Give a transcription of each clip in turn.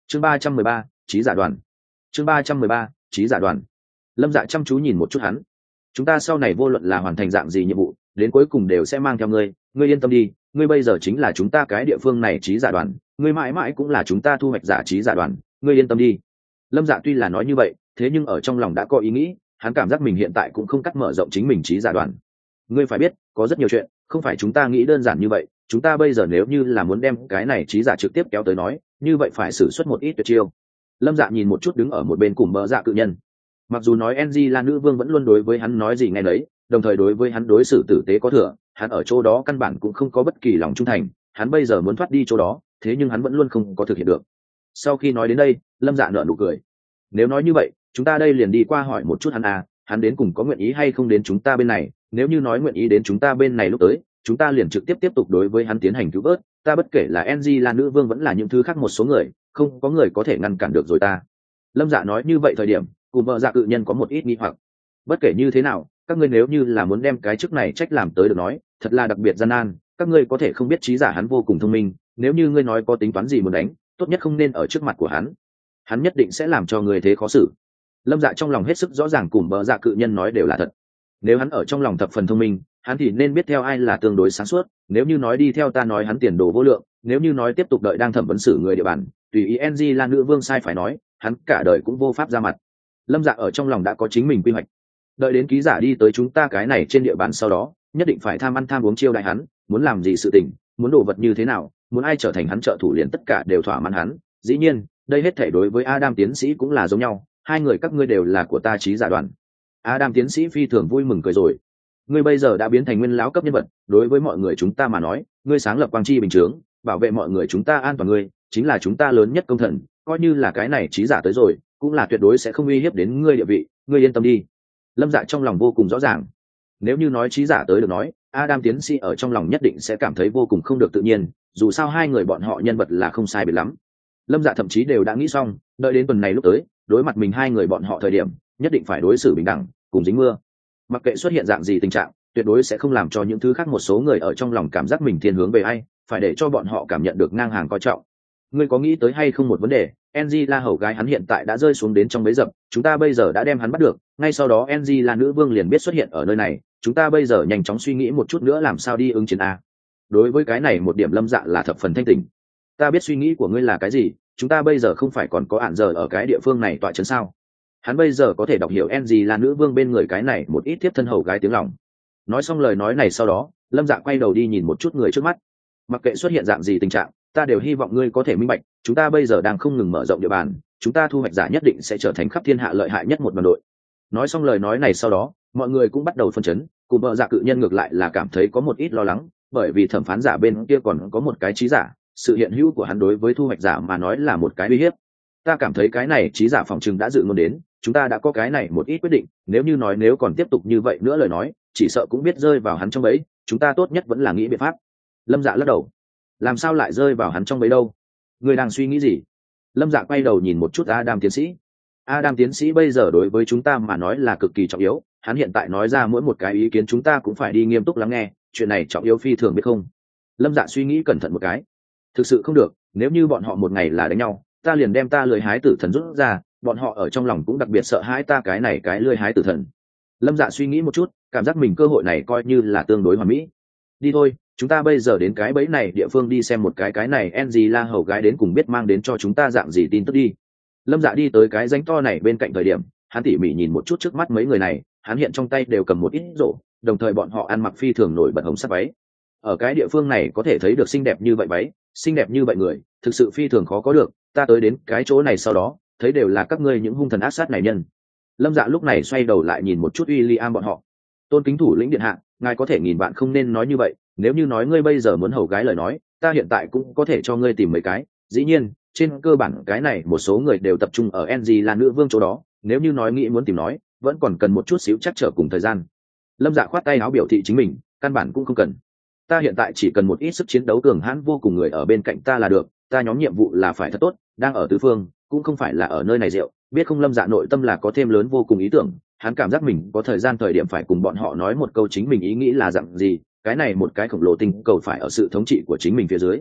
chương 313, trí giả đoàn. chương 313, trí giả đoàn. Lâm Dạ chăm chú nhìn một chút hắn. Chúng ta sau này vô luận là hoàn thành dạng gì nhiệm vụ, đến cuối cùng đều sẽ mang theo ngươi, ngươi yên tâm đi, ngươi bây giờ chính là chúng ta cái địa phương này trí giả đoàn, ngươi mãi mãi cũng là chúng ta thu hoạch giả trí giả đoàn, ngươi yên tâm đi. Lâm Dạ tuy là nói như vậy, thế nhưng ở trong lòng đã có ý nghĩ, hắn cảm giác mình hiện tại cũng không cắt mở rộng chính mình trí giả đoàn. Ngươi phải biết, có rất nhiều chuyện, không phải chúng ta nghĩ đơn giản như vậy, chúng ta bây giờ nếu như là muốn đem cái này trí giả trực tiếp kéo tới nói, như vậy phải sử xuất một ít tuyệt chiêu. Lâm Dạ nhìn một chút đứng ở một bên cùng bờ dạ cự nhân. Mặc dù nói NG là nữ vương vẫn luôn đối với hắn nói gì nghe đấy, đồng thời đối với hắn đối xử tử tế có thừa, hắn ở chỗ đó căn bản cũng không có bất kỳ lòng trung thành, hắn bây giờ muốn thoát đi chỗ đó, thế nhưng hắn vẫn luôn không có thực hiện được. Sau khi nói đến đây, Lâm Dạ nở nụ cười. Nếu nói như vậy, chúng ta đây liền đi qua hỏi một chút hắn à, hắn đến cùng có nguyện ý hay không đến chúng ta bên này, nếu như nói nguyện ý đến chúng ta bên này lúc tới, chúng ta liền trực tiếp tiếp tục đối với hắn tiến hành cứu vớt, ta bất kể là NG là nữ vương vẫn là những thứ khác một số người, không có người có thể ngăn cản được rồi ta. Lâm Dạ nói như vậy thời điểm, cùng vợ dạ cự nhân có một ít nghi hoặc. Bất kể như thế nào, các ngươi nếu như là muốn đem cái chức này trách làm tới được nói, thật là đặc biệt gian nan, các ngươi có thể không biết trí giả hắn vô cùng thông minh, nếu như ngươi nói có tính toán gì muốn đánh, tốt nhất không nên ở trước mặt của hắn nhất định sẽ làm cho người thế khó xử. Lâm Dạ trong lòng hết sức rõ ràng cùng vợ dạ cự nhân nói đều là thật. Nếu hắn ở trong lòng thập phần thông minh, hắn thì nên biết theo ai là tương đối sáng suốt, nếu như nói đi theo ta nói hắn tiền đồ vô lượng, nếu như nói tiếp tục đợi đang thẩm vấn xử người địa bàn, tùy ý NG là nữ vương sai phải nói, hắn cả đời cũng vô pháp ra mặt. Lâm Dạ ở trong lòng đã có chính mình quy hoạch, đợi đến ký giả đi tới chúng ta cái này trên địa bàn sau đó, nhất định phải tham ăn tham uống chiêu đại hắn, muốn làm gì sự tình, muốn đồ vật như thế nào, muốn ai trở thành hắn trợ thủ liền tất cả đều thỏa mãn hắn. Dĩ nhiên, đây hết thể đối với Adam tiến sĩ cũng là giống nhau, hai người các ngươi đều là của ta trí giả đoàn. Adam tiến sĩ phi thường vui mừng cười rồi. Ngươi bây giờ đã biến thành nguyên lão cấp nhân vật, đối với mọi người chúng ta mà nói, ngươi sáng lập quang chi bình chướng, bảo vệ mọi người chúng ta an toàn, ngươi chính là chúng ta lớn nhất công thần, coi như là cái này trí giả tới rồi, cũng là tuyệt đối sẽ không uy hiếp đến ngươi địa vị, ngươi yên tâm đi. Lâm Dạ trong lòng vô cùng rõ ràng, nếu như nói trí giả tới được nói, Adam tiến sĩ ở trong lòng nhất định sẽ cảm thấy vô cùng không được tự nhiên, dù sao hai người bọn họ nhân vật là không sai biệt lắm. Lâm Dạ thậm chí đều đã nghĩ xong, đợi đến tuần này lúc tới, đối mặt mình hai người bọn họ thời điểm, nhất định phải đối xử bình đẳng, cùng dính mưa. Mặc kệ xuất hiện dạng gì tình trạng, tuyệt đối sẽ không làm cho những thứ khác một số người ở trong lòng cảm giác mình thiên hướng về ai, phải để cho bọn họ cảm nhận được ngang hàng coi trọng. Ngươi có nghĩ tới hay không một vấn đề, NG là hầu gái hắn hiện tại đã rơi xuống đến trong bẫy dập, chúng ta bây giờ đã đem hắn bắt được, ngay sau đó NG là nữ vương liền biết xuất hiện ở nơi này, chúng ta bây giờ nhanh chóng suy nghĩ một chút nữa làm sao đi ứng chiến a. Đối với cái này một điểm Lâm Dạ là thập phần thanh tỉnh. Ta biết suy nghĩ của ngươi là cái gì, chúng ta bây giờ không phải còn có ản giờ ở cái địa phương này tọa trấn sao? Hắn bây giờ có thể đọc hiểu NG là nữ vương bên người cái này một ít tiếp thân hầu gái tiếng lòng. Nói xong lời nói này sau đó, Lâm Dạ quay đầu đi nhìn một chút người trước mắt. Mặc kệ xuất hiện dạng gì tình trạng, ta đều hy vọng ngươi có thể minh bạch, chúng ta bây giờ đang không ngừng mở rộng địa bàn, chúng ta thu hoạch giả nhất định sẽ trở thành khắp thiên hạ lợi hại nhất một đoàn đội. Nói xong lời nói này sau đó, mọi người cũng bắt đầu phân chấn, cùng vợ dạ cự nhân ngược lại là cảm thấy có một ít lo lắng, bởi vì thẩm phán giả bên kia còn có một cái trí giả, sự hiện hữu của hắn đối với thu hoạch giả mà nói là một cái uy hiếp. Ta cảm thấy cái này trí giả phòng trừng đã dự ngôn đến, chúng ta đã có cái này một ít quyết định, nếu như nói nếu còn tiếp tục như vậy nữa lời nói, chỉ sợ cũng biết rơi vào hắn trong bẫy, chúng ta tốt nhất vẫn là nghĩ biện pháp. Lâm Dạ lắc đầu. Làm sao lại rơi vào hắn trong bẫy đâu? Ngươi đang suy nghĩ gì? Lâm Dạ quay đầu nhìn một chút Adam tiến sĩ. Adam tiến sĩ bây giờ đối với chúng ta mà nói là cực kỳ trọng yếu, hắn hiện tại nói ra mỗi một cái ý kiến chúng ta cũng phải đi nghiêm túc lắng nghe, chuyện này trọng yếu phi thường biết không? Lâm Dạ suy nghĩ cẩn thận một cái. Thực sự không được, nếu như bọn họ một ngày là đánh nhau, ta liền đem ta lười hái tử thần rút ra, bọn họ ở trong lòng cũng đặc biệt sợ hãi ta cái này cái lười hái tử thần. Lâm Dạ suy nghĩ một chút, cảm giác mình cơ hội này coi như là tương đối hoàn mỹ. Đi thôi, chúng ta bây giờ đến cái bẫy này địa phương đi xem một cái này NG la hầu gái đến cùng biết mang đến cho chúng ta dạng gì tin tức đi. Lâm Dạ đi tới cái rãnh to này bên cạnh thời điểm, hắn tỉ mỉ nhìn một chút trước mắt mấy người này, hắn hiện trong tay đều cầm một ít rổ, đồng thời bọn họ ăn mặc phi thường nổi bật hồng sắc váy. Ở cái địa phương này có thể thấy được xinh đẹp như vậy váy, xinh đẹp như vậy người, thực sự phi thường khó có được, ta tới đến cái chỗ này sau đó, thấy đều là các ngươi những hung thần ác sát này nhân. Lâm Dạ lúc này xoay đầu lại nhìn một chút William bọn họ. Tôn kính thủ lĩnh điện hạ, ngài có thể nghìn bạn không nên nói như vậy, nếu như nói ngươi bây giờ muốn hầu gái lời nói, ta hiện tại cũng có thể cho ngươi tìm mấy cái, dĩ nhiên, trên cơ bản cái này một số người đều tập trung ở NG là nữ vương chỗ đó, nếu như nói nghĩ muốn tìm nói, vẫn còn cần một chút xíu chắc trở cùng thời gian. Lâm Dạ khoát tay áo biểu thị chính mình, căn bản cũng không cần. Ta hiện tại chỉ cần một ít sức chiến đấu cường hãn vô cùng người ở bên cạnh ta là được, ta nhóm nhiệm vụ là phải thật tốt, đang ở tứ phương, cũng không phải là ở nơi này rượu, biết không? Lâm Dạ nội tâm là có thêm lớn vô cùng ý tưởng, hắn cảm giác mình có thời gian thời điểm phải cùng bọn họ nói một câu chính mình ý nghĩ là dặn gì, cái này một cái khổng lồ tinh cầu phải ở sự thống trị của chính mình phía dưới.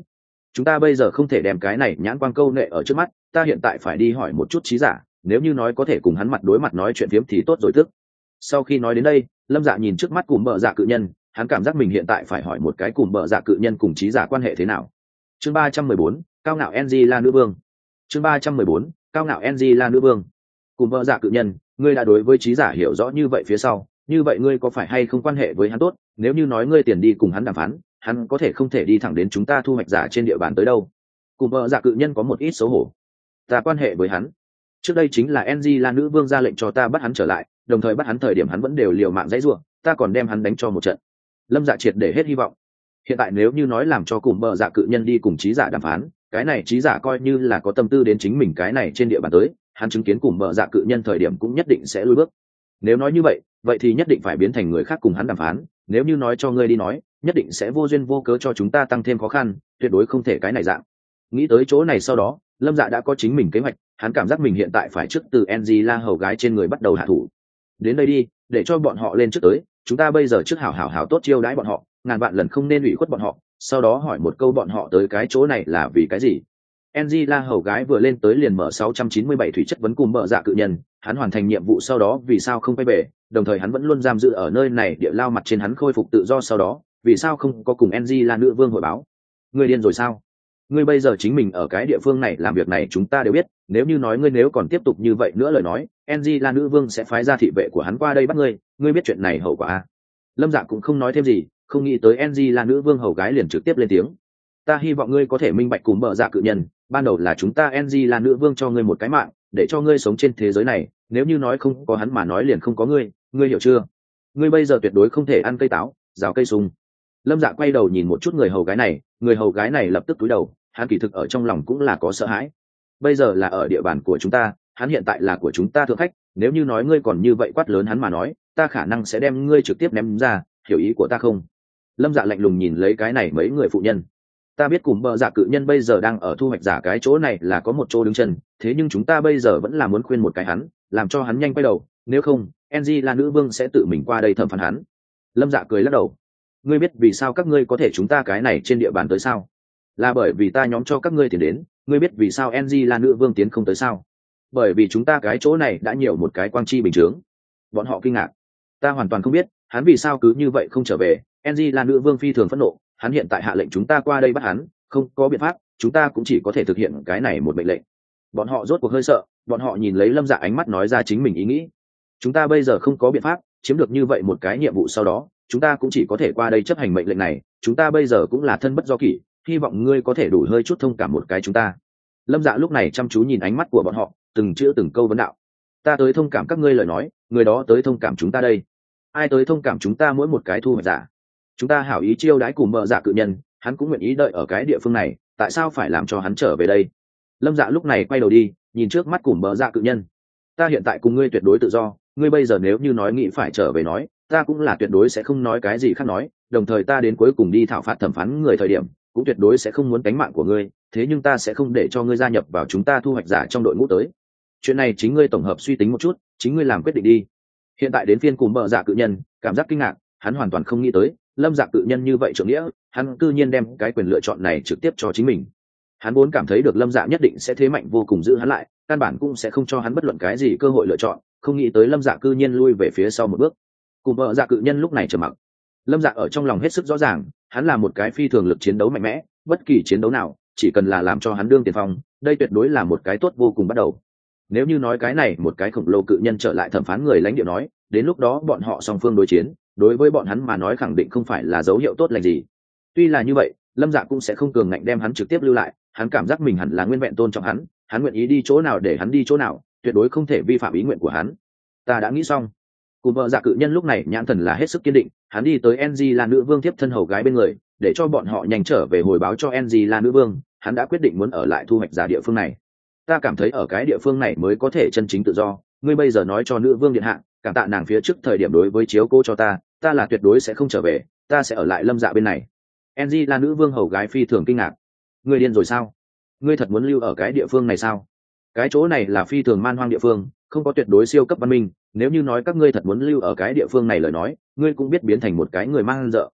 chúng ta bây giờ không thể đem cái này nhãn quang câu nệ ở trước mắt, ta hiện tại phải đi hỏi một chút trí giả, nếu như nói có thể cùng hắn mặt đối mặt nói chuyện phiếm thì tốt rồi tức. Sau khi nói đến đây, Lâm Dạ nhìn trước mắt Cùm Bợ Dạ cự nhân, hắn cảm giác mình hiện tại phải hỏi một cái Cùm Bợ Dạ cự nhân cùng trí giả quan hệ thế nào. Chương 314, cao ngạo Angela nữ vương. Chương 314, cao ngạo Angela nữ vương. Cùm Bợ Dạ cự nhân, ngươi đã đối với trí giả hiểu rõ như vậy phía sau, như vậy ngươi có phải hay không quan hệ với hắn tốt, nếu như nói ngươi tiền đi cùng hắn đàm phán, hắn có thể không thể đi thẳng đến chúng ta thu hoạch giả trên địa bàn tới đâu. Cùm Bợ Dạ cự nhân có một ít xấu hổ. Ta quan hệ với hắn. Trước đây chính là Angela nữ vương ra lệnh cho ta bắt hắn trở lại, đồng thời bắt hắn thời điểm hắn vẫn đều liều mạng dãy rủa, ta còn đem hắn đánh cho một trận. Lâm Dạ triệt để hết hy vọng. Hiện tại nếu như nói làm cho Cùm Bợ Dạ cự nhân đi cùng trí giả đàm phán, cái này trí giả coi như là có tâm tư đến chính mình cái này trên địa bàn tới, hắn chứng kiến Cùm Bợ Dạ cự nhân thời điểm cũng nhất định sẽ lùi bước. Nếu nói như vậy, vậy thì nhất định phải biến thành người khác cùng hắn đàm phán, nếu như nói cho ngươi đi nói, nhất định sẽ vô duyên vô cớ cho chúng ta tăng thêm khó khăn, tuyệt đối không thể cái này dạng. Nghĩ tới chỗ này sau đó, Lâm Dạ đã có chính mình kế hoạch, hắn cảm giác mình hiện tại phải trước từ Angela hầu gái trên người bắt đầu hạ thủ. Đến đây đi, để cho bọn họ lên trước tới, chúng ta bây giờ trước hảo tốt chiêu đãi bọn họ, ngàn vạn lần không nên ủy khuất bọn họ, sau đó hỏi một câu bọn họ tới cái chỗ này là vì cái gì. Angela hầu gái vừa lên tới liền mở 697 thủy chất vấn Cùm Bợ Dạ cự nhân, hắn hoàn thành nhiệm vụ sau đó vì sao không quay về, đồng thời hắn vẫn luôn giam giữ ở nơi này, địa lao mặt trên hắn khôi phục tự do sau đó, vì sao không có cùng Angela nữ vương hội báo. Ngươi điên rồi sao? Ngươi bây giờ chính mình ở cái địa phương này làm việc này chúng ta đều biết, nếu như nói ngươi nếu còn tiếp tục như vậy nữa lời nói, Angela nữ vương sẽ phái ra thị vệ của hắn qua đây bắt ngươi, ngươi biết chuyện này hậu quả à? Lâm Dạ cũng không nói thêm gì, không nghĩ tới Angela nữ vương hầu gái liền trực tiếp lên tiếng. Ta hy vọng ngươi có thể minh bạch Cùm Bợ Dạ cự nhân, ban đầu là chúng ta Angela nữ vương cho ngươi một cái mạng, để cho ngươi sống trên thế giới này, nếu như nói không có hắn mà nói liền không có ngươi, ngươi hiểu chưa? Ngươi bây giờ tuyệt đối không thể ăn cây táo, rào cây sung. Lâm Dạ quay đầu nhìn một chút người hầu gái này, người hầu gái này lập tức cúi đầu, hắn kỳ thực ở trong lòng cũng là có sợ hãi. Bây giờ là ở địa bàn của chúng ta, hắn hiện tại là của chúng ta thượng khách, nếu như nói ngươi còn như vậy quát lớn hắn mà nói, ta khả năng sẽ đem ngươi trực tiếp ném ra, hiểu ý của ta không? Lâm Dạ lạnh lùng nhìn lấy cái này mấy người phụ nhân. Ta biết Cùm Bợ Dạ cự nhân bây giờ đang ở thu hoạch giả cái chỗ này là có một chỗ đứng chân, thế nhưng chúng ta bây giờ vẫn là muốn khuyên một cái hắn, làm cho hắn nhanh quay đầu, nếu không, Angela nữ vương sẽ tự mình qua đây thẩm phán hắn. Lâm Dạ cười lắc đầu. Ngươi biết vì sao các ngươi có thể chúng ta cái này trên địa bàn tới sao? Là bởi vì ta nhóm cho các ngươi tiền đến. Ngươi biết vì sao Angela nữ vương tiến không tới sao? Bởi vì chúng ta cái chỗ này đã nhiều một cái quang chi bình chướng. Bọn họ kinh ngạc. Ta hoàn toàn không biết hắn vì sao cứ như vậy không trở về. Angela nữ vương phi thường phẫn nộ, hắn hiện tại hạ lệnh chúng ta qua đây bắt hắn, không có biện pháp, chúng ta cũng chỉ có thể thực hiện cái này một mệnh lệnh. Bọn họ rốt cuộc hơi sợ, bọn họ nhìn lấy Lâm Dạ ánh mắt nói ra chính mình ý nghĩ. Chúng ta bây giờ không có biện pháp chiếm được như vậy một cái nhiệm vụ, sau đó chúng ta cũng chỉ có thể qua đây chấp hành mệnh lệnh này, chúng ta bây giờ cũng là thân bất do kỷ, hy vọng ngươi có thể đủ hơi chút thông cảm một cái chúng ta. Lâm Dạ lúc này chăm chú nhìn ánh mắt của bọn họ, từng chữ từng câu vấn đạo. Ta tới thông cảm các ngươi lời nói, người đó tới thông cảm chúng ta đây. Ai tới thông cảm chúng ta mỗi một cái thu hoạch giả? Chúng ta hảo ý chiêu đãi Cùm Bợ Dạ cự nhân, hắn cũng nguyện ý đợi ở cái địa phương này, tại sao phải làm cho hắn trở về đây? Lâm Dạ lúc này quay đầu đi, nhìn trước mắt Cùm Bợ Dạ cự nhân. Ta hiện tại cùng ngươi tuyệt đối tự do, ngươi bây giờ nếu như nói nghĩ phải trở về nói, ta cũng là tuyệt đối sẽ không nói cái gì khác nói, đồng thời ta đến cuối cùng đi thảo phạt thẩm phán người thời điểm, cũng tuyệt đối sẽ không muốn cánh mạng của ngươi, thế nhưng ta sẽ không để cho ngươi gia nhập vào chúng ta thu hoạch giả trong đội ngũ tới. Chuyện này chính ngươi tổng hợp suy tính một chút, chính ngươi làm quyết định đi. Hiện tại đến phiên Cùm Bợ Dạ cự nhân, cảm giác kinh ngạc, hắn hoàn toàn không nghĩ tới, Lâm Dạ cự nhân như vậy trưởng nghĩa, hắn cư nhiên đem cái quyền lựa chọn này trực tiếp cho chính mình. Hắn vốn cảm thấy được Lâm Dạ nhất định sẽ thế mạnh vô cùng giữ hắn lại, căn bản cũng sẽ không cho hắn bất luận cái gì cơ hội lựa chọn, không nghĩ tới Lâm Dạ cư nhiên lui về phía sau một bước. Cùm Bợ Dạ cự nhân lúc này trầm mặc. Lâm Dạ ở trong lòng hết sức rõ ràng, hắn là một cái phi thường lực chiến đấu mạnh mẽ, bất kỳ chiến đấu nào, chỉ cần là làm cho hắn đương tiền phong, đây tuyệt đối là một cái tốt vô cùng bắt đầu. Nếu như nói cái này một cái khổng lồ cự nhân trở lại thẩm phán người lãnh địa nói, đến lúc đó bọn họ song phương đối chiến, đối với bọn hắn mà nói khẳng định không phải là dấu hiệu tốt lành gì. Tuy là như vậy, Lâm Dạ cũng sẽ không cường ngạnh đem hắn trực tiếp lưu lại, hắn cảm giác mình hẳn là nguyên vẹn tôn trọng hắn nguyện ý đi chỗ nào để hắn đi chỗ nào, tuyệt đối không thể vi phạm ý nguyện của hắn. Ta đã nghĩ xong. Cùm Bợ Dạ cự nhân lúc này nhãn thần là hết sức kiên định, hắn đi tới Angela nữ vương tiếp thân hầu gái bên người, để cho bọn họ nhanh trở về hồi báo cho Angela nữ vương, hắn đã quyết định muốn ở lại thu hoạch giả địa phương này. Ta cảm thấy ở cái địa phương này mới có thể chân chính tự do, ngươi bây giờ nói cho nữ vương điện hạ, cảm tạ nàng phía trước thời điểm đối với chiếu cố cho ta là tuyệt đối sẽ không trở về, ta sẽ ở lại Lâm Dạ bên này. Angela nữ vương hầu gái phi thường kinh ngạc. Ngươi điên rồi sao? Ngươi thật muốn lưu ở cái địa phương này sao? Cái chỗ này là phi thường man hoang địa phương, không có tuyệt đối siêu cấp văn minh, nếu như nói các ngươi thật muốn lưu ở cái địa phương này lời nói, ngươi cũng biết biến thành một cái người mang dợ.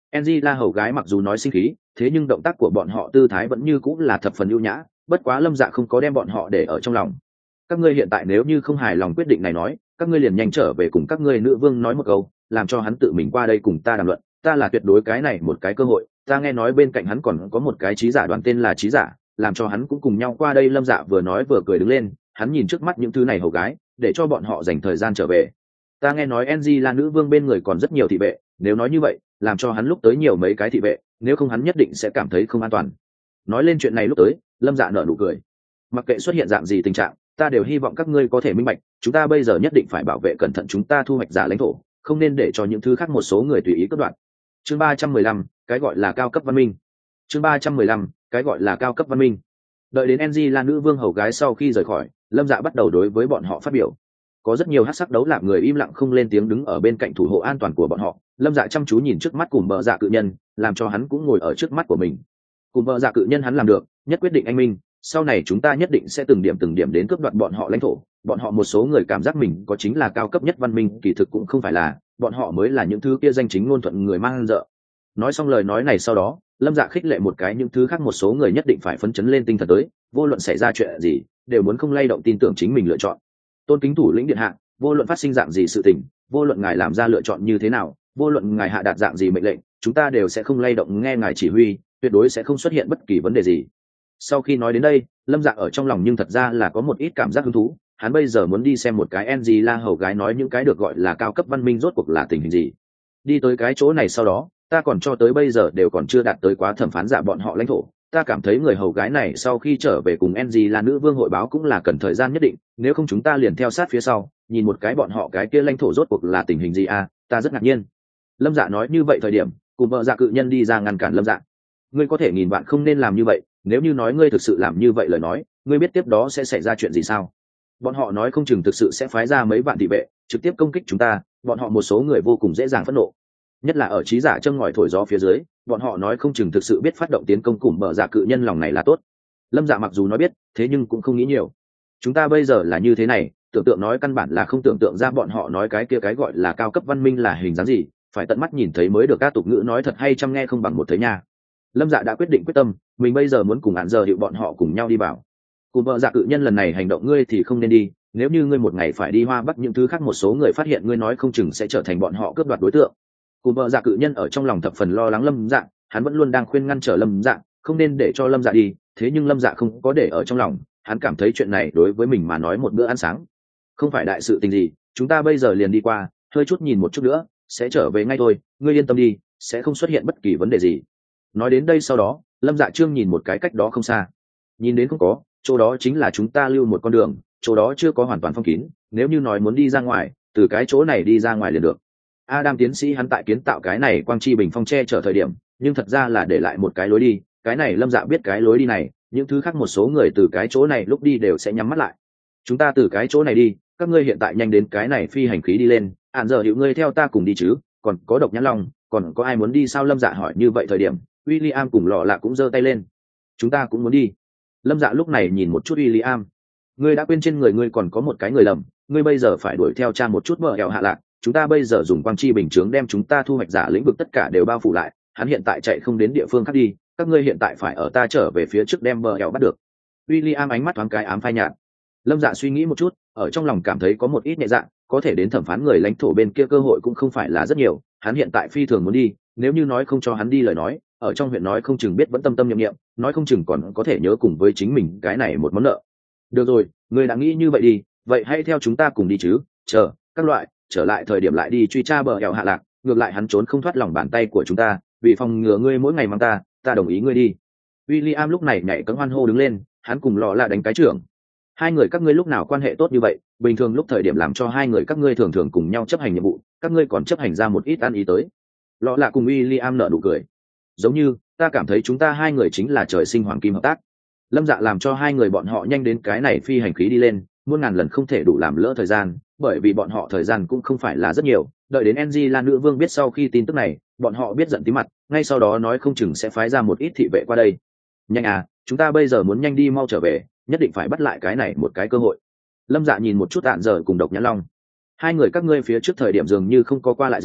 Angela hầu gái mặc dù nói sinh khí, thế nhưng động tác của bọn họ tư thái vẫn như cũng là thập phần ưu nhã, bất quá Lâm Dạ không có đem bọn họ để ở trong lòng. Các ngươi hiện tại nếu như không hài lòng quyết định này nói, các ngươi liền nhanh trở về cùng các ngươi nữ vương nói một câu, làm cho hắn tự mình qua đây cùng ta đàm luận, ta là tuyệt đối cái này một cái cơ hội, ta nghe nói bên cạnh hắn còn có một cái trí giả đoàn tên là trí giả, làm cho hắn cũng cùng nhau qua đây. Lâm Dạ vừa nói vừa cười đứng lên, hắn nhìn trước mắt những thứ này hầu gái, để cho bọn họ dành thời gian trở về. Ta nghe nói Angela nữ vương bên người còn rất nhiều thị vệ, nếu nói như vậy, làm cho hắn lúc tới nhiều mấy cái thị vệ, nếu không hắn nhất định sẽ cảm thấy không an toàn. Nói lên chuyện này lúc tới, Lâm Dạ nở nụ cười. Mặc kệ xuất hiện dạng gì tình trạng, ta đều hy vọng các ngươi có thể minh bạch, chúng ta bây giờ nhất định phải bảo vệ cẩn thận chúng ta thu hoạch giả lãnh thổ, không nên để cho những thứ khác một số người tùy ý cướp đoạt. Chương 315, cái gọi là cao cấp văn minh. Chương 315, cái gọi là cao cấp văn minh. Đợi đến Angela nữ vương hầu gái sau khi rời khỏi, Lâm Dạ bắt đầu đối với bọn họ phát biểu. Có rất nhiều hắc sắc đấu lạp người im lặng không lên tiếng đứng ở bên cạnh thủ hộ an toàn của bọn họ. Lâm Dạ chăm chú nhìn trước mắt cùng bờ dạ cự nhân, làm cho hắn cũng ngồi ở trước mắt của mình. Cùng bờ dạ cự nhân hắn làm được, nhất quyết định anh minh, sau này chúng ta nhất định sẽ từng điểm đến cướp đoạt bọn họ lãnh thổ. Bọn họ một số người cảm giác mình có chính là cao cấp nhất văn minh, kỳ thực cũng không phải là, bọn họ mới là những thứ kia danh chính ngôn thuận người mang dợ. Nói xong lời nói này sau đó, Lâm Dạ khích lệ một cái những thứ khác một số người nhất định phải phấn chấn lên tinh thần tới, vô luận xảy ra chuyện gì, đều muốn không lay động tin tưởng chính mình lựa chọn. Tôn kính thủ lĩnh điện hạ, vô luận phát sinh dạng gì sự tình, vô luận ngài làm ra lựa chọn như thế nào, vô luận ngài hạ đạt dạng gì mệnh lệnh, chúng ta đều sẽ không lay động nghe ngài chỉ huy, tuyệt đối sẽ không xuất hiện bất kỳ vấn đề gì. Sau khi nói đến đây, Lâm Dạ ở trong lòng nhưng thật ra là có một ít cảm giác hứng thú, hắn bây giờ muốn đi xem một cái Angela hầu gái nói những cái được gọi là cao cấp văn minh rốt cuộc là tình hình gì. Đi tới cái chỗ này sau đó, ta còn cho tới bây giờ đều còn chưa đạt tới quá thẩm phán giả bọn họ lãnh thổ. Ta cảm thấy người hầu gái này sau khi trở về cùng Angela nữ vương hội báo cũng là cần thời gian nhất định, nếu không chúng ta liền theo sát phía sau, nhìn một cái bọn họ cái kia lãnh thổ rốt cuộc là tình hình gì à, ta rất ngạc nhiên. Lâm Dạ nói như vậy thời điểm, cùng vợ dạ cự nhân đi ra ngăn cản Lâm Dạ. Ngươi có thể nghìn vạn không nên làm như vậy, nếu như nói ngươi thực sự làm như vậy lời nói, ngươi biết tiếp đó sẽ xảy ra chuyện gì sao? Bọn họ nói không chừng thực sự sẽ phái ra mấy vạn thị vệ trực tiếp công kích chúng ta, bọn họ một số người vô cùng dễ dàng phẫn nộ, nhất là ở trí giả châm ngòi thổi gió phía dưới, bọn họ nói không chừng thực sự biết phát động tiến công cùng bờ dạ cự nhân, lòng này là tốt. Lâm Dạ mặc dù nói biết, thế nhưng cũng không nghĩ nhiều. Chúng ta bây giờ là như thế này, tưởng tượng nói căn bản là không tưởng tượng ra bọn họ nói cái kia cái gọi là cao cấp văn minh là hình dáng gì, phải tận mắt nhìn thấy mới được. Các tục ngữ nói thật hay chăm nghe không bằng một thấy nha. Lâm Dạ đã quyết định quyết tâm, mình bây giờ muốn cùng hạn giờ hiệu bọn họ cùng nhau đi vào. Cùng bờ dạ cự nhân lần này hành động ngươi thì không nên đi, nếu như ngươi một ngày phải đi Hoa Bắc, những thứ khác một số người phát hiện ngươi nói không chừng sẽ trở thành bọn họ cướp đoạt đối tượng. Cùng vợ dạ cự nhân ở trong lòng thập phần lo lắng Lâm Dạ, hắn vẫn luôn đang khuyên ngăn trở Lâm Dạ, không nên để cho Lâm Dạ đi, thế nhưng Lâm Dạ không có để ở trong lòng, hắn cảm thấy chuyện này đối với mình mà nói một bữa ăn sáng, không phải đại sự tình gì, chúng ta bây giờ liền đi qua, hơi chút nhìn một chút nữa, sẽ trở về ngay thôi, ngươi yên tâm đi, sẽ không xuất hiện bất kỳ vấn đề gì. Nói đến đây sau đó, Lâm Dạ Trương nhìn một cái cách đó không xa, nhìn đến không có, chỗ đó chính là chúng ta lưu một con đường, chỗ đó chưa có hoàn toàn phong kín, nếu như nói muốn đi ra ngoài, từ cái chỗ này đi ra ngoài liền được. Adam tiến sĩ hắn tại kiến tạo cái này quang chi bình phong che chở thời điểm, nhưng thật ra là để lại một cái lối đi, cái này Lâm Dạ biết cái lối đi này, những thứ khác một số người từ cái chỗ này lúc đi đều sẽ nhắm mắt lại. Chúng ta từ cái chỗ này đi, các ngươi hiện tại nhanh đến cái này phi hành khí đi lên, hạn giờ hiệu ngươi theo ta cùng đi chứ, còn có Độc Nhãn Long, còn có ai muốn đi sao? Lâm Dạ hỏi như vậy thời điểm, William cùng Lọ Lạ cũng giơ tay lên. Chúng ta cũng muốn đi. Lâm Dạ lúc này nhìn một chút William, ngươi đã quên trên người ngươi còn có một cái người lầm, ngươi bây giờ phải đuổi theo cha một chút bờ hẹo hạ lạc, chúng ta bây giờ dùng quang chi bình chướng đem chúng ta thu hoạch giả lĩnh vực tất cả đều bao phủ lại, hắn hiện tại chạy không đến địa phương khác đi, các ngươi hiện tại phải ở ta trở về phía trước đem bờ hẹo bắt được. William ánh mắt thoáng cái ám phai nhạt. Lâm Dạ suy nghĩ một chút, ở trong lòng cảm thấy có một ít nhẹ dạ, có thể đến thẩm phán người lãnh thổ bên kia cơ hội cũng không phải là rất nhiều, hắn hiện tại phi thường muốn đi, nếu như nói không cho hắn đi lời nói, ở trong huyện nói không chừng biết vẫn tâm tâm niệm niệm, nói không chừng còn có thể nhớ cùng với chính mình cái này một món nợ. Được rồi, ngươi đã nghĩ như vậy đi, vậy hãy theo chúng ta cùng đi chứ, chờ các loại trở lại thời điểm lại đi truy tra bờ hẹo hạ lạc, ngược lại hắn trốn không thoát lòng bàn tay của chúng ta, vì phòng ngừa ngươi mỗi ngày mang ta đồng ý ngươi đi. William lúc này nhảy cẫng hoan hô đứng lên, hắn cùng Lọ Lạ đánh cái trưởng. Hai người các ngươi lúc nào quan hệ tốt như vậy, bình thường lúc thời điểm làm cho hai người các ngươi thường thường cùng nhau chấp hành nhiệm vụ, các ngươi còn chấp hành ra một ít ăn ý tới. Lọ Lạ cùng William nở nụ cười, giống như ta cảm thấy chúng ta hai người chính là trời sinh hoàng kim hợp tác. Lâm Dạ làm cho hai người bọn họ nhanh đến cái này phi hành khí đi lên, muôn ngàn lần không thể đủ làm lỡ thời gian, bởi vì bọn họ thời gian cũng không phải là rất nhiều, đợi đến Angela nữ vương biết sau khi tin tức này, bọn họ biết giận tí mặt, ngay sau đó nói không chừng sẽ phái ra một ít thị vệ qua đây. Nhanh à, chúng ta bây giờ muốn nhanh đi mau trở về, nhất định phải bắt lại cái này một cái cơ hội. Lâm Dạ nhìn một chút Tạn Giờ cùng Độc Nhãn Long, hai người các ngươi phía trước thời điểm dường như không có qua lại gì,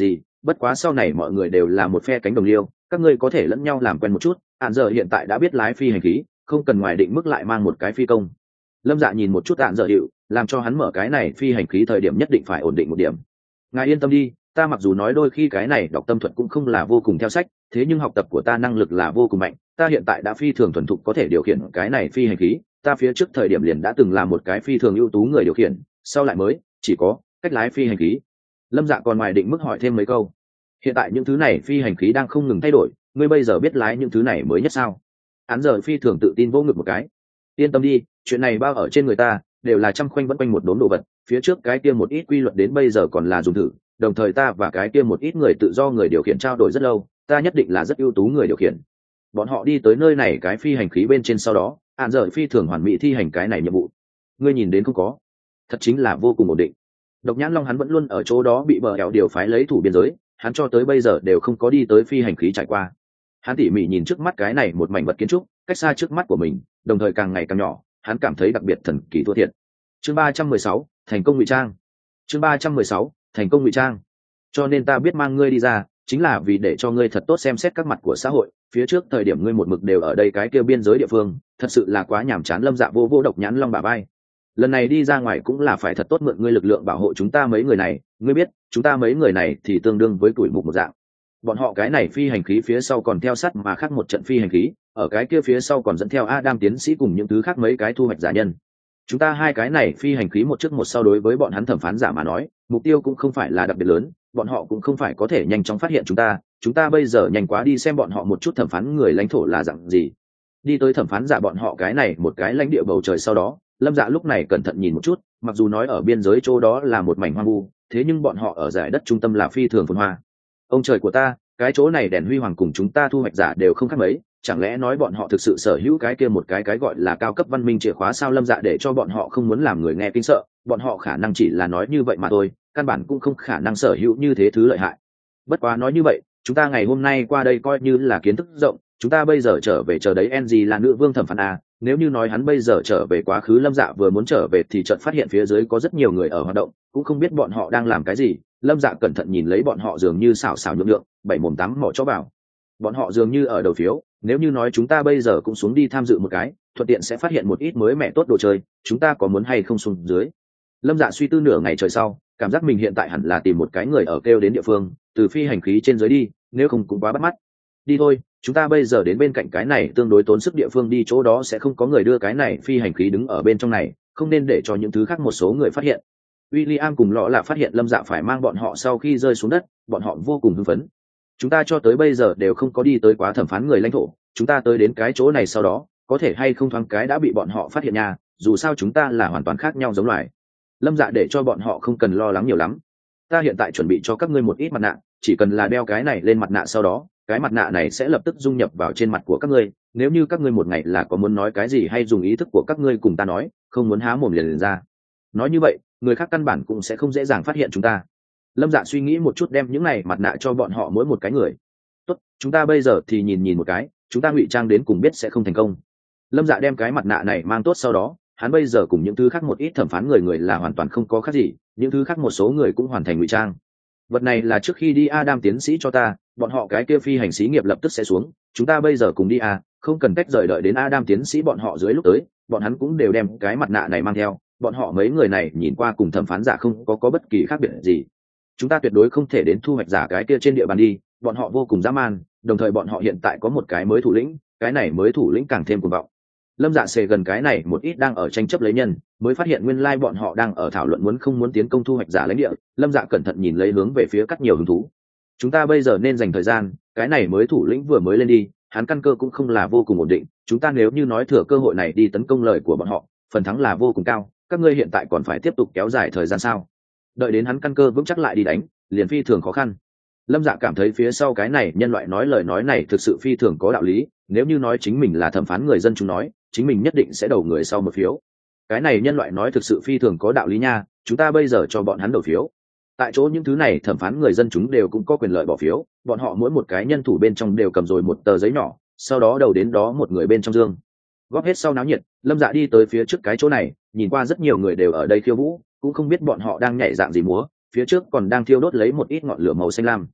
bất quá sau này mọi người đều là một phe cánh đồng liêu, các ngươi có thể lẫn nhau làm quen một chút. Hạn giờ hiện tại đã biết lái phi hành khí, không cần ngoài định mức lại mang một cái phi công. Lâm Dạ nhìn một chút Hạn giờ hiệu, làm cho hắn mở cái này phi hành khí thời điểm nhất định phải ổn định một điểm. Ngài yên tâm đi, ta mặc dù nói đôi khi cái này đọc tâm thuật cũng không là vô cùng theo sách, thế nhưng học tập của ta năng lực là vô cùng mạnh, ta hiện tại đã phi thường thuần thục có thể điều khiển cái này phi hành khí, ta phía trước thời điểm liền đã từng là một cái phi thường ưu tú người điều khiển, sau lại mới chỉ có cách lái phi hành khí. Lâm Dạ còn ngoài định mức hỏi thêm mấy câu. Hiện tại những thứ này phi hành khí đang không ngừng thay đổi, ngươi bây giờ biết lái những thứ này mới nhất sao? Hắn giờ phi thường tự tin vỗ ngực một cái. Yên tâm đi, chuyện này bao ở trên người ta, đều là trăm khoanh vẫn quanh một đống đồ vật, phía trước cái kia một ít quy luật đến bây giờ còn là dùng thử, đồng thời ta và cái kia một ít người tự do người điều khiển trao đổi rất lâu, ta nhất định là rất ưu tú người điều khiển. Bọn họ đi tới nơi này cái phi hành khí bên trên sau đó, Hạn giờ phi thường hoàn mỹ thi hành cái này nhiệm vụ. Ngươi nhìn đến không có? Thật chính là vô cùng ổn định. Độc Nhãn Long hắn vẫn luôn ở chỗ đó bị bờ ẻo điều phái lấy thủ biên giới, hắn cho tới bây giờ đều không có đi tới phi hành khí trải qua. Hắn tỉ mỉ nhìn trước mắt cái này một mảnh vật kiến trúc, cách xa trước mắt của mình, đồng thời càng ngày càng nhỏ, hắn cảm thấy đặc biệt thần kỳ thua thiệt. Chương 316, thành công ngụy trang. Chương 316, thành công ngụy trang. Cho nên ta biết mang ngươi đi ra, chính là vì để cho ngươi thật tốt xem xét các mặt của xã hội. Phía trước thời điểm ngươi một mực đều ở đây cái kia biên giới địa phương, thật sự là quá nhàm chán. Lâm Dạ vô vô Độc Nhãn Long bả vai. Lần này đi ra ngoài cũng là phải thật tốt mượn ngươi lực lượng bảo hộ chúng ta mấy người này. Ngươi biết, chúng ta mấy người này thì tương đương với tuổi mục một dạng. Bọn họ cái này phi hành khí phía sau còn theo sát mà khác một trận phi hành khí, ở cái kia phía sau còn dẫn theo Adam tiến sĩ cùng những thứ khác mấy cái thu hoạch giả nhân. Chúng ta hai cái này phi hành khí một trước một sau, đối với bọn hắn thẩm phán giả mà nói, mục tiêu cũng không phải là đặc biệt lớn, bọn họ cũng không phải có thể nhanh chóng phát hiện chúng ta bây giờ nhanh quá đi xem bọn họ một chút thẩm phán người lãnh thổ là dạng gì. Đi tới thẩm phán giả bọn họ cái này một cái lãnh địa bầu trời sau đó, Lâm Dạ lúc này cẩn thận nhìn một chút, mặc dù nói ở biên giới chỗ đó là một mảnh hoang vu, thế nhưng bọn họ ở giải đất trung tâm là phi thường phồn hoa. Ông trời của ta, cái chỗ này đèn huy hoàng cùng chúng ta thu hoạch giả đều không khác mấy, chẳng lẽ nói bọn họ thực sự sở hữu cái kia một cái gọi là cao cấp văn minh chìa khóa sao? Lâm Dạ để cho bọn họ không muốn làm người nghe kinh sợ, bọn họ khả năng chỉ là nói như vậy mà thôi, căn bản cũng không khả năng sở hữu như thế thứ lợi hại. Bất quá nói như vậy, chúng ta ngày hôm nay qua đây coi như là kiến thức rộng, chúng ta bây giờ trở về chờ đấy NG là nữ vương thẩm phán a. Nếu như nói hắn bây giờ trở về quá khứ, Lâm Dạ vừa muốn trở về thì chợt phát hiện phía dưới có rất nhiều người ở hoạt động, cũng không biết bọn họ đang làm cái gì. Lâm Dạ cẩn thận nhìn lấy bọn họ, dường như xảo xảo nhượng nhượng, bảy mồm tám mỏ chó bảo. Bọn họ dường như ở đầu phiếu, nếu như nói chúng ta bây giờ cũng xuống đi tham dự một cái, thuận tiện sẽ phát hiện một ít mới mẻ tốt đồ chơi, chúng ta có muốn hay không xuống dưới? Lâm Dạ suy tư nửa ngày trời sau, cảm giác mình hiện tại hẳn là tìm một cái người ở kêu đến địa phương, từ phi hành khí trên dưới đi, nếu không cũng quá bắt mắt. Đi thôi, chúng ta bây giờ đến bên cạnh cái này tương đối tốn sức địa phương đi, chỗ đó sẽ không có người đưa cái này phi hành khí đứng ở bên trong này, không nên để cho những thứ khác một số người phát hiện. William cùng Lọ là phát hiện Lâm Dạ phải mang bọn họ sau khi rơi xuống đất, bọn họ vô cùng hưng phấn. Chúng ta cho tới bây giờ đều không có đi tới quá thẩm phán người lãnh thổ, chúng ta tới đến cái chỗ này sau đó, có thể hay không thoáng cái đã bị bọn họ phát hiện nha, dù sao chúng ta là hoàn toàn khác nhau giống loài. Lâm Dạ để cho bọn họ không cần lo lắng nhiều lắm. Ta hiện tại chuẩn bị cho các ngươi một ít mặt nạ, chỉ cần là đeo cái này lên mặt nạ sau đó, cái mặt nạ này sẽ lập tức dung nhập vào trên mặt của các ngươi. Nếu như các ngươi một ngày là có muốn nói cái gì hay dùng ý thức của các ngươi cùng ta nói, không muốn há mồm liền ra. Nói như vậy, người khác căn bản cũng sẽ không dễ dàng phát hiện chúng ta. Lâm Dạ suy nghĩ một chút, đem những này mặt nạ cho bọn họ mỗi một cái người. Tốt, chúng ta bây giờ thì nhìn một cái, chúng ta ngụy trang đến cùng biết sẽ không thành công. Lâm Dạ đem cái mặt nạ này mang tốt sau đó, hắn bây giờ cùng những thứ khác một ít thẩm phán người là hoàn toàn không có khác gì, những thứ khác một số người cũng hoàn thành ngụy trang. Vật này là trước khi đi Adam tiến sĩ cho ta, bọn họ cái kia phi hành xí nghiệp lập tức sẽ xuống, chúng ta bây giờ cùng đi không cần cách rời đợi đến Adam tiến sĩ bọn họ dưới lúc tới, bọn hắn cũng đều đem cái mặt nạ này mang theo, bọn họ mấy người này nhìn qua cùng thẩm phán giả không có bất kỳ khác biệt gì. Chúng ta tuyệt đối không thể đến thu hoạch giả cái kia trên địa bàn đi, bọn họ vô cùng dã man, đồng thời bọn họ hiện tại có một cái mới thủ lĩnh, cái này mới thủ lĩnh càng thêm cuồng vọng. Lâm Dạ xề gần cái này một ít đang ở tranh chấp lấy nhân, mới phát hiện nguyên lai bọn họ đang ở thảo luận muốn không muốn tiến công thu hoạch giả lãnh địa. Lâm Dạ cẩn thận nhìn lấy hướng về phía cắt nhiều hứng thú. Chúng ta bây giờ nên dành thời gian, cái này mới thủ lĩnh vừa mới lên đi, hắn căn cơ cũng không là vô cùng ổn định, chúng ta nếu như nói thừa cơ hội này đi tấn công lời của bọn họ, phần thắng là vô cùng cao, các ngươi hiện tại còn phải tiếp tục kéo dài thời gian sao? Đợi đến hắn căn cơ vững chắc lại đi đánh, liền phi thường khó khăn. Lâm Dạ cảm thấy phía sau cái này nhân loại nói lời nói này thực sự phi thường có đạo lý, nếu như nói chính mình là thẩm phán người dân chúng nói, chính mình nhất định sẽ đầu người sau một phiếu. Cái này nhân loại nói thực sự phi thường có đạo lý nha, chúng ta bây giờ cho bọn hắn đầu phiếu. Tại chỗ những thứ này thẩm phán người dân chúng đều cũng có quyền lợi bỏ phiếu, bọn họ mỗi một cái nhân thủ bên trong đều cầm rồi một tờ giấy nhỏ, sau đó đầu đến đó một người bên trong dương. Góp hết sau náo nhiệt, Lâm Dạ đi tới phía trước cái chỗ này, nhìn qua rất nhiều người đều ở đây khiêu vũ, cũng không biết bọn họ đang nhảy dạng gì múa, phía trước còn đang thiêu đốt lấy một ít ngọn lửa màu xanh lam.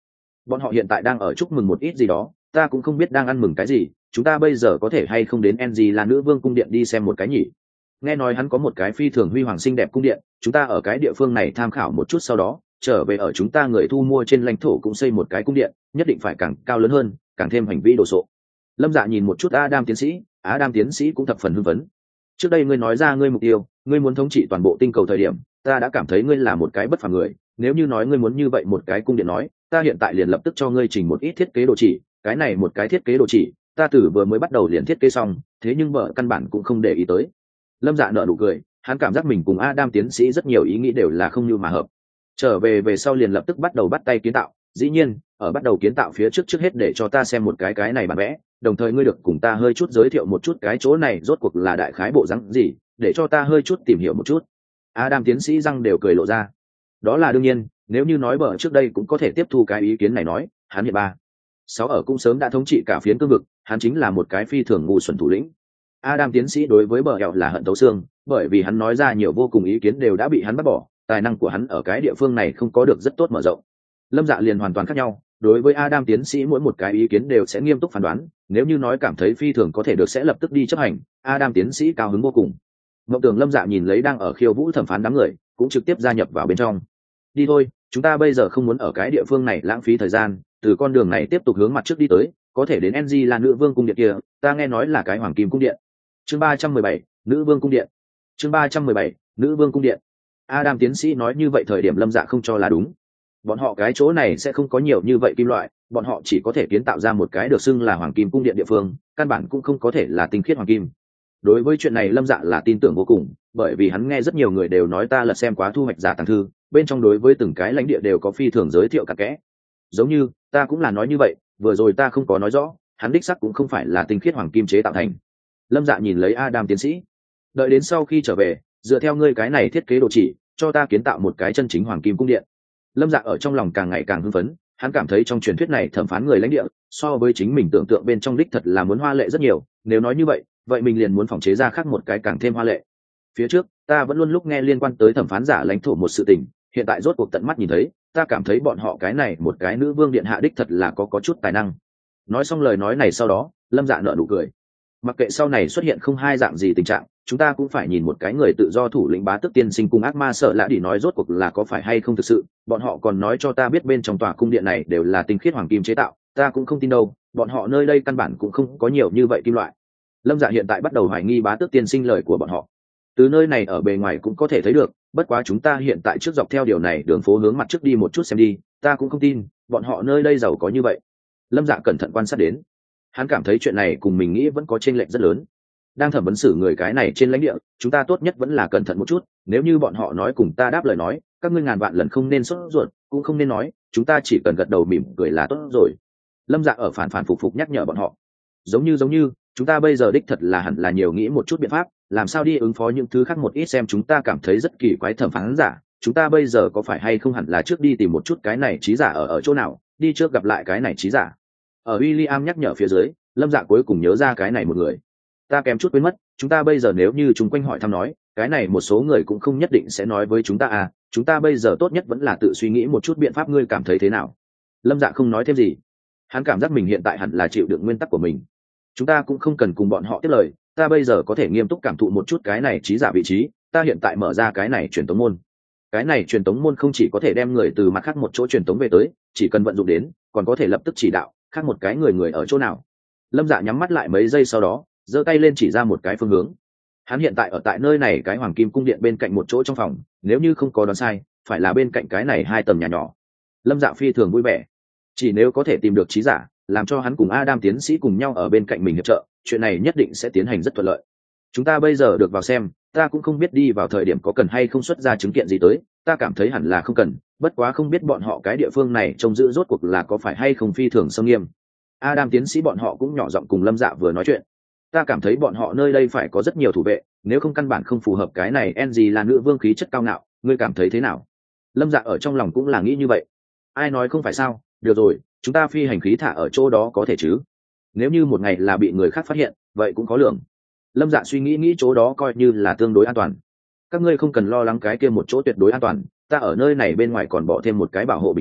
bọn họ hiện tại đang ở chúc mừng một ít gì đó, ta cũng không biết đang ăn mừng cái gì. Chúng ta bây giờ có thể hay không đến NG là nữ vương cung điện đi xem một cái nhỉ? Nghe nói hắn có một cái phi thường huy hoàng xinh đẹp cung điện, chúng ta ở cái địa phương này tham khảo một chút, sau đó trở về ở chúng ta người thu mua trên lãnh thổ cũng xây một cái cung điện, nhất định phải càng cao lớn hơn, càng thêm hành vi đồ sộ. Lâm Dạ nhìn một chút Adam tiến sĩ, Adam tiến sĩ cũng thập phần hưng phấn. Trước đây ngươi nói ra ngươi mục tiêu, ngươi muốn thống trị toàn bộ tinh cầu thời điểm, ta đã cảm thấy ngươi là một cái bất phàm người. Nếu như nói ngươi muốn như vậy một cái cung điện nói, ta hiện tại liền lập tức cho ngươi trình một ít thiết kế đồ chỉ. Cái này một cái thiết kế đồ chỉ, ta từ vừa mới bắt đầu liền thiết kế xong, thế nhưng vợ căn bản cũng không để ý tới. Lâm Dạ nở nụ cười, hắn cảm giác mình cùng Adam tiến sĩ rất nhiều ý nghĩ đều là không như mà hợp. Trở về sau liền lập tức bắt đầu bắt tay kiến tạo. Dĩ nhiên, ở bắt đầu kiến tạo phía trước hết để cho ta xem một cái này bản vẽ, đồng thời ngươi được cùng ta hơi chút giới thiệu một chút cái chỗ này rốt cuộc là đại khái bộ dáng gì, để cho ta hơi chút tìm hiểu một chút. Adam tiến sĩ răng đều cười lộ ra. Đó là đương nhiên, nếu như nói bở trước đây cũng có thể tiếp thu cái ý kiến này nói, hắn hiện 6 ở cũng sớm đã thống trị cả phiến cương vực, hắn chính là một cái phi thường ngu xuẩn thủ lĩnh. Adam tiến sĩ đối với bờ hẹo là hận tấu xương, bởi vì hắn nói ra nhiều vô cùng ý kiến đều đã bị hắn bắt bỏ, tài năng của hắn ở cái địa phương này không có được rất tốt mở rộng. Lâm Dạ liền hoàn toàn khác nhau, đối với Adam tiến sĩ mỗi một cái ý kiến đều sẽ nghiêm túc phán đoán, nếu như nói cảm thấy phi thường có thể được sẽ lập tức đi chấp hành. Adam tiến sĩ cao hứng vô cùng. Ngộng Tưởng Lâm Dạ nhìn lấy đang ở khiêu vũ thẩm phán đám người, cũng trực tiếp gia nhập vào bên trong. Đi thôi, chúng ta bây giờ không muốn ở cái địa phương này lãng phí thời gian, từ con đường này tiếp tục hướng mặt trước đi tới, có thể đến NG là nữ vương cung điện kia, ta nghe nói là cái hoàng kim cung điện. Chương 317, nữ vương cung điện. Chương 317, nữ vương cung điện. Adam tiến sĩ nói như vậy thời điểm Lâm Dạ không cho là đúng. Bọn họ cái chỗ này sẽ không có nhiều như vậy kim loại, bọn họ chỉ có thể kiến tạo ra một cái được xưng là hoàng kim cung điện địa phương, căn bản cũng không có thể là tinh khiết hoàng kim. Đối với chuyện này Lâm Dạ là tin tưởng vô cùng, bởi vì hắn nghe rất nhiều người đều nói ta lật xem quá thu hoạch giả tàng thư, bên trong đối với từng cái lãnh địa đều có phi thường giới thiệu cặn kẽ. Giống như ta cũng là nói như vậy, vừa rồi ta không có nói rõ, hắn đích xác cũng không phải là tinh khiết hoàng kim chế tạo thành. Lâm Dạ nhìn lấy Adam tiến sĩ, đợi đến sau khi trở về, dựa theo ngươi cái này thiết kế đồ chỉ, cho ta kiến tạo một cái chân chính hoàng kim cung điện. Lâm Dạ ở trong lòng càng ngày càng hưng phấn, hắn cảm thấy trong truyền thuyết này thẩm phán người lãnh địa so với chính mình tưởng tượng bên trong đích thật là muốn hoa lệ rất nhiều, nếu nói như vậy, vậy mình liền muốn phòng chế ra khác một cái càng thêm hoa lệ. Phía trước ta vẫn luôn lúc nghe liên quan tới thẩm phán giả lãnh thổ một sự tình, hiện tại rốt cuộc tận mắt nhìn thấy, ta cảm thấy bọn họ cái này một cái nữ vương điện hạ đích thật là có chút tài năng. Nói xong lời nói này sau đó, Lâm Dạ nở nụ cười. Mặc kệ sau này xuất hiện không hai dạng gì tình trạng, chúng ta cũng phải nhìn một cái người tự do thủ lĩnh Bá Tước tiên sinh cùng ác ma sợ lạ đi nói rốt cuộc là có phải hay không thực sự. Bọn họ còn nói cho ta biết bên trong tòa cung điện này đều là tinh khiết hoàng kim chế tạo, ta cũng không tin đâu, bọn họ nơi đây căn bản cũng không có nhiều như vậy kim loại. Lâm Dạ hiện tại bắt đầu hoài nghi Bá Tước tiên sinh lời của bọn họ. Từ nơi này ở bề ngoài cũng có thể thấy được, bất quá chúng ta hiện tại trước dọc theo điều này đường phố hướng mặt trước đi một chút xem đi, ta cũng không tin bọn họ nơi đây giàu có như vậy. Lâm Dạ cẩn thận quan sát đến, hắn cảm thấy chuyện này cùng mình nghĩ vẫn có chênh lệch rất lớn. Đang thẩm vấn xử người cái này trên lãnh địa, chúng ta tốt nhất vẫn là cẩn thận một chút, nếu như bọn họ nói cùng ta đáp lời nói, các ngươi ngàn vạn lần không nên sốt ruột, cũng không nên nói, chúng ta chỉ cần gật đầu mỉm cười là tốt rồi. Lâm Dạ ở phản phục nhắc nhở bọn họ. Giống như chúng ta bây giờ đích thật là hẳn là nhiều nghĩ một chút biện pháp, làm sao đi ứng phó những thứ khác một ít xem chúng ta cảm thấy rất kỳ quái thẩm phán giả, chúng ta bây giờ có phải hay không hẳn là trước đi tìm một chút cái này trí giả ở chỗ nào, đi trước gặp lại cái này trí giả. Ở William nhắc nhở phía dưới, Lâm Dạ cuối cùng nhớ ra cái này một người. Ta kém chút quên mất, chúng ta bây giờ nếu như chúng quanh hỏi thăm nói, cái này một số người cũng không nhất định sẽ nói với chúng ta à, chúng ta bây giờ tốt nhất vẫn là tự suy nghĩ một chút biện pháp, ngươi cảm thấy thế nào? Lâm Dạ không nói thêm gì. Hắn cảm giác mình hiện tại hẳn là chịu đựng nguyên tắc của mình. Chúng ta cũng không cần cùng bọn họ tiếp lời, ta bây giờ có thể nghiêm túc cảm thụ một chút cái này trí giả vị trí, ta hiện tại mở ra cái này truyền tống môn. Cái này truyền tống môn không chỉ có thể đem người từ mặt khác một chỗ truyền tống về tới, chỉ cần vận dụng đến, còn có thể lập tức chỉ đạo khác một cái người ở chỗ nào. Lâm Dạ nhắm mắt lại mấy giây sau đó, giơ tay lên chỉ ra một cái phương hướng. Hắn hiện tại ở tại nơi này cái hoàng kim cung điện bên cạnh một chỗ trong phòng, nếu như không có đoán sai, phải là bên cạnh cái này 2 tầng nhà nhỏ. Lâm Dạ phi thường vui vẻ, chỉ nếu có thể tìm được trí giả, làm cho hắn cùng Adam tiến sĩ cùng nhau ở bên cạnh mình hiệp trợ, chuyện này nhất định sẽ tiến hành rất thuận lợi. Chúng ta bây giờ được vào xem, ta cũng không biết đi vào thời điểm có cần hay không xuất ra chứng kiện gì tới, ta cảm thấy hẳn là không cần, bất quá không biết bọn họ cái địa phương này trông giữ rốt cuộc là có phải hay không phi thường xâm nghiêm. Adam tiến sĩ bọn họ cũng nhỏ giọng cùng Lâm Dạ vừa nói chuyện. Ta cảm thấy bọn họ nơi đây phải có rất nhiều thủ vệ, nếu không căn bản không phù hợp cái này NG là nữ vương khí chất cao ngạo, ngươi cảm thấy thế nào? Lâm Dạ ở trong lòng cũng là nghĩ như vậy. Ai nói không phải sao, được rồi, chúng ta phi hành khí thả ở chỗ đó có thể chứ? Nếu như một ngày là bị người khác phát hiện, vậy cũng có lượng. Lâm Dạ suy nghĩ chỗ đó coi như là tương đối an toàn. Các ngươi không cần lo lắng cái kia một chỗ tuyệt đối an toàn, ta ở nơi này bên ngoài còn bỏ thêm một cái bảo hộ bình chướng,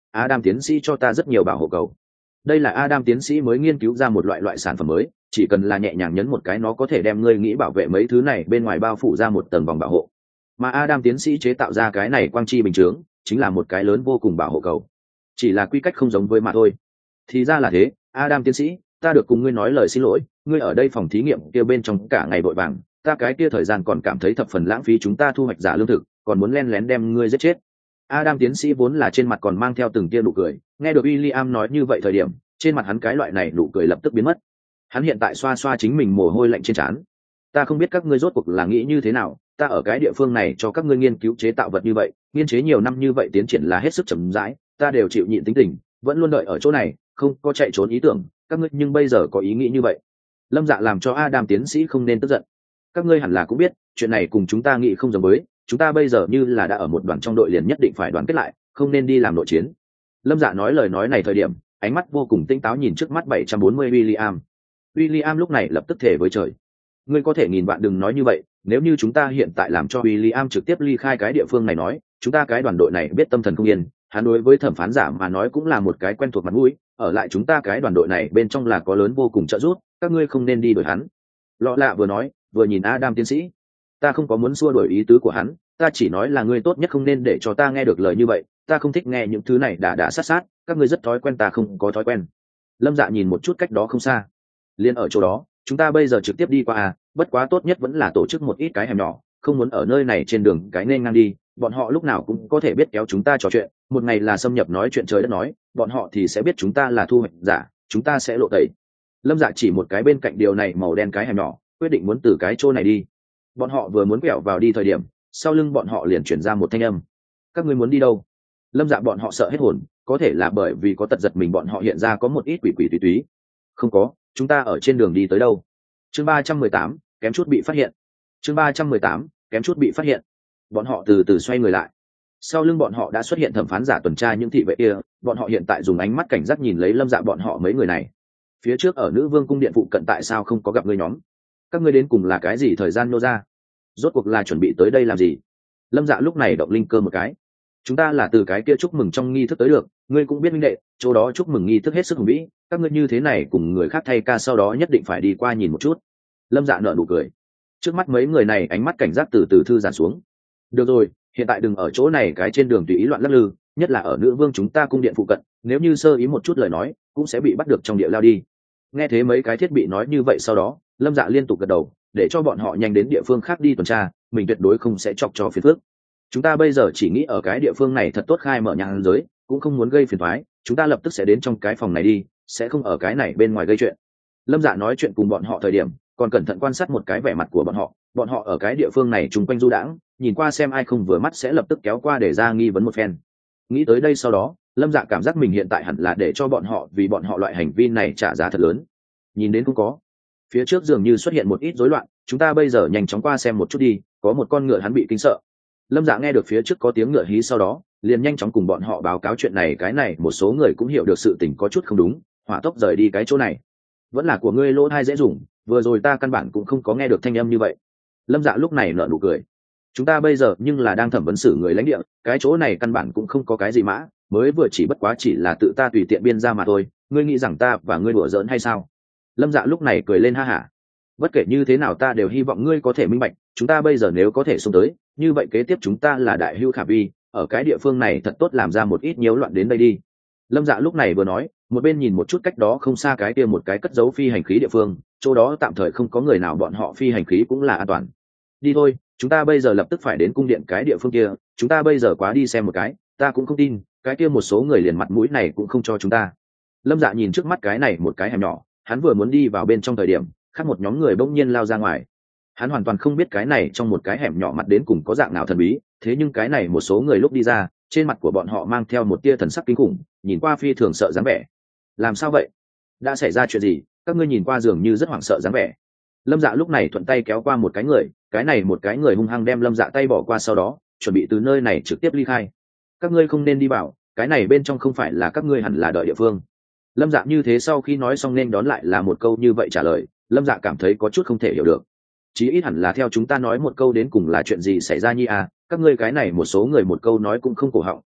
Adam tiến sĩ cho ta rất nhiều bảo hộ cầu. Đây là Adam tiến sĩ mới nghiên cứu ra một loại sản phẩm mới, chỉ cần là nhẹ nhàng nhấn một cái nó có thể đem ngươi nghĩ bảo vệ mấy thứ này bên ngoài bao phủ ra một tầng vòng bảo hộ. Mà Adam tiến sĩ chế tạo ra cái này quang chi bình chướng, chính là một cái lớn vô cùng bảo hộ cầu. Chỉ là quy cách không giống với mà thôi. Thì ra là thế, Adam tiến sĩ, ta được cùng ngươi nói lời xin lỗi, ngươi ở đây phòng thí nghiệm kia bên trong cả ngày vội vàng, ta cái kia thời gian còn cảm thấy thập phần lãng phí, chúng ta thu hoạch giả lương thực, còn muốn len lén đem ngươi giết chết. Adam tiến sĩ vốn là trên mặt còn mang theo từng tia nụ cười, nghe được William nói như vậy thời điểm, trên mặt hắn cái loại này nụ cười lập tức biến mất. Hắn hiện tại xoa xoa chính mình mồ hôi lạnh trên trán. Ta không biết các ngươi rốt cuộc là nghĩ như thế nào, ta ở cái địa phương này cho các ngươi nghiên cứu chế tạo vật như vậy, nghiên chế nhiều năm như vậy tiến triển là hết sức chậm rãi, ta đều chịu nhịn tính tình, vẫn luôn đợi ở chỗ này, không có chạy trốn ý tưởng, các ngươi nhưng bây giờ có ý nghĩ như vậy. Lâm Dạ làm cho Adam tiến sĩ không nên tức giận. Các ngươi hẳn là cũng biết, chuyện này cùng chúng ta nghĩ không giống với, chúng ta bây giờ như là đã ở một đoàn trong đội liền nhất định phải đoàn kết lại, không nên đi làm nội chiến. Lâm Dạ nói lời nói này thời điểm, ánh mắt vô cùng tinh táo nhìn trước mắt 740 William. William lúc này lập tức thề với trời. Ngươi có thể nghìn vạn đừng nói như vậy, nếu như chúng ta hiện tại làm cho William trực tiếp ly khai cái địa phương này nói, chúng ta cái đoàn đội này biết tâm thần không yên, hắn đối với thẩm phán giả mà nói cũng là một cái quen thuộc mặt mũi, ở lại chúng ta cái đoàn đội này bên trong là có lớn vô cùng trợ giúp, các ngươi không nên đi đuổi hắn. Lọ lạ vừa nói, vừa nhìn Adam tiến sĩ. Ta không có muốn xua đuổi ý tứ của hắn, ta chỉ nói là ngươi tốt nhất không nên để cho ta nghe được lời như vậy, ta không thích nghe những thứ này đã sát, các ngươi rất thói quen, ta không có thói quen. Lâm Dạ nhìn một chút cách đó không xa, liền ở chỗ đó, chúng ta bây giờ trực tiếp đi qua à, bất quá tốt nhất vẫn là tổ chức một ít cái hẻm nhỏ, không muốn ở nơi này trên đường cái nên ngang đi, bọn họ lúc nào cũng có thể biết kéo chúng ta trò chuyện, một ngày là xâm nhập nói chuyện trời đất nói, bọn họ thì sẽ biết chúng ta là thu hoạch giả, chúng ta sẽ lộ tẩy. Lâm Dạ chỉ một cái bên cạnh điều này màu đen cái hẻm nhỏ, quyết định muốn từ cái chỗ này đi. Bọn họ vừa muốn quẹo vào đi thời điểm, sau lưng bọn họ liền chuyển ra một thanh âm. Các ngươi muốn đi đâu? Lâm Dạ bọn họ sợ hết hồn, có thể là bởi vì có tật giật mình bọn họ hiện ra có một ít quỷ túy. Không có, chúng ta ở trên đường đi tới đâu? Chương 318, kém chút bị phát hiện. Chương 318, kém chút bị phát hiện. Bọn họ từ từ xoay người lại. Sau lưng bọn họ đã xuất hiện thẩm phán giả tuần tra những thị vệ kia, bọn họ hiện tại dùng ánh mắt cảnh giác nhìn lấy Lâm Dạ bọn họ mấy người này. Phía trước ở Nữ Vương cung điện phụ cận tại sao không có gặp ngươi nhóm? Các ngươi đến cùng là cái gì thời gian nô ra? Rốt cuộc là chuẩn bị tới đây làm gì? Lâm Dạ lúc này động linh cơ một cái. Chúng ta là từ cái kia chúc mừng trong nghi thức tới được, ngươi cũng biết minh đệ, chỗ đó chúc mừng nghi thức hết sức hùng vĩ, các ngươi như thế này cùng người khác thay ca sau đó nhất định phải đi qua nhìn một chút. Lâm Dạ nở nụ cười. Trước mắt mấy người này ánh mắt cảnh giác từ từ thư giãn xuống. Được rồi, hiện tại đừng ở chỗ này cái trên đường tùy ý loạn lắc lư, nhất là ở Nữ Vương chúng ta cung điện phụ cận, nếu như sơ ý một chút lời nói, cũng sẽ bị bắt được trong địa lao đi. Nghe thế mấy cái thiết bị nói như vậy sau đó, Lâm Dạ liên tục gật đầu, để cho bọn họ nhanh đến địa phương khác đi tuần tra, mình tuyệt đối không sẽ chọc cho phiền phức. Chúng ta bây giờ chỉ nghĩ ở cái địa phương này thật tốt khai mở nhãn giới, cũng không muốn gây phiền toái, chúng ta lập tức sẽ đến trong cái phòng này đi, sẽ không ở cái này bên ngoài gây chuyện. Lâm Dạ nói chuyện cùng bọn họ thời điểm, còn cẩn thận quan sát một cái vẻ mặt của bọn họ ở cái địa phương này chung quanh du đãng, nhìn qua xem ai không vừa mắt sẽ lập tức kéo qua để ra nghi vấn một phen. Nghĩ tới đây sau đó, Lâm Dạ cảm giác mình hiện tại hẳn là để cho bọn họ vì bọn họ loại hành vi này trả giá thật lớn. Nhìn đến cũng có, phía trước dường như xuất hiện một ít rối loạn, chúng ta bây giờ nhanh chóng qua xem một chút đi, có một con ngựa hắn bị kinh sợ. Lâm Dạ nghe được phía trước có tiếng ngựa hí sau đó, liền nhanh chóng cùng bọn họ báo cáo chuyện này, cái này một số người cũng hiểu được sự tình có chút không đúng, hỏa tốc rời đi cái chỗ này. Vẫn là của ngươi lỗ tai dễ dùng, vừa rồi ta căn bản cũng không có nghe được thanh âm như vậy. Lâm Dạ lúc này nở nụ cười. Chúng ta bây giờ nhưng là đang thẩm vấn xử người lãnh địa, cái chỗ này căn bản cũng không có cái gì mã, mới vừa chỉ bất quá chỉ là tự ta tùy tiện biên ra mà thôi, ngươi nghĩ rằng ta và ngươi đùa giỡn hay sao? Lâm Dạ lúc này cười lên ha hả. Bất kể như thế nào ta đều hy vọng ngươi có thể minh bạch, chúng ta bây giờ nếu có thể xông tới, như vậy kế tiếp chúng ta là đại hưu khả vi, ở cái địa phương này thật tốt làm ra một ít nhiễu loạn đến đây đi. Lâm Dạ lúc này vừa nói, một bên nhìn một chút cách đó không xa cái kia một cái cất giấu phi hành khí địa phương, chỗ đó tạm thời không có người nào, bọn họ phi hành khí cũng là an toàn. Đi thôi, chúng ta bây giờ lập tức phải đến cung điện cái địa phương kia, chúng ta bây giờ quá đi xem một cái, ta cũng không tin, cái kia một số người liền mặt mũi này cũng không cho chúng ta. Lâm Dạ nhìn trước mắt cái này một cái hẻm nhỏ, hắn vừa muốn đi vào bên trong thời điểm, khác một nhóm người bỗng nhiên lao ra ngoài. Hắn hoàn toàn không biết cái này trong một cái hẻm nhỏ mặt đến cùng có dạng nào thần bí, thế nhưng cái này một số người lúc đi ra, trên mặt của bọn họ mang theo một tia thần sắc kinh khủng, nhìn qua phi thường sợ dáng vẻ. Làm sao vậy? Đã xảy ra chuyện gì? Các ngươi nhìn qua dường như rất hoảng sợ dáng vẻ. Lâm Dạ lúc này thuận tay kéo qua một cái người, cái này một cái người hung hăng đem Lâm Dạ tay bỏ qua, sau đó chuẩn bị từ nơi này trực tiếp ly khai. Các ngươi không nên đi vào, cái này bên trong không phải là các ngươi hẳn là đợi địa phương. Lâm Dạ như thế sau khi nói xong nên đón lại là một câu như vậy trả lời. Lâm Dạ cảm thấy có chút không thể hiểu được, chí ít hẳn là theo chúng ta nói một câu đến cùng là chuyện gì xảy ra nhi à, các ngươi cái này một số người một câu nói cũng không cổ họng,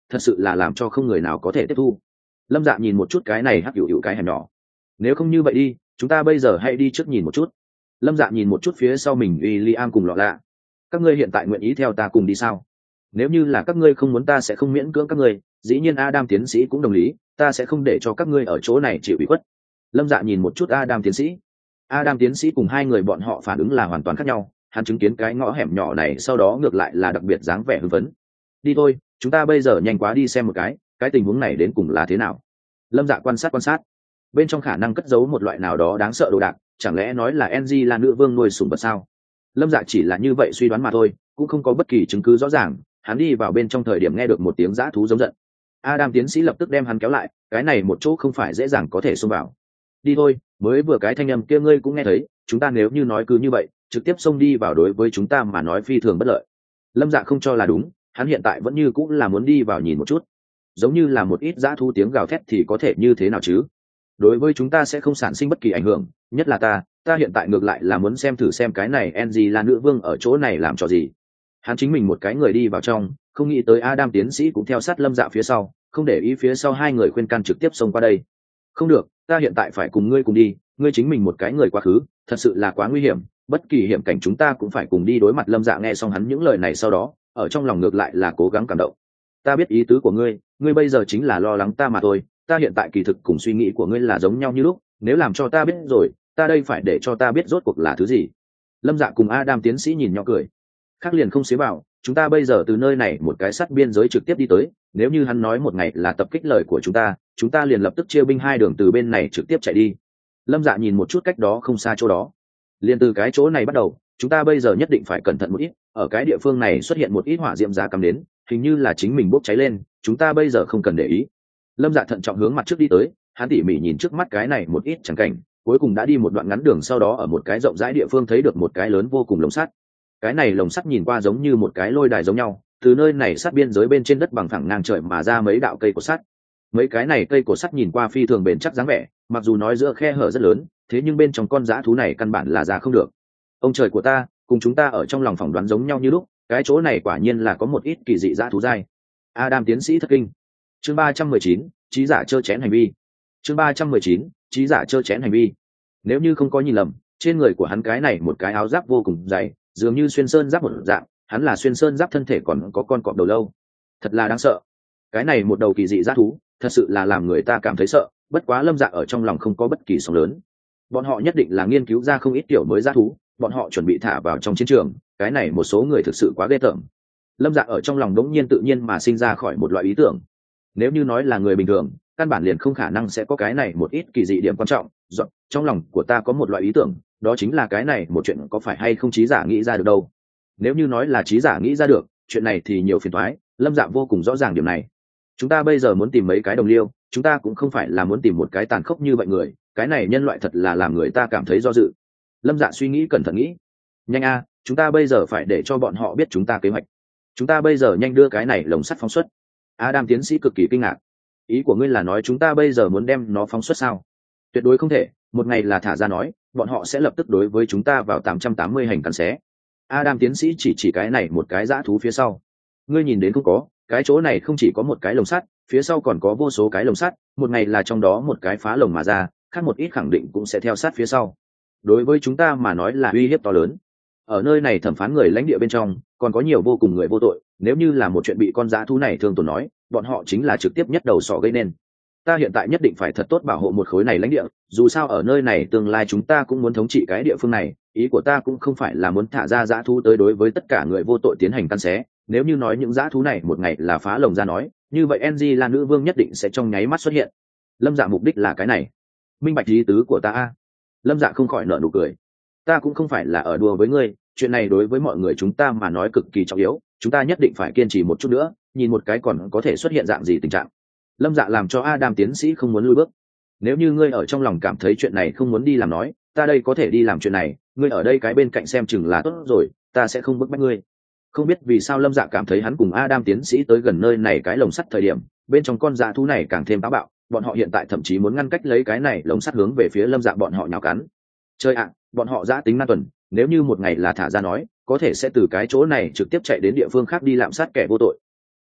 thật sự là làm cho không người nào có thể tiếp thu. Lâm Dạ nhìn một chút cái này hắc hữu cái hẻm nhỏ. Nếu không như vậy đi, chúng ta bây giờ hãy đi trước nhìn một chút. Lâm Dạ nhìn một chút phía sau mình William cùng Lọ Lạ. Các ngươi hiện tại nguyện ý theo ta cùng đi sao? Nếu như là các ngươi không muốn ta sẽ không miễn cưỡng các ngươi, dĩ nhiên Adam tiến sĩ cũng đồng ý, ta sẽ không để cho các ngươi ở chỗ này chịu ủy khuất. Lâm Dạ nhìn một chút Adam tiến sĩ. Adam tiến sĩ cùng hai người bọn họ phản ứng là hoàn toàn khác nhau, hắn chứng kiến cái ngõ hẻm nhỏ này sau đó ngược lại là đặc biệt dáng vẻ hưng phấn. Đi thôi, chúng ta bây giờ nhanh quá đi xem một cái tình huống này đến cùng là thế nào. Lâm Dạ quan sát, bên trong khả năng cất giấu một loại nào đó đáng sợ đồ đạc, chẳng lẽ nói là NG là nữ vương nuôi sủng vật sao? Lâm Dạ chỉ là như vậy suy đoán mà thôi, cũng không có bất kỳ chứng cứ rõ ràng. Hắn đi vào bên trong thời điểm nghe được một tiếng dã thú giống giận. Adam tiến sĩ lập tức đem hắn kéo lại, cái này một chỗ không phải dễ dàng có thể xông vào. Đi thôi, mới vừa cái thanh âm kia ngươi cũng nghe thấy, chúng ta nếu như nói cứ như vậy, trực tiếp xông đi vào đối với chúng ta mà nói phi thường bất lợi. Lâm Dạ không cho là đúng, hắn hiện tại vẫn như cũng là muốn đi vào nhìn một chút. Giống như là một ít dã thú tiếng gào thét thì có thể như thế nào chứ? Đối với chúng ta sẽ không sản sinh bất kỳ ảnh hưởng, nhất là ta hiện tại ngược lại là muốn thử xem cái này NG là nữ vương ở chỗ này làm trò gì. Hắn chính mình một cái người đi vào trong, không nghĩ tới Adam tiến sĩ cũng theo sát Lâm Dạ phía sau, không để ý phía sau hai người khuyên can trực tiếp xông qua đây. Không được, ta hiện tại phải cùng ngươi cùng đi, ngươi chính mình một cái người quá khứ, thật sự là quá nguy hiểm, bất kỳ hiểm cảnh chúng ta cũng phải cùng đi đối mặt. Lâm Dạ nghe xong hắn những lời này sau đó, ở trong lòng ngược lại là cố gắng cảm động. Ta biết ý tứ của ngươi bây giờ chính là lo lắng ta mà thôi, ta hiện tại kỳ thực cùng suy nghĩ của ngươi là giống nhau như lúc, nếu làm cho ta biết rồi, ta đây phải để cho ta biết rốt cuộc là thứ gì. Lâm Dạ cùng Adam tiến sĩ nhìn nhỏ cười. Khác liền không xế vào, chúng ta bây giờ từ nơi này một cái sắt biên giới trực tiếp đi tới, nếu như hắn nói một ngày là tập kích lời của chúng ta liền lập tức chia binh hai đường từ bên này trực tiếp chạy đi. Lâm Dạ nhìn một chút cách đó không xa chỗ đó, liền từ cái chỗ này bắt đầu, chúng ta bây giờ nhất định phải cẩn thận một ít, ở cái địa phương này xuất hiện một ít hỏa diệm giá cắm đến, hình như là chính mình bốc cháy lên, chúng ta bây giờ không cần để ý. Lâm Dạ thận trọng hướng mặt trước đi tới, hắn tỉ mỉ nhìn trước mắt cái này một ít chẳng cảnh, cuối cùng đã đi một đoạn ngắn đường, sau đó ở một cái rộng rãi địa phương thấy được một cái lớn vô cùng lồng sắt. Cái này lồng sắt nhìn qua giống như một cái lôi đài giống nhau, từ nơi này sát biên giới bên trên đất bằng phẳng ngang trời mà ra mấy đạo cây cột sắt. Mấy cái này cây cột sắt nhìn qua phi thường bền chắc dáng vẻ, mặc dù nói giữa khe hở rất lớn, thế nhưng bên trong con dã thú này căn bản là ra không được. Ông trời của ta, cùng chúng ta ở trong lòng phỏng đoán giống nhau như lúc, cái chỗ này quả nhiên là có một ít kỳ dị dã thú dai. Adam tiến sĩ thất kinh. Chương 319, trí giả chơ chén hành vi. Chương 319, trí giả chơ chén hành vi. Nếu như không có nhìn lầm, trên người của hắn cái này một cái áo giáp vô cùng dày, dường như xuyên sơn giáp một dạng, hắn là xuyên sơn giáp thân thể còn có con cọp đầu lâu, thật là đáng sợ. Cái này một đầu kỳ dị dã thú, thật sự là làm người ta cảm thấy sợ. Bất quá Lâm Dạ ở trong lòng không có bất kỳ sóng lớn, bọn họ nhất định là nghiên cứu ra không ít kiểu mới dã thú, bọn họ chuẩn bị thả vào trong chiến trường. Cái này một số người thực sự quá ghê tởm. Lâm Dạ ở trong lòng đống nhiên tự nhiên mà sinh ra khỏi một loại ý tưởng. Nếu như nói là người bình thường, căn bản liền không khả năng sẽ có cái này một ít kỳ dị điểm quan trọng. Trong lòng của ta có một loại ý tưởng, đó chính là cái này một chuyện có phải hay không trí giả nghĩ ra được đâu. Nếu như nói là trí giả nghĩ ra được, chuyện này thì nhiều phiền toái. Lâm Dạ vô cùng rõ ràng điểm này. Chúng ta bây giờ muốn tìm mấy cái đồng liêu, chúng ta cũng không phải là muốn tìm một cái tàn khốc như vậy người, cái này nhân loại thật là làm người ta cảm thấy do dự. Lâm Dạ suy nghĩ cẩn thận nghĩ. Nhanh a, chúng ta bây giờ phải để cho bọn họ biết chúng ta kế hoạch. Chúng ta bây giờ nhanh đưa cái này lồng sắt phóng xuất. Adam tiến sĩ cực kỳ kinh ngạc. Ý của ngươi là nói chúng ta bây giờ muốn đem nó phóng xuất sao? Tuyệt đối không thể, một ngày là thả ra nói, bọn họ sẽ lập tức đối với chúng ta vào 880 hành cắn xé. Adam tiến sĩ chỉ cái này một cái dã thú phía sau. Ngươi nhìn đến không có, cái chỗ này không chỉ có một cái lồng sắt, phía sau còn có vô số cái lồng sắt, một ngày là trong đó một cái phá lồng mà ra, khác một ít khẳng định cũng sẽ theo sát phía sau. Đối với chúng ta mà nói là uy hiếp to lớn. Ở nơi này thẩm phán người lãnh địa bên trong, còn có nhiều vô cùng người vô tội, nếu như là một chuyện bị con dã thú này thương tổn nói, bọn họ chính là trực tiếp nhất đầu sọ gây nên. Ta hiện tại nhất định phải thật tốt bảo hộ một khối này lãnh địa, dù sao ở nơi này tương lai chúng ta cũng muốn thống trị cái địa phương này, ý của ta cũng không phải là muốn thả ra dã thú tới đối với tất cả người vô tội tiến hành căn xé. Nếu như nói những dã thú này một ngày là phá lồng ra nói, như vậy NG là nữ vương nhất định sẽ trong nháy mắt xuất hiện. Lâm Dạ mục đích là cái này. Minh bạch ý tứ của ta a. Lâm Dạ không khỏi nở nụ cười. Ta cũng không phải là ở đùa với ngươi, chuyện này đối với mọi người chúng ta mà nói cực kỳ trọng yếu, chúng ta nhất định phải kiên trì một chút nữa, nhìn một cái còn có thể xuất hiện dạng gì tình trạng. Lâm Dạ làm cho Adam tiến sĩ không muốn lui bước. Nếu như ngươi ở trong lòng cảm thấy chuyện này không muốn đi làm nói, ta đây có thể đi làm chuyện này, ngươi ở đây cái bên cạnh xem chừng là tốt rồi, ta sẽ không bức bách ngươi. Không biết vì sao Lâm Dạ cảm thấy hắn cùng Adam tiến sĩ tới gần nơi này cái lồng sắt thời điểm, bên trong con dã thú này càng thêm táo bạo, bọn họ hiện tại thậm chí muốn ngăn cách lấy cái này lồng sắt hướng về phía Lâm Dạ bọn họ nhào cắn. Chơi ạ, bọn họ dã tính nan tuần, nếu như một ngày là thả ra nói, có thể sẽ từ cái chỗ này trực tiếp chạy đến địa phương khác đi lạm sát kẻ vô tội.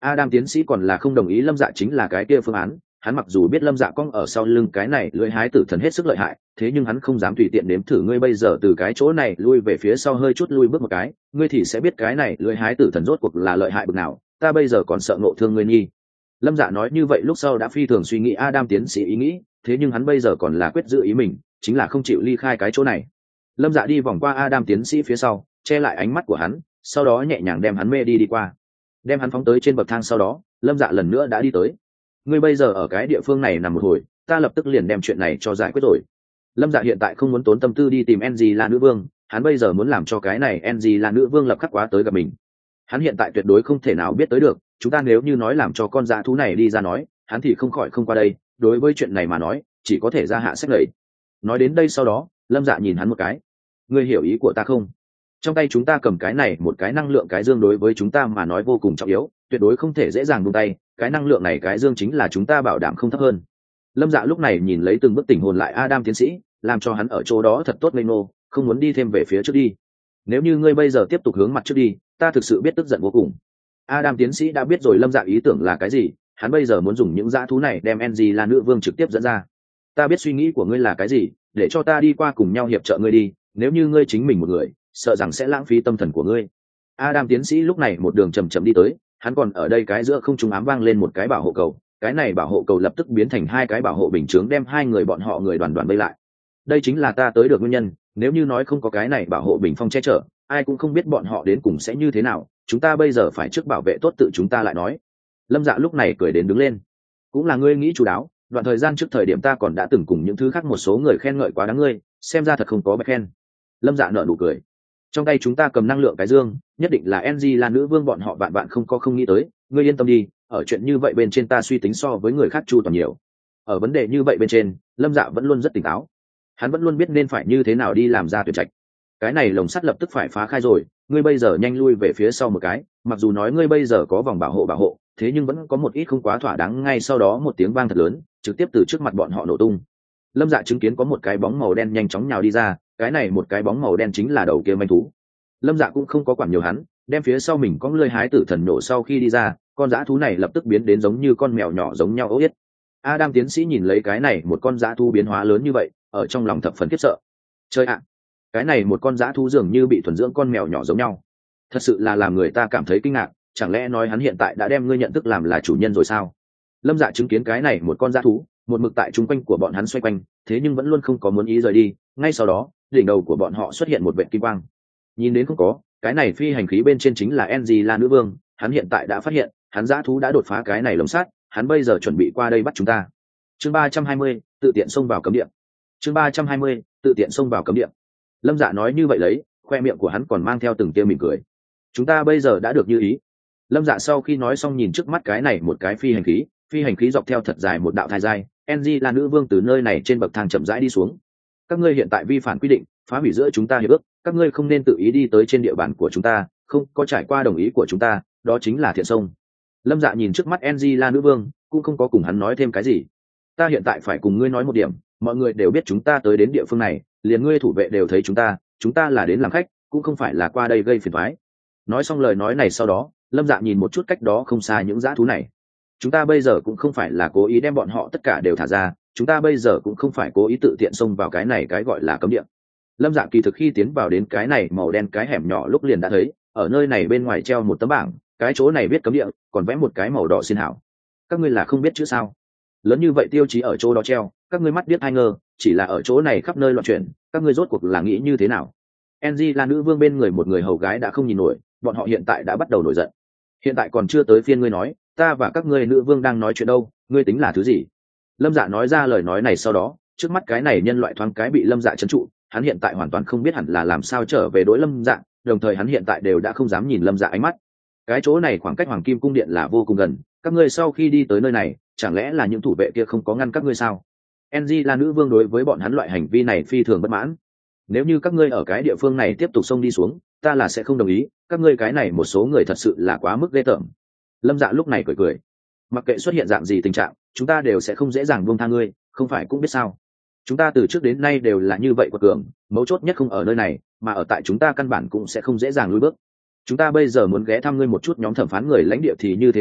Adam tiến sĩ còn là không đồng ý Lâm Dạ chính là cái kia phương án. Hắn mặc dù biết Lâm Dạ cong ở sau lưng cái này lưỡi hái tử thần hết sức lợi hại, thế nhưng hắn không dám tùy tiện nếm thử. Ngươi bây giờ từ cái chỗ này lui về phía sau hơi chút lui bước một cái, ngươi thì sẽ biết cái này lưỡi hái tử thần rốt cuộc là lợi hại bực nào. Ta bây giờ còn sợ ngộ thương ngươi nhi. Lâm Dạ nói như vậy lúc sau đã phi thường suy nghĩ Adam tiến sĩ ý nghĩ, thế nhưng hắn bây giờ còn là quyết giữ ý mình, chính là không chịu ly khai cái chỗ này. Lâm Dạ đi vòng qua Adam tiến sĩ phía sau, che lại ánh mắt của hắn, sau đó nhẹ nhàng đem hắn mê đi qua, đem hắn phóng tới trên bậc thang. Sau đó Lâm Dạ lần nữa đã đi tới. Ngươi bây giờ ở cái địa phương này nằm một hồi, ta lập tức liền đem chuyện này cho giải quyết rồi. Lâm Dạ hiện tại không muốn tốn tâm tư đi tìm NG là nữ vương, hắn bây giờ muốn làm cho cái này NG là nữ vương lập khắc quá tới gặp mình. Hắn hiện tại tuyệt đối không thể nào biết tới được, chúng ta nếu như nói làm cho con dã thú này đi ra nói, hắn thì không khỏi không qua đây. Đối với chuyện này mà nói, chỉ có thể ra hạ sách lầy. Nói đến đây sau đó, Lâm Dạ nhìn hắn một cái. Ngươi hiểu ý của ta không? Trong tay chúng ta cầm cái này một cái năng lượng cái dương đối với chúng ta mà nói vô cùng trọng yếu, tuyệt đối không thể dễ dàng buông tay. Cái năng lượng này cái dương chính là chúng ta bảo đảm không thấp hơn. Lâm Dạ lúc này nhìn lấy từng bức tỉnh hồn lại Adam tiến sĩ, làm cho hắn ở chỗ đó thật tốt ngây ngô, không muốn đi thêm về phía trước đi. Nếu như ngươi bây giờ tiếp tục hướng mặt trước đi, ta thực sự biết tức giận vô cùng. Adam tiến sĩ đã biết rồi Lâm Dạ ý tưởng là cái gì, hắn bây giờ muốn dùng những dã thú này đem NG là nữ vương trực tiếp dẫn ra. Ta biết suy nghĩ của ngươi là cái gì, để cho ta đi qua cùng nhau hiệp trợ ngươi đi, nếu như ngươi chính mình một người, sợ rằng sẽ lãng phí tâm thần của ngươi. Adam tiến sĩ lúc này một đường chậm chậm đi tới, hắn còn ở đây cái giữa không trung ám vang lên một cái bảo hộ cầu, cái này bảo hộ cầu lập tức biến thành hai cái bảo hộ bình chướng đem hai người bọn họ người đoàn đoàn vây lại. Đây chính là ta tới được nguyên nhân, nếu như nói không có cái này bảo hộ bình phong che chở, ai cũng không biết bọn họ đến cùng sẽ như thế nào, chúng ta bây giờ phải trước bảo vệ tốt tự chúng ta lại nói. Lâm Dạ lúc này cười đến đứng lên. Cũng là ngươi nghĩ chú đáo, đoạn thời gian trước thời điểm ta còn đã từng cùng những thứ khác một số người khen ngợi quá đáng ngươi, xem ra thật không có bạch khen. Lâm Dạ nở nụ cười. Trong tay chúng ta cầm năng lượng cái dương, nhất định là NG là nữ vương bọn họ bạn bạn không nghĩ tới, ngươi yên tâm đi, ở chuyện như vậy bên trên ta suy tính so với người khác chu toàn nhiều. Ở vấn đề như vậy bên trên, Lâm Dạ vẫn luôn rất tỉnh táo. Hắn vẫn luôn biết nên phải như thế nào đi làm ra tuyển trạch. Cái này lồng sắt lập tức phải phá khai rồi, ngươi bây giờ nhanh lui về phía sau một cái, mặc dù nói ngươi bây giờ có vòng bảo hộ, thế nhưng vẫn có một ít không quá thỏa đáng. Ngay sau đó một tiếng vang thật lớn, trực tiếp từ trước mặt bọn họ nổ tung. Lâm Dạ chứng kiến có một cái bóng màu đen nhanh chóng nhào đi ra, cái này một cái bóng màu đen chính là đầu kia manh thú. Lâm Dạ cũng không có quản nhiều hắn, đem phía sau mình có lưỡi hái tử thần nổ sau khi đi ra, con dã thú này lập tức biến đến giống như con mèo nhỏ giống nhau ố yết. Adam tiến sĩ nhìn lấy cái này một con dã thú biến hóa lớn như vậy, ở trong lòng thập phần khiếp sợ. Chơi ạ, cái này một con dã thú dường như bị thuần dưỡng con mèo nhỏ giống nhau, thật sự là làm người ta cảm thấy kinh ngạc. Chẳng lẽ nói hắn hiện tại đã đem ngươi nhận thức làm là chủ nhân rồi sao? Lâm Dạ chứng kiến cái này một con dã thú, một mực tại chung quanh của bọn hắn xoay quanh, thế nhưng vẫn luôn không có muốn ý rời đi. Ngay sau đó, đỉnh đầu của bọn họ xuất hiện một vệt kim quang. Nhìn đến không có, cái này phi hành khí bên trên chính là NG là nữ vương. Hắn hiện tại đã phát hiện, hắn dã thú đã đột phá cái này lồng sắt, hắn bây giờ chuẩn bị qua đây bắt chúng ta. Chương 320, tự tiện xông vào cấm địa. Chương 320, tự tiện xông vào cấm địa. Lâm Dạ nói như vậy lấy, khoe miệng của hắn còn mang theo từng tia mỉm cười. Chúng ta bây giờ đã được như ý. Lâm Dạ sau khi nói xong nhìn trước mắt cái này một cái phi hành khí dọc theo thật dài một đạo thai dài, NG là nữ vương từ nơi này trên bậc thang chậm rãi đi xuống. Các ngươi hiện tại vi phản quy định, phá hủy giữa chúng ta hiệp ước, các ngươi không nên tự ý đi tới trên địa bàn của chúng ta, không có trải qua đồng ý của chúng ta, đó chính là thiện sông. Lâm Dạ nhìn trước mắt NG la nữ vương, cũng không có cùng hắn nói thêm cái gì. Ta hiện tại phải cùng ngươi nói một điểm, mọi người đều biết chúng ta tới đến địa phương này, liền ngươi thủ vệ đều thấy chúng ta là đến làm khách, cũng không phải là qua đây gây phiền toái. Nói xong lời nói này sau đó, Lâm Dạ nhìn một chút cách đó không xa những dã thú này. Chúng ta bây giờ cũng không phải là cố ý đem bọn họ tất cả đều thả ra, chúng ta bây giờ cũng không phải cố ý tự tiện xông vào cái này cái gọi là cấm địa. Lâm Dạ kỳ thực khi tiến vào đến cái này màu đen cái hẻm nhỏ lúc liền đã thấy, ở nơi này bên ngoài treo một tấm bảng, cái chỗ này viết cấm địa, còn vẽ một cái màu đỏ xin hảo. Các ngươi là không biết chữ sao? Lớn như vậy tiêu chí ở chỗ đó treo, các ngươi mắt biết ai ngờ, chỉ là ở chỗ này khắp nơi loạn chuyển, các ngươi rốt cuộc là nghĩ như thế nào? NG là nữ vương bên người một người hầu gái đã không nhìn nổi, bọn họ hiện tại đã bắt đầu nổi giận. Hiện tại còn chưa tới phiên ngươi nói, ta và các ngươi nữ vương đang nói chuyện đâu, ngươi tính là thứ gì? Lâm Dạ nói ra lời nói này sau đó, trước mắt cái này nhân loại thoáng cái bị Lâm Dạ trấn trụ, hắn hiện tại hoàn toàn không biết hẳn là làm sao trở về đối Lâm Dạ, đồng thời hắn hiện tại đều đã không dám nhìn Lâm Dạ ánh mắt. Cái chỗ này khoảng cách Hoàng Kim cung điện là vô cùng gần, các ngươi sau khi đi tới nơi này, chẳng lẽ là những thủ vệ kia không có ngăn các ngươi sao? NG là nữ vương đối với bọn hắn loại hành vi này phi thường bất mãn. Nếu như các ngươi ở cái địa phương này tiếp tục xông đi xuống, ta là sẽ không đồng ý, các ngươi cái này một số người thật sự là quá mức ghê tởm. Lâm Dạ lúc này cười cười, mặc kệ xuất hiện dạng gì tình trạng, chúng ta đều sẽ không dễ dàng buông tha ngươi, không phải cũng biết sao? Chúng ta từ trước đến nay đều là như vậy quật cường, mấu chốt nhất không ở nơi này, mà ở tại chúng ta căn bản cũng sẽ không dễ dàng lùi bước. Chúng ta bây giờ muốn ghé thăm ngươi một chút nhóm thẩm phán người lãnh địa thì như thế nào?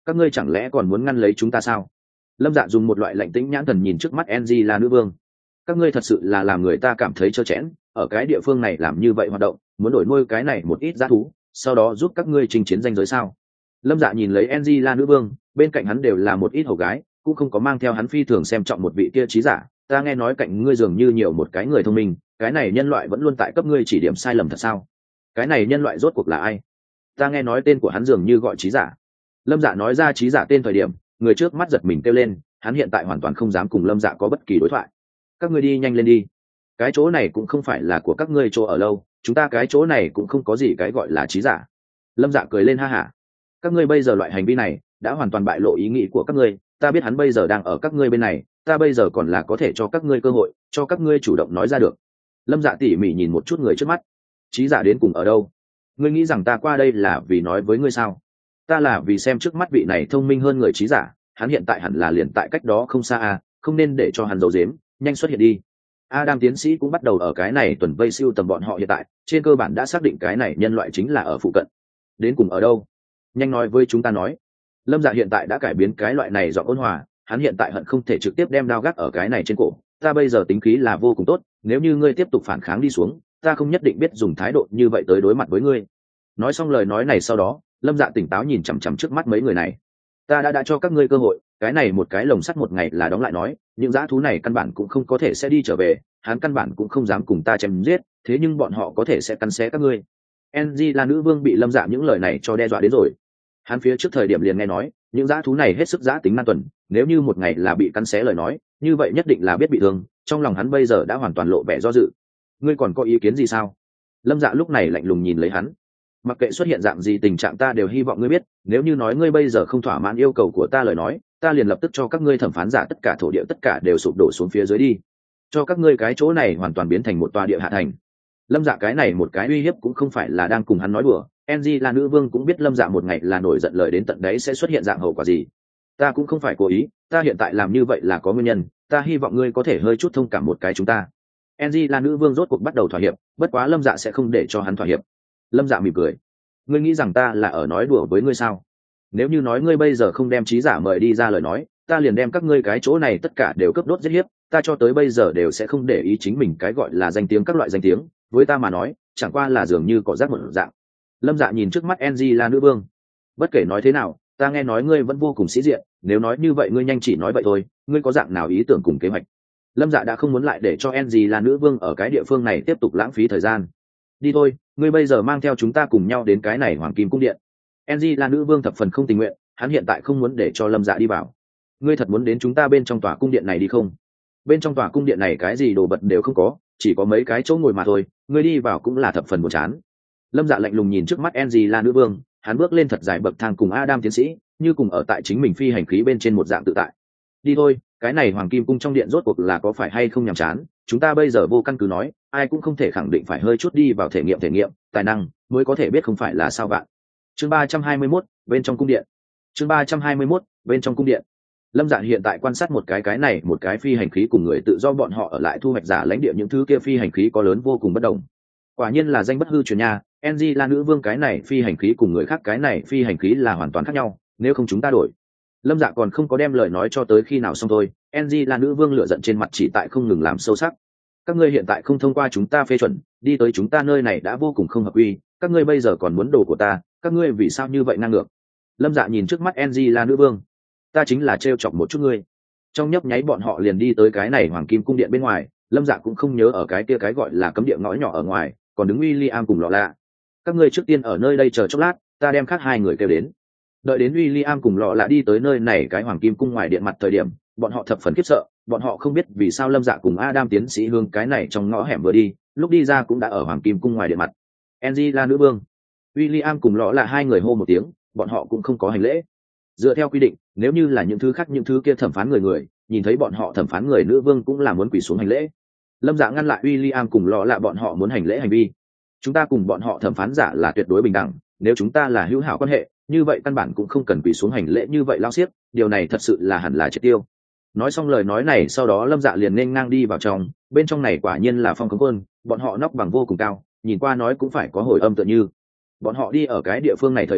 các ngươi chẳng lẽ còn muốn ngăn lấy chúng ta sao? Lâm Dạ dùng một loại lạnh tĩnh nhãn thần nhìn trước mắt Angela nữ vương. Các ngươi thật sự là làm người ta cảm thấy trơ trẽn, ở cái địa phương này làm như vậy hoạt động, muốn đổi nuôi cái này một ít dã thú, sau đó giúp các ngươi chinh chiến danh giới sao? Lâm Dạ nhìn lấy Angela nữ vương, bên cạnh hắn đều là một ít hầu gái, cũng không có mang theo hắn phi thường xem trọng một vị kia trí giả. Ta nghe nói cạnh ngươi dường như nhiều một cái người thông minh, cái này nhân loại vẫn luôn tại cấp ngươi chỉ điểm sai lầm thật sao? Cái này nhân loại rốt cuộc là ai? Ta nghe nói tên của hắn dường như gọi trí giả. Lâm Dạ nói ra trí giả tên thời điểm, người trước mắt giật mình kêu lên, hắn hiện tại hoàn toàn không dám cùng Lâm Dạ có bất kỳ đối thoại. Các ngươi đi nhanh lên đi, cái chỗ này cũng không phải là của các ngươi chỗ ở lâu, chúng ta cái chỗ này cũng không có gì cái gọi là trí giả. Lâm Dạ cười lên ha hả. Các ngươi bây giờ loại hành vi này đã hoàn toàn bại lộ ý nghĩ của các ngươi, ta biết hắn bây giờ đang ở các ngươi bên này, ta bây giờ còn là có thể cho các ngươi cơ hội, cho các ngươi chủ động nói ra được. Lâm Dạ tỉ mỉ nhìn một chút người trước mắt. Trí giả đến cùng ở đâu? Ngươi nghĩ rằng ta qua đây là vì nói với ngươi sao? Ta là vì xem trước mắt vị này thông minh hơn người trí giả, hắn hiện tại hẳn là liền tại cách đó không xa à, không nên để cho hắn giấu giếm, nhanh xuất hiện đi. Adam tiến sĩ cũng bắt đầu ở cái này tuần vây siêu tầm bọn họ hiện tại, trên cơ bản đã xác định cái này nhân loại chính là ở phụ cận. Đến cùng ở đâu? Nhanh nói với chúng ta nói. Lâm Dạ hiện tại đã cải biến cái loại này giọng ôn hòa, hắn hiện tại hận không thể trực tiếp đem đao gác ở cái này trên cổ. Ta bây giờ tính khí là vô cùng tốt, nếu như ngươi tiếp tục phản kháng đi xuống, ta không nhất định biết dùng thái độ như vậy tới đối mặt với ngươi. Nói xong lời nói này sau đó, Lâm Dạ tỉnh táo nhìn chằm chằm trước mắt mấy người này. Ta đã cho các ngươi cơ hội, cái này một cái lồng sắt một ngày là đóng lại nói, những dã thú này căn bản cũng không có thể sẽ đi trở về, hắn căn bản cũng không dám cùng ta chém giết, thế nhưng bọn họ có thể sẽ cắn xé các ngươi. Enji là nữ vương bị Lâm Dạ những lời này cho đe dọa đến rồi. Hắn phía trước thời điểm liền nghe nói, những dã thú này hết sức dã tính nan tuần, nếu như một ngày là bị cắn xé lời nói, như vậy nhất định là biết bị thương, trong lòng hắn bây giờ đã hoàn toàn lộ vẻ do dự. Ngươi còn có ý kiến gì sao? Lâm Dạ lúc này lạnh lùng nhìn lấy hắn. Mặc kệ xuất hiện dạng gì tình trạng ta đều hy vọng ngươi biết, nếu như nói ngươi bây giờ không thỏa mãn yêu cầu của ta lời nói, ta liền lập tức cho các ngươi thẩm phán giả tất cả thổ địa tất cả đều sụp đổ xuống phía dưới đi, cho các ngươi cái chỗ này hoàn toàn biến thành một tòa địa hạ thành. Lâm Dạ cái này một cái uy hiếp cũng không phải là đang cùng hắn nói đùa, Enji là nữ vương cũng biết Lâm Dạ một ngày là nổi giận lời đến tận đấy sẽ xuất hiện dạng hậu quả gì. Ta cũng không phải cố ý, ta hiện tại làm như vậy là có nguyên nhân, ta hy vọng ngươi có thể hơi chút thông cảm một cái chúng ta. Enji là nữ vương rốt cuộc bắt đầu thỏa hiệp, bất quá Lâm Dạ sẽ không để cho hắn thỏa hiệp. Lâm Dạ mỉm cười. Ngươi nghĩ rằng ta là ở nói đùa với ngươi sao? Nếu như nói ngươi bây giờ không đem trí giả mời đi ra lời nói, ta liền đem các ngươi cái chỗ này tất cả đều cướp đốt giết hiếp, ta cho tới bây giờ đều sẽ không để ý chính mình cái gọi là danh tiếng các loại danh tiếng, với ta mà nói, chẳng qua là dường như cỏ rác một dạng. Lâm Dạ nhìn trước mắt Angela nữ vương. Bất kể nói thế nào, ta nghe nói ngươi vẫn vô cùng sĩ diện, nếu nói như vậy ngươi nhanh chỉ nói vậy thôi, ngươi có dạng nào ý tưởng cùng kế hoạch? Lâm Dạ đã không muốn lại để cho Angela nữ vương ở cái địa phương này tiếp tục lãng phí thời gian. Đi thôi, ngươi bây giờ mang theo chúng ta cùng nhau đến cái này Hoàng Kim cung điện. Angela nữ vương thập phần không tình nguyện, hắn hiện tại không muốn để cho Lâm Dạ đi vào. Ngươi thật muốn đến chúng ta bên trong tòa cung điện này đi không? Bên trong tòa cung điện này cái gì đồ vật đều không có, chỉ có mấy cái chỗ ngồi mà thôi, ngươi đi vào cũng là thập phần buồn chán. Lâm Dạ lạnh lùng nhìn trước mắt Angela nữ vương, hắn bước lên thật dài bậc thang cùng Adam tiến sĩ, như cùng ở tại chính mình phi hành khí bên trên một dạng tự tại. Đi thôi, cái này Hoàng Kim cung trong điện rốt cuộc là có phải hay không nhàm chán, chúng ta bây giờ vô căn cứ nói, ai cũng không thể khẳng định phải hơi chút đi vào thể nghiệm tài năng mới có thể biết không phải là sao bạn. Chương 321, bên trong cung điện. Chương 321, bên trong cung điện. Lâm Dạ hiện tại quan sát một cái này một cái phi hành khí cùng người tự do bọn họ ở lại thu hoạch giả lãnh địa những thứ kia phi hành khí có lớn vô cùng bất đồng. Quả nhiên là danh bất hư truyền nha, NG là nữ vương cái này phi hành khí cùng người khác cái này phi hành khí là hoàn toàn khác nhau, nếu không chúng ta đổi. Lâm Dạ còn không có đem lời nói cho tới khi nào xong thôi, NG là nữ vương lửa giận trên mặt chỉ tại không ngừng làm sâu sắc. Các ngươi hiện tại không thông qua chúng ta phê chuẩn, đi tới chúng ta nơi này đã vô cùng không hợp quy, các ngươi bây giờ còn muốn đồ của ta, các ngươi vì sao như vậy ngang ngược? Lâm Dạ nhìn trước mắt NG là nữ vương. Ta chính là trêu chọc một chút ngươi. Trong nhấp nháy bọn họ liền đi tới cái này Hoàng Kim cung điện bên ngoài, Lâm Dạ cũng không nhớ ở cái kia cái gọi là cấm địa ngõ nhỏ ở ngoài, còn đứng William cùng Lọ Lạ. Các ngươi trước tiên ở nơi đây chờ chốc lát, ta đem khác hai người kêu đến. Đợi đến William cùng Lọ Lạ đi tới nơi này cái Hoàng Kim cung ngoài điện mặt thời điểm, bọn họ thập phần khiếp sợ, bọn họ không biết vì sao Lâm Dạ cùng Adam tiến sĩ hương cái này trong ngõ hẻm vừa đi, lúc đi ra cũng đã ở Hoàng Kim cung ngoài điện mặt. Angela nữ vương, William cùng Lọ Lạ hai người hô một tiếng, bọn họ cũng không có hành lễ. Dựa theo quy định, nếu như là những thứ khác những thứ kia thẩm phán người nhìn thấy bọn họ thẩm phán người nữ vương cũng là muốn quỳ xuống hành lễ. Lâm Dạ ngăn lại William cùng Lọ Lạ bọn họ muốn hành lễ hành vi. Chúng ta cùng bọn họ thẩm phán giả là tuyệt đối bình đẳng, nếu chúng ta là hữu hảo quan hệ, như vậy căn bản cũng không cần quỳ xuống hành lễ như vậy lao xiếc, điều này thật sự là hẳn là triệt tiêu. Nói xong lời nói này sau đó Lâm Dạ liền nên ngang đi vào trong, bên trong này quả nhiên là phong cấm quân, bọn họ nóc bằng vô cùng cao, nhìn qua nói cũng phải có hồi âm tựa như. Bọn họ đi ở cái địa phương này thời điểm,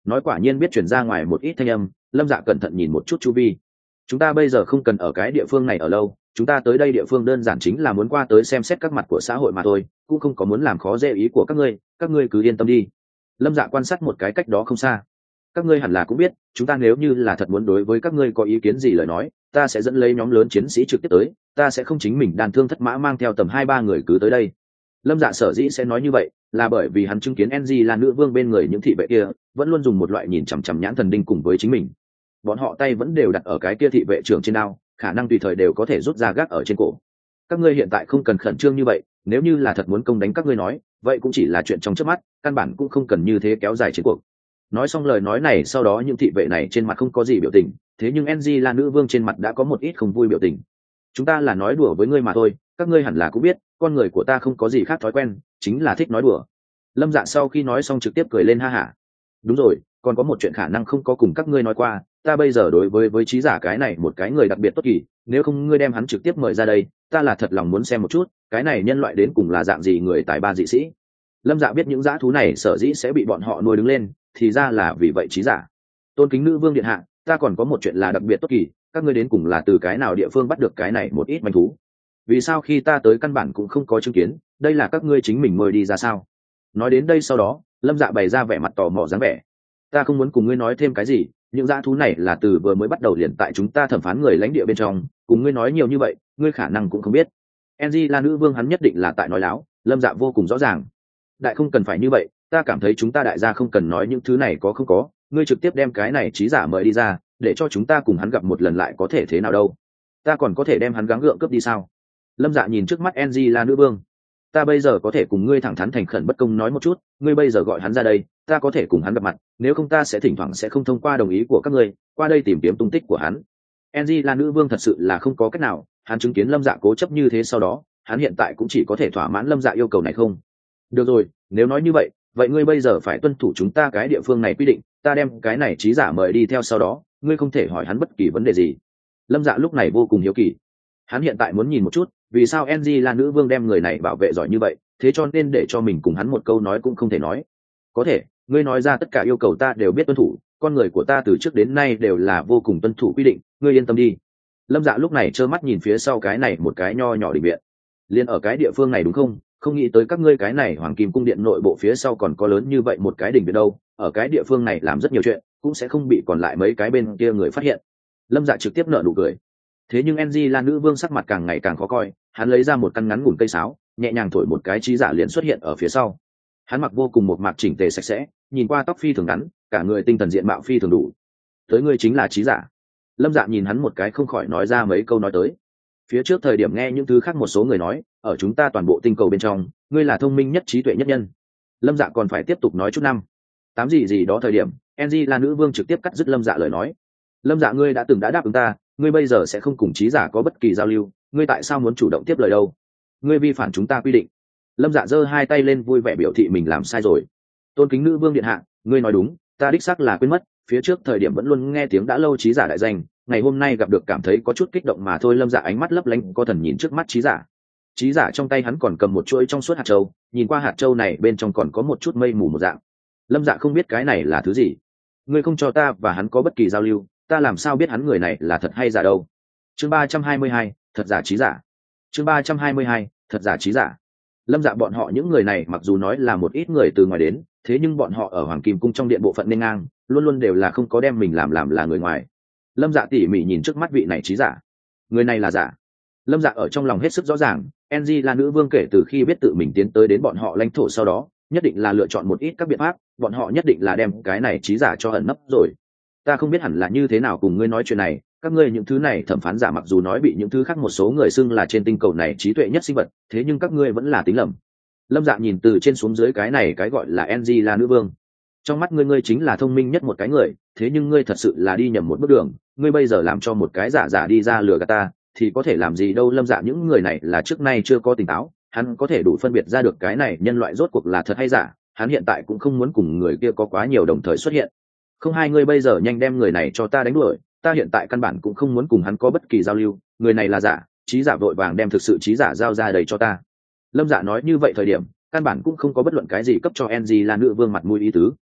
nói quả nhiên biết chuyển ra ngoài một ít thanh âm. Lâm Dạ cẩn thận nhìn một chút chu vi. Chúng ta bây giờ không cần ở cái địa phương này ở lâu, chúng ta tới đây địa phương đơn giản chính là muốn qua tới xem xét các mặt của xã hội mà thôi, cũng không có muốn làm khó dễ ý của các ngươi cứ yên tâm đi. Lâm Dạ quan sát một cái cách đó không xa. Các ngươi hẳn là cũng biết, chúng ta nếu như là thật muốn đối với các ngươi có ý kiến gì lời nói, ta sẽ dẫn lấy nhóm lớn chiến sĩ trực tiếp tới, ta sẽ không chính mình đàn thương thất mã mang theo tầm 2-3 người cứ tới đây. Lâm Dạ sở dĩ sẽ nói như vậy là bởi vì hắn chứng kiến NG là nữ vương bên người những thị vệ kia vẫn luôn dùng một loại nhìn chằm chằm nhãn thần đinh cùng với chính mình. Bọn họ tay vẫn đều đặt ở cái kia thị vệ trưởng trên đao, khả năng tùy thời đều có thể rút ra gác ở trên cổ. Các ngươi hiện tại không cần khẩn trương như vậy, nếu như là thật muốn công đánh các ngươi nói, vậy cũng chỉ là chuyện trong chớp mắt, căn bản cũng không cần như thế kéo dài chiến cuộc. Nói xong lời nói này sau đó những thị vệ này trên mặt không có gì biểu tình, thế nhưng NG là nữ vương trên mặt đã có một ít không vui biểu tình. Chúng ta là nói đùa với ngươi mà thôi, các ngươi hẳn là cũng biết, con người của ta không có gì khác thói quen, chính là thích nói đùa. Lâm Dạ sau khi nói xong trực tiếp cười lên ha hả. Đúng rồi, còn có một chuyện khả năng không có cùng các ngươi nói qua, ta bây giờ đối với trí giả cái này một cái người đặc biệt tốt kỳ, nếu không ngươi đem hắn trực tiếp mời ra đây, ta là thật lòng muốn xem một chút, cái này nhân loại đến cùng là dạng gì người tài ba dị sĩ. Lâm Dạ biết những dã thú này sở dĩ sẽ bị bọn họ nuôi đứng lên, thì ra là vì vậy trí giả. Tôn kính nữ vương điện hạ, ta còn có một chuyện là đặc biệt tốt kỳ, các ngươi đến cùng là từ cái nào địa phương bắt được cái này một ít manh thú? Vì sao khi ta tới căn bản cũng không có chứng kiến, đây là các ngươi chính mình mời đi ra sao? Nói đến đây sau đó, Lâm Dạ bày ra vẻ mặt tò mò dáng vẻ. Ta không muốn cùng ngươi nói thêm cái gì, những dã thú này là từ vừa mới bắt đầu liền tại chúng ta thẩm phán người lãnh địa bên trong, cùng ngươi nói nhiều như vậy, ngươi khả năng cũng không biết. NG là nữ vương hắn nhất định là tại nói láo, Lâm Dạ vô cùng rõ ràng. Đại không cần phải như vậy, ta cảm thấy chúng ta đại gia không cần nói những thứ này có không có, ngươi trực tiếp đem cái này trí giả mời đi ra, để cho chúng ta cùng hắn gặp một lần lại có thể thế nào đâu? Ta còn có thể đem hắn gắng gượng cướp đi sao? Lâm Dạ nhìn trước mắt NG là nữ vương. Ta bây giờ có thể cùng ngươi thẳng thắn thành khẩn bất công nói một chút, ngươi bây giờ gọi hắn ra đây, ta có thể cùng hắn gặp mặt, nếu không ta sẽ thỉnh thoảng sẽ không thông qua đồng ý của các ngươi, qua đây tìm kiếm tung tích của hắn. NG là nữ vương thật sự là không có cách nào, hắn chứng kiến Lâm Dạ cố chấp như thế sau đó, hắn hiện tại cũng chỉ có thể thỏa mãn Lâm Dạ yêu cầu này không. Được rồi, nếu nói như vậy, vậy ngươi bây giờ phải tuân thủ chúng ta cái địa phương này quy định, ta đem cái này trí giả mời đi theo sau đó, ngươi không thể hỏi hắn bất kỳ vấn đề gì. Lâm Dạ lúc này vô cùng hiếu kỳ. Hắn hiện tại muốn nhìn một chút, vì sao NG là nữ vương đem người này bảo vệ giỏi như vậy, thế cho nên để cho mình cùng hắn một câu nói cũng không thể nói. Có thể, ngươi nói ra tất cả yêu cầu ta đều biết tuân thủ, con người của ta từ trước đến nay đều là vô cùng tuân thủ quy định, ngươi yên tâm đi. Lâm Dạ lúc này trơ mắt nhìn phía sau cái này một cái nho nhỏ định viện. Liên ở cái địa phương này đúng không? Không nghĩ tới các ngươi cái này Hoàng Kim cung điện nội bộ phía sau còn có lớn như vậy một cái đỉnh viện đâu, ở cái địa phương này làm rất nhiều chuyện, cũng sẽ không bị còn lại mấy cái bên kia người phát hiện. Lâm Dạ trực tiếp nở nụ cười. Thế nhưng NG là nữ vương sắc mặt càng ngày càng khó coi, hắn lấy ra một căn ngắn ngủn cây sáo, nhẹ nhàng thổi một cái trí giả liền xuất hiện ở phía sau. Hắn mặc vô cùng một mạc chỉnh tề sạch sẽ, nhìn qua tóc phi thường ngắn, cả người tinh thần diện mạo phi thường đủ. Tới ngươi chính là trí giả. Lâm Dạ nhìn hắn một cái không khỏi nói ra mấy câu nói tới. Phía trước thời điểm nghe những thứ khác một số người nói, ở chúng ta toàn bộ tinh cầu bên trong, ngươi là thông minh nhất trí tuệ nhất nhân. Lâm Dạ còn phải tiếp tục nói chút năm. Tám gì đó thời điểm, NG là nữ vương trực tiếp cắt dứt Lâm Dạ lời nói. Lâm Dạ ngươi đã từng đã đáp ứng ta, ngươi bây giờ sẽ không cùng trí giả có bất kỳ giao lưu, ngươi tại sao muốn chủ động tiếp lời đâu? Ngươi vi phản chúng ta quy định. Lâm Dạ giơ hai tay lên vui vẻ biểu thị mình làm sai rồi. Tôn kính nữ vương điện hạ, ngươi nói đúng, ta đích xác là quên mất, phía trước thời điểm vẫn luôn nghe tiếng đã lâu trí giả đại danh, ngày hôm nay gặp được cảm thấy có chút kích động mà thôi. Lâm Dạ ánh mắt lấp lánh có thần nhìn trước mắt trí giả. Trí giả trong tay hắn còn cầm một chuỗi trong suốt hạt châu, nhìn qua hạt châu này bên trong còn có một chút mây mù một dạng. Lâm Dạ không biết cái này là thứ gì. Ngươi không cho ta và hắn có bất kỳ giao lưu, ta làm sao biết hắn người này là thật hay giả đâu? Chương 322, thật giả trí giả. Chương 322, thật giả trí giả. Lâm Dạ bọn họ những người này mặc dù nói là một ít người từ ngoài đến, thế nhưng bọn họ ở Hoàng Kim cung trong điện bộ phận nên ngang, luôn luôn đều là không có đem mình làm là người ngoài. Lâm Dạ tỉ mỉ nhìn trước mắt vị này trí giả. Người này là giả. Lâm Dạ ở trong lòng hết sức rõ ràng, NG là nữ vương kể từ khi biết tự mình tiến tới đến bọn họ lãnh thổ sau đó, nhất định là lựa chọn một ít các biện pháp, bọn họ nhất định là đem cái này trí giả cho ẩn nấp rồi. Ta không biết hẳn là như thế nào cùng ngươi nói chuyện này, các ngươi những thứ này thẩm phán giả mặc dù nói bị những thứ khác một số người xưng là trên tinh cầu này trí tuệ nhất sinh vật, thế nhưng các ngươi vẫn là tính lầm. Lâm Dạ nhìn từ trên xuống dưới cái này cái gọi là NG là nữ vương. Trong mắt ngươi chính là thông minh nhất một cái người, thế nhưng ngươi thật sự là đi nhầm một bước đường, ngươi bây giờ làm cho một cái giả đi ra lừa gạt ta, thì có thể làm gì đâu. Lâm Dạ những người này là trước nay chưa có tỉnh táo, hắn có thể đủ phân biệt ra được cái này nhân loại rốt cuộc là thật hay giả, hắn hiện tại cũng không muốn cùng người kia có quá nhiều đồng thời xuất hiện. Không, hai ngươi bây giờ nhanh đem người này cho ta đánh đuổi, ta hiện tại căn bản cũng không muốn cùng hắn có bất kỳ giao lưu, người này là giả, trí giả vội vàng đem thực sự trí giả giao ra đầy cho ta. Lâm Dạ nói như vậy thời điểm, căn bản cũng không có bất luận cái gì cấp cho NG là nữ vương mặt mũi ý tứ.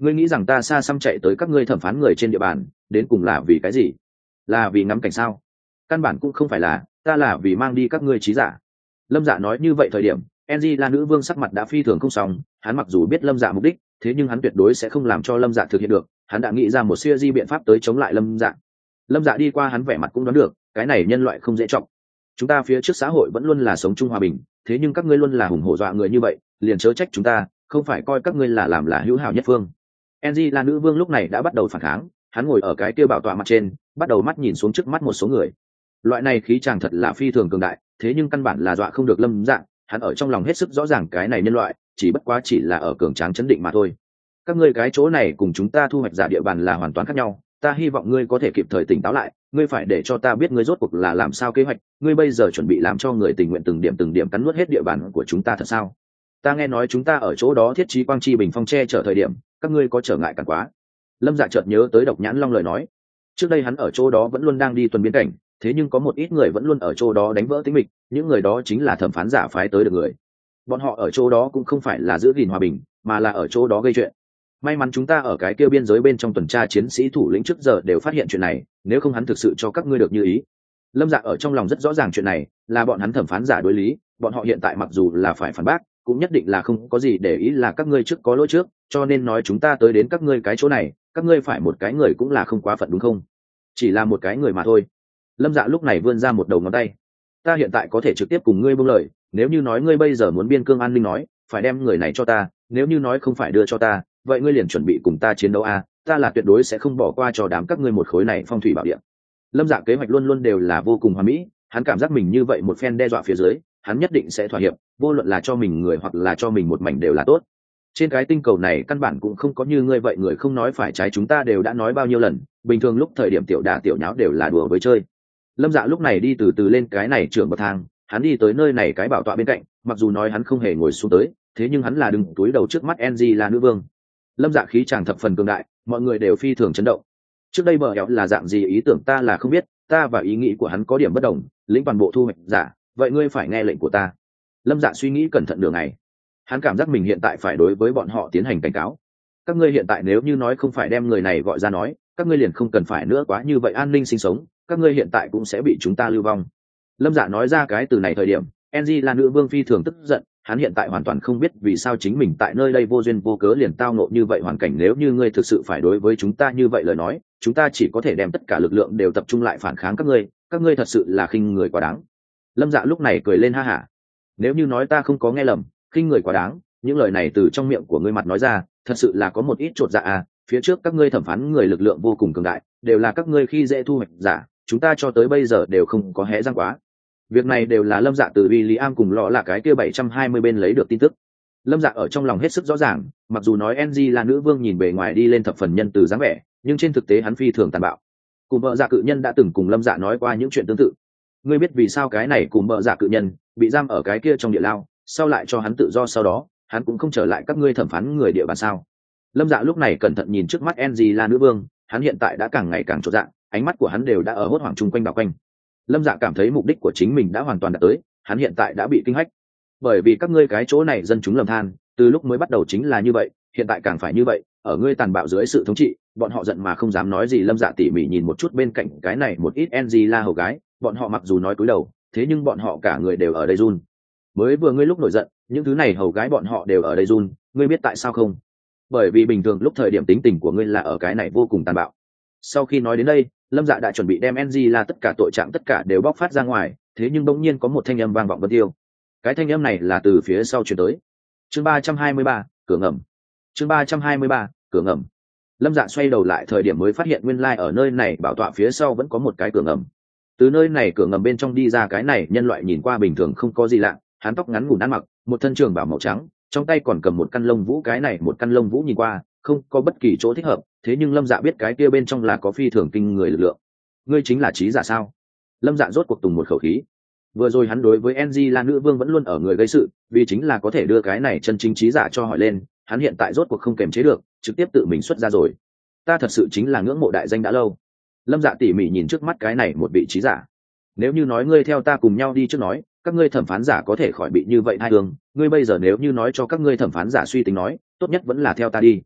Ngươi nghĩ rằng ta xa xăm chạy tới các ngươi thẩm phán người trên địa bàn đến cùng là vì cái gì? Là vì ngắm cảnh sao? Căn bản cũng không phải là, ta là vì mang đi các ngươi trí giả. Lâm Dạ nói như vậy thời điểm, Enji là nữ vương sắc mặt đã phi thường không xong, hắn mặc dù biết Lâm Dạ mục đích, thế nhưng hắn tuyệt đối sẽ không làm cho Lâm Dạ thực hiện được, hắn đã nghĩ ra một siêu di biện pháp tới chống lại Lâm Dạ. Lâm Dạ đi qua hắn vẻ mặt cũng đoán được, cái này nhân loại không dễ trọng. Chúng ta phía trước xã hội vẫn luôn là sống chung hòa bình, thế nhưng các ngươi luôn là hùng hổ dọa người như vậy, liền chớ trách chúng ta, không phải coi các ngươi là làm là hữu hảo nhất phương. Enji là nữ vương lúc này đã bắt đầu phản kháng, hắn ngồi ở cái kia bảo tọa mặt trên, bắt đầu mắt nhìn xuống trước mắt một số người. Loại này khí chàng thật là phi thường cường đại, thế nhưng căn bản là dọa không được Lâm Dạ, hắn ở trong lòng hết sức rõ ràng cái này nhân loại chỉ bất quá chỉ là ở cường tráng chấn định mà thôi. Các ngươi cái chỗ này cùng chúng ta thu hoạch giả địa bàn là hoàn toàn khác nhau, ta hy vọng ngươi có thể kịp thời tỉnh táo lại, ngươi phải để cho ta biết ngươi rốt cuộc là làm sao kế hoạch, ngươi bây giờ chuẩn bị làm cho người tình nguyện từng điểm cắn nuốt hết địa bàn của chúng ta thật sao? Ta nghe nói chúng ta ở chỗ đó thiết trí quang chi bình phong che chở thời điểm, các ngươi có trở ngại cản quá. Lâm Dạ chợt nhớ tới Độc Nhãn Long lời nói, trước đây hắn ở chỗ đó vẫn luôn đang đi tuần biên cảnh, thế nhưng có một ít người vẫn luôn ở chỗ đó đánh vỡ tính mịch, những người đó chính là thẩm phán giả phái tới được người. Bọn họ ở chỗ đó cũng không phải là giữ gìn hòa bình, mà là ở chỗ đó gây chuyện. May mắn chúng ta ở cái kia biên giới bên trong tuần tra chiến sĩ thủ lĩnh trước giờ đều phát hiện chuyện này, nếu không hắn thực sự cho các ngươi được như ý. Lâm Dạ ở trong lòng rất rõ ràng chuyện này là bọn hắn thẩm phán giả đối lý, bọn họ hiện tại mặc dù là phải phản bác, cũng nhất định là không có gì để ý là các ngươi trước có lỗi trước, cho nên nói chúng ta tới đến các ngươi cái chỗ này, các ngươi phải một cái người cũng là không quá phận đúng không? Chỉ là một cái người mà thôi. Lâm Dạ lúc này vươn ra một đầu ngón tay. Ta hiện tại có thể trực tiếp cùng ngươi buông lời, nếu như nói ngươi bây giờ muốn biên cương an ninh nói, phải đem người này cho ta, nếu như nói không phải đưa cho ta, vậy ngươi liền chuẩn bị cùng ta chiến đấu a, ta là tuyệt đối sẽ không bỏ qua cho đám các ngươi một khối này phong thủy bảo địa. Lâm Dạ kế hoạch luôn luôn đều là vô cùng hoàn mỹ, hắn cảm giác mình như vậy một phen đe dọa phía dưới, hắn nhất định sẽ thỏa hiệp, vô luận là cho mình người hoặc là cho mình một mảnh đều là tốt. Trên cái tinh cầu này căn bản cũng không có như ngươi vậy người không nói phải trái, chúng ta đều đã nói bao nhiêu lần, bình thường lúc thời điểm tiểu đả tiểu nháo đều là đùa với chơi. Lâm Dạ lúc này đi từ từ lên cái này trưởng bậc thang, hắn đi tới nơi này cái bảo tọa bên cạnh, mặc dù nói hắn không hề ngồi xuống tới, thế nhưng hắn là đứng túi đầu trước mắt Enji là nữ vương. Lâm Dạ khí chàng thập phần cường đại, mọi người đều phi thường chấn động. Trước đây bờ hẹo là dạng gì ý tưởng ta là không biết, ta và ý nghĩ của hắn có điểm bất đồng, lĩnh toàn bộ thu hoạch giả, vậy ngươi phải nghe lệnh của ta. Lâm Dạ suy nghĩ cẩn thận đường này, hắn cảm giác mình hiện tại phải đối với bọn họ tiến hành cảnh cáo. Các ngươi hiện tại nếu như nói không phải đem người này gọi ra nói, các ngươi liền không cần phải nữa quá như vậy an ninh sinh sống, các ngươi hiện tại cũng sẽ bị chúng ta lưu vong. Lâm Dạ nói ra cái từ này thời điểm, Enji là nữ vương phi thường tức giận, hắn hiện tại hoàn toàn không biết vì sao chính mình tại nơi đây vô duyên vô cớ liền tao ngộ như vậy hoàn cảnh, nếu như ngươi thực sự phải đối với chúng ta như vậy lời nói, chúng ta chỉ có thể đem tất cả lực lượng đều tập trung lại phản kháng các ngươi thật sự là khinh người quá đáng. Lâm Dạ lúc này cười lên ha hả. Nếu như nói ta không có nghe lầm, khinh người quá đáng, những lời này từ trong miệng của ngươi mặt nói ra, thật sự là có một ít chột dạ à, phía trước các ngươi thẩm phán người lực lượng vô cùng cường đại, đều là các ngươi khi dễ thu hoạch giả, chúng ta cho tới bây giờ đều không có hé răng quá. Việc này đều là Lâm Dạ từ William cùng lọ là cái kia 720 bên lấy được tin tức. Lâm Dạ ở trong lòng hết sức rõ ràng, mặc dù nói NG là nữ vương nhìn bề ngoài đi lên thập phần nhân từ dáng vẻ, nhưng trên thực tế hắn phi thường tàn bạo. Cùng vợ dạ cự nhân đã từng cùng Lâm Dạ nói qua những chuyện tương tự. Ngươi biết vì sao cái này cùng vợ dạ cự nhân bị giam ở cái kia trong địa lao, sau lại cho hắn tự do, sau đó hắn cũng không trở lại các ngươi thẩm phán người địa bàn sao? Lâm Dạ lúc này cẩn thận nhìn trước mắt NG là nữ vương, hắn hiện tại đã càng ngày càng chột dạ, ánh mắt của hắn đều đã ở hốt hoảng chung quanh đảo quanh. Lâm Dạ cảm thấy mục đích của chính mình đã hoàn toàn đạt tới, hắn hiện tại đã bị kinh hách. Bởi vì các ngươi cái chỗ này dân chúng lầm than, từ lúc mới bắt đầu chính là như vậy, hiện tại càng phải như vậy, ở ngươi tàn bạo dưới sự thống trị, bọn họ giận mà không dám nói gì. Lâm Dạ tỉ mỉ nhìn một chút bên cạnh cái này một ít NG la hầu gái, bọn họ mặc dù nói cúi đầu, thế nhưng bọn họ cả người đều ở đây run. Mới vừa ngươi lúc nổi giận, những thứ này hầu gái bọn họ đều ở đây run, ngươi biết tại sao không? Bởi vì bình thường lúc thời điểm tính tình của ngươi là ở cái này vô cùng tàn bạo. Sau khi nói đến đây, Lâm Dạ đã chuẩn bị đem NG là tất cả tội trạng tất cả đều bóc phát ra ngoài, thế nhưng bỗng nhiên có một thanh âm vang vọng vân tiêu. Cái thanh âm này là từ phía sau truyền tới. Chương 323, cửa ngầm. Chương 323, cửa ngầm. Lâm Dạ xoay đầu lại thời điểm mới phát hiện nguyên lai ở nơi này bảo tọa phía sau vẫn có một cái cửa ngầm. Từ nơi này cửa ngầm bên trong đi ra cái này nhân loại nhìn qua bình thường không có gì lạ, hắn tóc ngắn ngủn ăn mặc, một thân trường bào màu trắng, trong tay còn cầm một căn lông vũ, cái này một căn lông vũ nhìn qua không có bất kỳ chỗ thích hợp, thế nhưng Lâm Dạ biết cái kia bên trong là có phi thường kinh người lực lượng. Ngươi chính là trí giả sao? Lâm Dạ rốt cuộc tùng một khẩu khí. Vừa rồi hắn đối với NG La nữ vương vẫn luôn ở người gây sự, vì chính là có thể đưa cái này chân chính trí giả cho hỏi lên, hắn hiện tại rốt cuộc không kềm chế được, trực tiếp tự mình xuất ra rồi. Ta thật sự chính là ngưỡng mộ đại danh đã lâu. Lâm Dạ tỉ mỉ nhìn trước mắt cái này một vị trí giả. Nếu như nói ngươi theo ta cùng nhau đi trước nói, các ngươi thẩm phán giả có thể khỏi bị như vậy hai hướng, ngươi bây giờ nếu như nói cho các ngươi thẩm phán giả suy tính nói, tốt nhất vẫn là theo ta đi.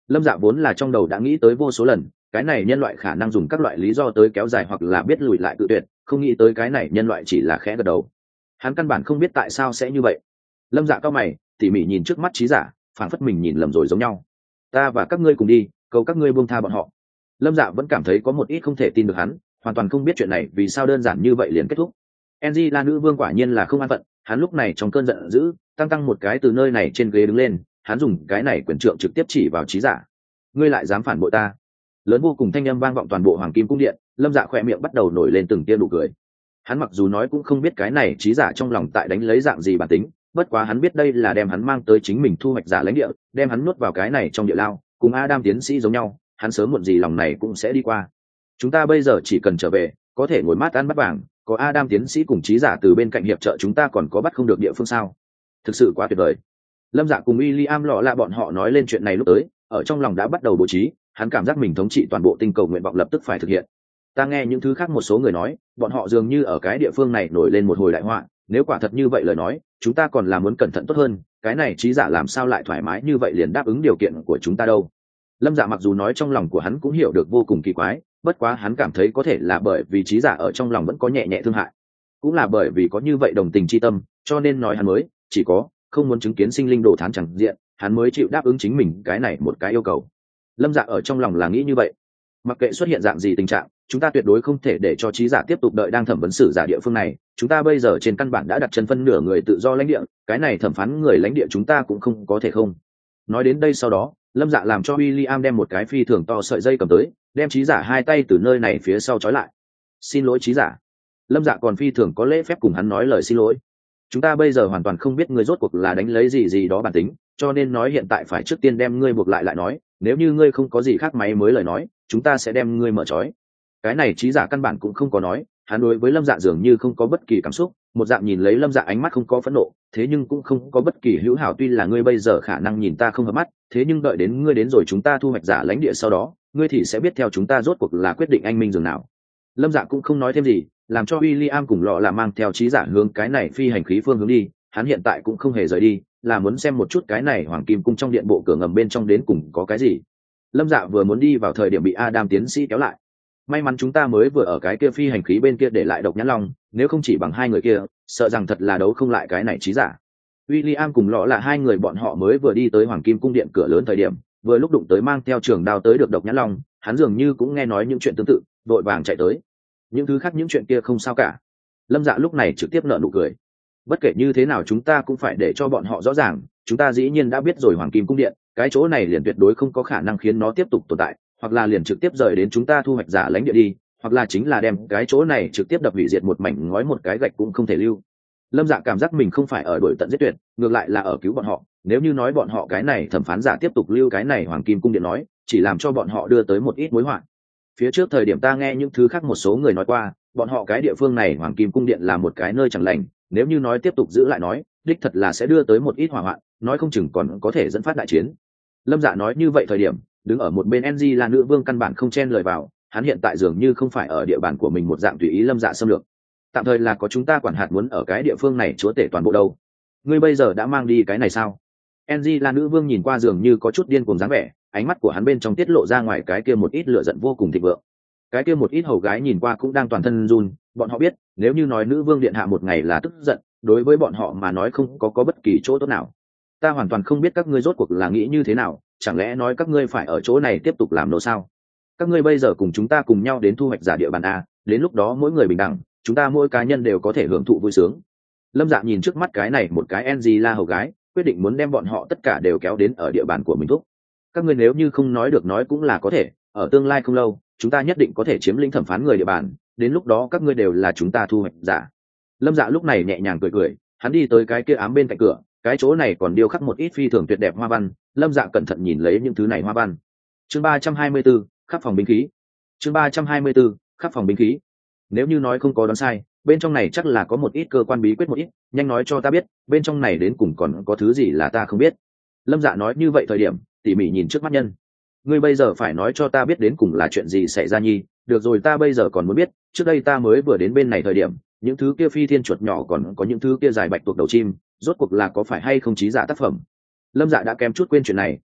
Lâm Dạ vốn là trong đầu đã nghĩ tới vô số lần, cái này nhân loại khả năng dùng các loại lý do tới kéo dài hoặc là biết lùi lại tự tuyệt, không nghĩ tới cái này nhân loại chỉ là khẽ gật đầu. Hắn căn bản không biết tại sao sẽ như vậy. Lâm Dạ cao mày, tỉ mỉ nhìn trước mắt trí giả, phảng phất mình nhìn lầm rồi giống nhau. Ta và các ngươi cùng đi, cầu các ngươi buông tha bọn họ. Lâm Dạ vẫn cảm thấy có một ít không thể tin được hắn, hoàn toàn không biết chuyện này vì sao đơn giản như vậy liền kết thúc. Enji là nữ vương quả nhiên là không an phận, hắn lúc này trong cơn giận dữ, tăng một cái từ nơi này trên ghế đứng lên, hắn dùng cái này quyền trượng trực tiếp chỉ vào trí giả. Ngươi lại dám phản bội ta? Lớn vô cùng thanh âm vang vọng toàn bộ Hoàng Kim cung điện, Lâm Dạ khỏe miệng bắt đầu nổi lên từng tia nụ cười. Hắn mặc dù nói cũng không biết cái này trí giả trong lòng tại đánh lấy dạng gì bản tính, bất quá hắn biết đây là đem hắn mang tới chính mình thu hoạch giả lãnh địa, đem hắn nuốt vào cái này trong địa lao, cùng Adam tiến sĩ giống nhau, hắn sớm muộn gì lòng này cũng sẽ đi qua. Chúng ta bây giờ chỉ cần trở về, có thể ngồi mát ăn bát vàng, có Adam tiến sĩ cùng trí giả từ bên cạnh hiệp trợ chúng ta còn có bắt không được địa phương sao? Thực sự quá tuyệt vời. Lâm Dạ cùng William lọ lạ bọn họ nói lên chuyện này lúc tới, ở trong lòng đã bắt đầu bố trí, hắn cảm giác mình thống trị toàn bộ tinh cầu nguyện vọng lập tức phải thực hiện. Ta nghe những thứ khác một số người nói, bọn họ dường như ở cái địa phương này nổi lên một hồi đại họa, nếu quả thật như vậy lời nói, chúng ta còn là muốn cẩn thận tốt hơn, cái này trí giả làm sao lại thoải mái như vậy liền đáp ứng điều kiện của chúng ta đâu. Lâm Dạ mặc dù nói trong lòng của hắn cũng hiểu được vô cùng kỳ quái, bất quá hắn cảm thấy có thể là bởi vì trí giả ở trong lòng vẫn có nhẹ nhẹ thương hại, cũng là bởi vì có như vậy đồng tình chi tâm, cho nên nói hắn mới chỉ có không muốn chứng kiến sinh linh đồ thán chẳng diện, hắn mới chịu đáp ứng chính mình cái này một cái yêu cầu. Lâm Dạ ở trong lòng là nghĩ như vậy, mặc kệ xuất hiện dạng gì tình trạng, chúng ta tuyệt đối không thể để cho trí giả tiếp tục đợi đang thẩm vấn xử giả địa phương này, chúng ta bây giờ trên căn bản đã đặt chân phân nửa người tự do lãnh địa, cái này thẩm phán người lãnh địa chúng ta cũng không có thể không. Nói đến đây sau đó, Lâm Dạ làm cho William đem một cái phi thường to sợi dây cầm tới, đem trí giả hai tay từ nơi này phía sau trói lại. Xin lỗi trí giả. Lâm Dạ còn phi thường có lễ phép cùng hắn nói lời xin lỗi. Chúng ta bây giờ hoàn toàn không biết ngươi rốt cuộc là đánh lấy gì đó bản tính, cho nên nói hiện tại phải trước tiên đem ngươi buộc lại nói, nếu như ngươi không có gì khác máy mới lời nói, chúng ta sẽ đem ngươi mở trói. Cái này trí giả căn bản cũng không có nói, hắn đối với Lâm Dạ dường như không có bất kỳ cảm xúc, một dạng nhìn lấy Lâm Dạ ánh mắt không có phẫn nộ, thế nhưng cũng không có bất kỳ hữu hảo. Tuy là ngươi bây giờ khả năng nhìn ta không hợp mắt, thế nhưng đợi đến ngươi đến rồi chúng ta thu hoạch giả lãnh địa sau đó, ngươi thì sẽ biết theo chúng ta rốt cuộc là quyết định anh minh dường nào. Lâm Dạ cũng không nói thêm gì, làm cho William cùng lọ là mang theo trí giả hướng cái này phi hành khí phương hướng đi. Hắn hiện tại cũng không hề rời đi, là muốn xem một chút cái này Hoàng Kim cung trong điện bộ cửa ngầm bên trong đến cùng có cái gì. Lâm Dạ vừa muốn đi vào thời điểm bị Adam tiến sĩ kéo lại. May mắn chúng ta mới vừa ở cái kia phi hành khí bên kia để lại độc nhãn long, nếu không chỉ bằng hai người kia, sợ rằng thật là đấu không lại cái này trí giả. William cùng lọ là hai người bọn họ mới vừa đi tới Hoàng Kim cung điện cửa lớn thời điểm, vừa lúc đụng tới mang theo trường đao tới được độc nhãn long, hắn dường như cũng nghe nói những chuyện tương tự, vội vàng chạy tới. Những thứ khác những chuyện kia không sao cả. Lâm Dạ lúc này trực tiếp nở nụ cười. Bất kể như thế nào chúng ta cũng phải để cho bọn họ rõ ràng, chúng ta dĩ nhiên đã biết rồi Hoàng Kim cung điện, cái chỗ này liền tuyệt đối không có khả năng khiến nó tiếp tục tồn tại, hoặc là liền trực tiếp rời đến chúng ta thu hoạch giả lãnh địa đi, hoặc là chính là đem cái chỗ này trực tiếp đập hủy diệt một mảnh ngói một cái gạch cũng không thể lưu. Lâm Dạ cảm giác mình không phải ở đuổi tận giết tuyệt, ngược lại là ở cứu bọn họ. Nếu như nói bọn họ cái này thẩm phán giả tiếp tục lưu cái này Hoàng Kim cung điện nói, chỉ làm cho bọn họ đưa tới một ít mối họa. Phía trước thời điểm ta nghe những thứ khác một số người nói qua, bọn họ cái địa phương này Hoàng Kim cung điện là một cái nơi chẳng lành, nếu như nói tiếp tục giữ lại nói, đích thật là sẽ đưa tới một ít hỏa hoạn, nói không chừng còn có thể dẫn phát đại chiến. Lâm Dạ nói như vậy thời điểm, đứng ở một bên NG là nữ vương căn bản không chen lời vào, hắn hiện tại dường như không phải ở địa bàn của mình một dạng tùy ý Lâm Dạ xâm lược. Tạm thời là có chúng ta quản hạt muốn ở cái địa phương này chúa tể toàn bộ đâu. Ngươi bây giờ đã mang đi cái này sao? NG là nữ vương nhìn qua dường như có chút điên cuồng dáng vẻ, ánh mắt của hắn bên trong tiết lộ ra ngoài cái kia một ít lửa giận vô cùng thịnh vượng. Cái kia một ít hầu gái nhìn qua cũng đang toàn thân run, bọn họ biết, nếu như nói nữ vương điện hạ một ngày là tức giận, đối với bọn họ mà nói không có bất kỳ chỗ tốt nào. Ta hoàn toàn không biết các ngươi rốt cuộc là nghĩ như thế nào, chẳng lẽ nói các ngươi phải ở chỗ này tiếp tục làm nô sao? Các ngươi bây giờ cùng chúng ta cùng nhau đến thu hoạch giả địa bàn a, đến lúc đó mỗi người bình đẳng, chúng ta mỗi cá nhân đều có thể hưởng thụ vui sướng. Lâm Dạ nhìn trước mắt cái này một cái NG la hầu gái, quyết định muốn đem bọn họ tất cả đều kéo đến ở địa bàn của mình thúc. Các ngươi nếu như không nói được nói cũng là có thể, ở tương lai không lâu, chúng ta nhất định có thể chiếm lĩnh thẩm phán người địa bàn, đến lúc đó các ngươi đều là chúng ta thu hoạch giả. Lâm Dạ lúc này nhẹ nhàng cười cười, hắn đi tới cái kia ám bên cạnh cửa, cái chỗ này còn điêu khắc một ít phi thường tuyệt đẹp hoa văn. Lâm Dạ cẩn thận nhìn lấy những thứ này hoa văn. Chương 324, khắp phòng binh khí. Chương 324, khắp phòng binh khí. Nếu như nói không có đoán sai, bên trong này chắc là có một ít cơ quan bí quyết một ít, nhanh nói cho ta biết, bên trong này đến cùng còn có thứ gì là ta không biết. Lâm Dạ nói như vậy thời điểm, tỉ mỉ nhìn trước mắt nhân. Ngươi bây giờ phải nói cho ta biết đến cùng là chuyện gì xảy ra nhi, được rồi ta bây giờ còn muốn biết, trước đây ta mới vừa đến bên này thời điểm, những thứ kia phi thiên chuột nhỏ còn có những thứ kia dài bạch tuộc đầu chim, rốt cuộc là có phải hay không trí giả tác phẩm. Lâm Dạ đã kém chút quên chuyện này,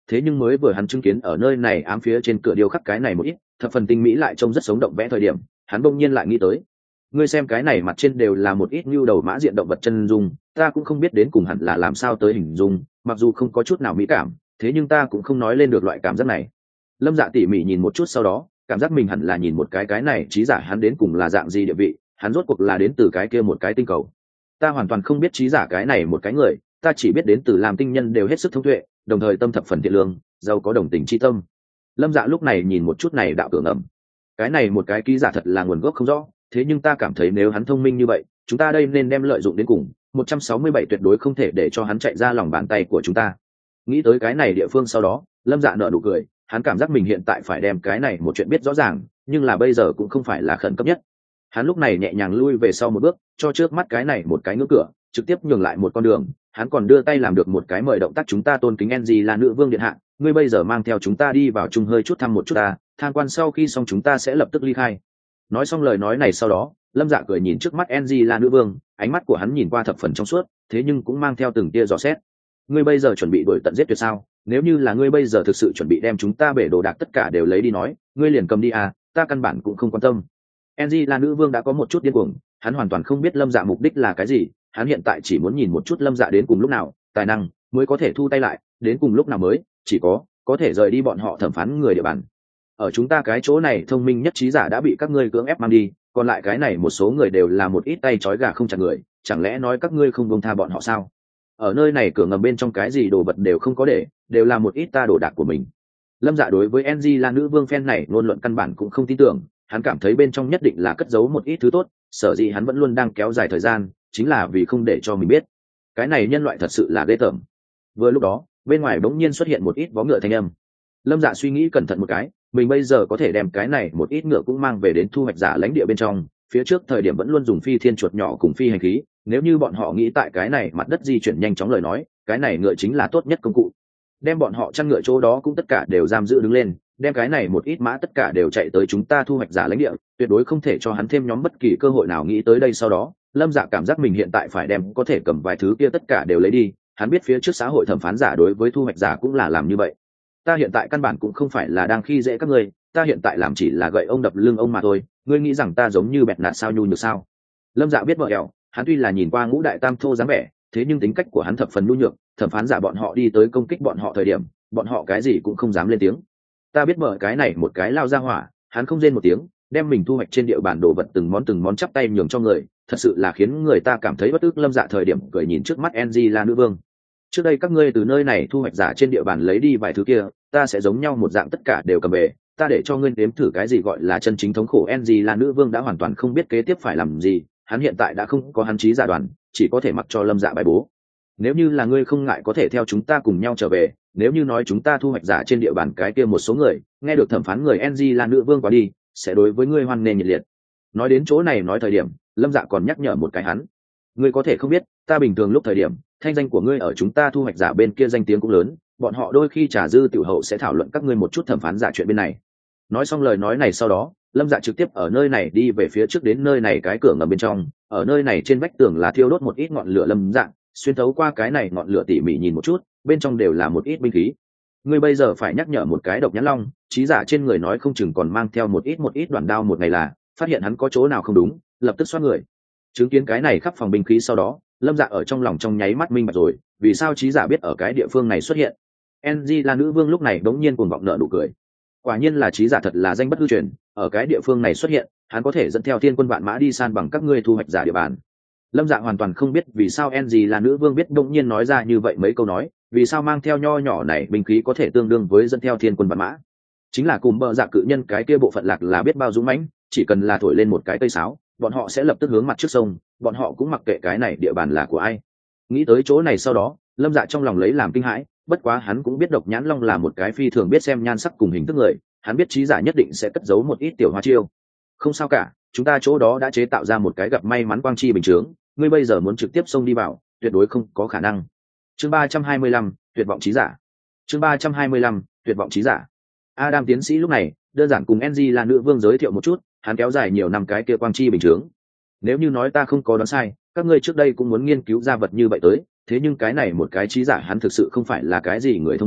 thế nhưng mới vừa hắn chứng kiến ở nơi này ám phía trên cửa điêu khắc cái này một ít thập phần tinh mỹ lại trông rất sống động vẽ thời điểm, hắn bỗng nhiên lại nghĩ tới, ngươi xem cái này mặt trên đều là một ít nhu đầu mã diện động vật chân dung, ta cũng không biết đến cùng hẳn là làm sao tới hình dung, mặc dù không có chút nào mỹ cảm, thế nhưng ta cũng không nói lên được loại cảm giác này. Lâm Dạ tỉ mỉ nhìn một chút sau đó, cảm giác mình hẳn là nhìn một cái này trí giả hắn đến cùng là dạng gì địa vị, hắn rốt cuộc là đến từ cái kia một cái tinh cầu. Ta hoàn toàn không biết trí giả cái này một cái người, ta chỉ biết đến từ làm tinh nhân đều hết sức thông tuệ, đồng thời tâm thập phần thiện lương, giàu có đồng tình tri tâm. Lâm Dạ lúc này nhìn một chút này đạo tưởng ẩm, cái này một cái ký giả thật là nguồn gốc không rõ, thế nhưng ta cảm thấy nếu hắn thông minh như vậy, chúng ta đây nên đem lợi dụng đến cùng, 167 tuyệt đối không thể để cho hắn chạy ra lòng bàn tay của chúng ta. Nghĩ tới cái này địa phương sau đó, Lâm Dạ nở nụ cười, hắn cảm giác mình hiện tại phải đem cái này một chuyện biết rõ ràng, nhưng là bây giờ cũng không phải là khẩn cấp nhất. Hắn lúc này nhẹ nhàng lui về sau một bước, cho trước mắt cái này một cái ngưỡng cửa, trực tiếp nhường lại một con đường, hắn còn đưa tay làm được một cái mời động tác, chúng ta tôn kính NG là nữ vương điện hạ, ngươi bây giờ mang theo chúng ta đi vào chung hơi chút thăm một chút ta, tham quan sau khi xong chúng ta sẽ lập tức ly khai. Nói xong lời nói này sau đó, Lâm Dạ cười nhìn trước mắt NG là nữ vương, ánh mắt của hắn nhìn qua thập phần trong suốt, thế nhưng cũng mang theo từng tia dò xét. Ngươi bây giờ chuẩn bị đuổi tận giết tuyệt sao? Nếu như là ngươi bây giờ thực sự chuẩn bị đem chúng ta bể đồ đạc tất cả đều lấy đi nói, ngươi liền cầm đi à, ta căn bản cũng không quan tâm. NG là nữ vương đã có một chút điên cuồng, hắn hoàn toàn không biết Lâm Dạ mục đích là cái gì, hắn hiện tại chỉ muốn nhìn một chút Lâm Dạ đến cùng lúc nào, tài năng mới có thể thu tay lại, đến cùng lúc nào mới chỉ có thể rời đi bọn họ thẩm phán người địa bàn. Ở chúng ta cái chỗ này thông minh nhất trí giả đã bị các ngươi cưỡng ép mang đi, còn lại cái này một số người đều là một ít tay trói gà không chặt người, chẳng lẽ nói các ngươi không buông tha bọn họ sao? Ở nơi này cửa ngầm bên trong cái gì đồ vật đều không có để, đều là một ít ta đồ đạc của mình. Lâm Dạ đối với NG là nữ vương fan này ngôn luận căn bản cũng không tin tưởng, hắn cảm thấy bên trong nhất định là cất giấu một ít thứ tốt, sở dĩ hắn vẫn luôn đang kéo dài thời gian, chính là vì không để cho mình biết. Cái này nhân loại thật sự là ghê tởm. Vừa lúc đó, bên ngoài bỗng nhiên xuất hiện một ít vó ngựa thanh âm. Lâm Dạ suy nghĩ cẩn thận một cái, mình bây giờ có thể đem cái này một ít ngựa cũng mang về đến thu hoạch giả lãnh địa bên trong, phía trước thời điểm vẫn luôn dùng phi thiên chuột nhỏ cùng phi hành khí, nếu như bọn họ nghĩ tại cái này mặt đất di chuyển nhanh chóng lời nói, cái này ngựa chính là tốt nhất công cụ. Đem bọn họ chăn ngựa chỗ đó cũng tất cả đều giam giữ đứng lên, đem cái này một ít mã tất cả đều chạy tới chúng ta thu hoạch giả lãnh địa, tuyệt đối không thể cho hắn thêm nhóm bất kỳ cơ hội nào. Nghĩ tới đây sau đó, Lâm Dạ cảm giác mình hiện tại phải đem có thể cầm vài thứ kia tất cả đều lấy đi, hắn biết phía trước xã hội thẩm phán giả đối với thu hoạch giả cũng là làm như vậy. Ta hiện tại căn bản cũng không phải là đang khi dễ các ngươi, ta hiện tại làm chỉ là gậy ông đập lưng ông mà thôi, ngươi nghĩ rằng ta giống như bẹt nạt sao nhu nhược sao? Lâm Dạ biết vợ ẻo, hắn tuy là nhìn qua ngũ đại tam thô dáng vẻ, thế nhưng tính cách của hắn thập phần nhu nhược, thẩm phán giả bọn họ đi tới công kích bọn họ thời điểm, bọn họ cái gì cũng không dám lên tiếng. Ta biết mở cái này một cái lao ra hỏa, hắn không rên một tiếng, đem mình thu hoạch trên địa bàn đồ vật từng món chắp tay nhường cho người, thật sự là khiến người ta cảm thấy bất ức. Lâm Dạ thời điểm cười nhìn trước mắt NG là nữ vương. Trước đây các ngươi từ nơi này thu hoạch giả trên địa bàn lấy đi vài thứ kia, ta sẽ giống nhau một dạng tất cả đều cầm về, ta để cho ngươi nếm thử cái gì gọi là chân chính thống khổ. NG là nữ vương đã hoàn toàn không biết kế tiếp phải làm gì, hắn hiện tại đã không có hắn trí giả đoàn, chỉ có thể mặc cho Lâm Dạ bài bố. Nếu như là ngươi không ngại có thể theo chúng ta cùng nhau trở về, nếu như nói chúng ta thu hoạch giả trên địa bàn cái kia một số người nghe được thẩm phán người NG là nữ vương quá đi, sẽ đối với ngươi hoan nghênh nhiệt liệt. Nói đến chỗ này nói thời điểm, Lâm Dạ còn nhắc nhở một cái hắn, ngươi có thể không biết, ta bình thường lúc thời điểm thanh danh của ngươi ở chúng ta thu hoạch giả bên kia danh tiếng cũng lớn, bọn họ đôi khi trà dư tiểu hậu sẽ thảo luận các ngươi một chút thẩm phán giả chuyện bên này. Nói xong lời nói này sau đó, Lâm Dạ trực tiếp ở nơi này đi về phía trước đến nơi này cái cửa ngầm bên trong, ở nơi này trên vách tường là thiêu đốt một ít ngọn lửa. Lâm Dạ xuyên thấu qua cái này ngọn lửa tỉ mỉ nhìn một chút, bên trong đều là một ít binh khí. Ngươi bây giờ phải nhắc nhở một cái độc nhãn long, trí giả trên người nói không chừng còn mang theo một ít đoạn đao, một ngày là phát hiện hắn có chỗ nào không đúng, lập tức xoát người. Chứng kiến cái này khắp phòng binh khí sau đó, Lâm Dạ ở trong lòng trong nháy mắt minh bạch rồi, vì sao trí giả biết ở cái địa phương này xuất hiện. NG là nữ vương lúc này đống nhiên cuồng vọng nở nụ cười. Quả nhiên là trí giả thật là danh bất hư truyền, ở cái địa phương này xuất hiện, hắn có thể dẫn theo thiên quân vạn mã đi san bằng các ngươi thu hoạch giả địa bàn. Lâm Dạ hoàn toàn không biết vì sao NG là nữ vương biết đống nhiên nói ra như vậy mấy câu nói, vì sao mang theo nho nhỏ này binh khí có thể tương đương với dẫn theo thiên quân vạn mã. Chính là cùng bờ dạ cự nhân cái kia bộ phận lạc là biết bao dũng mãnh, chỉ cần là thổi lên một cái cây sáo, bọn họ sẽ lập tức hướng mặt trước sông, bọn họ cũng mặc kệ cái này địa bàn là của ai. Nghĩ tới chỗ này sau đó, Lâm Dạ trong lòng lấy làm kinh hãi, bất quá hắn cũng biết độc nhãn long là một cái phi thường biết xem nhan sắc cùng hình thức người, hắn biết trí giả nhất định sẽ cất giấu một ít tiểu hoa chiêu. Không sao cả, chúng ta chỗ đó đã chế tạo ra một cái gặp may mắn quang chi bình chướng, ngươi bây giờ muốn trực tiếp xông đi vào, tuyệt đối không có khả năng. Chương 325, tuyệt vọng trí giả. Chương 325, tuyệt vọng trí giả. Adam tiến sĩ lúc này đơn giản cùng NG là nữ vương giới thiệu một chút, hắn kéo dài nhiều năm cái kia quang chi bình chướng. Nếu như nói ta không có đoán sai, các ngươi trước đây cũng muốn nghiên cứu ra vật như vậy tới, thế nhưng cái này một cái trí giả hắn thực sự không phải là cái gì người thông minh,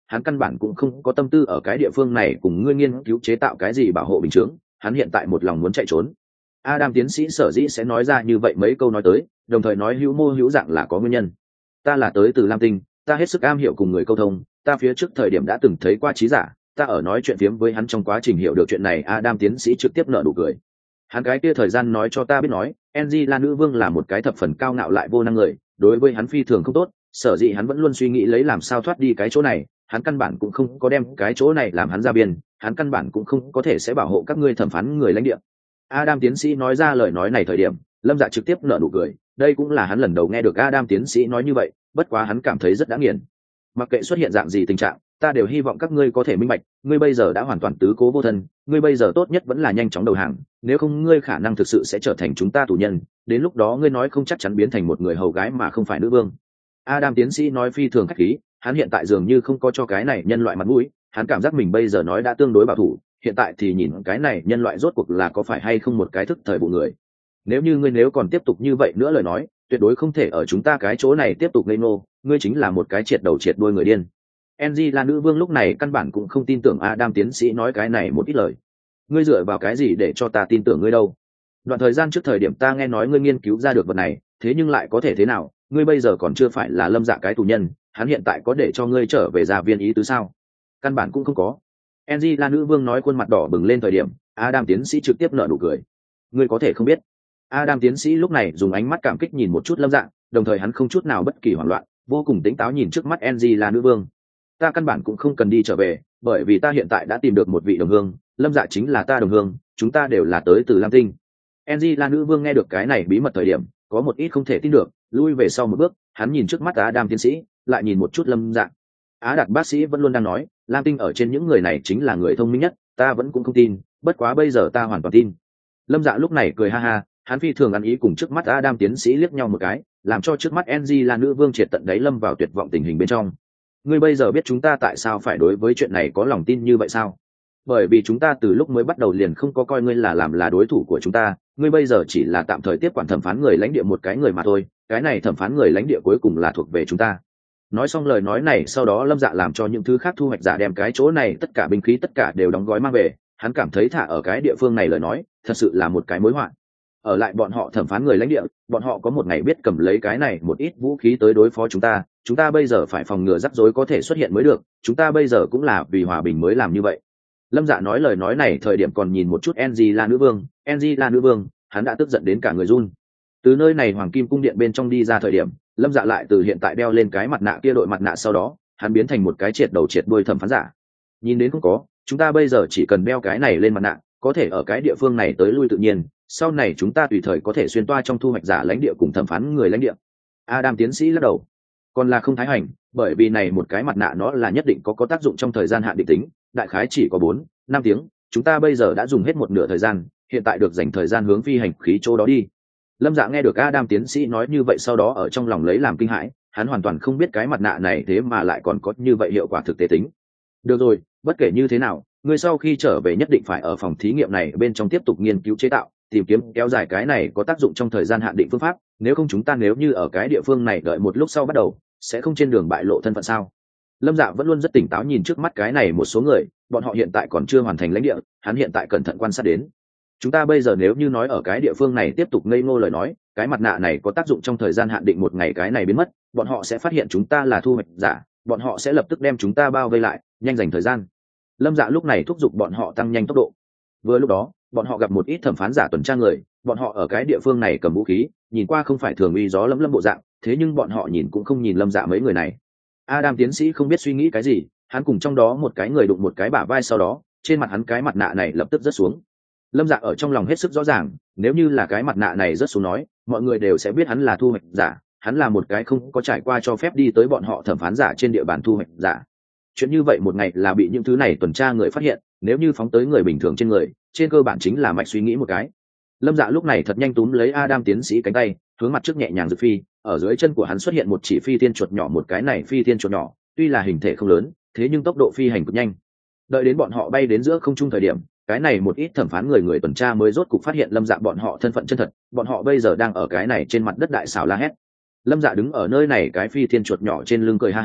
hắn căn bản cũng không có tâm tư ở cái địa phương này cùng ngươi nghiên cứu chế tạo cái gì bảo hộ bình chướng, hắn hiện tại một lòng muốn chạy trốn. Adam tiến sĩ sở dĩ sẽ nói ra như vậy mấy câu nói tới, đồng thời nói hữu mô hữu dạng là có nguyên nhân. Ta là tới từ Lam Tinh, ta hết sức am hiểu cùng người câu thông, ta phía trước thời điểm đã từng thấy qua trí giả, ta ở nói chuyện phiếm với hắn trong quá trình hiểu được chuyện này. Adam tiến sĩ trực tiếp nở nụ cười. Hắn cái kia thời gian nói cho ta biết nói, Angela nữ vương là một cái thập phần cao ngạo lại vô năng người, đối với hắn phi thường không tốt, sở dĩ hắn vẫn luôn suy nghĩ lấy làm sao thoát đi cái chỗ này, hắn căn bản cũng không có đem cái chỗ này làm hắn ra biên, hắn căn bản cũng không có thể sẽ bảo hộ các ngươi thẩm phán người lãnh địa. Adam tiến sĩ nói ra lời nói này thời điểm, Lâm Dạ trực tiếp nở nụ cười, đây cũng là hắn lần đầu nghe được Adam tiến sĩ nói như vậy, bất quá hắn cảm thấy rất đã nghiền. Mặc kệ xuất hiện dạng gì tình trạng, ta đều hy vọng các ngươi có thể minh bạch, ngươi bây giờ đã hoàn toàn tứ cố vô thân, ngươi bây giờ tốt nhất vẫn là nhanh chóng đầu hàng, nếu không ngươi khả năng thực sự sẽ trở thành chúng ta tù nhân, đến lúc đó ngươi nói không chắc chắn biến thành một người hầu gái mà không phải nữ vương. Adam tiến sĩ nói phi thường khách khí, hắn hiện tại dường như không có cho cái này nhân loại mặt mũi, hắn cảm giác mình bây giờ nói đã tương đối bảo thủ, hiện tại thì nhìn cái này nhân loại rốt cuộc là có phải hay không một cái thức thời vụ người. Nếu như ngươi còn tiếp tục như vậy nữa lời nói, tuyệt đối không thể ở chúng ta cái chỗ này tiếp tục ngây ngô, ngươi chính là một cái triệt đầu triệt đuôi người điên. Engie là nữ vương lúc này căn bản cũng không tin tưởng Adam tiến sĩ nói cái này một ít lời. Ngươi dựa vào cái gì để cho ta tin tưởng ngươi đâu? Đoạn thời gian trước thời điểm ta nghe nói ngươi nghiên cứu ra được vật này, thế nhưng lại có thể thế nào? Ngươi bây giờ còn chưa phải là Lâm Dạ cái tù nhân, hắn hiện tại có để cho ngươi trở về gia viên ý tứ sao? Căn bản cũng không có. Engie là nữ vương nói khuôn mặt đỏ bừng lên thời điểm, Adam tiến sĩ trực tiếp nở nụ cười. Ngươi có thể không biết. Adam tiến sĩ lúc này dùng ánh mắt cảm kích nhìn một chút Lâm Dạ, đồng thời hắn không chút nào bất kỳ hoảng loạn, vô cùng tỉnh táo nhìn trước mắt Engie là nữ vương. Ta căn bản cũng không cần đi trở về, bởi vì ta hiện tại đã tìm được một vị đồng hương, Lâm Dạ chính là ta đồng hương, chúng ta đều là tới từ Lam Tinh. Engie là nữ vương nghe được cái này bí mật thời điểm, có một ít không thể tin được, lui về sau một bước, hắn nhìn trước mắt Adam tiến sĩ, lại nhìn một chút Lâm Dạ. Á Đạt bác sĩ vẫn luôn đang nói, Lam Tinh ở trên những người này chính là người thông minh nhất, ta vẫn cũng không tin, bất quá bây giờ ta hoàn toàn tin. Lâm Dạ lúc này cười ha ha, hắn phi thường ăn ý cùng trước mắt Adam tiến sĩ liếc nhau một cái, làm cho trước mắt Engie là nữ vương triệt tận đáy lâm vào tuyệt vọng tình hình bên trong. Ngươi bây giờ biết chúng ta tại sao phải đối với chuyện này có lòng tin như vậy sao? Bởi vì chúng ta từ lúc mới bắt đầu liền không có coi ngươi là làm là đối thủ của chúng ta, ngươi bây giờ chỉ là tạm thời tiếp quản thẩm phán người lãnh địa một cái người mà thôi, cái này thẩm phán người lãnh địa cuối cùng là thuộc về chúng ta. Nói xong lời nói này sau đó Lâm Dạ làm cho những thứ khác thu hoạch giả đem cái chỗ này tất cả binh khí tất cả đều đóng gói mang về, hắn cảm thấy thả ở cái địa phương này lời nói thật sự là một cái mối họa. Ở lại bọn họ thẩm phán người lãnh địa, bọn họ có một ngày biết cầm lấy cái này một ít vũ khí tới đối phó chúng ta bây giờ phải phòng ngừa rắc rối có thể xuất hiện mới được, chúng ta bây giờ cũng là vì hòa bình mới làm như vậy. Lâm Dạ nói lời nói này thời điểm còn nhìn một chút Engie là nữ vương, hắn đã tức giận đến cả người run. Từ nơi này hoàng kim cung điện bên trong đi ra thời điểm, Lâm Dạ lại từ hiện tại đeo lên cái mặt nạ kia đội mặt nạ sau đó, hắn biến thành một cái triệt đầu triệt đuôi thẩm phán giả. Nhìn đến không có, chúng ta bây giờ chỉ cần đeo cái này lên mặt nạ, có thể ở cái địa phương này tới lui tự nhiên, sau này chúng ta tùy thời có thể xuyên toa trong thu hoạch giả lãnh địa cùng thẩm phán người lãnh địa. Adam tiến sĩ lắc đầu. Còn là không thái hành, bởi vì này một cái mặt nạ nó là nhất định có tác dụng trong thời gian hạn định tính, đại khái chỉ có 4-5 tiếng, chúng ta bây giờ đã dùng hết một nửa thời gian, hiện tại được dành thời gian hướng phi hành khí chỗ đó đi. Lâm Dạ nghe được Adam tiến sĩ nói như vậy sau đó ở trong lòng lấy làm kinh hãi, hắn hoàn toàn không biết cái mặt nạ này thế mà lại còn có như vậy hiệu quả thực tế tính. Được rồi, bất kể như thế nào, ngươi sau khi trở về nhất định phải ở phòng thí nghiệm này bên trong tiếp tục nghiên cứu chế tạo, tìm kiếm kéo dài cái này có tác dụng trong thời gian hạn định phương pháp, nếu không chúng ta nếu như ở cái địa phương này đợi một lúc sau bắt đầu, sẽ không trên đường bại lộ thân phận sao? Lâm Dạ vẫn luôn rất tỉnh táo nhìn trước mắt cái này một số người, bọn họ hiện tại còn chưa hoàn thành lãnh địa, hắn hiện tại cẩn thận quan sát đến. Chúng ta bây giờ nếu như nói ở cái địa phương này tiếp tục ngây ngô lời nói, cái mặt nạ này có tác dụng trong thời gian hạn định một ngày cái này biến mất, bọn họ sẽ phát hiện chúng ta là thu hoạch giả, bọn họ sẽ lập tức đem chúng ta bao vây lại, nhanh dành thời gian. Lâm Dạ lúc này thúc giục bọn họ tăng nhanh tốc độ. Vừa lúc đó, bọn họ gặp một ít thẩm phán giả tuần tra người, bọn họ ở cái địa phương này cầm vũ khí, nhìn qua không phải thường uy gió lấm lâm bộ dạng, thế nhưng bọn họ nhìn cũng không nhìn Lâm Dạ mấy người này. Adam tiến sĩ không biết suy nghĩ cái gì, hắn cùng trong đó một cái người đụng một cái bả vai sau đó, trên mặt hắn cái mặt nạ này lập tức rớt xuống. Lâm Dạ ở trong lòng hết sức rõ ràng, nếu như là cái mặt nạ này rớt xuống nói, mọi người đều sẽ biết hắn là thu hoạch giả, hắn là một cái không có trải qua cho phép đi tới bọn họ thẩm phán giả trên địa bàn thu hoạch giả. Chuyện như vậy một ngày là bị những thứ này tuần tra người phát hiện, nếu như phóng tới người bình thường trên người, trên cơ bản chính là mạch suy nghĩ một cái. Lâm Dạ lúc này thật nhanh túm lấy Adam tiến sĩ cánh tay, hướng mặt trước nhẹ nhàng giật phi, ở dưới chân của hắn xuất hiện một chỉ phi thiên chuột nhỏ, một cái này phi thiên chuột nhỏ, tuy là hình thể không lớn, thế nhưng tốc độ phi hành cực nhanh. Đợi đến bọn họ bay đến giữa không trung thời điểm, cái này một ít thẩm phán người tuần tra mới rốt cục phát hiện Lâm Dạ bọn họ thân phận chân thật, bọn họ bây giờ đang ở cái này trên mặt đất đại xảo la hét. Lâm Dạ đứng ở nơi này cái phi thiên chuột nhỏ trên lưng cười ha ha,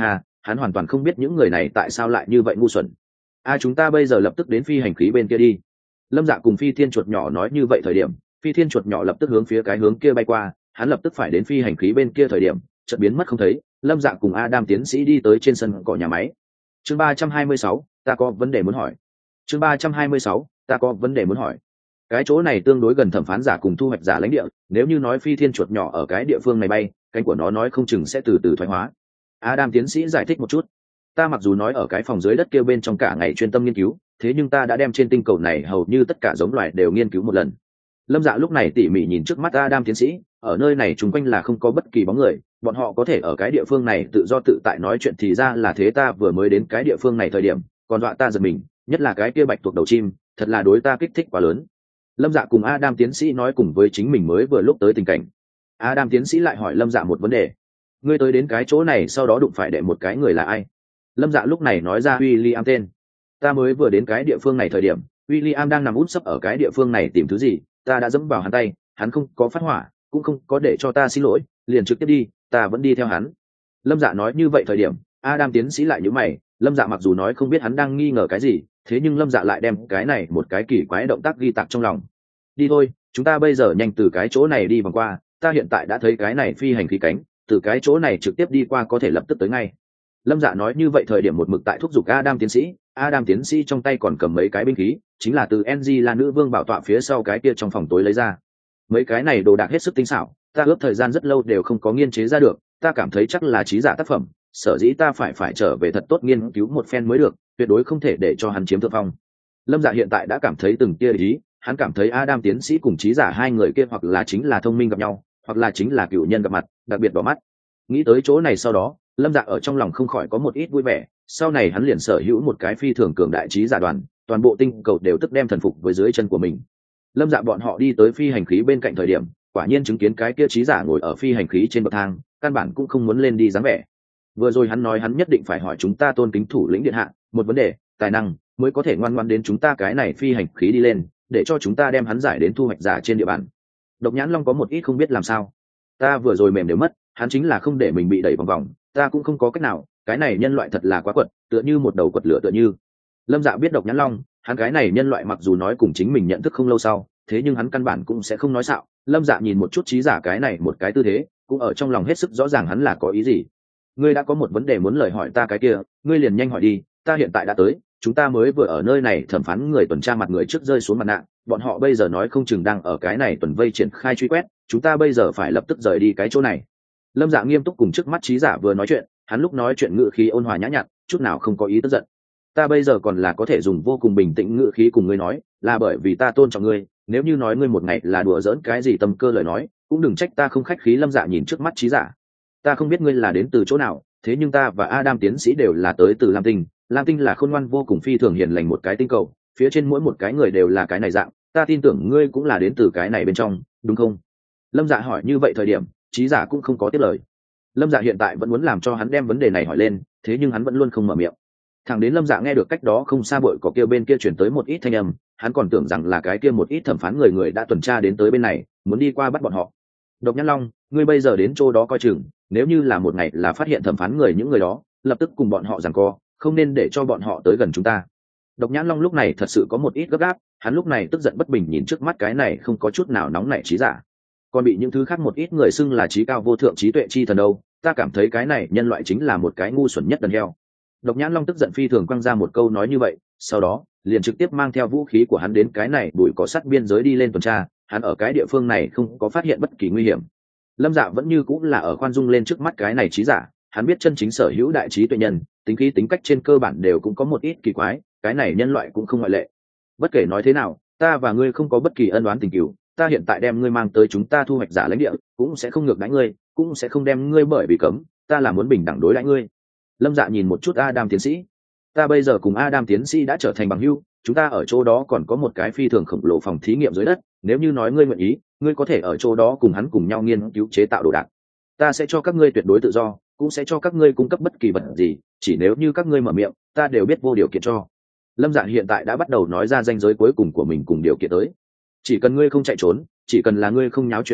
hắn hoàn toàn không biết những người này tại sao lại như vậy ngu xuẩn. Chúng ta bây giờ lập tức đến phi hành khí bên kia đi. Lâm Dạ cùng Phi Thiên chuột nhỏ nói như vậy thời điểm, Phi Thiên chuột nhỏ lập tức hướng phía cái hướng kia bay qua, hắn lập tức phải đến phi hành khí bên kia thời điểm, chợt biến mất không thấy. Lâm Dạ cùng Adam tiến sĩ đi tới trên sân cỏ nhà máy. Chương 326, ta có vấn đề muốn hỏi. Chương 326, ta có vấn đề muốn hỏi. Cái chỗ này tương đối gần thẩm phán giả cùng thu hoạch giả lãnh địa, nếu như nói Phi Thiên chuột nhỏ ở cái địa phương này bay, cánh của nó nói không chừng sẽ từ từ thoái hóa. Adam tiến sĩ giải thích một chút. Ta mặc dù nói ở cái phòng dưới đất kia bên trong cả ngày chuyên tâm nghiên cứu, thế nhưng ta đã đem trên tinh cầu này hầu như tất cả giống loài đều nghiên cứu một lần. Lâm Dạ lúc này tỉ mỉ nhìn trước mắt Adam tiến sĩ, ở nơi này chung quanh là không có bất kỳ bóng người, bọn họ có thể ở cái địa phương này tự do tự tại nói chuyện thì ra là thế. Ta vừa mới đến cái địa phương này thời điểm, còn dọa ta giật mình, nhất là cái kia bạch tuộc đầu chim, thật là đối ta kích thích quá lớn. Lâm Dạ cùng Adam tiến sĩ nói cùng với chính mình mới vừa lúc tới tình cảnh. Adam tiến sĩ lại hỏi Lâm Dạ một vấn đề: ngươi tới đến cái chỗ này sau đó đụng phải đệ một cái người là ai? Lâm Dạ lúc này nói ra William tên. Ta mới vừa đến cái địa phương này thời điểm, William đang nằm úp sấp ở cái địa phương này tìm thứ gì, ta đã dẫm vào hắn tay, hắn không có phát hỏa, cũng không có để cho ta xin lỗi, liền trực tiếp đi, ta vẫn đi theo hắn. Lâm Dạ nói như vậy thời điểm, Adam tiến sĩ lại nhíu mày. Lâm Dạ mặc dù nói không biết hắn đang nghi ngờ cái gì, thế nhưng Lâm Dạ lại đem cái này một cái kỳ quái động tác ghi tạc trong lòng. Đi thôi, chúng ta bây giờ nhanh từ cái chỗ này đi vòng qua, ta hiện tại đã thấy cái này phi hành khí cánh, từ cái chỗ này trực tiếp đi qua có thể lập tức tới ngay. Lâm Dạ nói như vậy thời điểm một mực tại thúc giục Adam tiến sĩ trong tay còn cầm mấy cái binh khí, chính là từ NG là nữ vương bảo tọa phía sau cái kia trong phòng tối lấy ra. Mấy cái này đồ đạc hết sức tinh xảo, ta ước thời gian rất lâu đều không có nghiên chế ra được, ta cảm thấy chắc là trí giả tác phẩm, sở dĩ ta phải trở về thật tốt nghiên cứu một phen mới được, tuyệt đối không thể để cho hắn chiếm thượng phong. Lâm Dạ hiện tại đã cảm thấy từng tia ý, hắn cảm thấy Adam tiến sĩ cùng trí giả hai người kia hoặc là chính là thông minh gặp nhau, hoặc là chính là cựu nhân gặp mặt, đặc biệt đỏ mắt. Nghĩ tới chỗ này sau đó, Lâm Dạ ở trong lòng không khỏi có một ít vui vẻ, sau này hắn liền sở hữu một cái phi thường cường đại trí giả đoàn, toàn bộ tinh cầu đều tức đem thần phục với dưới chân của mình. Lâm Dạ bọn họ đi tới phi hành khí bên cạnh thời điểm, quả nhiên chứng kiến cái kia trí giả ngồi ở phi hành khí trên bậc thang, căn bản cũng không muốn lên đi dáng vẻ. Vừa rồi hắn nói hắn nhất định phải hỏi chúng ta tôn kính thủ lĩnh điện hạ một vấn đề, tài năng mới có thể ngoan ngoãn đến chúng ta cái này phi hành khí đi lên, để cho chúng ta đem hắn giải đến thu hoạch giả trên địa bàn. Độc Nhãn Long có một ít không biết làm sao. Ta vừa rồi mềm đều mất, hắn chính là không để mình bị đẩy vòng vòng, ta cũng không có cách nào, cái này nhân loại thật là quá quật, tựa như một đầu quật lửa tựa như. Lâm Dạ biết Độc Nhãn Long, hắn cái này nhân loại mặc dù nói cùng chính mình nhận thức không lâu sau, thế nhưng hắn căn bản cũng sẽ không nói xạo. Lâm Dạ nhìn một chút trí giả cái này một cái tư thế, cũng ở trong lòng hết sức rõ ràng hắn là có ý gì. Ngươi đã có một vấn đề muốn lời hỏi ta cái kia, ngươi liền nhanh hỏi đi, ta hiện tại đã tới, chúng ta mới vừa ở nơi này thẩm phán người tuần tra mặt người trước rơi xuống mặt nạ, bọn họ bây giờ nói không chừng đang ở cái này tuần vây triển khai truy quét, chúng ta bây giờ phải lập tức rời đi cái chỗ này. Lâm Dạ nghiêm túc cùng trước mắt trí giả vừa nói chuyện, hắn lúc nói chuyện ngữ khí ôn hòa nhã nhặn, chút nào không có ý tức giận. Ta bây giờ còn là có thể dùng vô cùng bình tĩnh ngữ khí cùng ngươi nói, là bởi vì ta tôn trọng ngươi, nếu như nói ngươi một ngày là đùa giỡn cái gì tâm cơ lời nói, cũng đừng trách ta không khách khí. Lâm Dạ nhìn trước mắt trí giả. Ta không biết ngươi là đến từ chỗ nào, thế nhưng ta và Adam tiến sĩ đều là tới từ Lam Tinh. Lam Tinh là khôn ngoan vô cùng phi thường hiền lành một cái tinh cầu, phía trên mỗi một cái người đều là cái này dạng, ta tin tưởng ngươi cũng là đến từ cái này bên trong, đúng không? Lâm Dạ hỏi như vậy thời điểm, trí giả cũng không có tiếp lời. Lâm Dạ hiện tại vẫn muốn làm cho hắn đem vấn đề này hỏi lên, thế nhưng hắn vẫn luôn không mở miệng. Thẳng đến Lâm Dạ nghe được cách đó không xa bội cỏ kia bên kia chuyển tới một ít thanh âm, hắn còn tưởng rằng là cái kia một ít thẩm phán người đã tuần tra đến tới bên này, muốn đi qua bắt bọn họ. Độc Nhãn Long, ngươi bây giờ đến chỗ đó coi chừng, nếu như là một ngày là phát hiện thẩm phán người những người đó, lập tức cùng bọn họ giằng co, không nên để cho bọn họ tới gần chúng ta. Độc Nhãn Long lúc này thật sự có một ít gấp gáp, hắn lúc này tức giận bất bình nhìn trước mắt cái này không có chút nào nóng nảy trí giả, còn bị những thứ khác một ít người xưng là trí cao vô thượng trí tuệ chi thần đâu, ta cảm thấy cái này nhân loại chính là một cái ngu xuẩn nhất đần heo. Độc Nhãn Long tức giận phi thường quăng ra một câu nói như vậy, sau đó liền trực tiếp mang theo vũ khí của hắn đến cái này bụi cỏ sắt biên giới đi lên tuần tra, hắn ở cái địa phương này không có phát hiện bất kỳ nguy hiểm. Lâm Dạ vẫn như cũng là ở khoan dung lên trước mắt cái này trí giả, hắn biết chân chính sở hữu đại trí tuệ nhân, tính khí tính cách trên cơ bản đều cũng có một ít kỳ quái, cái này nhân loại cũng không ngoại lệ. Bất kể nói thế nào, ta và ngươi không có bất kỳ ân oán tình cừu, ta hiện tại đem ngươi mang tới chúng ta thu hoạch giả lãnh địa, cũng sẽ không ngược đãi ngươi, cũng sẽ không đem ngươi bởi vì cấm, ta là muốn bình đẳng đối đãi ngươi. Lâm Dạ nhìn một chút Adam tiến sĩ, ta bây giờ cùng Adam tiến sĩ đã trở thành bằng hữu, chúng ta ở chỗ đó còn có một cái phi thường khổng lồ phòng thí nghiệm dưới đất, nếu như nói ngươi nguyện ý, ngươi có thể ở chỗ đó cùng hắn cùng nhau nghiên cứu chế tạo đồ đạc, ta sẽ cho các ngươi tuyệt đối tự do, cũng sẽ cho các ngươi cung cấp bất kỳ vật gì, chỉ nếu như các ngươi mở miệng, ta đều biết vô điều kiện cho. Lâm Dạ hiện tại đã bắt đầu nói ra ranh giới cuối cùng của mình cùng điều kiện tới. Chỉ cần ngươi không chạy trốn, chỉ cần là ngươi không nháo chuyện này,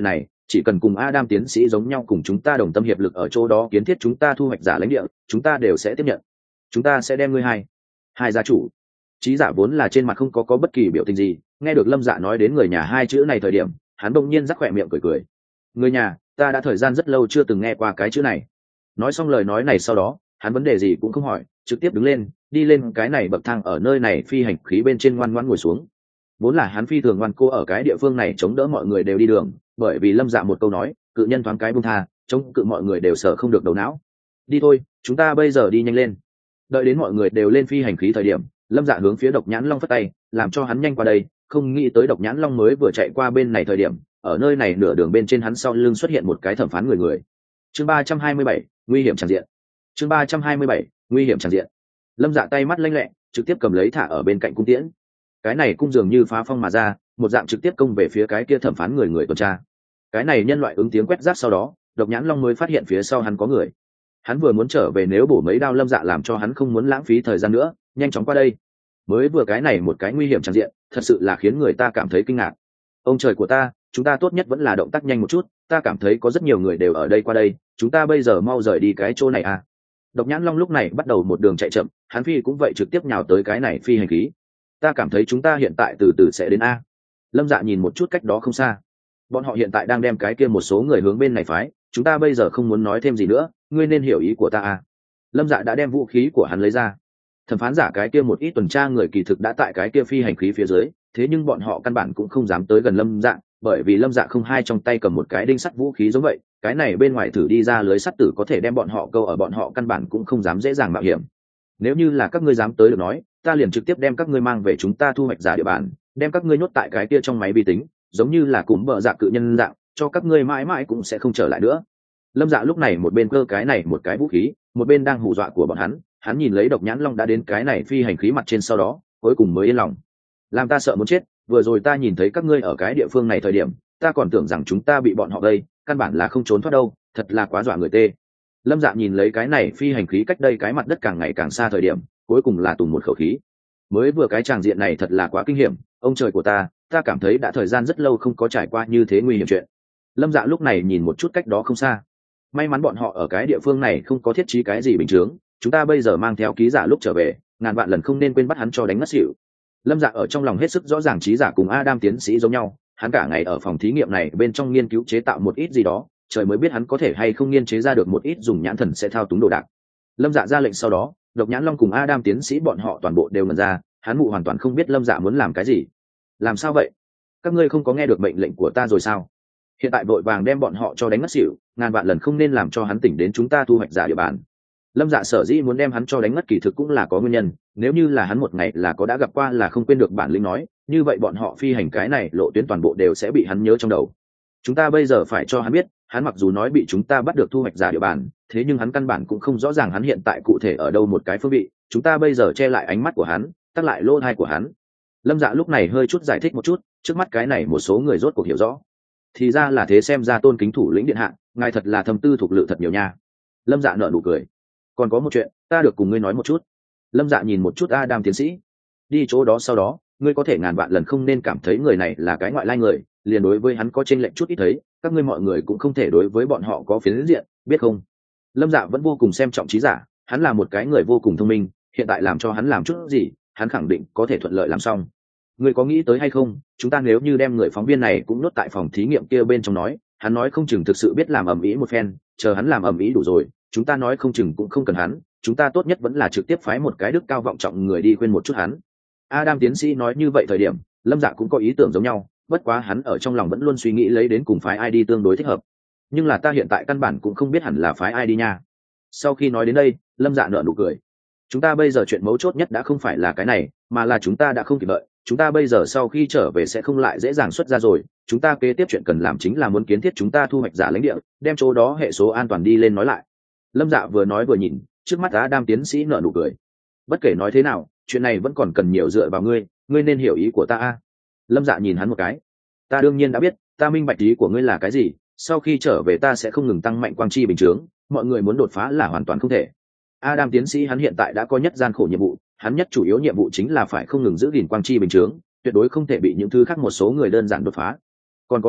chỉ cần cùng Adam tiến sĩ giống nhau cùng chúng ta đồng tâm hiệp lực ở chỗ đó kiến thiết chúng ta thu hoạch giả lãnh địa, chúng ta đều sẽ tiếp nhận. Chúng ta sẽ đem ngươi hai gia chủ. Trí giả vốn là trên mặt không có bất kỳ biểu tình gì, nghe được Lâm Dạ nói đến người nhà hai chữ này thời điểm, hắn bỗng nhiên rắc khỏe miệng cười. Người nhà, ta đã thời gian rất lâu chưa từng nghe qua cái chữ này. Nói xong lời nói này sau đó, hắn vấn đề gì cũng không hỏi, trực tiếp đứng lên, đi lên cái này bậc thang ở nơi này phi hành khí bên trên ngoan ngoãn ngồi xuống. Vốn là hắn phi thường ngoan cô ở cái địa phương này chống đỡ mọi người đều đi đường, bởi vì Lâm Dạ một câu nói, cự nhân thoáng cái buông tha, chống cự mọi người đều sợ không được đầu não. Đi thôi, chúng ta bây giờ đi nhanh lên. Đợi đến mọi người đều lên phi hành khí thời điểm, Lâm Dạ hướng phía Độc Nhãn Long phất tay, làm cho hắn nhanh qua đây, không nghĩ tới Độc Nhãn Long mới vừa chạy qua bên này thời điểm, ở nơi này nửa đường bên trên hắn sau lưng xuất hiện một cái thẩm phán người. Chương 327, nguy hiểm tràn diện. Chương 327, nguy hiểm tràn diện. Lâm Dạ tay mắt lanh lẹ, trực tiếp cầm lấy thả ở bên cạnh cung tiễn. Cái này cung dường như phá phong mà ra, một dạng trực tiếp công về phía cái kia thẩm phán người tuần tra. Cái này nhân loại ứng tiếng quét rác sau đó, Độc Nhãn Long mới phát hiện phía sau hắn có người. Hắn vừa muốn trở về nếu bổ mấy đao Lâm Dạ làm cho hắn không muốn lãng phí thời gian nữa, nhanh chóng qua đây. Mới vừa cái này một cái nguy hiểm tràn diện, thật sự là khiến người ta cảm thấy kinh ngạc. Ông trời của ta, chúng ta tốt nhất vẫn là động tác nhanh một chút, ta cảm thấy có rất nhiều người đều ở đây qua đây, chúng ta bây giờ mau rời đi cái chỗ này à. Độc Nhãn Long lúc này bắt đầu một đường chạy chậm, hắn phi cũng vậy trực tiếp nhào tới cái này phi hành khí. Ta cảm thấy chúng ta hiện tại từ từ sẽ đến a. Lâm Dạ nhìn một chút cách đó không xa, bọn họ hiện tại đang đem cái kia một số người hướng bên này phái, chúng ta bây giờ không muốn nói thêm gì nữa, ngươi nên hiểu ý của ta a. Lâm Dạ đã đem vũ khí của hắn lấy ra. Thẩm phán giả cái kia một ít tuần tra người kỳ thực đã tại cái kia phi hành khí phía dưới, thế nhưng bọn họ căn bản cũng không dám tới gần Lâm Dạ, bởi vì Lâm Dạ không hai trong tay cầm một cái đinh sắt vũ khí giống vậy, cái này bên ngoài thử đi ra lưới sắt tử có thể đem bọn họ câu ở, bọn họ căn bản cũng không dám dễ dàng mạo hiểm. Nếu như là các ngươi dám tới được nói, ta liền trực tiếp đem các ngươi mang về chúng ta thu hoạch giả địa bàn, đem các ngươi nhốt tại cái kia trong máy vi tính, giống như là cúm bờ dạ cự nhân dạng, cho các ngươi mãi mãi cũng sẽ không trở lại nữa. Lâm Dạ lúc này một bên cơ cái này một cái vũ khí, một bên đang hù dọa của bọn hắn nhìn lấy Độc Nhãn Long đã đến cái này phi hành khí mặt trên sau đó, cuối cùng mới yên lòng. Làm ta sợ muốn chết, vừa rồi ta nhìn thấy các ngươi ở cái địa phương này thời điểm, ta còn tưởng rằng chúng ta bị bọn họ gây, căn bản là không trốn thoát đâu, thật là quá dọa người tê. Lâm Dạ nhìn lấy cái này phi hành khí cách đây cái mặt đất càng ngày càng xa thời điểm, cuối cùng là tùng một khẩu khí. Mới vừa cái tràng diện này thật là quá kinh hiểm, ông trời của ta cảm thấy đã thời gian rất lâu không có trải qua như thế nguy hiểm chuyện. Lâm Dạ lúc này nhìn một chút cách đó không xa, may mắn bọn họ ở cái địa phương này không có thiết trí cái gì bình chướng, chúng ta bây giờ mang theo ký giả lúc trở về, ngàn vạn lần không nên quên bắt hắn cho đánh ngất xỉu. Lâm Dạ ở trong lòng hết sức rõ ràng trí giả cùng Adam tiến sĩ giống nhau, hắn cả ngày ở phòng thí nghiệm này bên trong nghiên cứu chế tạo một ít gì đó, trời mới biết hắn có thể hay không nghiên chế ra được một ít dùng nhãn thần sẽ thao túng đồ đạc. Lâm Dạ ra lệnh sau đó, Độc Nhãn Long cùng Adam tiến sĩ bọn họ toàn bộ đều ngẩn ra, hắn mụ hoàn toàn không biết Lâm Dạ muốn làm cái gì. Làm sao vậy? Các ngươi không có nghe được mệnh lệnh của ta rồi sao? Hiện tại vội vàng đem bọn họ cho đánh ngất xỉu, ngàn vạn lần không nên làm cho hắn tỉnh đến chúng ta thu hoạch giả địa bàn. Lâm Dạ sở dĩ muốn đem hắn cho đánh ngất kỳ thực cũng là có nguyên nhân, nếu như là hắn một ngày là có đã gặp qua là không quên được bản lĩnh nói, như vậy bọn họ phi hành cái này lộ tuyến toàn bộ đều sẽ bị hắn nhớ trong đầu. Chúng ta bây giờ phải cho hắn biết, hắn mặc dù nói bị chúng ta bắt được thu hoạch giả địa bàn, thế nhưng hắn căn bản cũng không rõ ràng hắn hiện tại cụ thể ở đâu một cái phương vị, chúng ta bây giờ che lại ánh mắt của hắn, tắt lại lỗ tai của hắn. Lâm Dạ lúc này hơi chút giải thích một chút, trước mắt cái này một số người rốt cuộc hiểu rõ. Thì ra là thế, xem ra Tôn Kính thủ lĩnh điện hạ, ngài thật là thâm tư thuộc lự thật nhiều nha. Lâm Dạ nở nụ cười. Còn có một chuyện, ta được cùng ngươi nói một chút. Lâm Dạ nhìn một chút Adam tiến sĩ. Đi chỗ đó sau đó, ngươi có thể ngàn vạn lần không nên cảm thấy người này là cái ngoại lai người, liền đối với hắn có chênh lệch chút ít thấy, các ngươi mọi người cũng không thể đối với bọn họ có phiến diện, biết không? Lâm Dạ vẫn vô cùng xem trọng trí giả, hắn là một cái người vô cùng thông minh, hiện tại làm cho hắn làm chút gì, hắn khẳng định có thể thuận lợi làm xong. Ngươi có nghĩ tới hay không, chúng ta nếu như đem người phóng viên này cũng nhốt tại phòng thí nghiệm kia bên trong nói, hắn nói không chừng thực sự biết làm ầm ĩ một phen, chờ hắn làm ầm ĩ đủ rồi, chúng ta nói không chừng cũng không cần hắn, chúng ta tốt nhất vẫn là trực tiếp phái một cái đức cao vọng trọng người đi khuyên một chút hắn. Adam tiến sĩ nói như vậy thời điểm, Lâm Dạ cũng có ý tưởng giống nhau, bất quá hắn ở trong lòng vẫn luôn suy nghĩ lấy đến cùng phái ai đi tương đối thích hợp. Nhưng là ta hiện tại căn bản cũng không biết hẳn là phái ai đi nha. Sau khi nói đến đây, Lâm Dạ nở nụ cười. Chúng ta bây giờ chuyện mấu chốt nhất đã không phải là cái này, mà là chúng ta đã không kịp đợi, chúng ta bây giờ sau khi trở về sẽ không lại dễ dàng xuất ra rồi, chúng ta kế tiếp chuyện cần làm chính là muốn kiến thiết chúng ta thu hoạch giả lãnh địa, đem chỗ đó hệ số an toàn đi lên nói lại. Lâm Dạ vừa nói vừa nhìn, trước mắt Adam tiến sĩ nở nụ cười. Bất kể nói thế nào, chuyện này vẫn còn cần nhiều dựa vào ngươi, ngươi nên hiểu ý của ta a. Lâm Dạ nhìn hắn một cái. Ta đương nhiên đã biết, ta minh bạch ý của ngươi là cái gì, sau khi trở về ta sẽ không ngừng tăng mạnh quang chi bình chướng, mọi người muốn đột phá là hoàn toàn không thể. Adam tiến sĩ hắn hiện tại đã có nhất gian khổ nhiệm vụ, hắn nhất chủ yếu nhiệm vụ chính là phải không ngừng giữ gìn quang chi bình chướng, tuyệt đối không thể bị những thứ khác một số người đơn giản đột phá. Còn có một chuyện,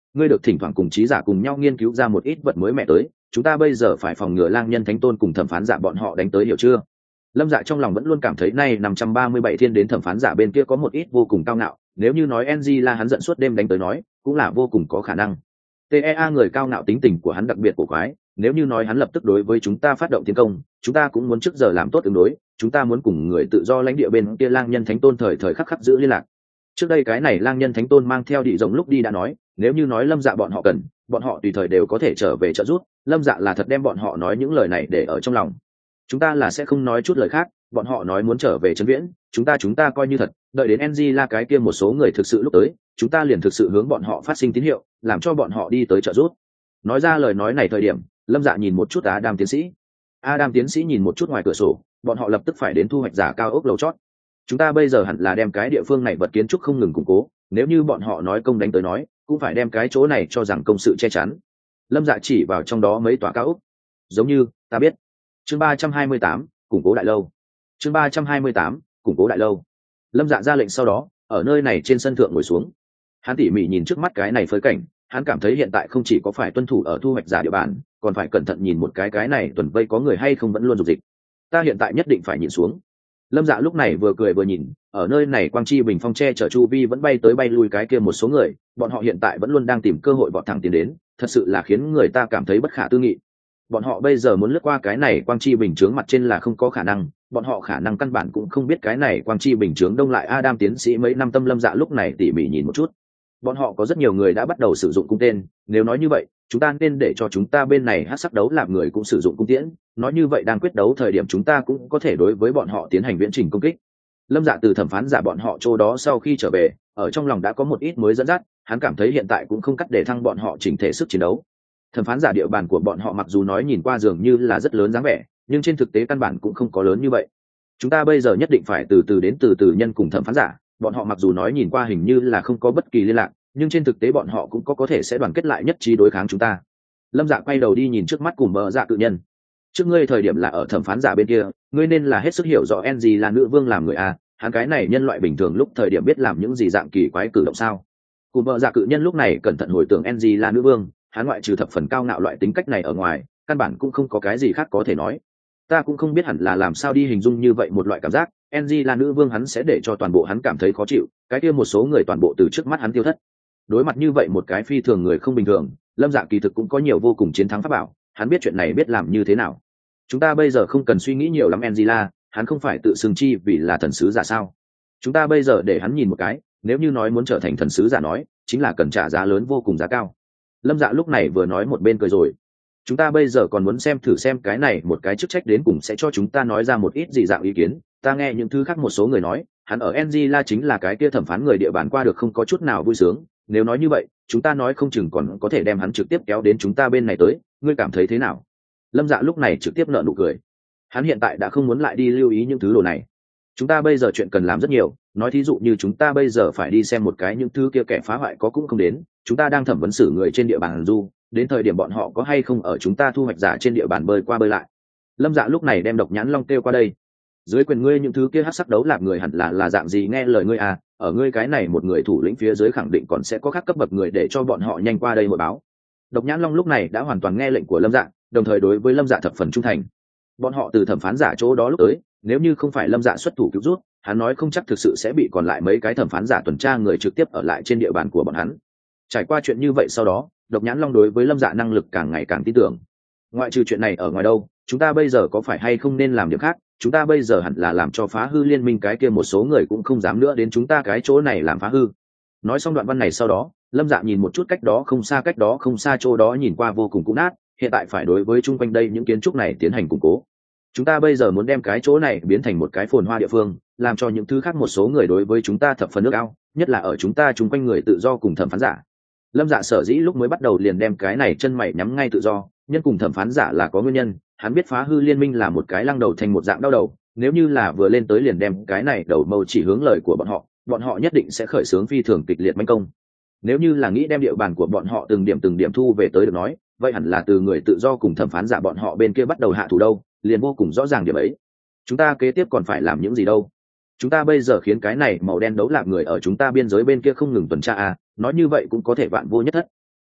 ngươi được thỉnh thoảng cùng trí giả cùng nhau nghiên cứu ra một ít vật mới mẹ tới, chúng ta bây giờ phải phòng ngừa lang nhân thánh tôn cùng thẩm phán giả bọn họ đánh tới, hiểu chưa? Lâm Dạ trong lòng vẫn luôn cảm thấy nay 537 thiên đến thẩm phán giả bên kia có một ít vô cùng cao ngạo, nếu như nói NG là hắn giận suốt đêm đánh tới nói, cũng là vô cùng có khả năng. TEA người cao ngạo tính tình của hắn đặc biệt cổ quái, nếu như nói hắn lập tức đối với chúng ta phát động tiến công, chúng ta cũng muốn trước giờ làm tốt ứng đối, chúng ta muốn cùng người tự do lãnh địa bên kia lang nhân thánh tôn thời thời khắc khắc giữ liên lạc. Trước đây cái này lang nhân thánh tôn mang theo địa rồng lúc đi đã nói, nếu như nói Lâm Dạ bọn họ cần, bọn họ tùy thời đều có thể trở về trợ giúp. Lâm Dạ là thật đem bọn họ nói những lời này để ở trong lòng. Chúng ta là sẽ không nói chút lời khác, bọn họ nói muốn trở về trấn viễn, chúng ta coi như thật, đợi đến NG là cái kia một số người thực sự lúc tới, chúng ta liền thực sự hướng bọn họ phát sinh tín hiệu, làm cho bọn họ đi tới trợ giúp. Nói ra lời nói này thời điểm, Lâm Dạ nhìn một chút Adam tiến sĩ. Adam tiến sĩ nhìn một chút ngoài cửa sổ, bọn họ lập tức phải đến thu hoạch giả cao ốc lầu chót. Chúng ta bây giờ hẳn là đem cái địa phương này vật kiến trúc không ngừng củng cố, nếu như bọn họ nói công đánh tới nói, cũng phải đem cái chỗ này cho rằng công sự che chắn. Lâm Dạ chỉ vào trong đó mấy tòa cao ốc. Giống như, ta biết. Chương 328, củng cố đại lâu. Chương 328, củng cố đại lâu. Lâm Dạ ra lệnh sau đó, ở nơi này trên sân thượng ngồi xuống. Hắn tỉ mỉ nhìn trước mắt cái này phơi cảnh, hắn cảm thấy hiện tại không chỉ có phải tuân thủ ở thu hoạch giả địa bàn, còn phải cẩn thận nhìn một cái này tuần vây có người hay không vẫn luôn dục dịch. Ta hiện tại nhất định phải nhìn xuống. Lâm Dạ lúc này vừa cười vừa nhìn, ở nơi này quang chi bình phong che chở chu vi vẫn bay tới bay lui cái kia một số người, bọn họ hiện tại vẫn luôn đang tìm cơ hội vọt thẳng tiến đến, thật sự là khiến người ta cảm thấy bất khả tư nghị. Bọn họ bây giờ muốn lướt qua cái này quang chi bình chướng mặt trên là không có khả năng, bọn họ khả năng căn bản cũng không biết cái này quang chi bình chướng đông lại Adam tiến sĩ mấy năm tâm. Lâm Dạ lúc này tỉ mỉ nhìn một chút, bọn họ có rất nhiều người đã bắt đầu sử dụng cung tên, nếu nói như vậy chúng ta nên để cho chúng ta bên này hát sắc đấu làm người cũng sử dụng cung tiễn, nói như vậy đang quyết đấu thời điểm chúng ta cũng có thể đối với bọn họ tiến hành viễn trình công kích. Lâm Dạ từ thẩm phán giả bọn họ chỗ đó sau khi trở về, ở trong lòng đã có một ít mới dẫn dắt, hắn cảm thấy hiện tại cũng không cắt để thăng bọn họ chỉnh thể sức chiến đấu. Thẩm phán giả địa bàn của bọn họ mặc dù nói nhìn qua dường như là rất lớn dáng vẻ, nhưng trên thực tế căn bản cũng không có lớn như vậy. Chúng ta bây giờ nhất định phải từ từ nhân cùng thẩm phán giả, bọn họ mặc dù nói nhìn qua hình như là không có bất kỳ liên lạc, nhưng trên thực tế bọn họ cũng có thể sẽ đoàn kết lại nhất trí đối kháng chúng ta. Lâm Dạ quay đầu đi nhìn trước mắt cùng bờ dạ cự nhân. Trước ngươi thời điểm là ở thẩm phán giả bên kia, ngươi nên là hết sức hiểu rõ NG là nữ vương làm người a, hắn cái này nhân loại bình thường lúc thời điểm biết làm những gì dạng kỳ quái cử động sao? Cùng bờ dạ cự nhân lúc này cẩn thận hồi tưởng NG là nữ vương, hắn ngoại trừ thập phần cao ngạo loại tính cách này ở ngoài, căn bản cũng không có cái gì khác có thể nói. Ta cũng không biết hẳn là làm sao đi hình dung như vậy một loại cảm giác, NG là nữ vương hắn sẽ để cho toàn bộ hắn cảm thấy khó chịu, cái kia một số người toàn bộ từ trước mắt hắn tiêu thất. Đối mặt như vậy một cái phi thường người không bình thường, Lâm Dạ kỳ thực cũng có nhiều vô cùng chiến thắng pháp bảo, hắn biết chuyện này biết làm như thế nào. Chúng ta bây giờ không cần suy nghĩ nhiều lắm, Angela, hắn không phải tự xưng chi vì là thần sứ giả sao? Chúng ta bây giờ để hắn nhìn một cái, nếu như nói muốn trở thành thần sứ giả nói, chính là cần trả giá lớn vô cùng giá cao. Lâm Dạ lúc này vừa nói một bên cười rồi. Chúng ta bây giờ còn muốn thử xem cái này một cái chức trách đến cùng sẽ cho chúng ta nói ra một ít gì dạng ý kiến. Ta nghe những thứ khác một số người nói, hắn ở Angela chính là cái kia thẩm phán người địa bàn qua được không có chút nào vui sướng. Nếu nói như vậy, chúng ta nói không chừng còn có thể đem hắn trực tiếp kéo đến chúng ta bên này tới, ngươi cảm thấy thế nào? Lâm Dạ lúc này trực tiếp nở nụ cười. Hắn hiện tại đã không muốn lại đi lưu ý những thứ đồ này. Chúng ta bây giờ chuyện cần làm rất nhiều, nói thí dụ như chúng ta bây giờ phải đi xem một cái những thứ kia kẻ phá hoại có cũng không đến, chúng ta đang thẩm vấn xử người trên địa bàn du, đến thời điểm bọn họ có hay không ở chúng ta thu hoạch giả trên địa bàn bơi qua bơi lại. Lâm Dạ lúc này đem Độc Nhãn Long kêu qua đây. Dưới quyền ngươi những thứ kia hắc sắc đấu lạc người hẳn là dạng gì, nghe lời ngươi à, ở ngươi cái này một người thủ lĩnh phía dưới khẳng định còn sẽ có khác cấp bậc người để cho bọn họ nhanh qua đây hội báo. Độc Nhãn Long lúc này đã hoàn toàn nghe lệnh của Lâm Dạ, đồng thời đối với Lâm Dạ thập phần trung thành. Bọn họ từ thẩm phán giả chỗ đó lúc tới, nếu như không phải Lâm Dạ xuất thủ cứu rút, hắn nói không chắc thực sự sẽ bị còn lại mấy cái thẩm phán giả tuần tra người trực tiếp ở lại trên địa bàn của bọn hắn. Trải qua chuyện như vậy sau đó, Độc Nhãn Long đối với Lâm Dạ năng lực càng ngày càng tin tưởng. Ngoại trừ chuyện này ở ngoài đâu, chúng ta bây giờ có phải hay không nên làm điểm khác? Chúng ta bây giờ hẳn là làm cho phá hư liên minh cái kia một số người cũng không dám nữa đến chúng ta cái chỗ này làm phá hư. Nói xong đoạn văn này sau đó, Lâm Dạ nhìn một chút cách đó không xa chỗ đó nhìn qua vô cùng cũ nát, hiện tại phải đối với chung quanh đây những kiến trúc này tiến hành củng cố. Chúng ta bây giờ muốn đem cái chỗ này biến thành một cái phồn hoa địa phương, làm cho những thứ khác một số người đối với chúng ta thập phần ước ao, nhất là ở chúng ta chung quanh người tự do cùng thẩm phán giả. Lâm Dạ sở dĩ lúc mới bắt đầu liền đem cái này chân mày nhắm ngay tự do, nhân cùng thẩm phán giả là có nguyên nhân, hắn biết phá hư liên minh là một cái lăng đầu thành một dạng đau đầu, nếu như là vừa lên tới liền đem cái này đầu mâu chỉ hướng lời của bọn họ nhất định sẽ khởi xướng phi thường kịch liệt manh công. Nếu như là nghĩ đem địa bàn của bọn họ từng điểm thu về tới được nói, vậy hẳn là từ người tự do cùng thẩm phán giả bọn họ bên kia bắt đầu hạ thủ đâu, liền vô cùng rõ ràng điểm ấy. Chúng ta kế tiếp còn phải làm những gì đâu? Chúng ta bây giờ khiến cái này màu đen đấu lạc người ở chúng ta biên giới bên kia không ngừng tuần tra à, nói như vậy cũng có thể vạn vô nhất thất.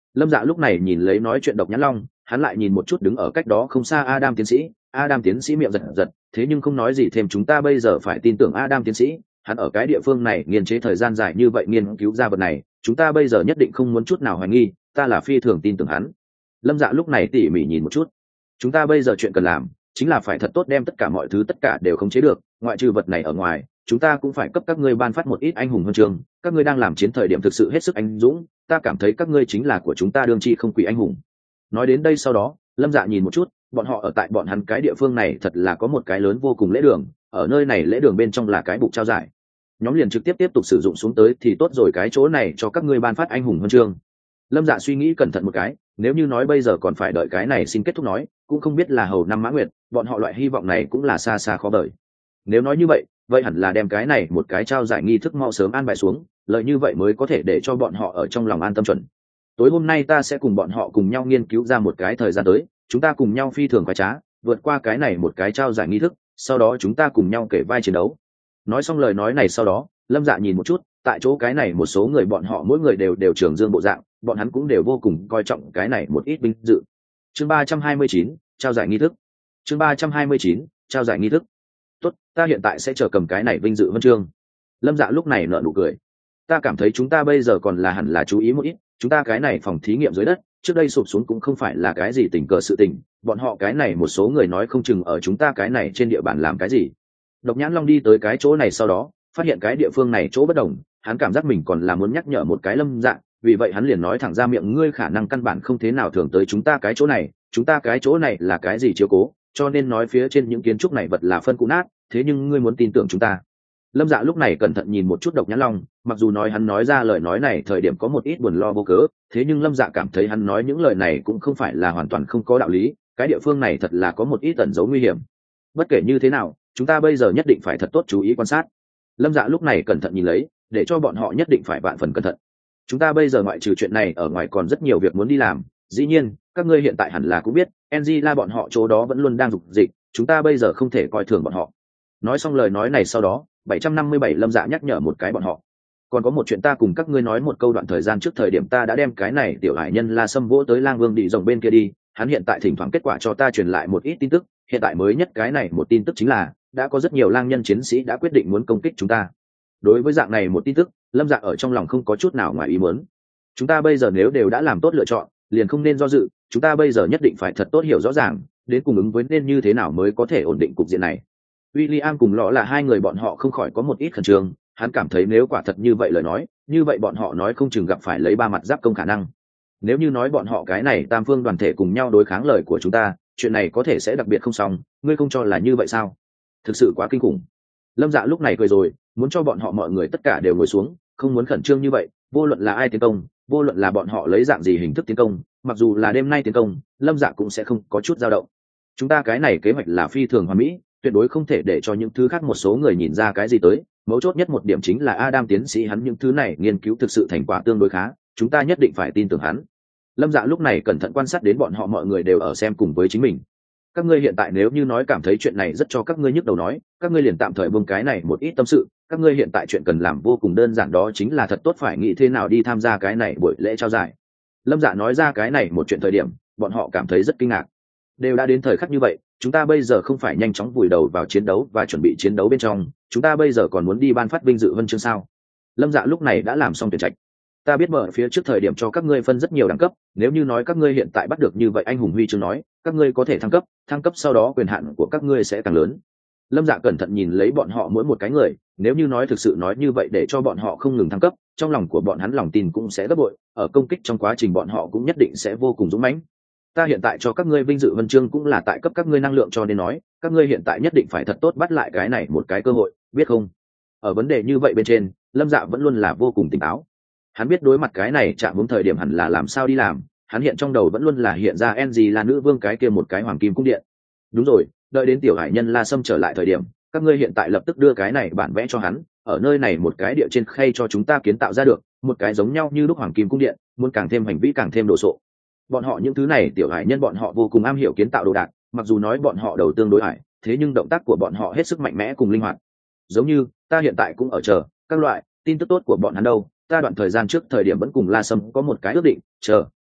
Lâm Dạ lúc này nhìn lấy nói chuyện Độc Nhãn Long, hắn lại nhìn một chút đứng ở cách đó không xa Adam tiến sĩ. Adam tiến sĩ miệng giật giật, thế nhưng không nói gì thêm. Chúng ta bây giờ phải tin tưởng Adam tiến sĩ, hắn ở cái địa phương này nghiên chế thời gian dài như vậy nghiên cứu ra vật này, chúng ta bây giờ nhất định không muốn chút nào hoài nghi, ta là phi thường tin tưởng hắn. Lâm Dạ lúc này tỉ mỉ nhìn một chút. Chúng ta bây giờ chuyện cần làm chính là phải thật tốt đem tất cả mọi thứ tất cả đều khống chế được, ngoại trừ vật này ở ngoài, chúng ta cũng phải cấp các ngươi ban phát một ít anh hùng huân chương. Các ngươi đang làm chiến thời điểm thực sự hết sức anh dũng, ta cảm thấy các ngươi chính là của chúng ta đương chi không quỷ anh hùng. Nói đến đây sau đó, Lâm Dạ nhìn một chút, bọn họ ở tại bọn hắn cái địa phương này thật là có một cái lớn vô cùng lễ đường, ở nơi này lễ đường bên trong là cái bục trao giải. Nhóm liền trực tiếp tục sử dụng xuống tới thì tốt rồi, cái chỗ này cho các ngươi ban phát anh hùng huân chương. Lâm Dạ suy nghĩ cẩn thận một cái, nếu như nói bây giờ còn phải đợi cái này xin kết thúc nói, cũng không biết là hầu năm Mã Nguyệt, bọn họ loại hy vọng này cũng là xa xa khó vời. Nếu nói như vậy hẳn là đem cái này một cái trao giải nghi thức mau sớm an bài xuống, lợi như vậy mới có thể để cho bọn họ ở trong lòng an tâm chuẩn. Tối hôm nay ta sẽ cùng bọn họ cùng nhau nghiên cứu ra một cái thời gian tới, chúng ta cùng nhau phi thường khoái trá, vượt qua cái này một cái trao giải nghi thức, sau đó chúng ta cùng nhau kể vai chiến đấu. Nói xong lời nói này sau đó, Lâm Dạ nhìn một chút, tại chỗ cái này một số người bọn họ mỗi người đều trường dương bộ dạng, bọn hắn cũng đều vô cùng coi trọng cái này một ít vinh dự. Chương 329, trao giải nghi thức. Chương 329, trao giải nghi thức. Tốt, ta hiện tại sẽ chờ cầm cái này vinh dự huân chương. Lâm Dạ lúc này nở nụ cười. Ta cảm thấy chúng ta bây giờ còn là hẳn là chú ý một ít, chúng ta cái này phòng thí nghiệm dưới đất, trước đây sụp xuống cũng không phải là cái gì tình cờ sự tình, bọn họ cái này một số người nói không chừng ở chúng ta cái này trên địa bàn làm cái gì. Độc Nhãn Long đi tới cái chỗ này sau đó, phát hiện cái địa phương này chỗ bất đồng, hắn cảm giác mình còn là muốn nhắc nhở một cái Lâm Dạ, vì vậy hắn liền nói thẳng ra miệng, ngươi khả năng căn bản không thế nào thường tới chúng ta cái chỗ này, chúng ta cái chỗ này là cái gì chiếu cố, cho nên nói phía trên những kiến trúc này vật là phân cũ nát, thế nhưng ngươi muốn tin tưởng chúng ta. Lâm Dạ lúc này cẩn thận nhìn một chút Độc Nhãn Long, mặc dù nói hắn nói ra lời nói này thời điểm có một ít buồn lo vô cớ, thế nhưng Lâm Dạ cảm thấy hắn nói những lời này cũng không phải là hoàn toàn không có đạo lý, cái địa phương này thật là có một ít ẩn dấu nguy hiểm. Bất kể như thế nào, chúng ta bây giờ nhất định phải thật tốt chú ý quan sát. Lâm Dạ lúc này cẩn thận nhìn lấy, để cho bọn họ nhất định phải vạn phần cẩn thận. Chúng ta bây giờ ngoại trừ chuyện này ở ngoài còn rất nhiều việc muốn đi làm, dĩ nhiên các ngươi hiện tại hẳn là cũng biết Angela bọn họ chỗ đó vẫn luôn đang dục dịch, chúng ta bây giờ không thể coi thường bọn họ. Nói xong lời nói này sau đó, 757 Lâm Dạ nhắc nhở một cái bọn họ. Còn có một chuyện ta cùng các ngươi nói một câu, đoạn thời gian trước thời điểm ta đã đem cái này tiểu hải nhân La Sâm vỗ tới Lang Vương Đi rồng bên kia đi, hắn hiện tại thỉnh thoảng kết quả cho ta truyền lại một ít tin tức, hiện tại mới nhất cái này một tin tức chính là đã có rất nhiều lang nhân chiến sĩ đã quyết định muốn công kích chúng ta. Đối với dạng này một tin tức, Lâm Dạ ở trong lòng không có chút nào ngoài ý muốn. Chúng ta bây giờ nếu đều đã làm tốt lựa chọn, liền không nên do dự, chúng ta bây giờ nhất định phải thật tốt hiểu rõ ràng, đến cùng ứng với nên như thế nào mới có thể ổn định cục diện này. William cùng Lọ là hai người bọn họ không khỏi có một ít khẩn trương, hắn cảm thấy nếu quả thật như vậy lời nói, như vậy bọn họ nói không chừng gặp phải lấy ba mặt giáp công khả năng. Nếu như nói bọn họ cái này tam phương đoàn thể cùng nhau đối kháng lời của chúng ta, chuyện này có thể sẽ đặc biệt không xong, ngươi không cho là như vậy sao? Thực sự quá kinh khủng. Lâm Dạ lúc này cười rồi, muốn cho bọn họ mọi người tất cả đều ngồi xuống, không muốn khẩn trương như vậy, vô luận là ai tiến công, vô luận là bọn họ lấy dạng gì hình thức tiến công, mặc dù là đêm nay tiến công, Lâm Dạ cũng sẽ không có chút dao động. Chúng ta cái này kế hoạch là phi thường hoàn mỹ, tuyệt đối không thể để cho những thứ khác một số người nhìn ra cái gì tới, mấu chốt nhất một điểm chính là Adam tiến sĩ hắn những thứ này nghiên cứu thực sự thành quả tương đối khá, chúng ta nhất định phải tin tưởng hắn. Lâm Dạ lúc này cẩn thận quan sát đến bọn họ mọi người đều ở xem cùng với chính mình. Các ngươi hiện tại nếu như nói cảm thấy chuyện này rất cho các ngươi nhức đầu nói, các ngươi liền tạm thời buông cái này một ít tâm sự, các ngươi hiện tại chuyện cần làm vô cùng đơn giản, đó chính là thật tốt phải nghĩ thế nào đi tham gia cái này buổi lễ trao giải. Lâm Dạ nói ra cái này một chuyện thời điểm, bọn họ cảm thấy rất kinh ngạc. Đều đã đến thời khắc như vậy, chúng ta bây giờ không phải nhanh chóng vùi đầu vào chiến đấu và chuẩn bị chiến đấu bên trong, chúng ta bây giờ còn muốn đi ban phát vinh dự huân chương sao? Lâm Dạ lúc này đã làm xong tuyển trạch. Ta biết mở phía trước thời điểm cho các ngươi phân rất nhiều đẳng cấp, nếu như nói các ngươi hiện tại bắt được như vậy anh hùng huy chương nói, các ngươi có thể thăng cấp sau đó quyền hạn của các ngươi sẽ càng lớn. Lâm Dạ cẩn thận nhìn lấy bọn họ mỗi một cái người, nếu như nói thực sự nói như vậy để cho bọn họ không ngừng thăng cấp, trong lòng của bọn hắn lòng tin cũng sẽ gấp bội, ở công kích trong quá trình bọn họ cũng nhất định sẽ vô cùng dũng mãnh. Ta hiện tại cho các ngươi vinh dự huân chương cũng là tại cấp các ngươi năng lượng, cho nên nói các ngươi hiện tại nhất định phải thật tốt bắt lại cái này một cái cơ hội, biết không? Ở vấn đề như vậy bên trên, Lâm Dạ vẫn luôn là vô cùng tỉnh táo. Hắn biết đối mặt cái này chạm hướng thời điểm hẳn là làm sao đi làm, hắn hiện trong đầu vẫn luôn là hiện ra NG là nữ vương cái kia một cái hoàng kim cung điện. Đúng rồi, đợi đến tiểu hải nhân La Sâm trở lại thời điểm, các ngươi hiện tại lập tức đưa cái này bản vẽ cho hắn, ở nơi này một cái địa trên khay cho chúng ta kiến tạo ra được một cái giống nhau như lúc hoàng kim cung điện, muốn càng thêm hành vĩ càng thêm đồ sộ. Bọn họ những thứ này tiểu hải nhân bọn họ vô cùng am hiểu kiến tạo đồ đạc, mặc dù nói bọn họ đầu tương đối hải, thế nhưng động tác của bọn họ hết sức mạnh mẽ cùng linh hoạt. Giống như ta hiện tại cũng ở chờ các loại tin tức tốt của bọn hắn đâu, ta đoạn thời gian trước thời điểm vẫn cùng La Sâm có một cái ước định, chờ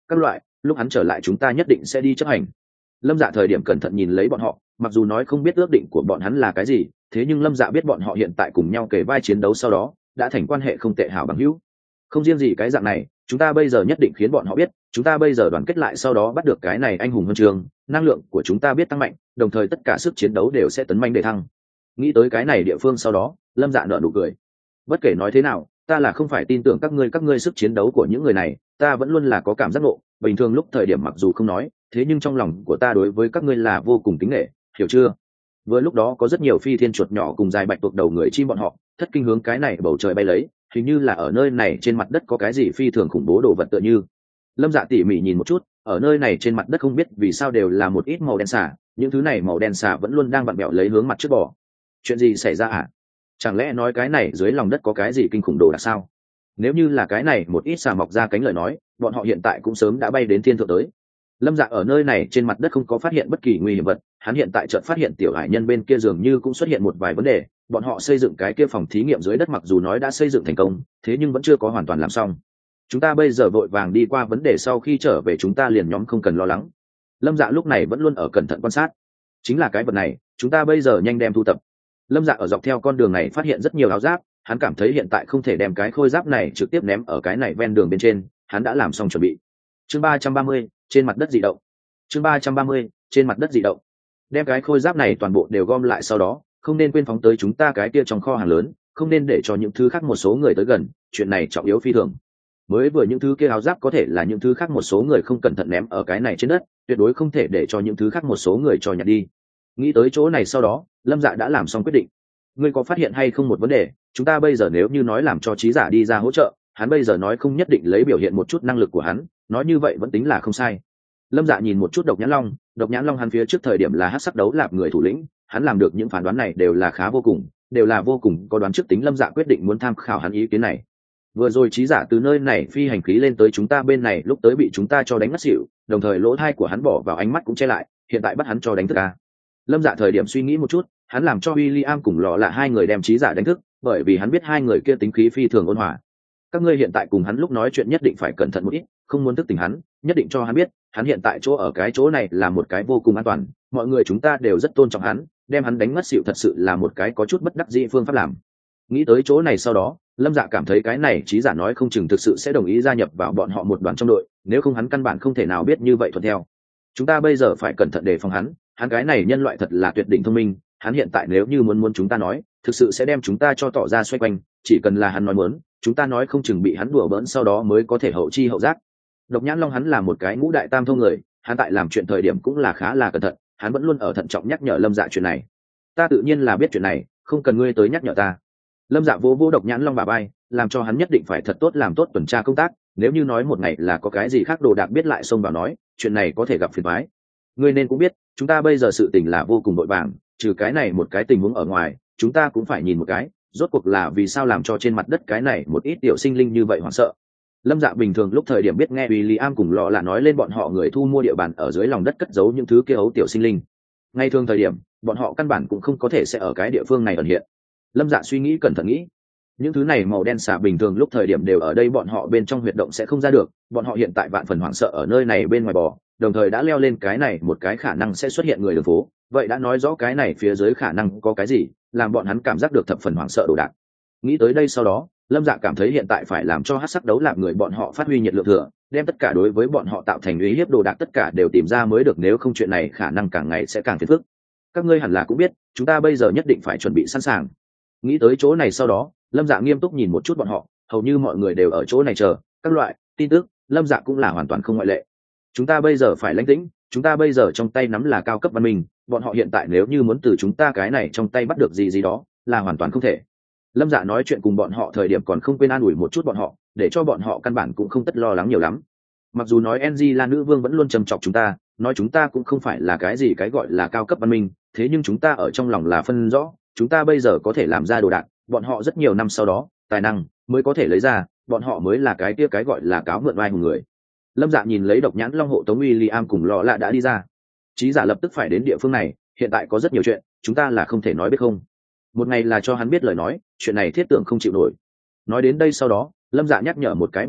các loại, lúc hắn trở lại chúng ta nhất định sẽ đi chấp hành. Lâm Dạ thời điểm cẩn thận nhìn lấy bọn họ, mặc dù nói không biết ước định của bọn hắn là cái gì, thế nhưng Lâm Dạ biết bọn họ hiện tại cùng nhau kề vai chiến đấu, sau đó đã thành quan hệ không tệ hảo bằng hữu. Không riêng gì cái dạng này, chúng ta bây giờ nhất định khiến bọn họ biết, chúng ta bây giờ đoàn kết lại, sau đó bắt được cái này anh hùng huân trường, năng lượng của chúng ta biết tăng mạnh, đồng thời tất cả sức chiến đấu đều sẽ tấn manh để thăng. Nghĩ tới cái này địa phương sau đó, Lâm Dạ nở nụ cười. Bất kể nói thế nào, ta là không phải tin tưởng các ngươi sức chiến đấu của những người này, ta vẫn luôn là có cảm giác ngộ, bình thường lúc thời điểm mặc dù không nói, thế nhưng trong lòng của ta đối với các ngươi là vô cùng kính nể, hiểu chưa? Vừa lúc đó có rất nhiều phi thiên chuột nhỏ cùng dài bạch tuộc đầu người chim bọn họ, thất kinh hướng cái này bầu trời bay lấy, hình như là ở nơi này trên mặt đất có cái gì phi thường khủng bố đồ vật tựa như. Lâm Dạ tỉ mỉ nhìn một chút, ở nơi này trên mặt đất không biết vì sao đều là một ít màu đen xà, những thứ này màu đen xà vẫn luôn đang vặn bẹo lấy hướng mặt trước bò. Chuyện gì xảy ra à? Chẳng lẽ nói cái này dưới lòng đất có cái gì kinh khủng đồ là sao? Nếu như là cái này một ít xà mọc ra cánh lời nói, bọn họ hiện tại cũng sớm đã bay đến thiên thượng tới. Lâm Dạ ở nơi này trên mặt đất không có phát hiện bất kỳ nguy hiểm vật, hắn hiện tại chợt phát hiện tiểu hải nhân bên kia dường như cũng xuất hiện một vài vấn đề, bọn họ xây dựng cái kia phòng thí nghiệm dưới đất mặc dù nói đã xây dựng thành công, thế nhưng vẫn chưa có hoàn toàn làm xong. Chúng ta bây giờ vội vàng đi qua vấn đề, sau khi trở về chúng ta liền nhóm không cần lo lắng. Lâm Dạ lúc này vẫn luôn ở cẩn thận quan sát. Chính là cái vật này, chúng ta bây giờ nhanh đem thu tập. Lâm Dạ ở dọc theo con đường này phát hiện rất nhiều áo giáp, hắn cảm thấy hiện tại không thể đem cái khôi giáp này trực tiếp ném ở cái này ven đường bên trên, hắn đã làm xong chuẩn bị. Chương 330, trên mặt đất dị động. Chương 330, trên mặt đất dị động. Đem cái khôi giáp này toàn bộ đều gom lại, sau đó không nên quên phóng tới chúng ta cái kia trong kho hàng lớn, không nên để cho những thứ khác một số người tới gần, chuyện này trọng yếu phi thường. Mới vừa những thứ kia áo giáp có thể là những thứ khác một số người không cẩn thận ném ở cái này trên đất, tuyệt đối không thể để cho những thứ khác một số người cho nhặt đi. Nghĩ tới chỗ này sau đó, Lâm Dạ đã làm xong quyết định. Ngươi có phát hiện hay không một vấn đề, chúng ta bây giờ nếu như nói làm cho trí giả đi ra hỗ trợ, hắn bây giờ nói không nhất định lấy biểu hiện một chút năng lực của hắn, nói như vậy vẫn tính là không sai. Lâm Dạ nhìn một chút Độc Nhãn Long hắn phía trước thời điểm là hắc sắc đấu lạp người thủ lĩnh, hắn làm được những phán đoán này đều là khá vô cùng, đều là vô cùng có đoán trước tính. Lâm Dạ quyết định muốn tham khảo hắn ý kiến này. Vừa rồi trí giả từ nơi này phi hành khí lên tới chúng ta bên này, lúc tới bị chúng ta cho đánh ngất xỉu, đồng thời lỗ thai của hắn bỏ vào ánh mắt cũng che lại, hiện tại bắt hắn cho đánh thức a. Lâm Dạ thời điểm suy nghĩ một chút, hắn làm cho William cùng Lọ là hai người đem trí giả đánh thức, bởi vì hắn biết hai người kia tính khí phi thường ôn hòa. Các ngươi hiện tại cùng hắn lúc nói chuyện nhất định phải cẩn thận một ít, không muốn thức tỉnh hắn, nhất định cho hắn biết, hắn hiện tại chỗ ở cái chỗ này là một cái vô cùng an toàn, mọi người chúng ta đều rất tôn trọng hắn, đem hắn đánh ngất xỉu thật sự là một cái có chút bất đắc dĩ phương pháp làm. Nghĩ tới chỗ này sau đó, Lâm Dạ cảm thấy cái này trí giả nói không chừng thực sự sẽ đồng ý gia nhập vào bọn họ một đoàn trong đội, nếu không hắn căn bản không thể nào biết như vậy thuận theo. Chúng ta bây giờ phải cẩn thận đề phòng hắn cái này nhân loại thật là tuyệt đỉnh thông minh, hắn hiện tại nếu như muốn chúng ta nói, thực sự sẽ đem chúng ta cho tỏ ra xoay quanh, chỉ cần là hắn nói muốn, chúng ta nói không chừng bị hắn đùa bỡn, sau đó mới có thể hậu chi hậu giác. Độc Nhãn Long hắn là một cái ngũ đại tam thông người, hắn tại làm chuyện thời điểm cũng là khá là cẩn thận, hắn vẫn luôn ở thận trọng nhắc nhở Lâm Dạ chuyện này. Ta tự nhiên là biết chuyện này, không cần ngươi tới nhắc nhở ta. Lâm Dạ vô Độc Nhãn Long bà bay, làm cho hắn nhất định phải thật tốt làm tốt tuần tra công tác, nếu như nói một ngày là có cái gì khác đồ đạc biết lại xông vào nói, chuyện này có thể gặp phiền toái. Ngươi nên cũng biết, chúng ta bây giờ sự tình là vô cùng vội vàng, trừ cái này một cái tình huống ở ngoài, chúng ta cũng phải nhìn một cái, rốt cuộc là vì sao làm cho trên mặt đất cái này một ít tiểu sinh linh như vậy hoảng sợ. Lâm Dạ bình thường lúc thời điểm biết nghe William cùng Lọ là nói lên bọn họ người thu mua địa bàn ở dưới lòng đất cất giấu những thứ kia ấu tiểu sinh linh. Ngay thường thời điểm, bọn họ căn bản cũng không có thể sẽ ở cái địa phương này ẩn hiện. Lâm Dạ suy nghĩ cẩn thận nghĩ, những thứ này màu đen xà bình thường lúc thời điểm đều ở đây, bọn họ bên trong huyệt động sẽ không ra được, bọn họ hiện tại vạn phần hoảng sợ ở nơi này bên ngoài bò, đồng thời đã leo lên cái này một cái khả năng sẽ xuất hiện người đường phố, vậy đã nói rõ cái này phía dưới khả năng có cái gì làm bọn hắn cảm giác được thập phần hoảng sợ đồ đạc. Nghĩ tới đây sau đó, Lâm Dạ cảm thấy hiện tại phải làm cho hắc sắc đấu lạp người bọn họ phát huy nhiệt lượng thừa, đem tất cả đối với bọn họ tạo thành uy hiếp đồ đạc tất cả đều tìm ra mới được, nếu không chuyện này khả năng càng ngày sẽ càng phiền phức. Các ngươi hẳn là cũng biết, chúng ta bây giờ nhất định phải chuẩn bị sẵn sàng. Nghĩ tới chỗ này sau đó, Lâm Dạ nghiêm túc nhìn một chút bọn họ, hầu như mọi người đều ở chỗ này chờ các loại tin tức, Lâm Dạ cũng là hoàn toàn không ngoại lệ. Chúng ta bây giờ phải lãnh tĩnh, chúng ta bây giờ trong tay nắm là cao cấp văn minh, bọn họ hiện tại nếu như muốn từ chúng ta cái này trong tay bắt được gì đó là hoàn toàn không thể. Lâm Dạ nói chuyện cùng bọn họ thời điểm còn không quên an ủi một chút bọn họ, để cho bọn họ căn bản cũng không tất lo lắng nhiều lắm. Mặc dù nói NG là nữ vương vẫn luôn trầm trọng chúng ta, nói chúng ta cũng không phải là cái gì cái gọi là cao cấp văn minh, thế nhưng chúng ta ở trong lòng là phân rõ, chúng ta bây giờ có thể làm ra đồ đạc, bọn họ rất nhiều năm sau đó tài năng mới có thể lấy ra, bọn họ mới là cái kia cái gọi là cáo mượn vai hùng người. Lâm Dạ nhìn lấy Độc Nhãn Long hộ tống William cùng Lọ Lạ đã đi ra. Trí giả lập tức phải đến địa phương này, hiện tại có rất nhiều chuyện, chúng ta là không thể nói biết không. Một ngày là cho hắn biết lời nói, chuyện này thiết tưởng không chịu nổi. Nói đến đây sau đó, Lâm Dạ nhắc nhở một cái bọn họ,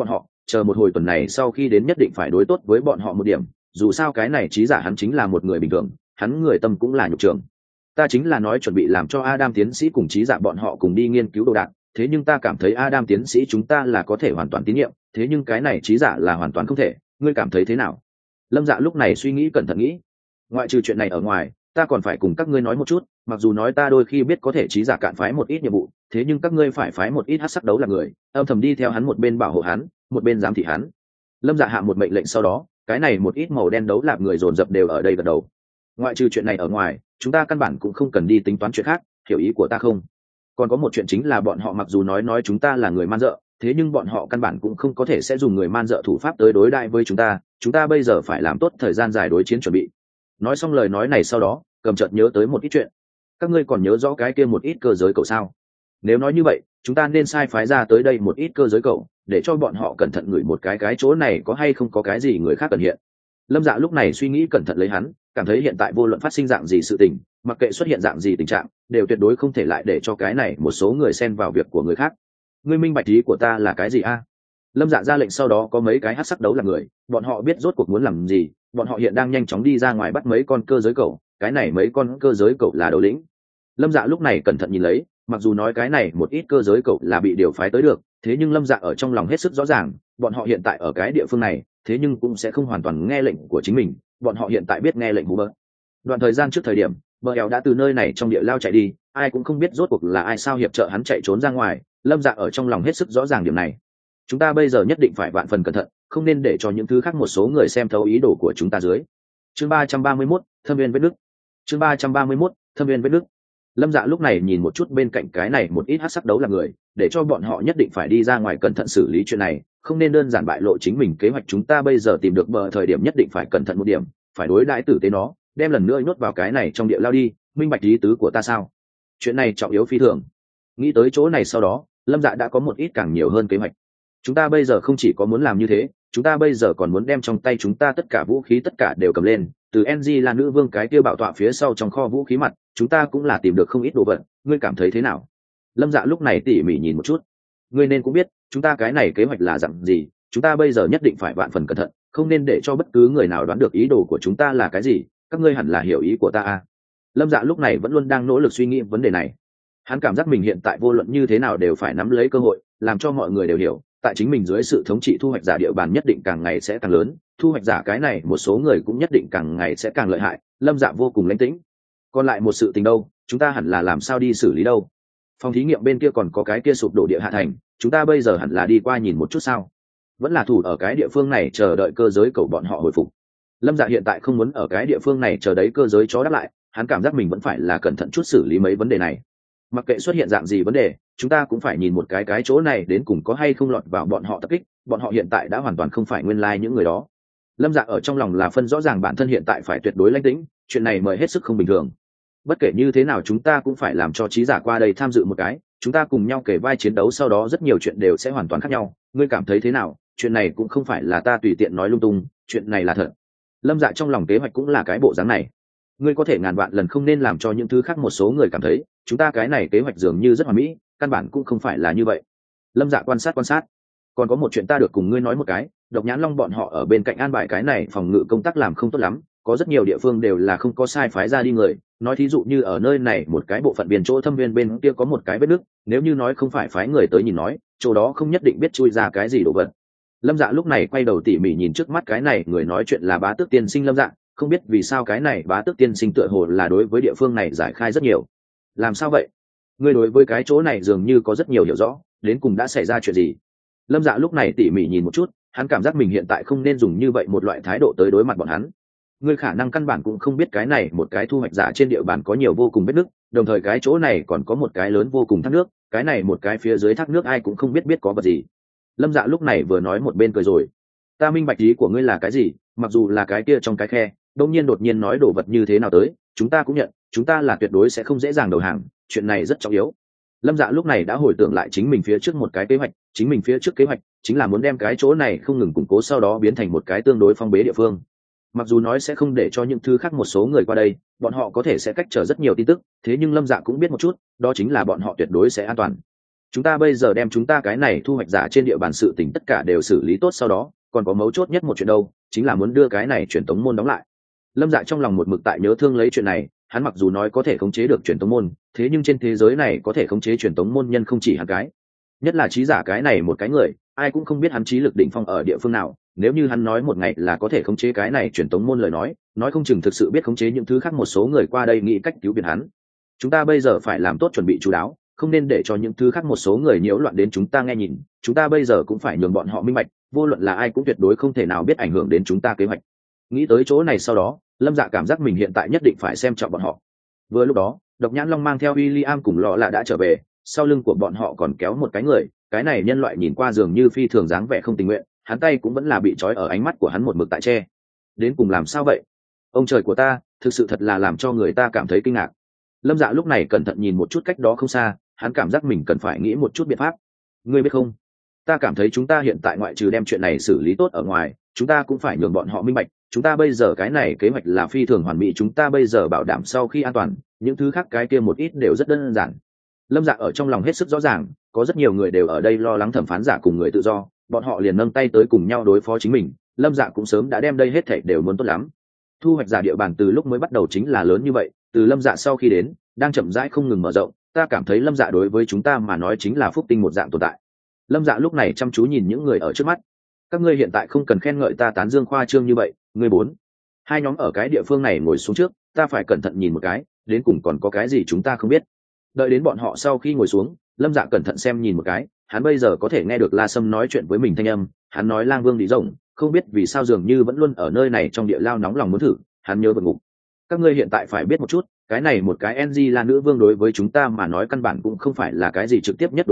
chờ một hồi tuần này sau khi đến nhất định phải đối tốt với bọn họ một điểm, dù sao cái này trí giả hắn chính là một người bình thường, hắn người tâm cũng là nhục trường. Ta chính là nói chuẩn bị làm cho Adam tiến sĩ cùng trí giả bọn họ cùng đi nghiên cứu đồ đạc, thế nhưng ta cảm thấy Adam tiến sĩ chúng ta là có thể hoàn toàn tín nhiệm, thế nhưng cái này trí giả là hoàn toàn không thể, ngươi cảm thấy thế nào? Lâm Dạ lúc này suy nghĩ cẩn thận nghĩ, ngoại trừ chuyện này ở ngoài, ta còn phải cùng các ngươi nói một chút, mặc dù nói ta đôi khi biết có thể trí giả cạn phái một ít nhiệm vụ, thế nhưng các ngươi phải phái một ít hắc sắc đấu là người, âm thầm đi theo hắn một bên bảo hộ hắn, một bên giám thị hắn. Lâm Dạ hạ một mệnh lệnh sau đó, cái này một ít màu đen đấu lạp người dồn dập đều ở đây gật đầu. Ngoại trừ chuyện này ở ngoài, chúng ta căn bản cũng không cần đi tính toán chuyện khác, hiểu ý của ta không? Còn có một chuyện chính là bọn họ mặc dù nói chúng ta là người man dợ, thế nhưng bọn họ căn bản cũng không có thể sẽ dùng người man dợ thủ pháp tới đối đại với chúng ta bây giờ phải làm tốt thời gian dài đối chiến chuẩn bị. Nói xong lời nói này sau đó, Cầm chợt nhớ tới một ít chuyện. Các ngươi còn nhớ rõ cái kia một ít cơ giới cậu sao? Nếu nói như vậy, chúng ta nên sai phái ra tới đây một ít cơ giới cậu, để cho bọn họ cẩn thận ngửi một cái chỗ này có hay không có cái gì người khác cần hiện. Lâm Dạ lúc này suy nghĩ cẩn thận lấy hắn, cảm thấy hiện tại vô luận phát sinh dạng gì sự tình, mặc kệ xuất hiện dạng gì tình trạng, đều tuyệt đối không thể lại để cho cái này một số người xen vào việc của người khác. Ngươi minh bạch ý của ta là cái gì a? Lâm Dạ ra lệnh sau đó có mấy cái hắc sắc đấu là người, bọn họ biết rốt cuộc muốn làm gì, bọn họ hiện đang nhanh chóng đi ra ngoài bắt mấy con cơ giới cẩu, cái này mấy con cơ giới cẩu là đầu lĩnh. Lâm Dạ lúc này cẩn thận nhìn lấy, mặc dù nói cái này một ít cơ giới cẩu là bị điều phái tới được, thế nhưng Lâm Dạ ở trong lòng hết sức rõ ràng, bọn họ hiện tại ở cái địa phương này, thế nhưng cũng sẽ không hoàn toàn nghe lệnh của chính mình, bọn họ hiện tại biết nghe lệnh Bờ. Đoạn thời gian trước thời điểm, Bờ Eo đã từ nơi này trong địa lao chạy đi, ai cũng không biết rốt cuộc là ai sao hiệp trợ hắn chạy trốn ra ngoài, Lâm Dạ ở trong lòng hết sức rõ ràng điểm này. Chúng ta bây giờ nhất định phải vạn phần cẩn thận, không nên để cho những thứ khác một số người xem thấu ý đồ của chúng ta dưới. Chương 331, Thâm viên vết nước. Chương 331, Thâm viên vết nước. Lâm Dạ lúc này nhìn một chút bên cạnh cái này một ít hắc sắc đấu là người, để cho bọn họ nhất định phải đi ra ngoài cẩn thận xử lý chuyện này, không nên đơn giản bại lộ chính mình kế hoạch. Chúng ta bây giờ tìm được Bờ thời điểm nhất định phải cẩn thận một điểm, phải đối đãi tử tế nó, đem lần nữa nhốt vào cái này trong địa lao đi, minh bạch ý tứ của ta sao? Chuyện này trọng yếu phi thường. Nghĩ tới chỗ này sau đó, Lâm Dạ đã có một ít càng nhiều hơn kế hoạch. Chúng ta bây giờ không chỉ có muốn làm như thế, chúng ta bây giờ còn muốn đem trong tay chúng ta tất cả vũ khí tất cả đều cầm lên, từ NG là nữ vương cái kia bảo tọa phía sau trong kho vũ khí mặt, chúng ta cũng là tìm được không ít đồ vật, ngươi cảm thấy thế nào? Lâm Dạ lúc này tỉ mỉ nhìn một chút. Ngươi nên cũng biết, chúng ta cái này kế hoạch là dạng gì, chúng ta bây giờ nhất định phải vạn phần cẩn thận, không nên để cho bất cứ người nào đoán được ý đồ của chúng ta là cái gì, các ngươi hẳn là hiểu ý của ta à? Lâm Dạ lúc này vẫn luôn đang nỗ lực suy nghĩ vấn đề này. Hắn cảm giác mình hiện tại vô luận như thế nào đều phải nắm lấy cơ hội, làm cho mọi người đều hiểu, tại chính mình dưới sự thống trị thu hoạch giả địa bàn nhất định càng ngày sẽ càng lớn, thu hoạch giả cái này một số người cũng nhất định càng ngày sẽ càng lợi hại. Lâm Dạ vô cùng lãnh tĩnh. Còn lại một sự tình đâu, chúng ta hẳn là làm sao đi xử lý đâu? Phòng thí nghiệm bên kia còn có cái kia sụp đổ địa hạ thành, chúng ta bây giờ hẳn là đi qua nhìn một chút sao? Vẫn là thủ ở cái địa phương này chờ đợi cơ giới cầu bọn họ hồi phục. Lâm Dạ hiện tại không muốn ở cái địa phương này chờ đấy cơ giới chó đáp lại, hắn cảm giác mình vẫn phải là cẩn thận chút xử lý mấy vấn đề này. Mặc kệ xuất hiện dạng gì vấn đề, chúng ta cũng phải nhìn một cái chỗ này đến cùng có hay không lọt vào bọn họ tập kích, bọn họ hiện tại đã hoàn toàn không phải nguyên lai những người đó. Lâm Dạ ở trong lòng là phân rõ ràng bản thân hiện tại phải tuyệt đối lãnh tĩnh, chuyện này mời hết sức không bình thường. Bất kể như thế nào chúng ta cũng phải làm cho trí giả qua đây tham dự một cái, chúng ta cùng nhau kể vai chiến đấu, sau đó rất nhiều chuyện đều sẽ hoàn toàn khác nhau. Ngươi cảm thấy thế nào? Chuyện này cũng không phải là ta tùy tiện nói lung tung, chuyện này là thật. Lâm Dạ trong lòng kế hoạch cũng là cái bộ dáng này. Ngươi có thể ngàn vạn lần không nên làm cho những thứ khác một số người cảm thấy chúng ta cái này kế hoạch dường như rất hoàn mỹ, căn bản cũng không phải là như vậy. Lâm Dạ quan sát. Còn có một chuyện ta được cùng ngươi nói một cái, Độc Nhãn Long bọn họ ở bên cạnh an bài cái này phòng ngự công tác làm không tốt lắm, có rất nhiều địa phương đều là không có sai phái ra đi người, nói thí dụ như ở nơi này một cái bộ phận biên chỗ thâm viên bên kia có một cái vết nứt, nếu như nói không phải phái người tới nhìn nói, chỗ đó không nhất định biết chui ra cái gì đồ vật. Lâm Dạ lúc này quay đầu tỉ mỉ nhìn trước mắt cái này người nói chuyện là Bá Tước tiên sinh Lâm Dạ, không biết vì sao cái này Bá Tước tiên sinh tựa hồ là đối với địa phương này giải khai rất nhiều. Làm sao vậy? Ngươi đối với cái chỗ này dường như có rất nhiều hiểu rõ, đến cùng đã xảy ra chuyện gì? Lâm Dạ lúc này tỉ mỉ nhìn một chút, hắn cảm giác mình hiện tại không nên dùng như vậy một loại thái độ tới đối mặt bọn hắn. Ngươi khả năng căn bản cũng không biết cái này một cái thu hoạch giả trên địa bàn có nhiều vô cùng vết nước, đồng thời cái chỗ này còn có một cái lớn vô cùng thác nước, cái này một cái phía dưới thác nước ai cũng không biết có vật gì. Lâm Dạ lúc này vừa nói một bên cười rồi. Ta minh bạch ý của ngươi là cái gì, mặc dù là cái kia trong cái khe, đột nhiên nói đổ vật như thế nào tới, chúng ta cũng nhận, chúng ta là tuyệt đối sẽ không dễ dàng đầu hàng, chuyện này rất trọng yếu. Lâm Dạ lúc này đã hồi tưởng lại chính mình phía trước một cái kế hoạch, chính mình phía trước kế hoạch chính là muốn đem cái chỗ này không ngừng củng cố, sau đó biến thành một cái tương đối phong bế địa phương. Mặc dù nói sẽ không để cho những thứ khác một số người qua đây, bọn họ có thể sẽ cách trở rất nhiều tin tức, thế nhưng Lâm Dạ cũng biết một chút, đó chính là bọn họ tuyệt đối sẽ an toàn. chúng ta bây giờ đem chúng ta cái này thu hoạch giả trên địa bàn sự tình tất cả đều xử lý tốt, sau đó còn có mấu chốt nhất một chuyện đâu, chính là muốn đưa cái này truyền tống môn đóng lại. Lâm Dạ trong lòng một mực tại nhớ thương lấy chuyện này, hắn mặc dù nói có thể khống chế được truyền tống môn, thế nhưng trên thế giới này có thể khống chế truyền tống môn nhân không chỉ hắn cái, nhất là trí giả cái này một cái người, ai cũng không biết hắn trí lực đỉnh phong ở địa phương nào. Nếu như hắn nói một ngày là có thể khống chế cái này truyền tống môn lời nói không chừng thực sự biết khống chế những thứ khác một số người qua đây nghĩ cách cứu viện hắn. Chúng ta bây giờ phải làm tốt chuẩn bị chú đáo, không nên để cho những thứ khác một số người nhiễu loạn đến chúng ta nghe nhìn. Chúng ta bây giờ cũng phải nhường bọn họ minh bạch, vô luận là ai cũng tuyệt đối không thể nào biết ảnh hưởng đến chúng ta kế hoạch. Nghĩ tới chỗ này sau đó, Lâm Dạ cảm giác mình hiện tại nhất định phải xem trọng bọn họ. Vừa lúc đó, Độc Nhãn Long mang theo William cùng Lọ Lạ đã trở về, sau lưng của bọn họ còn kéo một cái người, cái này nhân loại nhìn qua dường như phi thường dáng vẻ không tình nguyện, hắn tay cũng vẫn là bị trói ở ánh mắt của hắn một mực tại che. Đến cùng làm sao vậy? Ông trời của ta, thực sự thật là làm cho người ta cảm thấy kinh ngạc. Lâm Dạ lúc này cẩn thận nhìn một chút cách đó không xa, hắn cảm giác mình cần phải nghĩ một chút biện pháp. Ngươi biết không, ta cảm thấy chúng ta hiện tại ngoại trừ đem chuyện này xử lý tốt ở ngoài, chúng ta cũng phải nhường bọn họ minh bạch, chúng ta bây giờ cái này kế hoạch là phi thường hoàn mỹ, chúng ta bây giờ bảo đảm sau khi an toàn, những thứ khác cái kia một ít đều rất đơn giản. Lâm Dạ ở trong lòng hết sức rõ ràng, có rất nhiều người đều ở đây lo lắng thẩm phán giả cùng người tự do, bọn họ liền nâng tay tới cùng nhau đối phó chính mình. Lâm Dạ cũng sớm đã đem đây hết thảy đều muốn tốt lắm. Thu hoạch giả địa bàn từ lúc mới bắt đầu chính là lớn như vậy, từ Lâm Dạ sau khi đến, đang chậm rãi không ngừng mở rộng, ta cảm thấy Lâm Dạ đối với chúng ta mà nói chính là phúc tinh một dạng tồn tại. Lâm Dạ lúc này chăm chú nhìn những người ở trước mắt. Các ngươi hiện tại không cần khen ngợi ta tán dương khoa trương như vậy, ngươi bốn. Hai nhóm ở cái địa phương này ngồi xuống trước, ta phải cẩn thận nhìn một cái, đến cùng còn có cái gì chúng ta không biết. Đợi đến bọn họ sau khi ngồi xuống, Lâm Dạ cẩn thận xem nhìn một cái, hắn bây giờ có thể nghe được La Sâm nói chuyện với mình thanh âm, hắn nói Lang Vương đi rồng, không biết vì sao dường như vẫn luôn ở nơi này trong địa lao nóng lòng muốn thử, hắn nhớ vượt ngục. Các ngươi hiện tại phải biết một chút, cái này một cái NG là nữ vương đối với chúng ta mà nói căn bản cũng không phải là cái gì trực tiếp nhất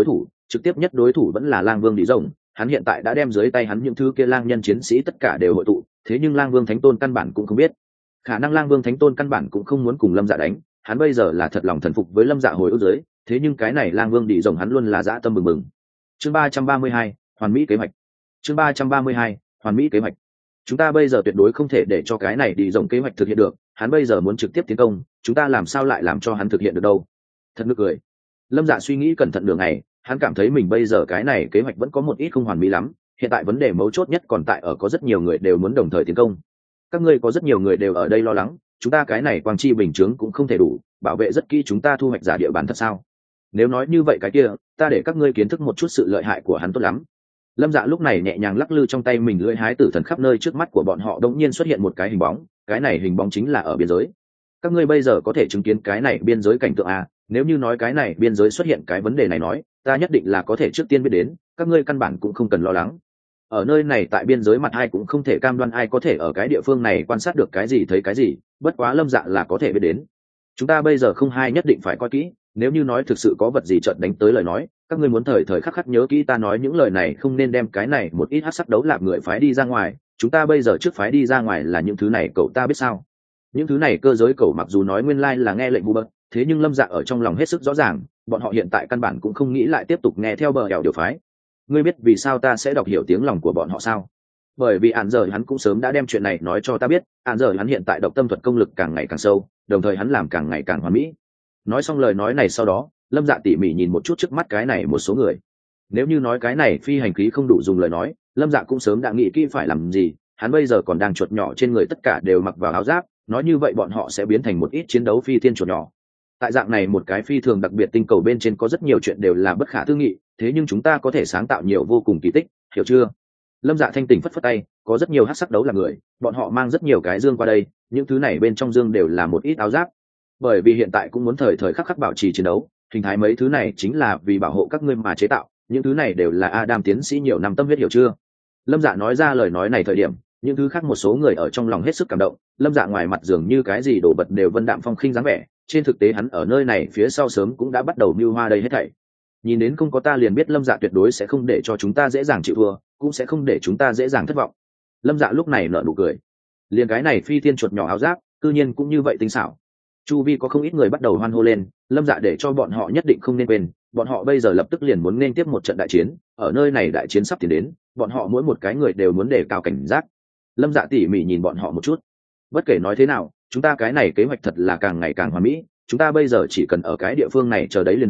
đối thủ vẫn là Lang Vương đi rồng. Hắn hiện tại đã đem dưới tay hắn những thứ kia lang nhân chiến sĩ tất cả đều hội tụ, thế nhưng Lang Vương Thánh Tôn căn bản cũng không biết, khả năng Lang Vương Thánh Tôn căn bản cũng không muốn cùng Lâm Dạ đánh, hắn bây giờ là thật lòng thần phục với Lâm Dạ hồi ức giới, thế nhưng cái này Lang Vương đi rồng hắn luôn là dã tâm bừng bừng. Chương 332, hoàn mỹ kế hoạch. Chương 332, hoàn mỹ kế hoạch. Chúng ta bây giờ tuyệt đối không thể để cho cái này đi rồng kế hoạch thực hiện được, hắn bây giờ muốn trực tiếp tiến công, chúng ta làm sao lại làm cho hắn thực hiện được đâu? Thật nực cười. Lâm Dạ suy nghĩ cẩn thận đường này, hắn cảm thấy mình bây giờ cái này kế hoạch vẫn có một ít không hoàn mỹ lắm, hiện tại vấn đề mấu chốt nhất còn tại ở có rất nhiều người đều muốn đồng thời tiến công. Các ngươi có rất nhiều người đều ở đây lo lắng, chúng ta cái này quang chi bình chướng cũng không thể đủ bảo vệ rất kỹ chúng ta thu hoạch giả địa bàn thật sao? Nếu nói như vậy cái kia, ta để các ngươi kiến thức một chút sự lợi hại của hắn tốt lắm. Lâm Dạ lúc này nhẹ nhàng lắc lư trong tay mình lưỡi hái tử thần, khắp nơi trước mắt của bọn họ đột nhiên xuất hiện một cái hình bóng, cái này hình bóng chính là ở biên giới. Các ngươi bây giờ có thể chứng kiến cái này biên giới cảnh tượng à? Nếu như nói cái này biên giới xuất hiện cái vấn đề này nói, ta nhất định là có thể trước tiên biết đến, các ngươi căn bản cũng không cần lo lắng. Ở nơi này tại biên giới mặt ai cũng không thể cam đoan ai có thể ở cái địa phương này quan sát được cái gì thấy cái gì, bất quá Lâm Dạ là có thể biết đến. Chúng ta bây giờ không hai nhất định phải coi kỹ, nếu như nói thực sự có vật gì chợt đánh tới lời nói, các ngươi muốn thời thời khắc khắc nhớ kỹ ta nói những lời này, không nên đem cái này một ít hắc sắc đấu lạc người phái đi ra ngoài. Chúng ta bây giờ trước phái đi ra ngoài là những thứ này, cậu ta biết sao? Những thứ này cơ giới cậu mặc dù nói nguyên lai là nghe lệnh bu bật, thế nhưng Lâm Dạ ở trong lòng hết sức rõ ràng, bọn họ hiện tại căn bản cũng không nghĩ lại tiếp tục nghe theo bờ hẻo điều phái. Ngươi biết vì sao ta sẽ đọc hiểu tiếng lòng của bọn họ sao? Bởi vì ạn giờ hắn cũng sớm đã đem chuyện này nói cho ta biết, ạn giờ hắn hiện tại độc tâm thuật công lực càng ngày càng sâu, đồng thời hắn làm càng ngày càng hoàn mỹ. Nói xong lời nói này sau đó, Lâm Dạ tỉ mỉ nhìn một chút trước mắt cái này một số người. Nếu như nói cái này phi hành khí không đủ dùng lời nói, Lâm Dạ cũng sớm đã nghĩ kỹ phải làm gì, hắn bây giờ còn đang chuột nhỏ trên người tất cả đều mặc vào áo giáp, nói như vậy bọn họ sẽ biến thành một ít chiến đấu phi thiên chuột nhỏ. Tại dạng này một cái phi thường đặc biệt tinh cầu bên trên có rất nhiều chuyện đều là bất khả tư nghị, thế nhưng chúng ta có thể sáng tạo nhiều vô cùng kỳ tích, hiểu chưa? Lâm Dạ thanh tỉnh phất phất tay, có rất nhiều hắc sắc đấu là người, bọn họ mang rất nhiều cái dương qua đây, những thứ này bên trong dương đều là một ít áo giáp. Bởi vì hiện tại cũng muốn thời thời khắc khắc bảo trì chiến đấu, hình thái mấy thứ này chính là vì bảo hộ các ngươi mà chế tạo, những thứ này đều là Adam tiến sĩ nhiều năm tâm huyết, hiểu chưa? Lâm Dạ nói ra lời nói này thời điểm, những thứ khác một số người ở trong lòng hết sức cảm động. Lâm Dạ ngoài mặt dường như cái gì đổ bật đều vân đạm phong khinh dáng vẻ, trên thực tế hắn ở nơi này phía sau sớm cũng đã bắt đầu mưu hoa đây hết thảy. Nhìn đến không có ta liền biết Lâm Dạ tuyệt đối sẽ không để cho chúng ta dễ dàng chịu thua, cũng sẽ không để chúng ta dễ dàng thất vọng. Lâm Dạ lúc này nở nụ cười, liền cái này phi thiên chuột nhỏ áo giáp tự nhiên cũng như vậy tinh xảo. Chu vi có không ít người bắt đầu hoan hô lên, Lâm Dạ để cho bọn họ nhất định không nên quên, bọn họ bây giờ lập tức liền muốn nên tiếp một trận đại chiến, ở nơi này đại chiến sắp tiến đến, bọn họ mỗi một cái người đều muốn đề cao cảnh giác. Lâm Dạ tỉ mỉ nhìn bọn họ một chút, bất kể nói thế nào, chúng ta cái này kế hoạch thật là càng ngày càng hoàn mỹ, chúng ta bây giờ chỉ cần ở cái địa phương này chờ đấy liền được,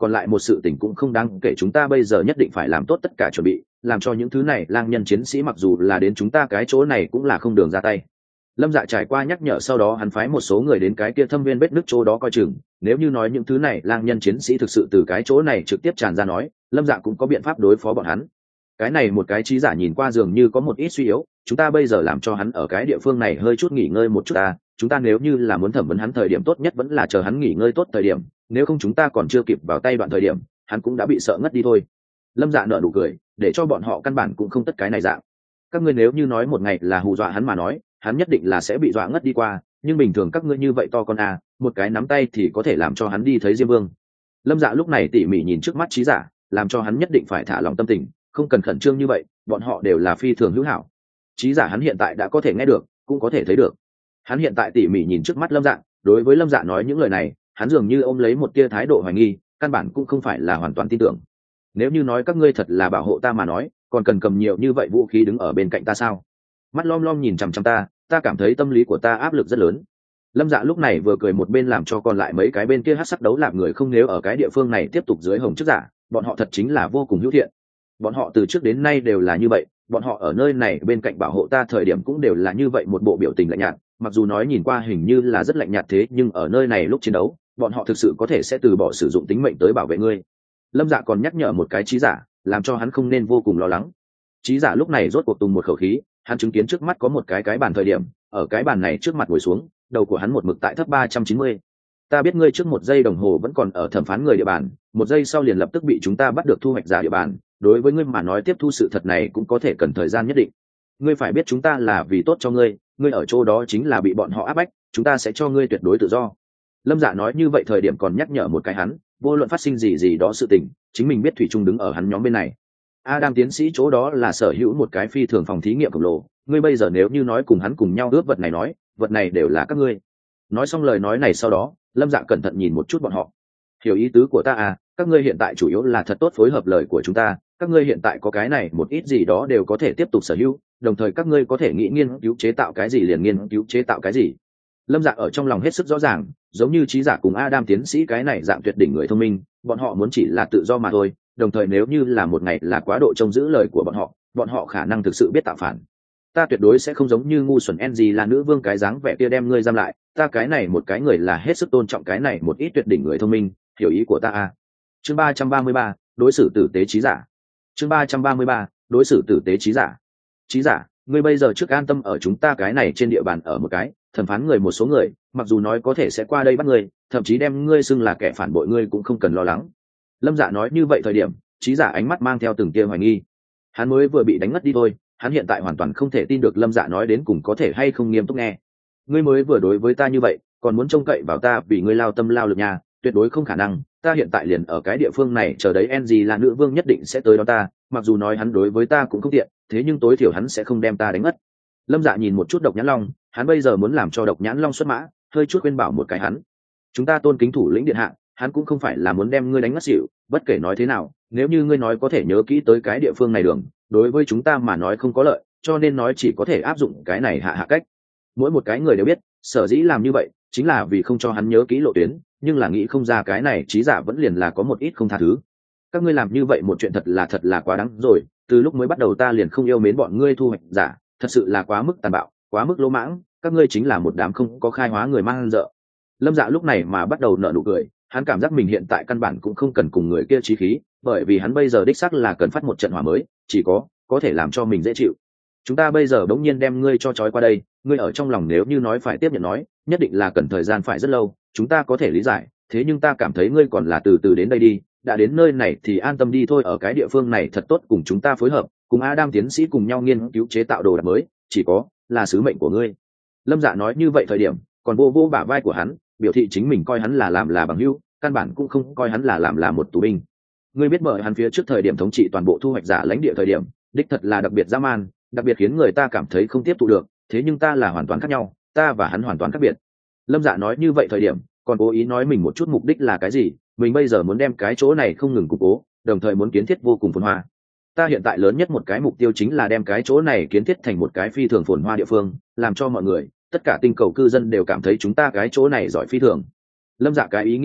còn lại một sự tình cũng không đáng kể, chúng ta bây giờ nhất định phải làm tốt tất cả chuẩn bị, làm cho những thứ này lang nhân chiến sĩ mặc dù là đến chúng ta cái chỗ này cũng là không đường ra tay. Lâm Dạ trải qua nhắc nhở sau đó hắn phái một số người đến cái kia thâm viên vết nước chỗ đó coi chừng, nếu như nói những thứ này lang nhân chiến sĩ thực sự từ cái chỗ này trực tiếp tràn ra nói, Lâm Dạ cũng có biện pháp đối phó bọn hắn. Cái này một cái trí giả nhìn qua dường như có một ít suy yếu, chúng ta bây giờ làm cho hắn ở cái địa phương này hơi chút nghỉ ngơi một chút ta, chúng ta nếu như là muốn thẩm vấn hắn thời điểm tốt nhất vẫn là chờ hắn nghỉ ngơi tốt thời điểm, nếu không chúng ta còn chưa kịp vào tay đoạn thời điểm, hắn cũng đã bị sợ ngất đi thôi. Lâm Dạ nở nụ cười, để cho bọn họ căn bản cũng không tất cái này dạng. Các ngươi nếu như nói một ngày là hù dọa hắn mà nói, hắn nhất định là sẽ bị dọa ngất đi qua, nhưng bình thường các ngươi như vậy to con à, một cái nắm tay thì có thể làm cho hắn đi thấy Diêm Vương. Lâm Dạ lúc này tỉ mỉ nhìn trước mắt trí giả, làm cho hắn nhất định phải thả lòng tâm tình, không cần khẩn trương như vậy, bọn họ đều là phi thường hữu hảo. Trí giả hắn hiện tại đã có thể nghe được, cũng có thể thấy được. Hắn hiện tại tỉ mỉ nhìn trước mắt Lâm Dạ, đối với Lâm Dạ nói những lời này, hắn dường như ôm lấy một tia thái độ hoài nghi, căn bản cũng không phải là hoàn toàn tin tưởng. Nếu như nói các ngươi thật là bảo hộ ta mà nói, còn cần cầm nhiều như vậy vũ khí đứng ở bên cạnh ta sao? Mắt lom lom nhìn chằm chằm ta cảm thấy tâm lý của ta áp lực rất lớn. Lâm Dạ lúc này vừa cười một bên làm cho còn lại mấy cái bên kia hắc sắc đấu lạp người không, nếu ở cái địa phương này tiếp tục dưới hồng chức giả, bọn họ thật chính là vô cùng hữu thiện. Bọn họ từ trước đến nay đều là như vậy, bọn họ ở nơi này bên cạnh bảo hộ ta thời điểm cũng đều là như vậy, một bộ biểu tình lạnh nhạt, mặc dù nói nhìn qua hình như là rất lạnh nhạt thế nhưng ở nơi này lúc chiến đấu, bọn họ thực sự có thể sẽ từ bỏ sử dụng tính mệnh tới bảo vệ ngươi. Lâm Dạ còn nhắc nhở một cái trí giả, làm cho hắn không nên vô cùng lo lắng. Trí giả lúc này rốt cuộc tung một khẩu khí, hắn chứng kiến trước mắt có một cái bàn thời điểm, ở cái bàn này trước mặt ngồi xuống, đầu của hắn một mực tại thấp 390. Ta biết ngươi trước 1 giây đồng hồ vẫn còn ở thẩm phán người địa bàn, 1 giây sau liền lập tức bị chúng ta bắt được thu hoạch giả địa bàn, đối với ngươi mà nói tiếp thu sự thật này cũng có thể cần thời gian nhất định. Ngươi phải biết chúng ta là vì tốt cho ngươi, ngươi ở chỗ đó chính là bị bọn họ áp bách, chúng ta sẽ cho ngươi tuyệt đối tự do. Lâm Dạ nói như vậy thời điểm còn nhắc nhở một cái hắn, vô luận phát sinh gì đó sự tình, chính mình biết thủy chung đứng ở hắn nhóm bên này. Adam tiến sĩ chỗ đó là sở hữu một cái phi thường phòng thí nghiệm khổng lồ, ngươi bây giờ nếu như nói cùng hắn cùng nhau ướp vật này nói, vật này đều là các ngươi. Nói xong lời nói này sau đó, Lâm Dạ cẩn thận nhìn một chút bọn họ. Hiểu ý tứ của ta à, các ngươi hiện tại chủ yếu là thật tốt phối hợp lời của chúng ta, các ngươi hiện tại có cái này một ít gì đó đều có thể tiếp tục sở hữu, đồng thời các ngươi có thể nghĩ nghiên cứu chế tạo cái gì liền nghiên cứu chế tạo cái gì. Lâm Dạ ở trong lòng hết sức rõ ràng, giống như trí giả cùng Adam tiến sĩ cái này dạng tuyệt đỉnh người thông minh, bọn họ muốn chỉ là tự do mà thôi, đồng thời nếu như là một ngày là quá độ trông giữ lời của bọn họ khả năng thực sự biết tạo phản. Ta tuyệt đối sẽ không giống như ngu xuẩn NG là nữ vương cái dáng vẻ kia đem ngươi giam lại, ta cái này một cái người là hết sức tôn trọng cái này một ít tuyệt đỉnh người thông minh, hiểu ý của ta à. Chương 333, đối xử tử tế trí giả. Chương 333, đối xử tử tế trí giả. Trí giả, ngươi bây giờ trước an tâm ở chúng ta cái này trên địa bàn ở một cái, thẩm phán người một số người, mặc dù nói có thể sẽ qua đây bắt ngươi, thậm chí đem ngươi xưng là kẻ phản bội ngươi cũng không cần lo lắng. Lâm Dạ nói như vậy thời điểm, trí giả ánh mắt mang theo từng tia hoài nghi. Hắn mới vừa bị đánh ngất đi thôi, hắn hiện tại hoàn toàn không thể tin được Lâm Dạ nói đến cùng có thể hay không nghiêm túc nghe. Ngươi mới vừa đối với ta như vậy, còn muốn trông cậy vào ta vì ngươi lao tâm lao lực nhà, tuyệt đối không khả năng. Ta hiện tại liền ở cái địa phương này chờ đấy, NG là nữ vương nhất định sẽ tới đón ta, mặc dù nói hắn đối với ta cũng không tiện, thế nhưng tối thiểu hắn sẽ không đem ta đánh ngất. Lâm Dạ nhìn một chút Độc Nhãn Long, hắn bây giờ muốn làm cho Độc Nhãn Long xuất mã, hơi chút khuyên bảo một cái hắn. Chúng ta tôn kính thủ lĩnh điện hạ, hắn cũng không phải là muốn đem ngươi đánh ngất xỉu, bất kể nói thế nào, nếu như ngươi nói có thể nhớ kỹ tới cái địa phương này đường, đối với chúng ta mà nói không có lợi, cho nên nói chỉ có thể áp dụng cái này hạ cách. Mỗi một cái người đều biết, sở dĩ làm như vậy chính là vì không cho hắn nhớ kỹ lộ tuyến, nhưng là nghĩ không ra cái này trí giả vẫn liền là có một ít không tha thứ. Các ngươi làm như vậy một chuyện thật là quá đáng rồi, từ lúc mới bắt đầu ta liền không yêu mến bọn ngươi thu hoạch giả, thật sự là quá mức tàn bạo, quá mức lỗ mãng, các ngươi chính là một đám không có khai hóa người mang dợ. Lâm Dạ lúc này mà bắt đầu nở nụ cười, hắn cảm giác mình hiện tại căn bản cũng không cần cùng người kia chí khí, bởi vì hắn bây giờ đích xác là cần phát một trận hỏa mới, chỉ có thể làm cho mình dễ chịu. Chúng ta bây giờ đống nhiên đem ngươi cho trói qua đây, ngươi ở trong lòng nếu như nói phải tiếp nhận nói, nhất định là cần thời gian phải rất lâu, chúng ta có thể lý giải, thế nhưng ta cảm thấy ngươi còn là từ từ đến đây đi, đã đến nơi này thì an tâm đi thôi, ở cái địa phương này thật tốt cùng chúng ta phối hợp, cùng Adam tiến sĩ cùng nhau nghiên cứu chế tạo đồ đạc mới, chỉ có là sứ mệnh của ngươi. Lâm Dạ nói như vậy thời điểm, còn vô bả vai của hắn, biểu thị chính mình coi hắn là làm là bằng hữu, căn bản cũng không coi hắn là làm là một tù binh. Ngươi biết bởi hắn phía trước thời điểm thống trị toàn bộ thu hoạch giả lãnh địa thời điểm, đích thật là đặc biệt dã man, đặc biệt khiến người ta cảm thấy không tiếp thụ được, thế nhưng ta là hoàn toàn khác nhau, ta và hắn hoàn toàn khác biệt. Lâm Dạ nói như vậy thời điểm, còn cố ý nói mình một chút mục đích là cái gì, mình bây giờ muốn đem cái chỗ này không ngừng củng cố, đồng thời muốn kiến thiết vô cùng phồn hoa. Ta hiện tại lớn nhất một cái mục tiêu chính là đem cái chỗ này kiến thiết thành một cái phi thường phồn hoa địa phương, làm cho mọi người, tất cả tinh cầu cư dân đều cảm thấy chúng ta cái chỗ này giỏi phi thường. Lâm Dạ cái ý nghĩ này,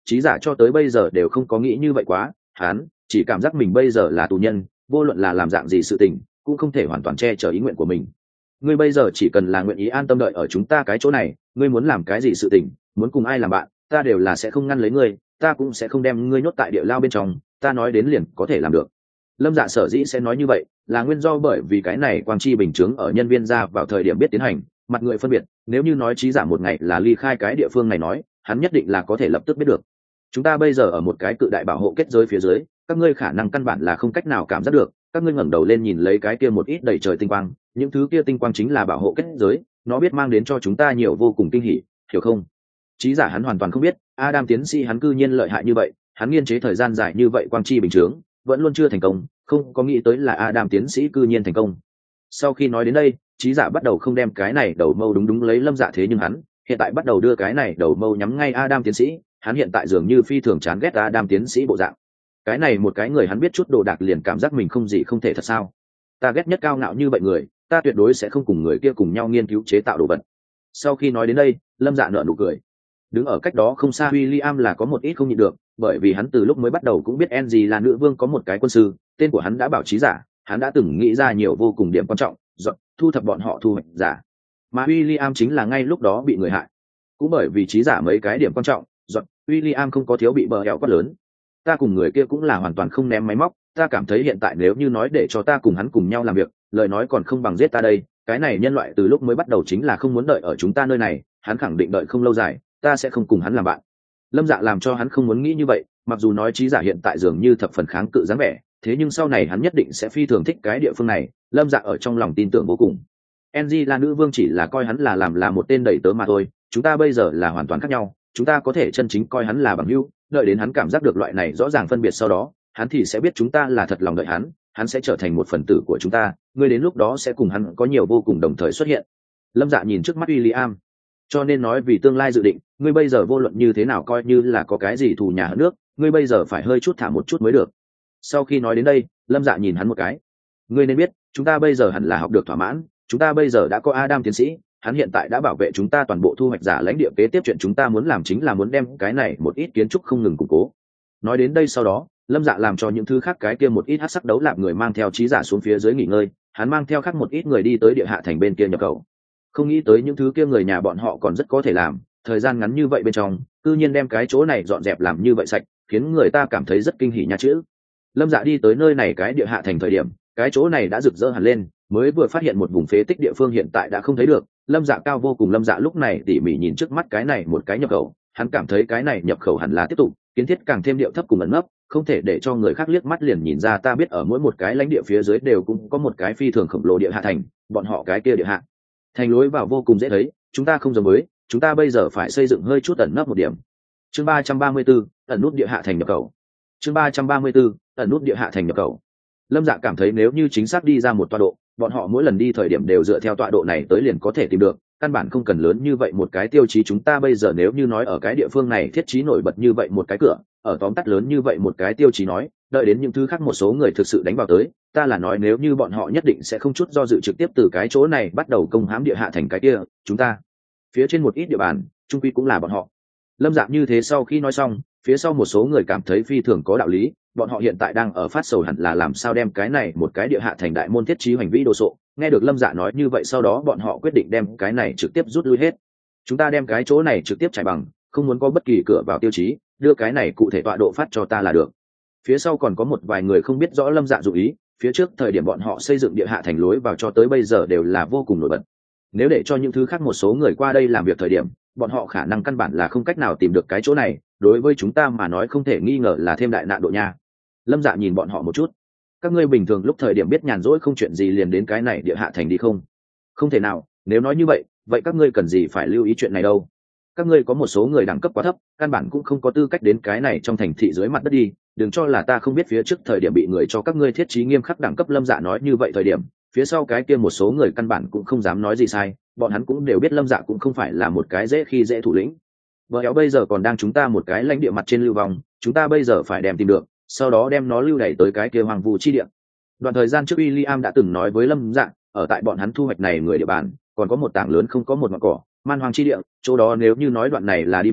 trí giả cho tới bây giờ đều không có nghĩ như vậy quá, hắn chỉ cảm giác mình bây giờ là tù nhân, vô luận là làm dạng gì sự tình cũng không thể hoàn toàn che chở ý nguyện của mình. Ngươi bây giờ chỉ cần là nguyện ý an tâm đợi ở chúng ta cái chỗ này, ngươi muốn làm cái gì sự tình, muốn cùng ai làm bạn, ta đều là sẽ không ngăn lấy ngươi, ta cũng sẽ không đem ngươi nhốt tại địa lao bên trong, ta nói đến liền có thể làm được. Lâm Dạ sở dĩ sẽ nói như vậy là nguyên do bởi vì cái này quang chi bình chướng ở nhân viên ra vào thời điểm biết tiến hành mặt người phân biệt, nếu như nói trí giả một ngày là ly khai cái địa phương này nói, hắn nhất định là có thể lập tức biết được. Chúng ta bây giờ ở một cái cự đại bảo hộ kết giới phía dưới, các ngươi khả năng căn bản là không cách nào cảm giác được, các ngươi ngẩng đầu lên nhìn lấy cái kia một ít đầy trời tinh quang, những thứ kia tinh quang chính là bảo hộ kết giới, nó biết mang đến cho chúng ta nhiều vô cùng kinh hỉ, hiểu không? Trí giả hắn hoàn toàn không biết Adam tiến sĩ hắn cư nhiên lợi hại như vậy, hắn nghiên chế thời gian dài như vậy quang chi bình chướng vẫn luôn chưa thành công, không có nghĩ tới là Adam tiến sĩ cư nhiên thành công. Sau khi nói đến đây, trí giả bắt đầu không đem cái này đầu mâu đúng lấy Lâm Dạ, thế nhưng hắn hiện tại bắt đầu đưa cái này đầu mâu nhắm ngay Adam tiến sĩ, hắn hiện tại dường như phi thường chán ghét Adam tiến sĩ bộ dạng. Cái này một cái người hắn biết chút đồ đạc liền cảm giác mình không gì không thể thật sao? Ta ghét nhất cao ngạo như vậy người, ta tuyệt đối sẽ không cùng người kia cùng nhau nghiên cứu chế tạo đồ vật. Sau khi nói đến đây, Lâm Dạ nở nụ cười. Đứng ở cách đó không xa William là có một ít không nhịn được, bởi vì hắn từ lúc mới bắt đầu cũng biết Engie là nữ vương có một cái quân sư, tên của hắn đã bảo trí giả, hắn đã từng nghĩ ra nhiều vô cùng điểm quan trọng, dọn thu thập bọn họ thu hoạch giả. Mà William chính là ngay lúc đó bị người hại. Cũng bởi vì trí giả mấy cái điểm quan trọng, dọn William không có thiếu bị bờ hẹo quá lớn. Ta cùng người kia cũng là hoàn toàn không ném máy móc, ta cảm thấy hiện tại nếu như nói để cho ta cùng hắn cùng nhau làm việc, lời nói còn không bằng giết ta đây. Cái này nhân loại từ lúc mới bắt đầu chính là không muốn đợi ở chúng ta nơi này, hắn khẳng định đợi không lâu dài, ta sẽ không cùng hắn làm bạn. Lâm Dạ làm cho hắn không muốn nghĩ như vậy, mặc dù nói trí giả hiện tại dường như thập phần kháng cự dáng vẻ, thế nhưng sau này hắn nhất định sẽ phi thường thích cái địa phương này. Lâm Dạ ở trong lòng tin tưởng vô cùng. Engie là nữ vương chỉ là coi hắn là làm là một tên đầy tớ mà thôi, chúng ta bây giờ là hoàn toàn khác nhau, chúng ta có thể chân chính coi hắn là bằng hữu, đợi đến hắn cảm giác được loại này rõ ràng phân biệt sau đó, hắn thì sẽ biết chúng ta là thật lòng đợi hắn sẽ trở thành một phần tử của chúng ta, ngươi đến lúc đó sẽ cùng hắn có nhiều vô cùng đồng thời xuất hiện. Lâm Dạ nhìn trước mắt William, cho nên nói vì tương lai dự định, ngươi bây giờ vô luận như thế nào coi như là có cái gì thù nhà hận nước, ngươi bây giờ phải hơi chút thả một chút mới được. Sau khi nói đến đây, Lâm Dạ nhìn hắn một cái. Ngươi nên biết, chúng ta bây giờ hẳn là học được thỏa mãn, chúng ta bây giờ đã có Adam tiến sĩ, hắn hiện tại đã bảo vệ chúng ta toàn bộ thu hoạch giả lãnh địa, kế tiếp chuyện chúng ta muốn làm chính là muốn đem cái này một ít kiến trúc không ngừng củng cố. Nói đến đây sau đó, Lâm Dạ làm cho những thứ khác cái kia một ít hắc sắc đấu lạp người mang theo trí giả xuống phía dưới nghỉ ngơi, hắn mang theo khác một ít người đi tới địa hạ thành bên kia nhập khẩu. Không nghĩ tới những thứ kia người nhà bọn họ còn rất có thể làm, thời gian ngắn như vậy bên trong, tự nhiên đem cái chỗ này dọn dẹp làm như vậy sạch, khiến người ta cảm thấy rất kinh hỉ nha chứ. Lâm Dạ đi tới nơi này cái địa hạ thành thời điểm, cái chỗ này đã rực rỡ hẳn lên, mới vừa phát hiện một vùng phế tích địa phương hiện tại đã không thấy được. Lâm Dạ cao vô cùng, Lâm Dạ lúc này tỉ mỉ nhìn trước mắt cái này một cái nhập khẩu, hắn cảm thấy cái này nhập khẩu hẳn là tiếp tục kiến thiết càng thêm điệu thấp cùng ẩn nấp, không thể để cho người khác liếc mắt liền nhìn ra. Ta biết ở mỗi một cái lãnh địa phía dưới đều cũng có một cái phi thường khổng lồ địa hạ thành, bọn họ cái kia địa hạ thành lối vào vô cùng dễ thấy, chúng ta không giống với, chúng ta bây giờ phải xây dựng hơi chút ẩn nấp một điểm. Chương 334, ẩn nút địa hạ thành nhập khẩu. Chương 334, ẩn nút địa hạ thành nhập khẩu. Lâm Dạ cảm thấy nếu như chính xác đi ra một tọa độ, bọn họ mỗi lần đi thời điểm đều dựa theo tọa độ này tới liền có thể tìm được, căn bản không cần lớn như vậy một cái tiêu chí. Chúng ta bây giờ nếu như nói ở cái địa phương này thiết trí nổi bật như vậy một cái cửa, ở tóm tắt lớn như vậy một cái tiêu chí nói, đợi đến những thứ khác một số người thực sự đánh vào tới, ta là nói nếu như bọn họ nhất định sẽ không chút do dự trực tiếp từ cái chỗ này bắt đầu công hãm địa hạ thành cái kia, chúng ta phía trên một ít địa bàn trung quy cũng là bọn họ. Lâm Dạ như thế sau khi nói xong, phía sau một số người cảm thấy phi thường có đạo lý, bọn họ hiện tại đang ở phát sầu hẳn là làm sao đem cái này một cái địa hạ thành đại môn thiết trí hoành vĩ đồ sộ. Nghe được Lâm Dạ nói như vậy sau đó bọn họ quyết định đem cái này trực tiếp rút lui hết. Chúng ta đem cái chỗ này trực tiếp trải bằng, không muốn có bất kỳ cửa vào tiêu chí, đưa cái này cụ thể tọa độ phát cho ta là được. Phía sau còn có một vài người không biết rõ Lâm Dạ dụ ý, phía trước thời điểm bọn họ xây dựng địa hạ thành lối vào cho tới bây giờ đều là vô cùng nổi bật. Nếu để cho những thứ khác một số người qua đây làm việc thời điểm, bọn họ khả năng căn bản là không cách nào tìm được cái chỗ này, đối với chúng ta mà nói không thể nghi ngờ là thêm đại nạn độ nha. Lâm Dạ nhìn bọn họ một chút. Các ngươi bình thường lúc thời điểm biết nhàn rỗi không chuyện gì liền đến cái này địa hạ thành đi không? Không thể nào, nếu nói như vậy, vậy các ngươi cần gì phải lưu ý chuyện này đâu? Các ngươi có một số người đẳng cấp quá thấp, căn bản cũng không có tư cách đến cái này trong thành thị dưới mặt đất đi, đừng cho là ta không biết phía trước thời điểm bị người cho các ngươi thiết trí nghiêm khắc đẳng cấp. Lâm Dạ nói như vậy thời điểm, phía sau cái kia một số người căn bản cũng không dám nói gì sai, bọn hắn cũng đều biết Lâm Dạ cũng không phải là một cái dễ khi dễ thủ lĩnh. Vợ éo bây giờ còn đang chúng ta một cái lãnh địa mặt trên lưu vong, chúng ta bây giờ phải đem tìm được, sau đó đem nó lưu đẩy tới cái kia hoàng vu chi địa. Đoạn thời gian trước William đã từng nói với Lâm Dạ, ở tại bọn hắn thu hoạch này người địa bàn, còn có một tảng lớn không có một ngọn cỏ, man hoang chi địa, chỗ đó nếu như nói đoạn này là đi vào,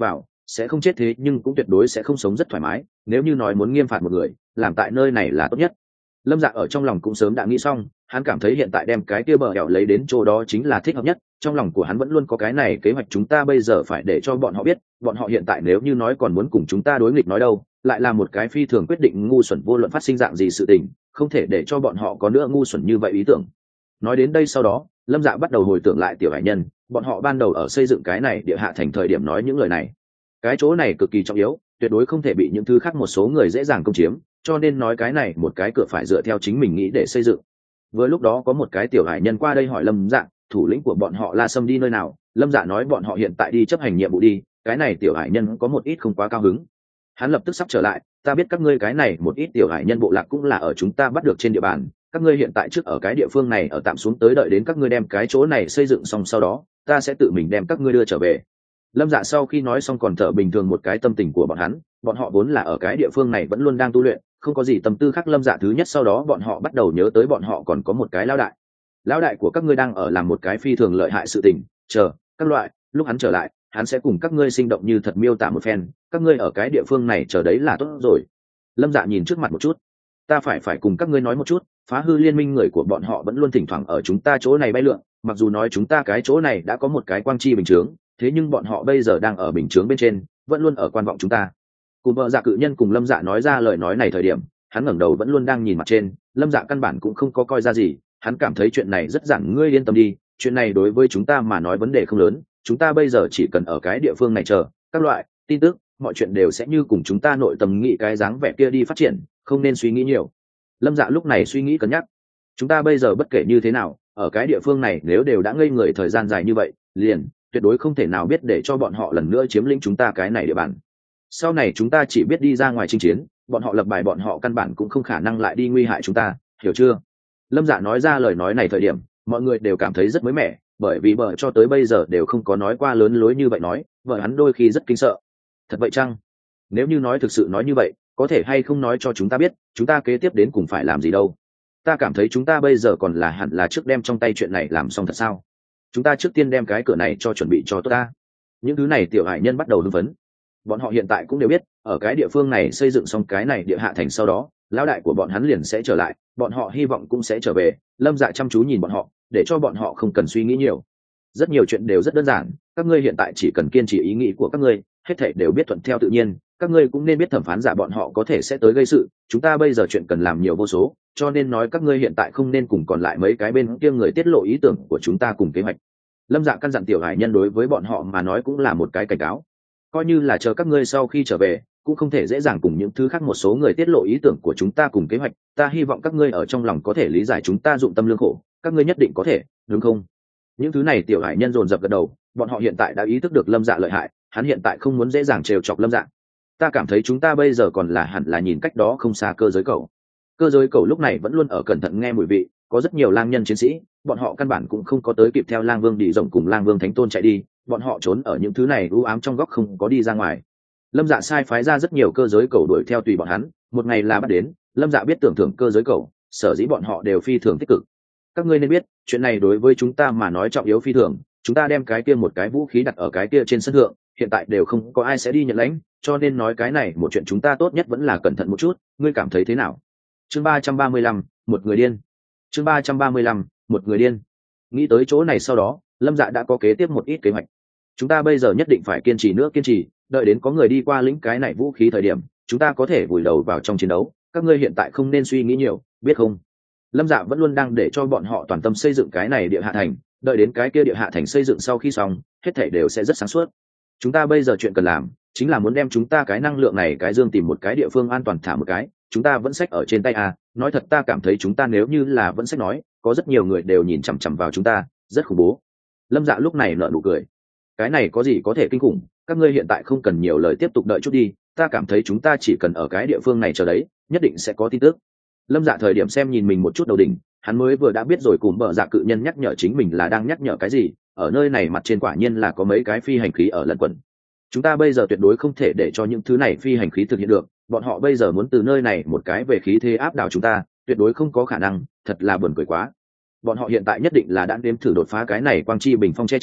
sẽ không chết thế nhưng cũng tuyệt đối sẽ không sống rất thoải mái. Nếu như nói muốn nghiêm phạt một người, làm tại nơi này là tốt nhất. Lâm Dạ ở trong lòng cũng sớm đã nghĩ xong, hắn cảm thấy hiện tại đem cái kia bờ hẻo lấy đến chỗ đó chính là thích hợp nhất. Trong lòng của hắn vẫn luôn có cái này kế hoạch, chúng ta bây giờ phải để cho bọn họ biết, bọn họ hiện tại nếu như nói còn muốn cùng chúng ta đối nghịch nói đâu, lại là một cái phi thường quyết định ngu xuẩn, vô luận phát sinh dạng gì sự tình, không thể để cho bọn họ có nữa ngu xuẩn như vậy ý tưởng. Nói đến đây sau đó, Lâm Dạ bắt đầu hồi tưởng lại tiểu hải nhân, bọn họ ban đầu ở xây dựng cái này địa hạ thành thời điểm nói những lời này. Cái chỗ này cực kỳ trọng yếu, tuyệt đối không thể bị những thứ khác một số người dễ dàng công chiếm, cho nên nói cái này một cái cửa phải dựa theo chính mình nghĩ để xây dựng. Vừa lúc đó có một cái tiểu hải nhân qua đây hỏi Lâm Dạ, thủ lĩnh của bọn họ La Sâm đi nơi nào? Lâm Dạ nói bọn họ hiện tại đi chấp hành nhiệm vụ đi. Cái này tiểu hải nhân có một ít không quá cao hứng. Hắn lập tức sắp trở lại, ta biết các ngươi cái này một ít tiểu hải nhân bộ lạc cũng là ở chúng ta bắt được trên địa bàn, các ngươi hiện tại trước ở cái địa phương này ở tạm xuống tới, đợi đến các ngươi đem cái chỗ này xây dựng xong sau đó, ta sẽ tự mình đem các ngươi đưa trở về. Lâm Dạ sau khi nói xong còn thở bình thường một cái tâm tình của bọn hắn, bọn họ vốn là ở cái địa phương này vẫn luôn đang tu luyện, không có gì tâm tư khác. Lâm Dạ thứ nhất sau đó bọn họ bắt đầu nhớ tới bọn họ còn có một cái lão đại của các ngươi đang ở làm một cái phi thường lợi hại sự tình, chờ các loại lúc hắn trở lại, hắn sẽ cùng các ngươi sinh động như thật miêu tả một phen, các ngươi ở cái địa phương này chờ đấy là tốt rồi. Lâm Dạ nhìn trước mặt một chút, ta phải cùng các ngươi nói một chút, phá hư liên minh người của bọn họ vẫn luôn thỉnh thoảng ở chúng ta chỗ này bay lượn, mặc dù nói chúng ta cái chỗ này đã có một cái quang chi bình chướng, thế nhưng bọn họ bây giờ đang ở bình chướng bên trên, vẫn luôn ở quan vọng chúng ta. Cùng vợ Dạ cự nhân cùng Lâm Dạ nói ra lời nói này thời điểm, hắn ngẩng đầu vẫn luôn đang nhìn mặt trên. Lâm Dạ căn bản cũng không có coi ra gì, hắn cảm thấy chuyện này rất giản, ngươi yên tâm đi, chuyện này đối với chúng ta mà nói vấn đề không lớn, chúng ta bây giờ chỉ cần ở cái địa phương này chờ các loại tin tức, mọi chuyện đều sẽ như cùng chúng ta nội tâm nghĩ cái dáng vẻ kia đi phát triển, không nên suy nghĩ nhiều. Lâm Dạ lúc này suy nghĩ cân nhắc, chúng ta bây giờ bất kể như thế nào, ở cái địa phương này nếu đều đã ngây người thời gian dài như vậy, liền tuyệt đối không thể nào biết để cho bọn họ lần nữa chiếm lĩnh chúng ta cái này địa bàn. Sau này chúng ta chỉ biết đi ra ngoài chinh chiến, bọn họ lập bài, bọn họ căn bản cũng không khả năng lại đi nguy hại chúng ta, hiểu chưa? Lâm Dạ nói ra lời nói này thời điểm, mọi người đều cảm thấy rất mới mẻ, bởi vì vợ cho tới bây giờ đều không có nói qua lớn lối như vậy nói, vợ hắn đôi khi rất kinh sợ. Thật vậy chăng? Nếu như nói thực sự nói như vậy, có thể hay không nói cho chúng ta biết, chúng ta kế tiếp đến cùng phải làm gì đâu? Ta cảm thấy chúng ta bây giờ còn là hẳn là trước đem trong tay chuyện này làm xong thật sao? Chúng ta trước tiên đem cái cửa này cho chuẩn bị cho tốt ta. Những thứ này tiểu hải nhân bắt đầu hưng phấn. Bọn họ hiện tại cũng đều biết, ở cái địa phương này xây dựng xong cái này địa hạ thành sau đó, lão đại của bọn hắn liền sẽ trở lại, bọn họ hy vọng cũng sẽ trở về. Lâm Dạ chăm chú nhìn bọn họ, để cho bọn họ không cần suy nghĩ nhiều. Rất nhiều chuyện đều rất đơn giản, các ngươi hiện tại chỉ cần kiên trì ý nghĩ của các ngươi, hết thảy đều biết thuận theo tự nhiên. Các ngươi cũng nên biết thẩm phán giả bọn họ có thể sẽ tới gây sự, chúng ta bây giờ chuyện cần làm nhiều vô số, cho nên nói các ngươi hiện tại không nên cùng còn lại mấy cái bên kia người tiết lộ ý tưởng của chúng ta cùng kế hoạch. Lâm Dạ căn dặn tiểu hải nhân đối với bọn họ mà nói cũng là một cái cảnh cáo, coi như là chờ các ngươi sau khi trở về, cũng không thể dễ dàng cùng những thứ khác một số người tiết lộ ý tưởng của chúng ta cùng kế hoạch. Ta hy vọng các ngươi ở trong lòng có thể lý giải chúng ta dụng tâm lương khổ, các ngươi nhất định có thể, đúng không? Những thứ này tiểu hải nhân dồn dập gật đầu, bọn họ hiện tại đã ý thức được Lâm Dạ lợi hại, hắn hiện tại không muốn dễ dàng trêu chọc Lâm Dạ. Ta cảm thấy chúng ta bây giờ còn là hẳn là nhìn cách đó không xa cơ giới cầu. Cơ giới cầu lúc này vẫn luôn ở cẩn thận nghe mùi vị, có rất nhiều lang nhân chiến sĩ, bọn họ căn bản cũng không có tới kịp theo lang vương đi rộng cùng lang vương thánh tôn chạy đi, bọn họ trốn ở những thứ này u ám trong góc không có đi ra ngoài. Lâm Dạ sai phái ra rất nhiều cơ giới cầu đuổi theo tùy bọn hắn, một ngày là bắt đến. Lâm Dạ biết tưởng thưởng cơ giới cầu, sở dĩ bọn họ đều phi thường tích cực. Các ngươi nên biết, chuyện này đối với chúng ta mà nói trọng yếu phi thường, chúng ta đem cái kia một cái vũ khí đặt ở cái kia trên sân thượng, hiện tại đều không có ai sẽ đi nhận lãnh, cho nên nói cái này một chuyện chúng ta tốt nhất vẫn là cẩn thận một chút, ngươi cảm thấy thế nào? Chương 335, một người điên. Chương 335, một người điên. Nghĩ tới chỗ này sau đó, Lâm Dạ đã có kế tiếp một ít kế hoạch. Chúng ta bây giờ nhất định phải kiên trì nữa, kiên trì, đợi đến có người đi qua lĩnh cái này vũ khí thời điểm, chúng ta có thể vùi đầu vào trong chiến đấu. Các ngươi hiện tại không nên suy nghĩ nhiều, biết không? Lâm Dạ vẫn luôn đang để cho bọn họ toàn tâm xây dựng cái này địa hạ thành, đợi đến cái kia địa hạ thành xây dựng sau khi xong, hết thảy đều sẽ rất sáng suốt. Chúng ta bây giờ chuyện cần làm chính là muốn đem chúng ta cái năng lượng này cái dương tìm một cái địa phương an toàn thả một cái. Chúng ta vẫn sách ở trên tay à? Nói thật ta cảm thấy chúng ta nếu như là vẫn sách nói, có rất nhiều người đều nhìn chằm chằm vào chúng ta, rất khủng bố. Lâm Dạ lúc này nở nụ cười, cái này có gì có thể kinh khủng, các ngươi hiện tại không cần nhiều lời, tiếp tục đợi chút đi, ta cảm thấy chúng ta chỉ cần ở cái địa phương này chờ đấy, nhất định sẽ có tin tức. Lâm Dạ thời điểm xem nhìn mình một chút đầu đỉnh, hắn mới vừa đã biết rồi cùng bờ dạ cự nhân nhắc nhở chính mình là đang nhắc nhở cái gì. Ở nơi này mặt trên quả nhiên là có mấy cái phi hành khí ở lẩn quẩn. Chúng ta bây giờ tuyệt đối không thể để cho những thứ này phi hành khí thực hiện được, bọn họ bây giờ muốn từ nơi này một cái về khí thế áp đảo chúng ta, tuyệt đối không có khả năng, thật là buồn cười quá. Bọn họ hiện tại nhất định là đã đếm thử đột phá cái này quang chi bình phong che chở,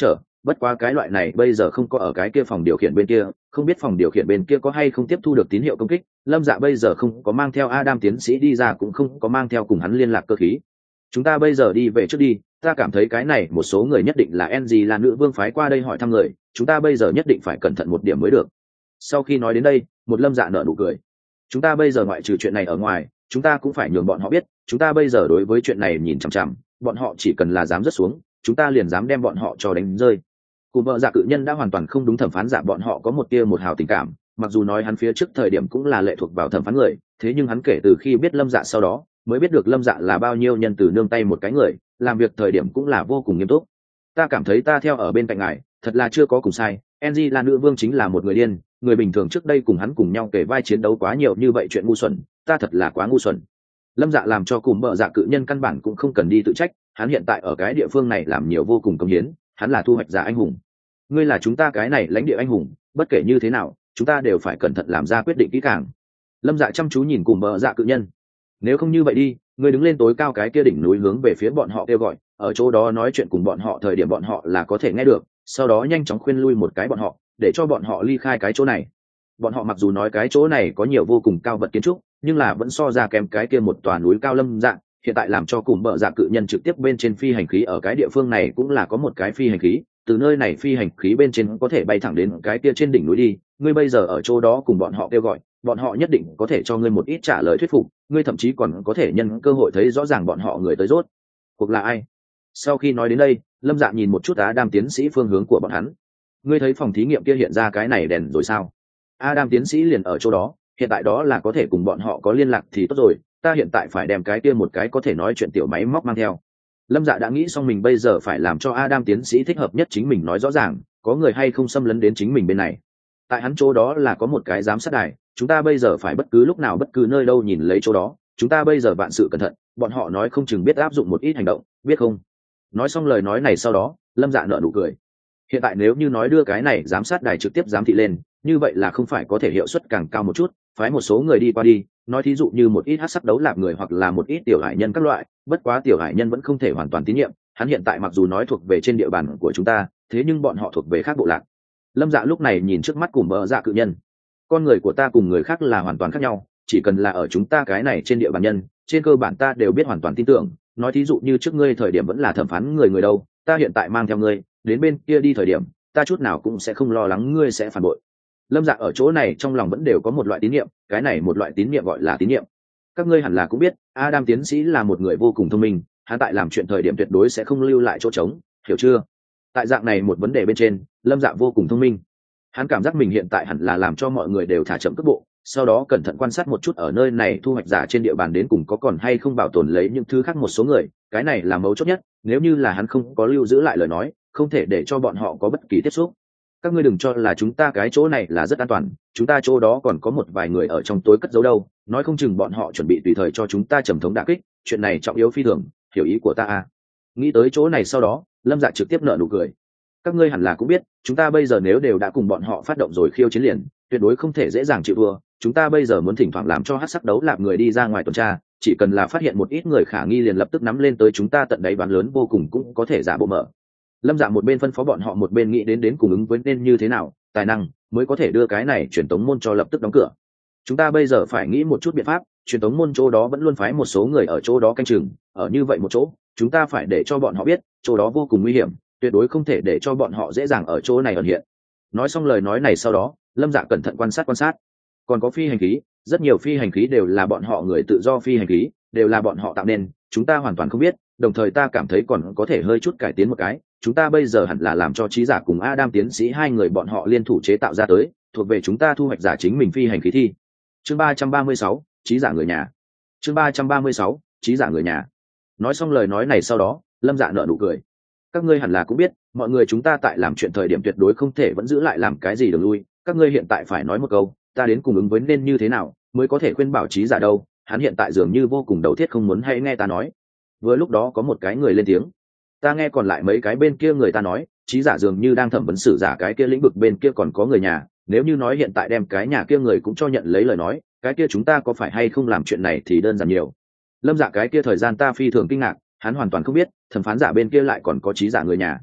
bất quá cái loại này bây giờ không có ở cái kia phòng điều khiển bên kia, không biết phòng điều khiển bên kia có hay không tiếp thu được tín hiệu công kích. Lâm Dạ bây giờ không có mang theo Adam tiến sĩ đi ra, cũng không có mang theo cùng hắn liên lạc cơ khí. Chúng ta bây giờ đi về trước đi, ta cảm thấy cái này một số người nhất định là NG là nữ vương phái qua đây hỏi thăm người, chúng ta bây giờ nhất định phải cẩn thận một điểm mới được. Sau khi nói đến đây, một Lâm Dạ nở nụ cười. Chúng ta bây giờ ngoại trừ chuyện này ở ngoài, chúng ta cũng phải nhường bọn họ biết, chúng ta bây giờ đối với chuyện này nhìn chằm chằm, bọn họ chỉ cần là dám rớt xuống, chúng ta liền dám đem bọn họ cho đánh rơi. Cùng vợ dạ cự nhân đã hoàn toàn không đúng thẩm phán giả bọn họ có một tia một hào tình cảm, mặc dù nói hắn phía trước thời điểm cũng là lệ thuộc vào thẩm phán người, thế nhưng hắn kể từ khi biết Lâm Dạ sau đó, mới biết được Lâm Dạ là bao nhiêu nhân từ nương tay một cái người, làm việc thời điểm cũng là vô cùng nghiêm túc. Ta cảm thấy ta theo ở bên cạnh ngài, thật là chưa có cùng sai. Engie là nữ vương chính là một người điên, người bình thường trước đây cùng hắn cùng nhau kể vai chiến đấu quá nhiều như vậy chuyện ngu xuẩn, ta thật là quá ngu xuẩn. Lâm Dạ làm cho cùng bợ dạ cự nhân căn bản cũng không cần đi tự trách, hắn hiện tại ở cái địa phương này làm nhiều vô cùng công hiến, hắn là thu hoạch giả anh hùng. Ngươi là chúng ta cái này lãnh địa anh hùng, bất kể như thế nào, chúng ta đều phải cẩn thận làm ra quyết định kỹ càng. Lâm Dạ chăm chú nhìn cùng bợ dạ cự nhân. Nếu không như vậy đi, ngươi đứng lên tối cao cái kia đỉnh núi hướng về phía bọn họ kêu gọi, ở chỗ đó nói chuyện cùng bọn họ thời điểm bọn họ là có thể nghe được, sau đó nhanh chóng khuyên lui một cái bọn họ, để cho bọn họ ly khai cái chỗ này. Bọn họ mặc dù nói cái chỗ này có nhiều vô cùng cao vật kiến trúc, nhưng là vẫn so ra kém cái kia một tòa núi cao Lâm Dạ, hiện tại làm cho cùng bợ dạ cự nhân trực tiếp bên trên phi hành khí ở cái địa phương này cũng là có một cái phi hành khí, từ nơi này phi hành khí bên trên có thể bay thẳng đến cái kia trên đỉnh núi đi, ngươi bây giờ ở chỗ đó cùng bọn họ kêu gọi, bọn họ nhất định có thể cho ngươi một ít trả lời thuyết phục, ngươi thậm chí còn có thể nhân cơ hội thấy rõ ràng bọn họ người tới rốt cuộc là ai. Sau khi nói đến đây, Lâm Dạ nhìn một chút Adam tiến sĩ phương hướng của bọn hắn. Ngươi thấy phòng thí nghiệm kia hiện ra cái này đèn rồi sao? Adam tiến sĩ liền ở chỗ đó, hiện tại đó là có thể cùng bọn họ có liên lạc thì tốt rồi, ta hiện tại phải đem cái kia một cái có thể nói chuyện tiểu máy móc mang theo. Lâm Dạ đã nghĩ xong mình bây giờ phải làm cho Adam tiến sĩ thích hợp nhất chính mình nói rõ ràng, có người hay không xâm lấn đến chính mình bên này. Tại hắn chỗ đó là có một cái giám sát đài, chúng ta bây giờ phải bất cứ lúc nào bất cứ nơi đâu nhìn lấy chỗ đó, chúng ta bây giờ vạn sự cẩn thận, bọn họ nói không chừng biết áp dụng một ít hành động, biết không? Nói xong lời nói này sau đó, Lâm Dạ nở nụ cười. Hiện tại nếu như nói đưa cái này giám sát đài trực tiếp giám thị lên, như vậy là không phải có thể hiệu suất càng cao một chút, phái một số người đi qua đi, nói thí dụ như một ít hắc sắc đấu lạp người hoặc là một ít tiểu hải nhân các loại, bất quá tiểu hải nhân vẫn không thể hoàn toàn tín nhiệm, hắn hiện tại mặc dù nói thuộc về trên địa bàn của chúng ta, thế nhưng bọn họ thuộc về khác bộ lạc. Lâm Dạ lúc này nhìn trước mắt cùng bờ dạ cự nhân. Con người của ta cùng người khác là hoàn toàn khác nhau, chỉ cần là ở chúng ta cái này trên địa bàn nhân, trên cơ bản ta đều biết hoàn toàn tin tưởng, nói thí dụ như trước ngươi thời điểm vẫn là thẩm phán người đâu, ta hiện tại mang theo ngươi đến bên kia đi thời điểm, ta chút nào cũng sẽ không lo lắng ngươi sẽ phản bội. Lâm Dạ ở chỗ này trong lòng vẫn đều có một loại tín nhiệm, cái này một loại tín nhiệm gọi là tín nhiệm. Các ngươi hẳn là cũng biết, Adam tiến sĩ là một người vô cùng thông minh, hắn tại làm chuyện thời điểm tuyệt đối sẽ không lưu lại chỗ trống, hiểu chưa? Tại dạng này một vấn đề bên trên, Lâm Dạ vô cùng thông minh. Hắn cảm giác mình hiện tại hẳn là làm cho mọi người đều thả chậm cước bộ, sau đó cẩn thận quan sát một chút ở nơi này thu hoạch giả trên địa bàn đến cùng có còn hay không bảo tồn lấy những thứ khác một số người, cái này là mấu chốt nhất, nếu như là hắn không có lưu giữ lại lời nói, không thể để cho bọn họ có bất kỳ tiếp xúc. Các ngươi đừng cho là chúng ta cái chỗ này là rất an toàn, chúng ta chỗ đó còn có một vài người ở trong tối cất giấu đâu, nói không chừng bọn họ chuẩn bị tùy thời cho chúng ta trầm thống đả kích, chuyện này trọng yếu phi thường, hiểu ý của ta à? Nghĩ tới chỗ này sau đó, Lâm Dạ trực tiếp nở nụ cười. Các ngươi hẳn là cũng biết, chúng ta bây giờ nếu đều đã cùng bọn họ phát động rồi khiêu chiến liền, tuyệt đối không thể dễ dàng chịu thua, chúng ta bây giờ muốn thỉnh thoảng làm cho hắc sắc đấu lạp người đi ra ngoài tuần tra, chỉ cần là phát hiện một ít người khả nghi liền lập tức nắm lên tới chúng ta tận đáy bán lớn vô cùng cũng có thể giả bộ mở. Lâm Dạ một bên phân phó bọn họ một bên nghĩ đến cùng ứng với nên như thế nào, tài năng mới có thể đưa cái này truyền tống môn cho lập tức đóng cửa. Chúng ta bây giờ phải nghĩ một chút biện pháp, truyền tống môn chỗ đó vẫn luôn phái một số người ở chỗ đó canh chừng, ở như vậy một chỗ, chúng ta phải để cho bọn họ biết, chỗ đó vô cùng nguy hiểm, tuyệt đối không thể để cho bọn họ dễ dàng ở chỗ này ẩn hiện. Nói xong lời nói này sau đó, Lâm Dạ cẩn thận quan sát. Còn có phi hành khí, rất nhiều phi hành khí đều là bọn họ người tự do phi hành khí, đều là bọn họ tạo nên, chúng ta hoàn toàn không biết, đồng thời ta cảm thấy còn có thể hơi chút cải tiến một cái, chúng ta bây giờ hẳn là làm cho trí giả cùng Adam tiến sĩ hai người bọn họ liên thủ chế tạo ra tới, thuộc về chúng ta thu hoạch giả chính mình phi hành khí thi. Chương 336, trí giả người nhà. Chương 336, trí giả người nhà. Nói xong lời nói này sau đó, Lâm Dạ nở nụ cười. Các ngươi hẳn là cũng biết, mọi người chúng ta tại làm chuyện thời điểm tuyệt đối không thể vẫn giữ lại làm cái gì đường lui, các ngươi hiện tại phải nói một câu, ta đến cùng ứng với nên như thế nào mới có thể khuyên bảo trí giả đâu, hắn hiện tại dường như vô cùng đầu thiết không muốn hay nghe ta nói. Vừa lúc đó có một cái người lên tiếng. Ta nghe còn lại mấy cái bên kia người ta nói, trí giả dường như đang thẩm vấn xử giả cái kia lĩnh vực bên kia còn có người nhà, nếu như nói hiện tại đem cái nhà kia người cũng cho nhận lấy lời nói, cái kia chúng ta có phải hay không làm chuyện này thì đơn giản nhiều. Lâm Dạ cái kia thời gian ta phi thường kinh ngạc, hắn hoàn toàn không biết thẩm phán giả bên kia lại còn có trí giả người nhà.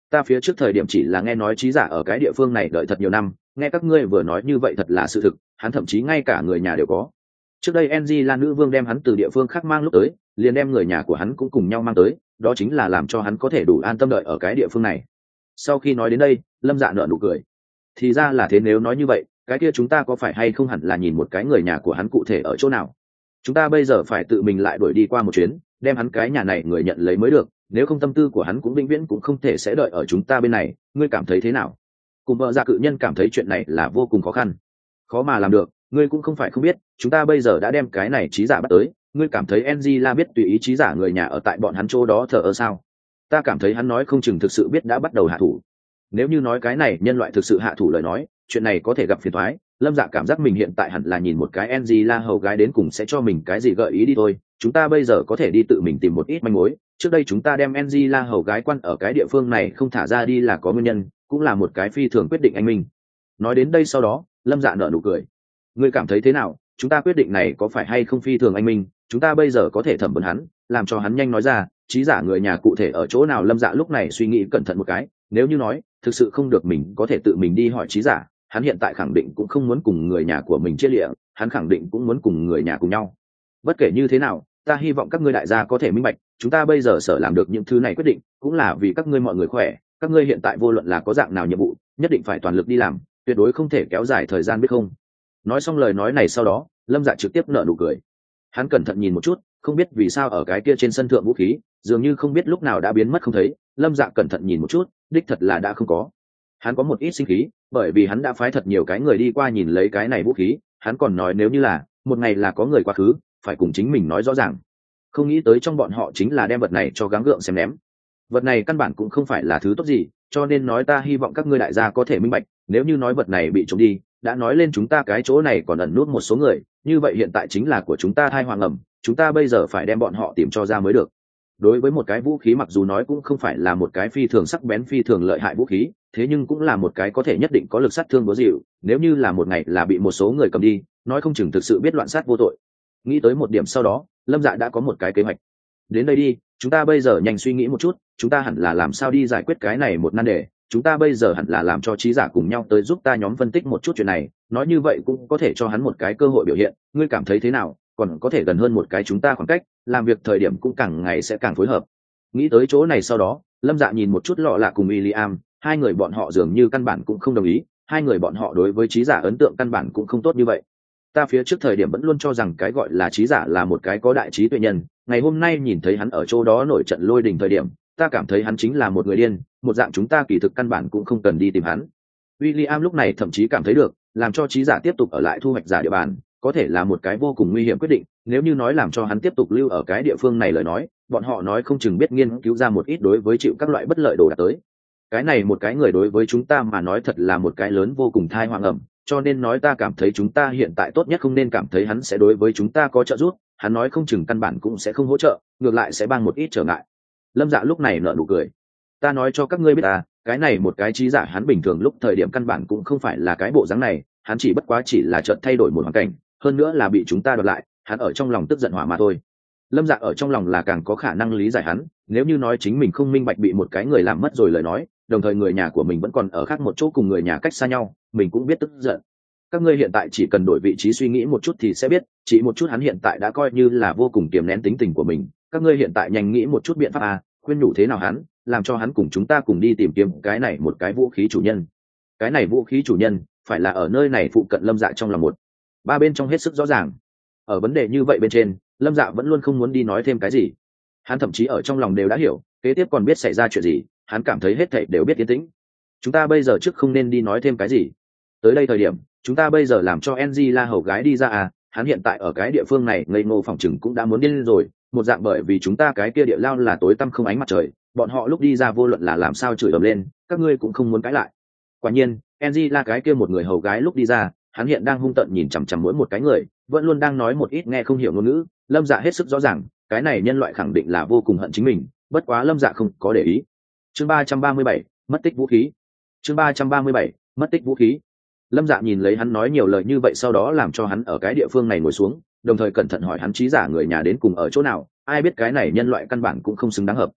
Ta phía trước thời điểm chỉ là nghe nói trí giả ở cái địa phương này đợi thật nhiều năm, nghe các ngươi vừa nói như vậy thật là sự thực, hắn thậm chí ngay cả người nhà đều có. Trước đây Angela nữ vương đem hắn từ địa phương khác mang lúc tới, liền đem người nhà của hắn cũng cùng nhau mang tới, đó chính là làm cho hắn có thể đủ an tâm đợi ở cái địa phương này. Sau khi nói đến đây, Lâm Dạ nở nụ cười. Thì ra là thế, nếu nói như vậy, cái kia chúng ta có phải hay không hẳn là nhìn một cái người nhà của hắn cụ thể ở chỗ nào? Chúng ta bây giờ phải tự mình lại đuổi đi qua một chuyến, đem hắn cái nhà này người nhận lấy mới được, nếu không tâm tư của hắn cũng vĩnh viễn cũng không thể sẽ đợi ở chúng ta bên này, ngươi cảm thấy thế nào? Cùng vợ Dạ cự nhân cảm thấy chuyện này là vô cùng khó khăn, khó mà làm được. Ngươi cũng không phải không biết, chúng ta bây giờ đã đem cái này trí giả bắt tới, ngươi cảm thấy Angela biết tùy ý trí giả người nhà ở tại bọn hắn chỗ đó thờ ơ sao? Ta cảm thấy hắn nói không chừng thực sự biết đã bắt đầu hạ thủ. Nếu như nói cái này nhân loại thực sự hạ thủ lời nói, chuyện này có thể gặp phiền toái. Lâm Dạ cảm giác mình hiện tại hẳn là nhìn một cái Angela hầu gái đến cùng sẽ cho mình cái gì gợi ý đi thôi. Chúng ta bây giờ có thể đi tự mình tìm một ít manh mối. Trước đây chúng ta đem Angela hầu gái quan ở cái địa phương này không thả ra đi là có nguyên nhân, cũng là một cái phi thường quyết định anh minh. Nói đến đây sau đó, Lâm Dạ nở nụ cười. Ngươi cảm thấy thế nào? Chúng ta quyết định này có phải hay không phi thường anh minh? Chúng ta bây giờ có thể thẩm vấn hắn, làm cho hắn nhanh nói ra, trí giả người nhà cụ thể ở chỗ nào? Lâm Dạ lúc này suy nghĩ cẩn thận một cái, nếu như nói thực sự không được, mình có thể tự mình đi hỏi trí giả. Hắn hiện tại khẳng định cũng không muốn cùng người nhà của mình chia lịa, hắn khẳng định cũng muốn cùng người nhà cùng nhau. Bất kể như thế nào, ta hy vọng các ngươi đại gia có thể minh bạch, chúng ta bây giờ sở làm được những thứ này quyết định cũng là vì các ngươi mọi người khỏe. Các ngươi hiện tại vô luận là có dạng nào nhiệm vụ, nhất định phải toàn lực đi làm, tuyệt đối không thể kéo dài thời gian, biết không? Nói xong lời nói này sau đó, Lâm Dạ trực tiếp nở nụ cười. Hắn cẩn thận nhìn một chút, không biết vì sao ở cái kia trên sân thượng vũ khí dường như không biết lúc nào đã biến mất không thấy. Lâm Dạ cẩn thận nhìn một chút, đích thật là đã không có. Hắn có một ít sinh khí, bởi vì hắn đã phái thật nhiều cái người đi qua nhìn lấy cái này vũ khí. Hắn còn nói nếu như là một ngày là có người quá khứ, phải cùng chính mình nói rõ ràng. Không nghĩ tới trong bọn họ chính là đem vật này cho gắng gượng xem ném. Vật này căn bản cũng không phải là thứ tốt gì, cho nên nói ta hy vọng các ngươi đại gia có thể minh bạch, nếu như nói vật này bị trộm đi, đã nói lên chúng ta cái chỗ này còn ẩn nút một số người, như vậy hiện tại chính là của chúng ta thai hoàng ẩm, chúng ta bây giờ phải đem bọn họ tìm cho ra mới được. Đối với một cái vũ khí mặc dù nói cũng không phải là một cái phi thường sắc bén phi thường lợi hại vũ khí, thế nhưng cũng là một cái có thể nhất định có lực sát thương búa dịu, nếu như là một ngày là bị một số người cầm đi, nói không chừng thực sự biết loạn sát vô tội. Nghĩ tới một điểm sau đó, Lâm Dạ đã có một cái kế hoạch. Đến đây đi, chúng ta bây giờ nhanh suy nghĩ một chút, chúng ta hẳn là làm sao đi giải quyết cái này một nan đề. Chúng ta bây giờ hẳn là làm cho trí giả cùng nhau tới giúp ta nhóm phân tích một chút chuyện này, nói như vậy cũng có thể cho hắn một cái cơ hội biểu hiện. Ngươi cảm thấy thế nào? Còn có thể gần hơn một cái chúng ta khoảng cách, làm việc thời điểm cũng càng ngày sẽ càng phối hợp. Nghĩ tới chỗ này sau đó, Lâm Dạ nhìn một chút Lọ Lạ cùng William, hai người bọn họ dường như căn bản cũng không đồng ý, hai người bọn họ đối với trí giả ấn tượng căn bản cũng không tốt như vậy. Ta phía trước thời điểm vẫn luôn cho rằng cái gọi là trí giả là một cái có đại trí tuệ nhân, ngày hôm nay nhìn thấy hắn ở chỗ đó nổi trận lôi đình thời điểm, ta cảm thấy hắn chính là một người điên, một dạng chúng ta kỳ thực căn bản cũng không cần đi tìm hắn. William lúc này thậm chí cảm thấy được, làm cho trí giả tiếp tục ở lại thu hoạch giả địa bàn, có thể là một cái vô cùng nguy hiểm quyết định. Nếu như nói làm cho hắn tiếp tục lưu ở cái địa phương này lời nói, bọn họ nói không chừng biết nghiên cứu ra một ít đối với chịu các loại bất lợi đồ đạc tới. Cái này một cái người đối với chúng ta mà nói thật là một cái lớn vô cùng thai hoàng ẩm, cho nên nói ta cảm thấy chúng ta hiện tại tốt nhất không nên cảm thấy hắn sẽ đối với chúng ta có trợ giúp, hắn nói không chừng căn bản cũng sẽ không hỗ trợ, ngược lại sẽ ban một ít trở ngại. Lâm Dạ lúc này nở nụ cười. Ta nói cho các ngươi biết cái này một cái trí giả hắn bình thường lúc thời điểm căn bản cũng không phải là cái bộ dáng này, hắn chỉ bất quá chỉ là chợt thay đổi một hoàn cảnh, hơn nữa là bị chúng ta đoạt lại, hắn ở trong lòng tức giận hỏa mà thôi. Lâm Dạ ở trong lòng là càng có khả năng lý giải hắn, nếu như nói chính mình không minh bạch bị một cái người làm mất rồi lời nói, đồng thời người nhà của mình vẫn còn ở khác một chỗ cùng người nhà cách xa nhau, mình cũng biết tức giận. Các ngươi hiện tại chỉ cần đổi vị trí suy nghĩ một chút thì sẽ biết, chỉ một chút hắn hiện tại đã coi như là vô cùng kiềm nén tính tình của mình. Các ngươi hiện tại nhanh nghĩ một chút biện pháp khuyên nhủ thế nào hắn, làm cho hắn cùng chúng ta cùng đi tìm kiếm cái này một cái vũ khí chủ nhân. Cái này vũ khí chủ nhân phải là ở nơi này phụ cận. Lâm Dạ trong lòng một ba bên trong hết sức rõ ràng. Ở vấn đề như vậy bên trên, Lâm Dạ vẫn luôn không muốn đi nói thêm cái gì. Hắn thậm chí ở trong lòng đều đã hiểu, kế tiếp còn biết xảy ra chuyện gì, hắn cảm thấy hết thảy đều biết yên tĩnh. Chúng ta bây giờ trước không nên đi nói thêm cái gì. Tới đây thời điểm, chúng ta bây giờ làm cho Angela hầu gái đi ra hắn hiện tại ở cái địa phương này ngây ngô phòng chừng cũng đã muốn điên rồi, một dạng bởi vì chúng ta cái kia địa lao là tối tăm không ánh mặt trời, bọn họ lúc đi ra vô luận là làm sao chửi ầm lên, các ngươi cũng không muốn cãi lại. Quả nhiên, Angela cái kia một người hầu gái lúc đi ra, hắn hiện đang hung tợn nhìn chằm chằm mỗi một cái người, vẫn luôn đang nói một ít nghe không hiểu ngôn ngữ. Lâm Dạ hết sức rõ ràng, cái này nhân loại khẳng định là vô cùng hận chính mình, bất quá Lâm Dạ không có để ý. Chương 337, mất tích vũ khí. Chương 337, mất tích vũ khí. Lâm Dạ nhìn lấy hắn nói nhiều lời như vậy sau đó làm cho hắn ở cái địa phương này ngồi xuống, đồng thời cẩn thận hỏi hắn trí giả người nhà đến cùng ở chỗ nào, ai biết cái này nhân loại căn bản cũng không xứng đáng hợp.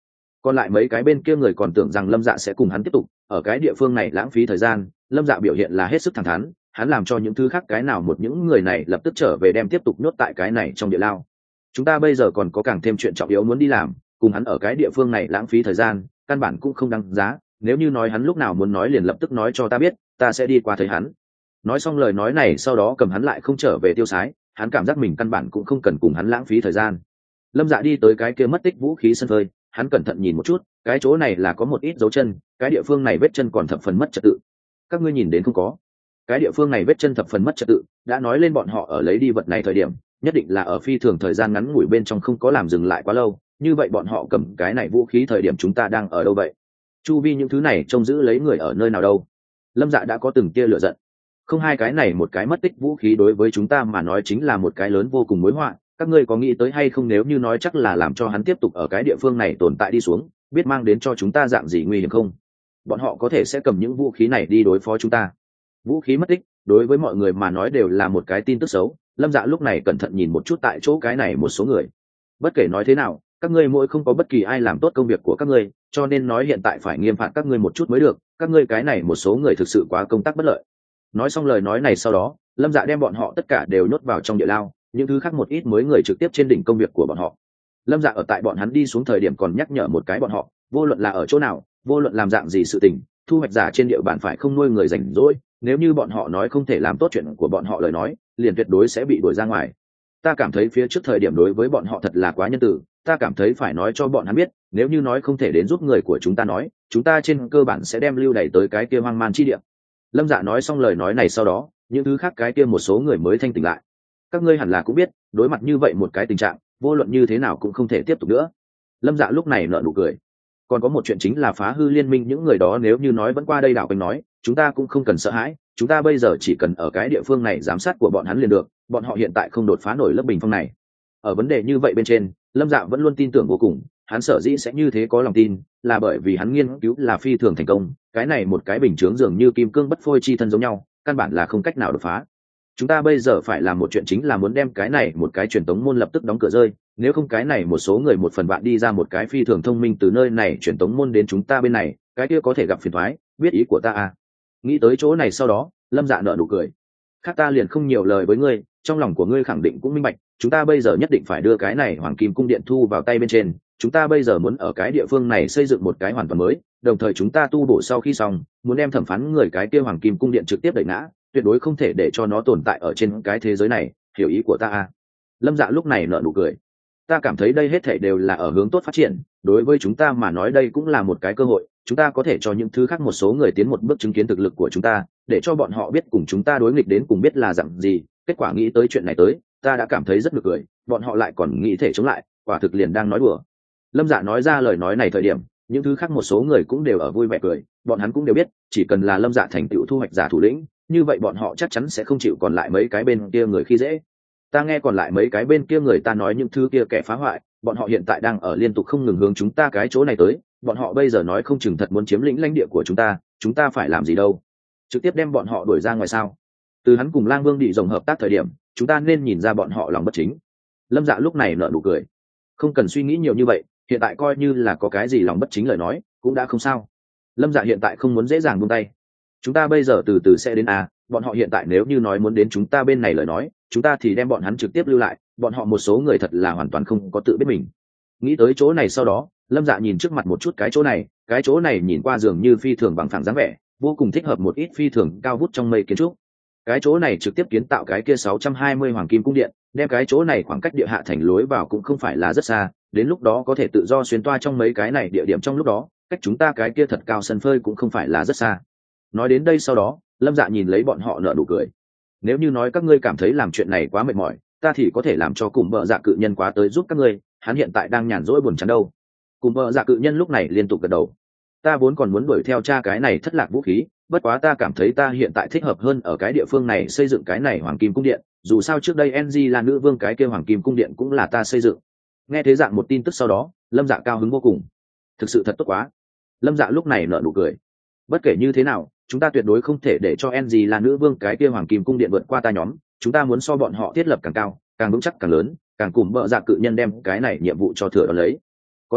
Còn lại mấy cái bên kia người còn tưởng rằng Lâm Dạ sẽ cùng hắn tiếp tục ở cái địa phương này lãng phí thời gian. Lâm Dạ biểu hiện là hết sức thẳng thắn, hắn làm cho những thứ khác cái nào một những người này lập tức trở về đem tiếp tục nhốt tại cái này trong địa lao. Chúng ta bây giờ còn có càng thêm chuyện trọng yếu muốn đi làm, cùng hắn ở cái địa phương này lãng phí thời gian căn bản cũng không đáng giá. Nếu như nói hắn lúc nào muốn nói liền lập tức nói cho ta biết, ta sẽ đi qua thấy hắn. Nói xong lời nói này sau đó cầm hắn lại không trở về tiêu sái, hắn cảm giác mình căn bản cũng không cần cùng hắn lãng phí thời gian. Lâm Dạ đi tới cái kia mất tích vũ khí sân phơi, hắn cẩn thận nhìn một chút, cái chỗ này là có một ít dấu chân, cái địa phương này vết chân còn thập phần mất trật tự. Các ngươi nhìn đến không có? Cái địa phương này vết chân thập phần mất trật tự, đã nói lên bọn họ ở lấy đi vật này thời điểm, nhất định là ở phi thường thời gian ngắn ngủi bên trong không có làm dừng lại quá lâu. Như vậy bọn họ cầm cái này vũ khí thời điểm chúng ta đang ở đâu vậy? Chu vi những thứ này trông giữ lấy người ở nơi nào đâu? Lâm Dạ đã có từng tia lửa giận. Không, hai cái này một cái mất tích vũ khí đối với chúng ta mà nói chính là một cái lớn vô cùng mối họa. Các ngươi có nghĩ tới hay không, nếu như nói chắc là làm cho hắn tiếp tục ở cái địa phương này tồn tại đi xuống, biết mang đến cho chúng ta dạng gì nguy hiểm không? Bọn họ có thể sẽ cầm những vũ khí này đi đối phó chúng ta. Vũ khí mất tích đối với mọi người mà nói đều là một cái tin tức xấu. Lâm Dạ lúc này cẩn thận nhìn một chút tại chỗ cái này một số người. Bất kể nói thế nào, các ngươi mỗi không có bất kỳ ai làm tốt công việc của các ngươi, cho nên nói hiện tại phải nghiêm phạt các ngươi một chút mới được. Các ngươi cái này một số người thực sự quá công tác bất lợi. Nói xong lời nói này sau đó, Lâm Dạ đem bọn họ tất cả đều nhốt vào trong địa lao, những thứ khác một ít mới người trực tiếp trên đỉnh công việc của bọn họ. Lâm Dạ ở tại bọn hắn đi xuống thời điểm còn nhắc nhở một cái bọn họ, vô luận là ở chỗ nào, vô luận làm dạng gì sự tình, thu hoạch giả trên địa bàn phải không nuôi người rảnh rỗi, nếu như bọn họ nói không thể làm tốt chuyện của bọn họ lời nói, liền tuyệt đối sẽ bị đuổi ra ngoài. Ta cảm thấy phía trước thời điểm đối với bọn họ thật là quá nhân từ, ta cảm thấy phải nói cho bọn hắn biết, nếu như nói không thể đến giúp người của chúng ta nói, chúng ta trên cơ bản sẽ đem lưu đày tới cái kia hoang man chi địa. Lâm Dạ nói xong lời nói này sau đó, những thứ khác cái kia một số người mới thanh tỉnh lại. Các ngươi hẳn là cũng biết, đối mặt như vậy một cái tình trạng, vô luận như thế nào cũng không thể tiếp tục nữa. Lâm Dạ lúc này nở nụ cười. Còn có một chuyện chính là phá hư liên minh những người đó, nếu như nói vẫn qua đây đảo quanh nói, chúng ta cũng không cần sợ hãi, chúng ta bây giờ chỉ cần ở cái địa phương này giám sát của bọn hắn liền được, bọn họ hiện tại không đột phá nổi lớp bình phong này. Ở vấn đề như vậy bên trên, Lâm Dạ vẫn luôn tin tưởng vô cùng, hắn sở dĩ sẽ như thế có lòng tin, là bởi vì hắn nghiên cứu là phi thường thành công, cái này một cái bình chướng dường như kim cương bất phôi chi thân giống nhau, căn bản là không cách nào đột phá. Chúng ta bây giờ phải làm một chuyện chính là muốn đem cái này một cái truyền tống môn lập tức đóng cửa rơi, nếu không cái này một số người một phần bạn đi ra một cái phi thường thông minh từ nơi này truyền tống môn đến chúng ta bên này, cái kia có thể gặp phiền toái, biết ý của ta à? Nghĩ tới chỗ này sau đó, Lâm Dạ nở nụ cười. Khác ta liền không nhiều lời với ngươi, trong lòng của ngươi khẳng định cũng minh bạch, chúng ta bây giờ nhất định phải đưa cái này Hoàng Kim Cung Điện thu vào tay bên trên, chúng ta bây giờ muốn ở cái địa phương này xây dựng một cái hoàn toàn mới, đồng thời chúng ta tu bổ sau khi xong, muốn đem thẩm phán người cái kia Hoàng Kim Cung Điện trực tiếp đẩy ngã, tuyệt đối không thể để cho nó tồn tại ở trên cái thế giới này, hiểu ý của ta à? Lâm Dạ lúc này nở nụ cười. Ta cảm thấy đây hết thảy đều là ở hướng tốt phát triển, đối với chúng ta mà nói đây cũng là một cái cơ hội, chúng ta có thể cho những thứ khác một số người tiến một bước chứng kiến thực lực của chúng ta, để cho bọn họ biết cùng chúng ta đối nghịch đến cùng biết là dạng gì. Kết quả nghĩ tới chuyện này tới, ta đã cảm thấy rất nực cười, bọn họ lại còn nghĩ thể chống lại, quả thực liền đang nói đùa. Lâm Dạ nói ra lời nói này thời điểm, những thứ khác một số người cũng đều ở vui vẻ cười, bọn hắn cũng đều biết, chỉ cần là Lâm Dạ thành tựu thu hoạch giả thủ lĩnh, như vậy bọn họ chắc chắn sẽ không chịu còn lại mấy cái bên kia người khi dễ. Ta nghe còn lại mấy cái bên kia người ta nói những thứ kia kẻ phá hoại, bọn họ hiện tại đang ở liên tục không ngừng hướng chúng ta cái chỗ này tới, bọn họ bây giờ nói không chừng thật muốn chiếm lĩnh lãnh địa của chúng ta phải làm gì đâu? Trực tiếp đem bọn họ đuổi ra ngoài sao? Từ hắn cùng Lang Vương Đị Rồng hợp tác thời điểm, chúng ta nên nhìn ra bọn họ lòng bất chính. Lâm Dạ lúc này nở nụ cười. Không cần suy nghĩ nhiều như vậy, hiện tại coi như là có cái gì lòng bất chính lời nói, cũng đã không sao. Lâm Dạ hiện tại không muốn dễ dàng buông tay. Chúng ta bây giờ từ từ sẽ đến bọn họ hiện tại nếu như nói muốn đến chúng ta bên này lời nói, chúng ta thì đem bọn hắn trực tiếp lưu lại, bọn họ một số người thật là hoàn toàn không có tự biết mình. Nghĩ tới chỗ này sau đó, Lâm Dạ nhìn trước mặt một chút cái chỗ này nhìn qua dường như phi thường bằng phẳng dáng vẻ, vô cùng thích hợp một ít phi thường cao vút trong mây kiến trúc. Cái chỗ này trực tiếp kiến tạo cái kia 620 Hoàng Kim Cung Điện, đem cái chỗ này khoảng cách địa hạ thành lối vào cũng không phải là rất xa, đến lúc đó có thể tự do xuyên toa trong mấy cái này địa điểm, trong lúc đó, cách chúng ta cái kia thật cao sân phơi cũng không phải là rất xa. Nói đến đây sau đó, Lâm Dạ nhìn lấy bọn họ nở nụ cười. Nếu như nói các ngươi cảm thấy làm chuyện này quá mệt mỏi, ta thì có thể làm cho cùng bợ dạ cự nhân quá tới giúp các ngươi, hắn hiện tại đang nhàn rỗi buồn chán đâu. Cùng bợ dạ cự nhân lúc này liên tục gật đầu. Ta vốn còn muốn đuổi theo cha cái này thất lạc vũ khí, bất quá ta cảm thấy ta hiện tại thích hợp hơn ở cái địa phương này xây dựng cái này Hoàng Kim Cung Điện, dù sao trước đây NG là nữ vương cái kia Hoàng Kim Cung Điện cũng là ta xây dựng. Nghe thế dạng một tin tức sau đó, Lâm Dạ cao hứng vô cùng. Thực sự thật tốt quá. Lâm Dạ lúc này nở nụ cười. Bất kể như thế nào, chúng ta tuyệt đối không thể để cho NG là nữ vương cái kia Hoàng Kim Cung Điện vượt qua ta nhóm, chúng ta muốn so bọn họ thiết lập càng cao, càng vững chắc càng lớn, càng cùng bợ dạ cự nhân đem cái này nhiệm vụ cho thừa đó lấy. Có thể,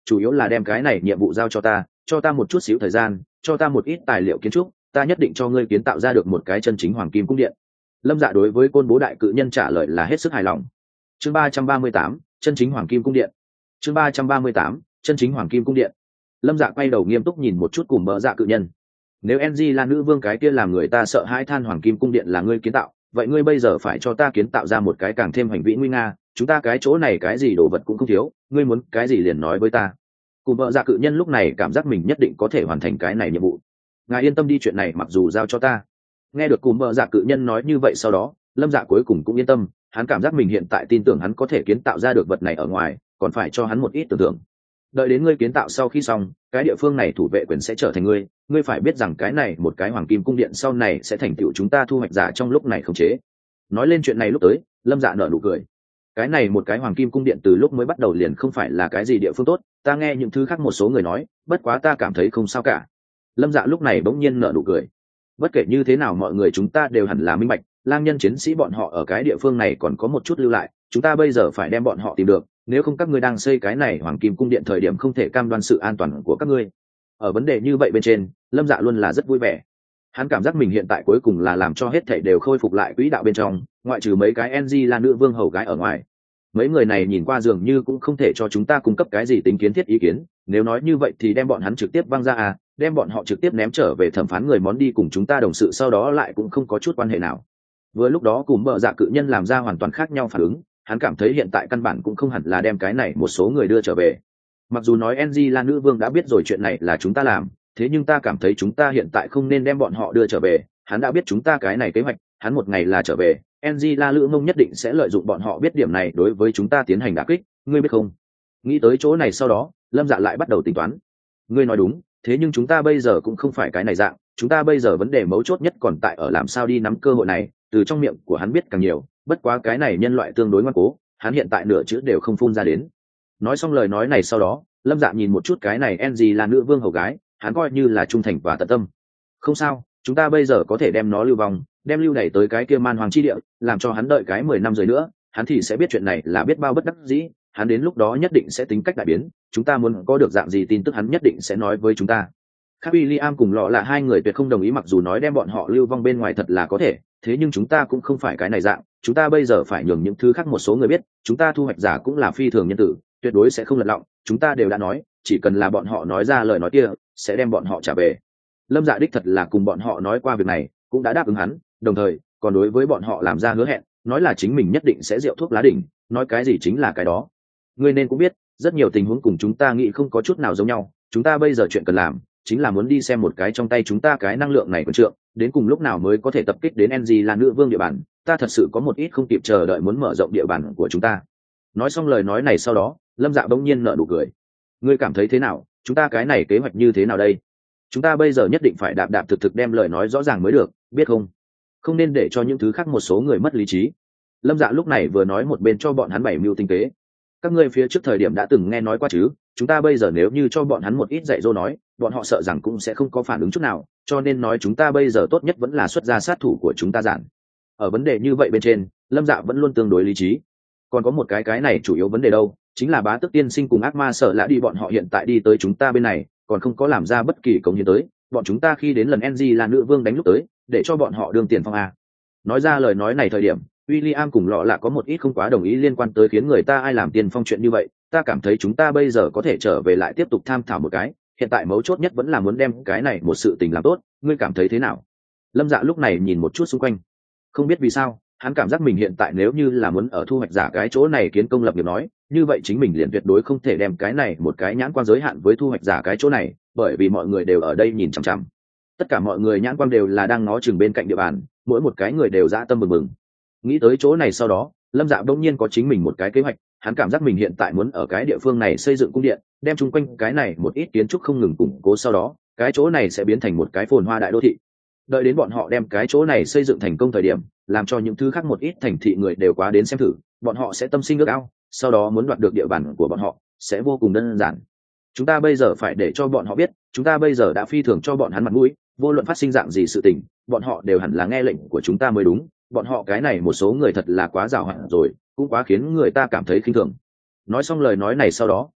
chủ yếu là đem cái này nhiệm vụ giao cho ta một chút xíu thời gian, cho ta một ít tài liệu kiến trúc, ta nhất định cho ngươi kiến tạo ra được một cái chân chính hoàng kim cung điện. Lâm Dạ đối với Côn Bố đại cự nhân trả lời là hết sức hài lòng. Chương 338, chân chính hoàng kim cung điện. Chương 338, chân chính hoàng kim cung điện. Lâm Dạ quay đầu nghiêm túc nhìn một chút cùng Bờ Dạ cự nhân. Nếu NG là nữ vương cái kia làm người ta sợ hãi than hoàng kim cung điện là ngươi kiến tạo, vậy ngươi bây giờ phải cho ta kiến tạo ra một cái càng thêm hành vĩ nguy nga, chúng ta cái chỗ này cái gì đồ vật cũng không thiếu, ngươi muốn cái gì liền nói với ta. Cùng Bờ Dạ cự nhân lúc này cảm giác mình nhất định có thể hoàn thành cái này nhiệm vụ. Ngài yên tâm đi, chuyện này mặc dù giao cho ta. Nghe được Cùng Bờ Dạ cự nhân nói như vậy sau đó, Lâm Dạ cuối cùng cũng yên tâm, hắn cảm giác mình hiện tại tin tưởng hắn có thể kiến tạo ra được vật này ở ngoài, còn phải cho hắn một ít tưởng tượng. Đợi đến ngươi kiến tạo sau khi xong, cái địa phương này thủ vệ quyền sẽ trở thành ngươi phải biết rằng cái này một cái hoàng kim cung điện sau này sẽ thành tựu chúng ta thu hoạch giả trong lúc này khống chế. Nói lên chuyện này lúc tới, Lâm Dạ nở nụ cười. Cái này một cái hoàng kim cung điện từ lúc mới bắt đầu liền không phải là cái gì địa phương tốt, ta nghe những thứ khác một số người nói, bất quá ta cảm thấy không sao cả. Lâm Dạ lúc này bỗng nhiên nở nụ cười. Bất kể như thế nào mọi người chúng ta đều hẳn là minh bạch, lang nhân chiến sĩ bọn họ ở cái địa phương này còn có một chút lưu lại, chúng ta bây giờ phải đem bọn họ tìm được, nếu không các ngươi đang xây cái này hoàng kim cung điện thời điểm không thể cam đoan sự an toàn của các ngươi. Ở vấn đề như vậy bên trên, Lâm Dạ luôn là rất vui vẻ. Hắn cảm giác mình hiện tại cuối cùng là làm cho hết thảy đều khôi phục lại quỹ đạo bên trong, ngoại trừ mấy cái NG là nữ vương hầu gái ở ngoài. Mấy người này nhìn qua dường như cũng không thể cho chúng ta cung cấp cái gì tính kiến thiết ý kiến, nếu nói như vậy thì đem bọn hắn trực tiếp văng ra à, đem bọn họ trực tiếp ném trở về thẩm phán người món đi cùng chúng ta đồng sự sau đó lại cũng không có chút quan hệ nào. Vừa lúc đó cùng Bờ Dạ cự nhân làm ra hoàn toàn khác nhau phản ứng, hắn cảm thấy hiện tại căn bản cũng không hẳn là đem cái này một số người đưa trở về. Mặc dù nói NG là nữ vương đã biết rồi chuyện này là chúng ta làm, thế nhưng ta cảm thấy chúng ta hiện tại không nên đem bọn họ đưa trở về, hắn đã biết chúng ta cái này kế hoạch, hắn một ngày là trở về, NG La Lữ Mông nhất định sẽ lợi dụng bọn họ biết điểm này đối với chúng ta tiến hành đả kích, ngươi biết không? Nghĩ tới chỗ này sau đó, Lâm Dạ lại bắt đầu tính toán. Ngươi nói đúng, thế nhưng chúng ta bây giờ cũng không phải cái này dạng, chúng ta bây giờ vấn đề mấu chốt nhất còn tại ở làm sao đi nắm cơ hội này, từ trong miệng của hắn biết càng nhiều, bất quá cái này nhân loại tương đối ngoan cố, hắn hiện tại nửa chữ đều không phun ra đến. Nói xong lời nói này sau đó, Lâm Dạ nhìn một chút cái này NG là nữ vương hầu gái, hắn coi như là trung thành và tận tâm. Không sao, chúng ta bây giờ có thể đem nó lưu vong, đem lưu đẩy tới cái kia man hoàng chi địa, làm cho hắn đợi cái 10 năm rồi nữa, hắn thì sẽ biết chuyện này là biết bao bất đắc dĩ, hắn đến lúc đó nhất định sẽ tính cách đại biến, chúng ta muốn có được dạng gì tin tức hắn nhất định sẽ nói với chúng ta. Khác William cùng Lọ là hai người tuyệt không đồng ý, mặc dù nói đem bọn họ lưu vong bên ngoài thật là có thể, thế nhưng chúng ta cũng không phải cái này dạng, chúng ta bây giờ phải nhường những thứ khác một số người biết, chúng ta thu hoạch giả cũng là phi thường nhân tử, tuyệt đối sẽ không lật lọng, chúng ta đều đã nói, chỉ cần là bọn họ nói ra lời nói kia, sẽ đem bọn họ trả về. Lâm Dạ đích thật là cùng bọn họ nói qua việc này, cũng đã đáp ứng hắn, đồng thời còn đối với bọn họ làm ra hứa hẹn, nói là chính mình nhất định sẽ rượu thuốc lá đỉnh, nói cái gì chính là cái đó. Ngươi nên cũng biết, rất nhiều tình huống cùng chúng ta nghĩ không có chút nào giống nhau, chúng ta bây giờ chuyện cần làm chính là muốn đi xem một cái trong tay chúng ta cái năng lượng này của trượng, đến cùng lúc nào mới có thể tập kích đến NG là nữ vương địa bàn, ta thật sự có một ít không kịp chờ đợi muốn mở rộng địa bàn của chúng ta. Nói xong lời nói này sau đó, Lâm Dạ bỗng nhiên nở nụ cười. Ngươi cảm thấy thế nào, chúng ta cái này kế hoạch như thế nào đây? Chúng ta bây giờ nhất định phải đạp đạp thực thực đem lời nói rõ ràng mới được, biết không? Không nên để cho những thứ khác một số người mất lý trí. Lâm Dạ lúc này vừa nói một bên cho bọn hắn bảy mưu tinh tế. Các ngươi phía trước thời điểm đã từng nghe nói qua chứ, chúng ta bây giờ nếu như cho bọn hắn một ít dạy dỗ nói, bọn họ sợ rằng cũng sẽ không có phản ứng chút nào, cho nên nói chúng ta bây giờ tốt nhất vẫn là xuất ra sát thủ của chúng ta giản. Ở vấn đề như vậy bên trên, Lâm Dạ vẫn luôn tương đối lý trí. Còn có một cái này chủ yếu vấn đề đâu, chính là Bá Tước tiên sinh cùng ác ma sợ lạ đi bọn họ hiện tại đi tới chúng ta bên này, còn không có làm ra bất kỳ công hiến tới, bọn chúng ta khi đến lần NG là nữ vương đánh lúc tới, để cho bọn họ đương tiền phong a. Nói ra lời nói này thời điểm, William cùng Lọ là có một ít không quá đồng ý liên quan tới khiến người ta ai làm tiền phong chuyện như vậy, ta cảm thấy chúng ta bây giờ có thể trở về lại tiếp tục tham thảo một cái, hiện tại mấu chốt nhất vẫn là muốn đem cái này một sự tình làm tốt, ngươi cảm thấy thế nào? Lâm Dạ lúc này nhìn một chút xung quanh, không biết vì sao, hắn cảm giác mình hiện tại nếu như là muốn ở thu hoạch giả cái chỗ này kiến công lập nghiệp nói, như vậy chính mình liền tuyệt đối không thể đem cái này một cái nhãn quan giới hạn với thu hoạch giả cái chỗ này, bởi vì mọi người đều ở đây nhìn chằm chằm. Tất cả mọi người nhãn quan đều là đang ngó chừng bên cạnh địa bàn, mỗi một cái người đều dã tâm bừng bừng. Nghĩ tới chỗ này sau đó, Lâm Dạ đông nhiên có chính mình một cái kế hoạch, hắn cảm giác mình hiện tại muốn ở cái địa phương này xây dựng cung điện, đem chung quanh cái này một ít kiến trúc không ngừng củng cố, sau đó cái chỗ này sẽ biến thành một cái phồn hoa đại đô thị. Đợi đến bọn họ đem cái chỗ này xây dựng thành công thời điểm, làm cho những thứ khác một ít thành thị người đều quá đến xem thử, bọn họ sẽ tâm sinh ước ao, sau đó muốn đoạt được địa bàn của bọn họ sẽ vô cùng đơn giản. Chúng ta bây giờ phải để cho bọn họ biết, chúng ta bây giờ đã phi thường cho bọn hắn mặt mũi, vô luận phát sinh dạng gì sự tình, bọn họ đều hẳn là nghe lệnh của chúng ta mới đúng. Bọn họ cái này một số người thật là quá giàu hạn rồi, cũng quá khiến người ta cảm thấy khinh thường. Nói xong lời nói này sau đó,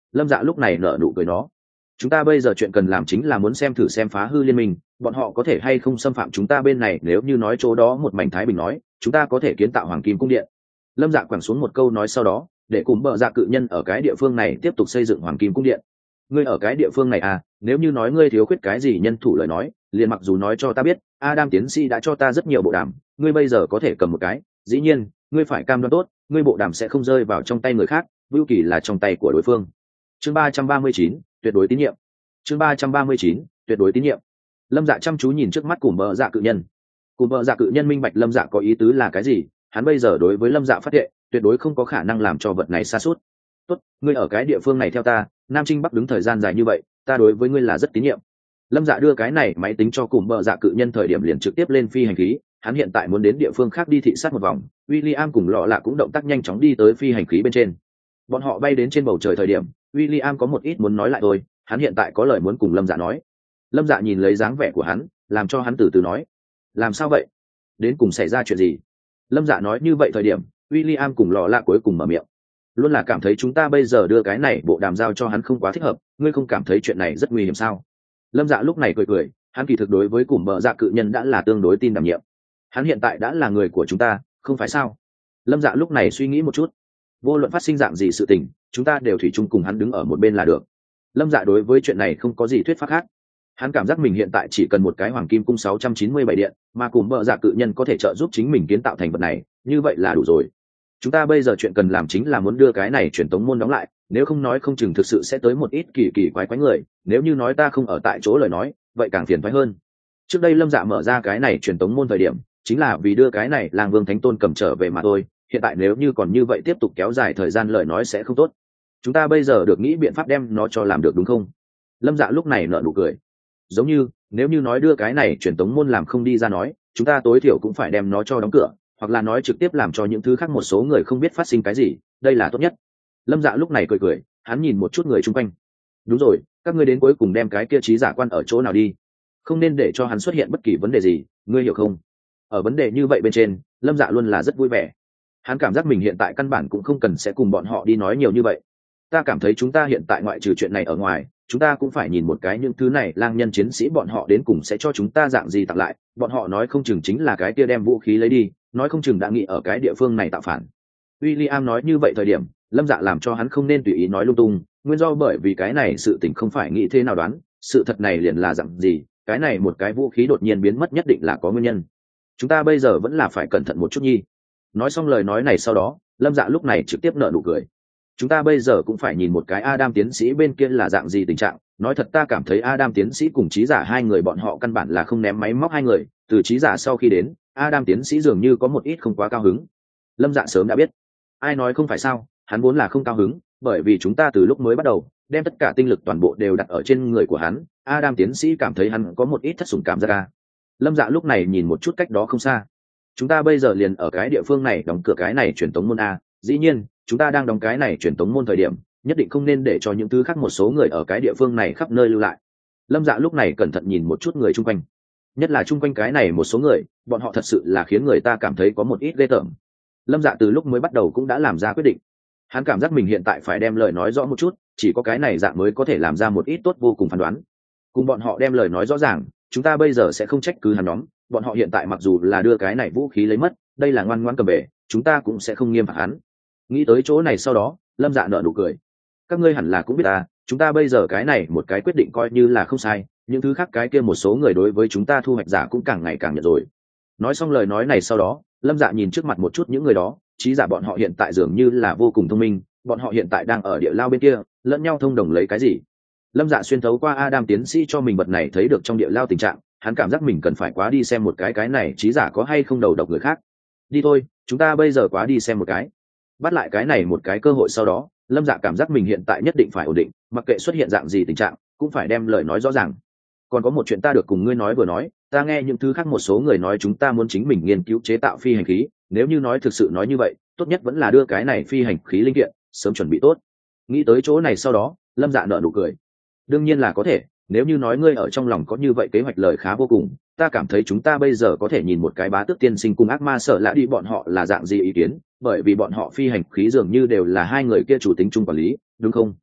Lâm Dạ lúc này nở nụ cười nó. Chúng ta bây giờ chuyện cần làm chính là muốn xem thử xem phá hư liên minh bọn họ có thể hay không xâm phạm chúng ta bên này. Nếu như nói chỗ đó một mảnh thái bình nói, chúng ta có thể kiến tạo hoàng kim cung điện. Lâm Dạ quẳng xuống một câu nói sau đó, để cùng bờ dạ cự nhân ở cái địa phương này tiếp tục xây dựng hoàng kim cung điện. Ngươi ở cái địa phương này à, nếu như nói ngươi thiếu khuyết cái gì nhân thủ lời nói, liền mặc dù nói cho ta biết, Adam tiến sĩ đã cho ta rất nhiều bộ đàm, ngươi bây giờ có thể cầm một cái. Dĩ nhiên, ngươi phải cam đoan tốt, ngươi bộ đàm sẽ không rơi vào trong tay người khác, Vưu Kỳ là trong tay của đối phương. Chương 339, tuyệt đối tín nhiệm. Chương 339, tuyệt đối tín nhiệm. Lâm Dạ chăm chú nhìn trước mắt cùng bờ dạ cự nhân. Cùng bờ dạ cự nhân minh bạch Lâm Dạ có ý tứ là cái gì, hắn bây giờ đối với Lâm Dạ phát hiện, tuyệt đối không có khả năng làm cho vật này sa sút. Tốt, ngươi ở cái địa phương này theo ta, Nam Trinh Bắc đứng thời gian dài như vậy, ta đối với ngươi là rất tín nhiệm. Lâm Dạ đưa cái này máy tính cho cùng bờ dạ cự nhân thời điểm liền trực tiếp lên phi hành khí, hắn hiện tại muốn đến địa phương khác đi thị sát một vòng. William cùng Lọ Lạ cũng động tác nhanh chóng đi tới phi hành khí bên trên. Bọn họ bay đến trên bầu trời thời điểm, William có một ít muốn nói lại thôi, hắn hiện tại có lời muốn cùng Lâm Dạ nói. Lâm Dạ nhìn lấy dáng vẻ của hắn, làm cho hắn từ từ nói. Làm sao vậy? Đến cùng xảy ra chuyện gì? Lâm Dạ nói như vậy thời điểm, William cùng Lọ Lạ cuối cùng mở miệng. Luôn là cảm thấy chúng ta bây giờ đưa cái này bộ đàm giao cho hắn không quá thích hợp, ngươi không cảm thấy chuyện này rất nguy hiểm sao? Lâm Dạ lúc này cười cười, hắn kỳ thực đối với cùng bờ dạ cự nhân đã là tương đối tin đảm nhiệm. Hắn hiện tại đã là người của chúng ta, không phải sao? Lâm Dạ lúc này suy nghĩ một chút, vô luận phát sinh dạng gì sự tình, chúng ta đều thủy chung cùng hắn đứng ở một bên là được. Lâm Dạ đối với chuyện này không có gì thuyết pháp khác. Hắn cảm giác mình hiện tại chỉ cần một cái hoàng kim cung 697 điện, mà cùng bờ dạ cự nhân có thể trợ giúp chính mình kiến tạo thành vật này, như vậy là đủ rồi. Chúng ta bây giờ chuyện cần làm chính là muốn đưa cái này truyền tống môn đóng lại, nếu không nói không chừng thực sự sẽ tới một ít kỳ kỳ quái quái người, nếu như nói ta không ở tại chỗ lời nói, vậy càng phiền toái hơn. Trước đây Lâm Dạ mở ra cái này truyền tống môn thời điểm, chính là vì đưa cái này Lang Vương Thánh Tôn cầm trở về mà thôi, hiện tại nếu như còn như vậy tiếp tục kéo dài thời gian lời nói sẽ không tốt. Chúng ta bây giờ được nghĩ biện pháp đem nó cho làm được đúng không? Lâm Dạ lúc này nở nụ cười. Giống như, nếu như nói đưa cái này truyền tống môn làm không đi ra nói, chúng ta tối thiểu cũng phải đem nó cho đóng cửa, hoặc là nói trực tiếp làm cho những thứ khác một số người không biết phát sinh cái gì, đây là tốt nhất. Lâm Dạ lúc này cười cười, hắn nhìn một chút người chung quanh. Đúng rồi, các ngươi đến cuối cùng đem cái kia trí giả quan ở chỗ nào đi, không nên để cho hắn xuất hiện bất kỳ vấn đề gì, ngươi hiểu không? Ở vấn đề như vậy bên trên, Lâm Dạ luôn là rất vui vẻ. Hắn cảm giác mình hiện tại căn bản cũng không cần sẽ cùng bọn họ đi nói nhiều như vậy. Ta cảm thấy chúng ta hiện tại ngoại trừ chuyện này ở ngoài, chúng ta cũng phải nhìn một cái những thứ này lang nhân chiến sĩ bọn họ đến cùng sẽ cho chúng ta dạng gì tặng lại. Bọn họ nói không chừng chính là cái kia đem vũ khí lấy đi, nói không chừng đã nghĩ ở cái địa phương này tạo phản. William nói như vậy thời điểm, Lâm Dạ làm cho hắn không nên tùy ý nói lung tung, nguyên do bởi vì cái này sự tình không phải nghĩ thế nào đoán, sự thật này liền là dạng gì, cái này một cái vũ khí đột nhiên biến mất nhất định là có nguyên nhân. Chúng ta bây giờ vẫn là phải cẩn thận một chút nhi. Nói xong lời nói này sau đó, Lâm Dạ lúc này trực tiếp nở nụ cười. Chúng ta bây giờ cũng phải nhìn một cái Adam tiến sĩ bên kia là dạng gì tình trạng. Nói thật ta cảm thấy Adam tiến sĩ cùng trí giả hai người bọn họ căn bản là không ném máy móc hai người. Từ trí giả sau khi đến, Adam tiến sĩ dường như có một ít không quá cao hứng. Lâm Dạ sớm đã biết. Ai nói không phải sao, hắn vốn là không cao hứng, bởi vì chúng ta từ lúc mới bắt đầu, đem tất cả tinh lực toàn bộ đều đặt ở trên người của hắn. Adam tiến sĩ cảm thấy hắn có một ít thất sủng cảm giác. Lâm Dạ lúc này nhìn một chút cách đó không xa. Chúng ta bây giờ liền ở cái địa phương này đóng cửa cái này truyền tống môn A, dĩ nhiên, chúng ta đang đóng cái này truyền tống môn thời điểm, nhất định không nên để cho những thứ khác một số người ở cái địa phương này khắp nơi lưu lại. Lâm Dạ lúc này cẩn thận nhìn một chút người chung quanh, nhất là chung quanh cái này một số người, bọn họ thật sự là khiến người ta cảm thấy có một ít ghê tởm. Lâm Dạ từ lúc mới bắt đầu cũng đã làm ra quyết định, hắn cảm giác mình hiện tại phải đem lời nói rõ một chút, chỉ có cái này dạng mới có thể làm ra một ít tốt vô cùng phán đoán. Cùng bọn họ đem lời nói rõ ràng, chúng ta bây giờ sẽ không trách cứ hắn nhóm, bọn họ hiện tại mặc dù là đưa cái này vũ khí lấy mất, đây là ngoan ngoãn cầm về, chúng ta cũng sẽ không nghiêm phạt hắn. Nghĩ tới chỗ này sau đó, Lâm Dạ nở nụ cười. Các ngươi hẳn là cũng biết ta, chúng ta bây giờ cái này một cái quyết định coi như là không sai, những thứ khác cái kia một số người đối với chúng ta thu hoạch giả cũng càng ngày càng nhận rồi. Nói xong lời nói này sau đó, Lâm Dạ nhìn trước mặt một chút những người đó, trí giả bọn họ hiện tại dường như là vô cùng thông minh, bọn họ hiện tại đang ở địa lao bên kia, lẫn nhau thông đồng lấy cái gì. Lâm Dạ xuyên thấu qua Adam tiến sĩ cho mình vật này thấy được trong địa lao tình trạng, hắn cảm giác mình cần phải quá đi xem một cái này trí giả có hay không đầu độc người khác. Đi thôi, chúng ta bây giờ quá đi xem một cái. Bắt lại cái này một cái cơ hội sau đó, Lâm Dạ cảm giác mình hiện tại nhất định phải ổn định, mặc kệ xuất hiện dạng gì tình trạng, cũng phải đem lời nói rõ ràng. Còn có một chuyện ta được cùng ngươi nói vừa nói, ta nghe những thứ khác một số người nói chúng ta muốn chính mình nghiên cứu chế tạo phi hành khí, nếu như nói thực sự nói như vậy, tốt nhất vẫn là đưa cái này phi hành khí linh kiện, sớm chuẩn bị tốt. Nghĩ tới chỗ này sau đó, Lâm Dạ nở nụ cười. Đương nhiên là có thể, nếu như nói ngươi ở trong lòng có như vậy kế hoạch lời khá vô cùng, ta cảm thấy chúng ta bây giờ có thể nhìn một cái bá tước tiên sinh cùng ác ma sợ lạ đi bọn họ là dạng gì ý kiến, bởi vì bọn họ phi hành khí dường như đều là hai người kia chủ tính chung quản lý, đúng không?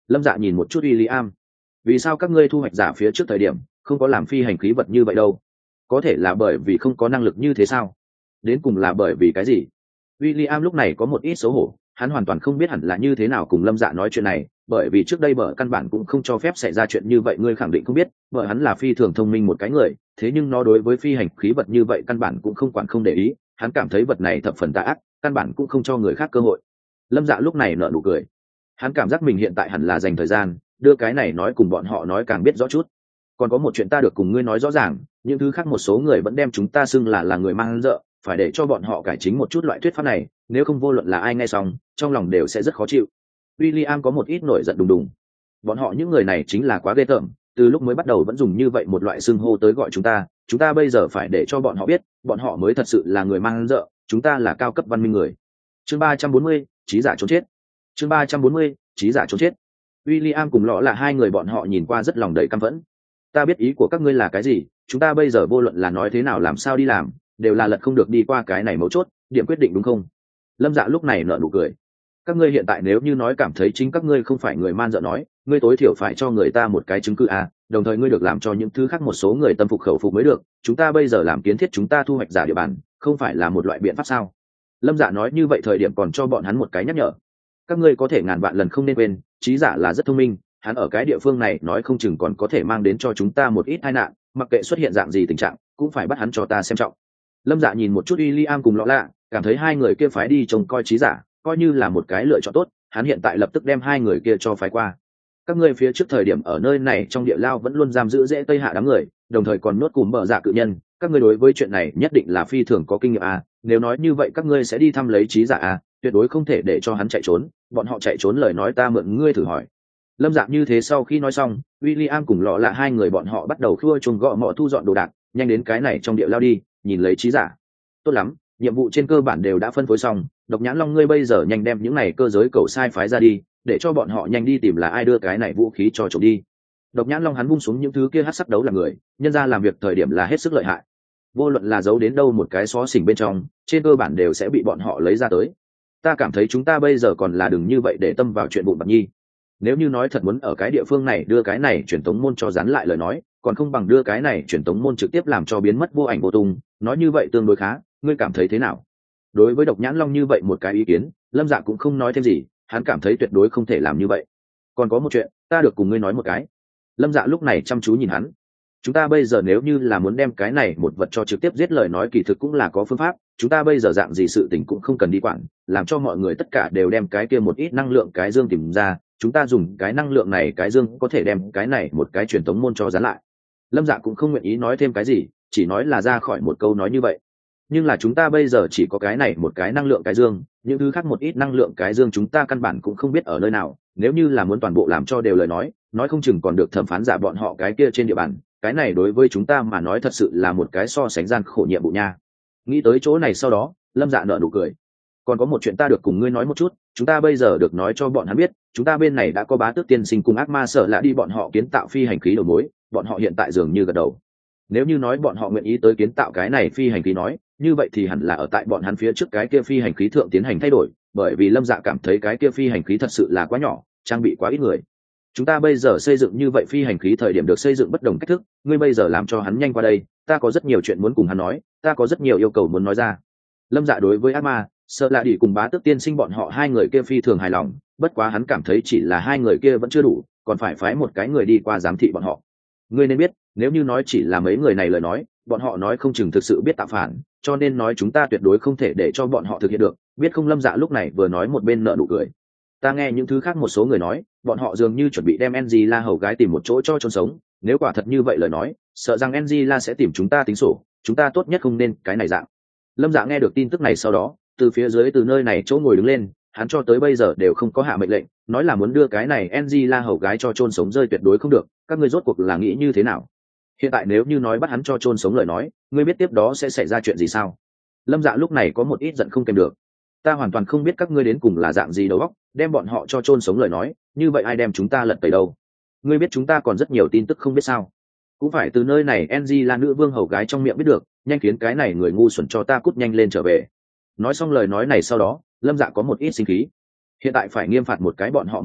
Lâm Dạ nhìn một chút William. Vì sao các ngươi thu hoạch giả phía trước thời điểm không có làm phi hành khí vật như vậy đâu? Có thể là bởi vì không có năng lực như thế sao? Đến cùng là bởi vì cái gì? William lúc này có một ít xấu hổ, hắn hoàn toàn không biết hẳn là như thế nào cùng Lâm Dạ nói chuyện này, bởi vì trước đây bở căn bản cũng không cho phép xảy ra chuyện như vậy, ngươi khẳng định không biết, vợ hắn là phi thường thông minh một cái người, thế nhưng nó đối với phi hành khí vật như vậy căn bản cũng không quản không để ý, hắn cảm thấy vật này thập phần tà ác, căn bản cũng không cho người khác cơ hội. Lâm Dạ lúc này nở nụ cười, hắn cảm giác mình hiện tại hẳn là dành thời gian đưa cái này nói cùng bọn họ nói càng biết rõ chút. Còn có một chuyện ta được cùng ngươi nói rõ ràng, những thứ khác một số người vẫn đem chúng ta xưng là người mang rợ, phải để cho bọn họ cải chính một chút loại thuyết pháp này, nếu không vô luận là ai nghe xong trong lòng đều sẽ rất khó chịu. William có một ít nổi giận đùng đùng. Bọn họ những người này chính là quá ghê tởm, từ lúc mới bắt đầu vẫn dùng như vậy một loại xưng hô tới gọi chúng ta bây giờ phải để cho bọn họ biết, bọn họ mới thật sự là người mang rợ, chúng ta là cao cấp văn minh người. Chương 340, trí giả trốn chết. Chương 340, trí giả trốn chết. William cùng Lọ là hai người bọn họ nhìn qua rất lòng đầy căm phẫn. Ta biết ý của các ngươi là cái gì, chúng ta bây giờ vô luận là nói thế nào làm sao đi làm, đều là lật không được đi qua cái này mấu chốt, điểm quyết định đúng không? Lâm Dạ lúc này nở nụ cười. Các ngươi hiện tại nếu như nói cảm thấy chính các ngươi không phải người man dợ nói, ngươi tối thiểu phải cho người ta một cái chứng cứ à, đồng thời ngươi được làm cho những thứ khác một số người tâm phục khẩu phục mới được. Chúng ta bây giờ làm kiến thiết chúng ta thu hoạch giả địa bàn, không phải là một loại biện pháp sao? Lâm Dạ nói như vậy thời điểm còn cho bọn hắn một cái nhắc nhở. Các ngươi có thể ngàn vạn lần không nên quên, trí giả là rất thông minh, hắn ở cái địa phương này nói không chừng còn có thể mang đến cho chúng ta một ít tai nạn, mặc kệ xuất hiện dạng gì tình trạng, cũng phải bắt hắn cho ta xem trọng. Lâm Dạ nhìn một chút William cùng Lọ Lạ, cảm thấy hai người kia phái đi trông coi trí giả, coi như là một cái lựa chọn tốt, hắn hiện tại lập tức đem hai người kia cho phái qua. Các ngươi phía trước thời điểm ở nơi này trong địa lao vẫn luôn giam giữ dễ tây hạ đám người, đồng thời còn nuốt cùm bờ dạ cự nhân, các ngươi đối với chuyện này nhất định là phi thường có kinh nghiệm à, nếu nói như vậy các ngươi sẽ đi thăm lấy trí giả à, tuyệt đối không thể để cho hắn chạy trốn, bọn họ chạy trốn lời nói ta mượn ngươi thử hỏi. Lâm Dạ như thế sau khi nói xong, William cùng Lọ Lạ hai người bọn họ bắt đầu khua chuông gõ mõ thu dọn đồ đạc, nhanh đến cái này trong địa lao đi, nhìn lấy trí giả. Tốt lắm, nhiệm vụ trên cơ bản đều đã phân phối xong, Độc Nhãn Long ngươi bây giờ nhanh đem những này cơ giới cầu sai phái ra đi, để cho bọn họ nhanh đi tìm là ai đưa cái này vũ khí cho trộm đi. Độc Nhãn Long hắn vung xuống những thứ kia hắc sắc đấu là người, nhân ra làm việc thời điểm là hết sức lợi hại. Vô luận là giấu đến đâu một cái xó xỉnh bên trong, trên cơ bản đều sẽ bị bọn họ lấy ra tới. Ta cảm thấy chúng ta bây giờ còn là đừng như vậy để tâm vào chuyện vụn vặt nhi. Nếu như nói thật muốn ở cái địa phương này đưa cái này truyền tống môn cho dán lại lời nói, còn không bằng đưa cái này truyền tống môn trực tiếp làm cho biến mất vô ảnh vô tung, nói như vậy tương đối khá, ngươi cảm thấy thế nào? Đối với Độc Nhãn Long như vậy một cái ý kiến, Lâm Dạ cũng không nói thêm gì, hắn cảm thấy tuyệt đối không thể làm như vậy. Còn có một chuyện, ta được cùng ngươi nói một cái. Lâm Dạ lúc này chăm chú nhìn hắn. Chúng ta bây giờ nếu như là muốn đem cái này một vật cho trực tiếp giết lời nói kỳ thực cũng là có phương pháp, chúng ta bây giờ dạng gì sự tình cũng không cần đi quản, làm cho mọi người tất cả đều đem cái kia một ít năng lượng cái dương tìm ra, chúng ta dùng cái năng lượng này cái dương có thể đem cái này một cái truyền tống môn cho dán lại. Lâm Dạ cũng không nguyện ý nói thêm cái gì, chỉ nói là ra khỏi một câu nói như vậy. Nhưng là chúng ta bây giờ chỉ có cái này một cái năng lượng cái dương, những thứ khác một ít năng lượng cái dương chúng ta căn bản cũng không biết ở nơi nào, nếu như là muốn toàn bộ làm cho đều lời nói không chừng còn được thẩm phán giả bọn họ cái kia trên địa bàn, cái này đối với chúng ta mà nói thật sự là một cái so sánh gian khổ nhiệm vụ nha. Nghĩ tới chỗ này sau đó, Lâm Dạ nở nụ cười. Còn có một chuyện ta được cùng ngươi nói một chút, chúng ta bây giờ được nói cho bọn hắn biết, chúng ta bên này đã có Bá Tước tiên sinh cùng ác ma sợ lạ đi bọn họ kiến tạo phi hành khí đầu mối, bọn họ hiện tại dường như gật đầu. Nếu như nói bọn họ nguyện ý tới kiến tạo cái này phi hành khí nói, như vậy thì hẳn là ở tại bọn hắn phía trước cái kia phi hành khí thượng tiến hành thay đổi, bởi vì Lâm Dạ cảm thấy cái kia phi hành khí thật sự là quá nhỏ, trang bị quá ít người. Chúng ta bây giờ xây dựng như vậy phi hành khí thời điểm được xây dựng bất đồng cách thức, ngươi bây giờ làm cho hắn nhanh qua đây, ta có rất nhiều chuyện muốn cùng hắn nói, ta có rất nhiều yêu cầu muốn nói ra. Lâm Dạ đối với ác ma sợ lạ đi cùng Bá Tước tiên sinh bọn họ hai người kia phi thường hài lòng, bất quá hắn cảm thấy chỉ là hai người kia vẫn chưa đủ, còn phải phái một cái người đi qua giám thị bọn họ. Ngươi nên biết, nếu như nói chỉ là mấy người này lời nói, bọn họ nói không chừng thực sự biết tạo phản, cho nên nói chúng ta tuyệt đối không thể để cho bọn họ thực hiện được, biết không? Lâm Dạ lúc này vừa nói một bên nở nụ cười. Ta nghe những thứ khác một số người nói, bọn họ dường như chuẩn bị đem Angela hầu gái tìm một chỗ cho chôn sống, nếu quả thật như vậy lời nói, sợ rằng Angela sẽ tìm chúng ta tính sổ, chúng ta tốt nhất không nên cái này dạng. Lâm Dạ nghe được tin tức này sau đó, từ phía dưới từ nơi này chỗ ngồi đứng lên, hắn cho tới bây giờ đều không có hạ mệnh lệnh, nói là muốn đưa cái này Angela hầu gái cho chôn sống rơi tuyệt đối không được, các ngươi rốt cuộc là nghĩ như thế nào? Hiện tại nếu như nói bắt hắn cho chôn sống lời nói, ngươi biết tiếp đó sẽ xảy ra chuyện gì sao? Lâm Dạ lúc này có một ít giận không kèm được. Ta hoàn toàn không biết các ngươi đến cùng là dạng gì đầu óc, đem bọn họ cho chôn sống lời nói, như vậy ai đem chúng ta lật tẩy đâu? Ngươi biết chúng ta còn rất nhiều tin tức không biết sao? Cũng phải từ nơi này Angela nữ vương hầu gái trong miệng biết được, nhanh khiến cái này người ngu xuẩn cho ta cút nhanh lên trở về. Nói xong lời nói này sau đó, Lâm Dạ có một ít sinh khí. Hiện tại phải nghiêm phạt một cái bọn họ mới được,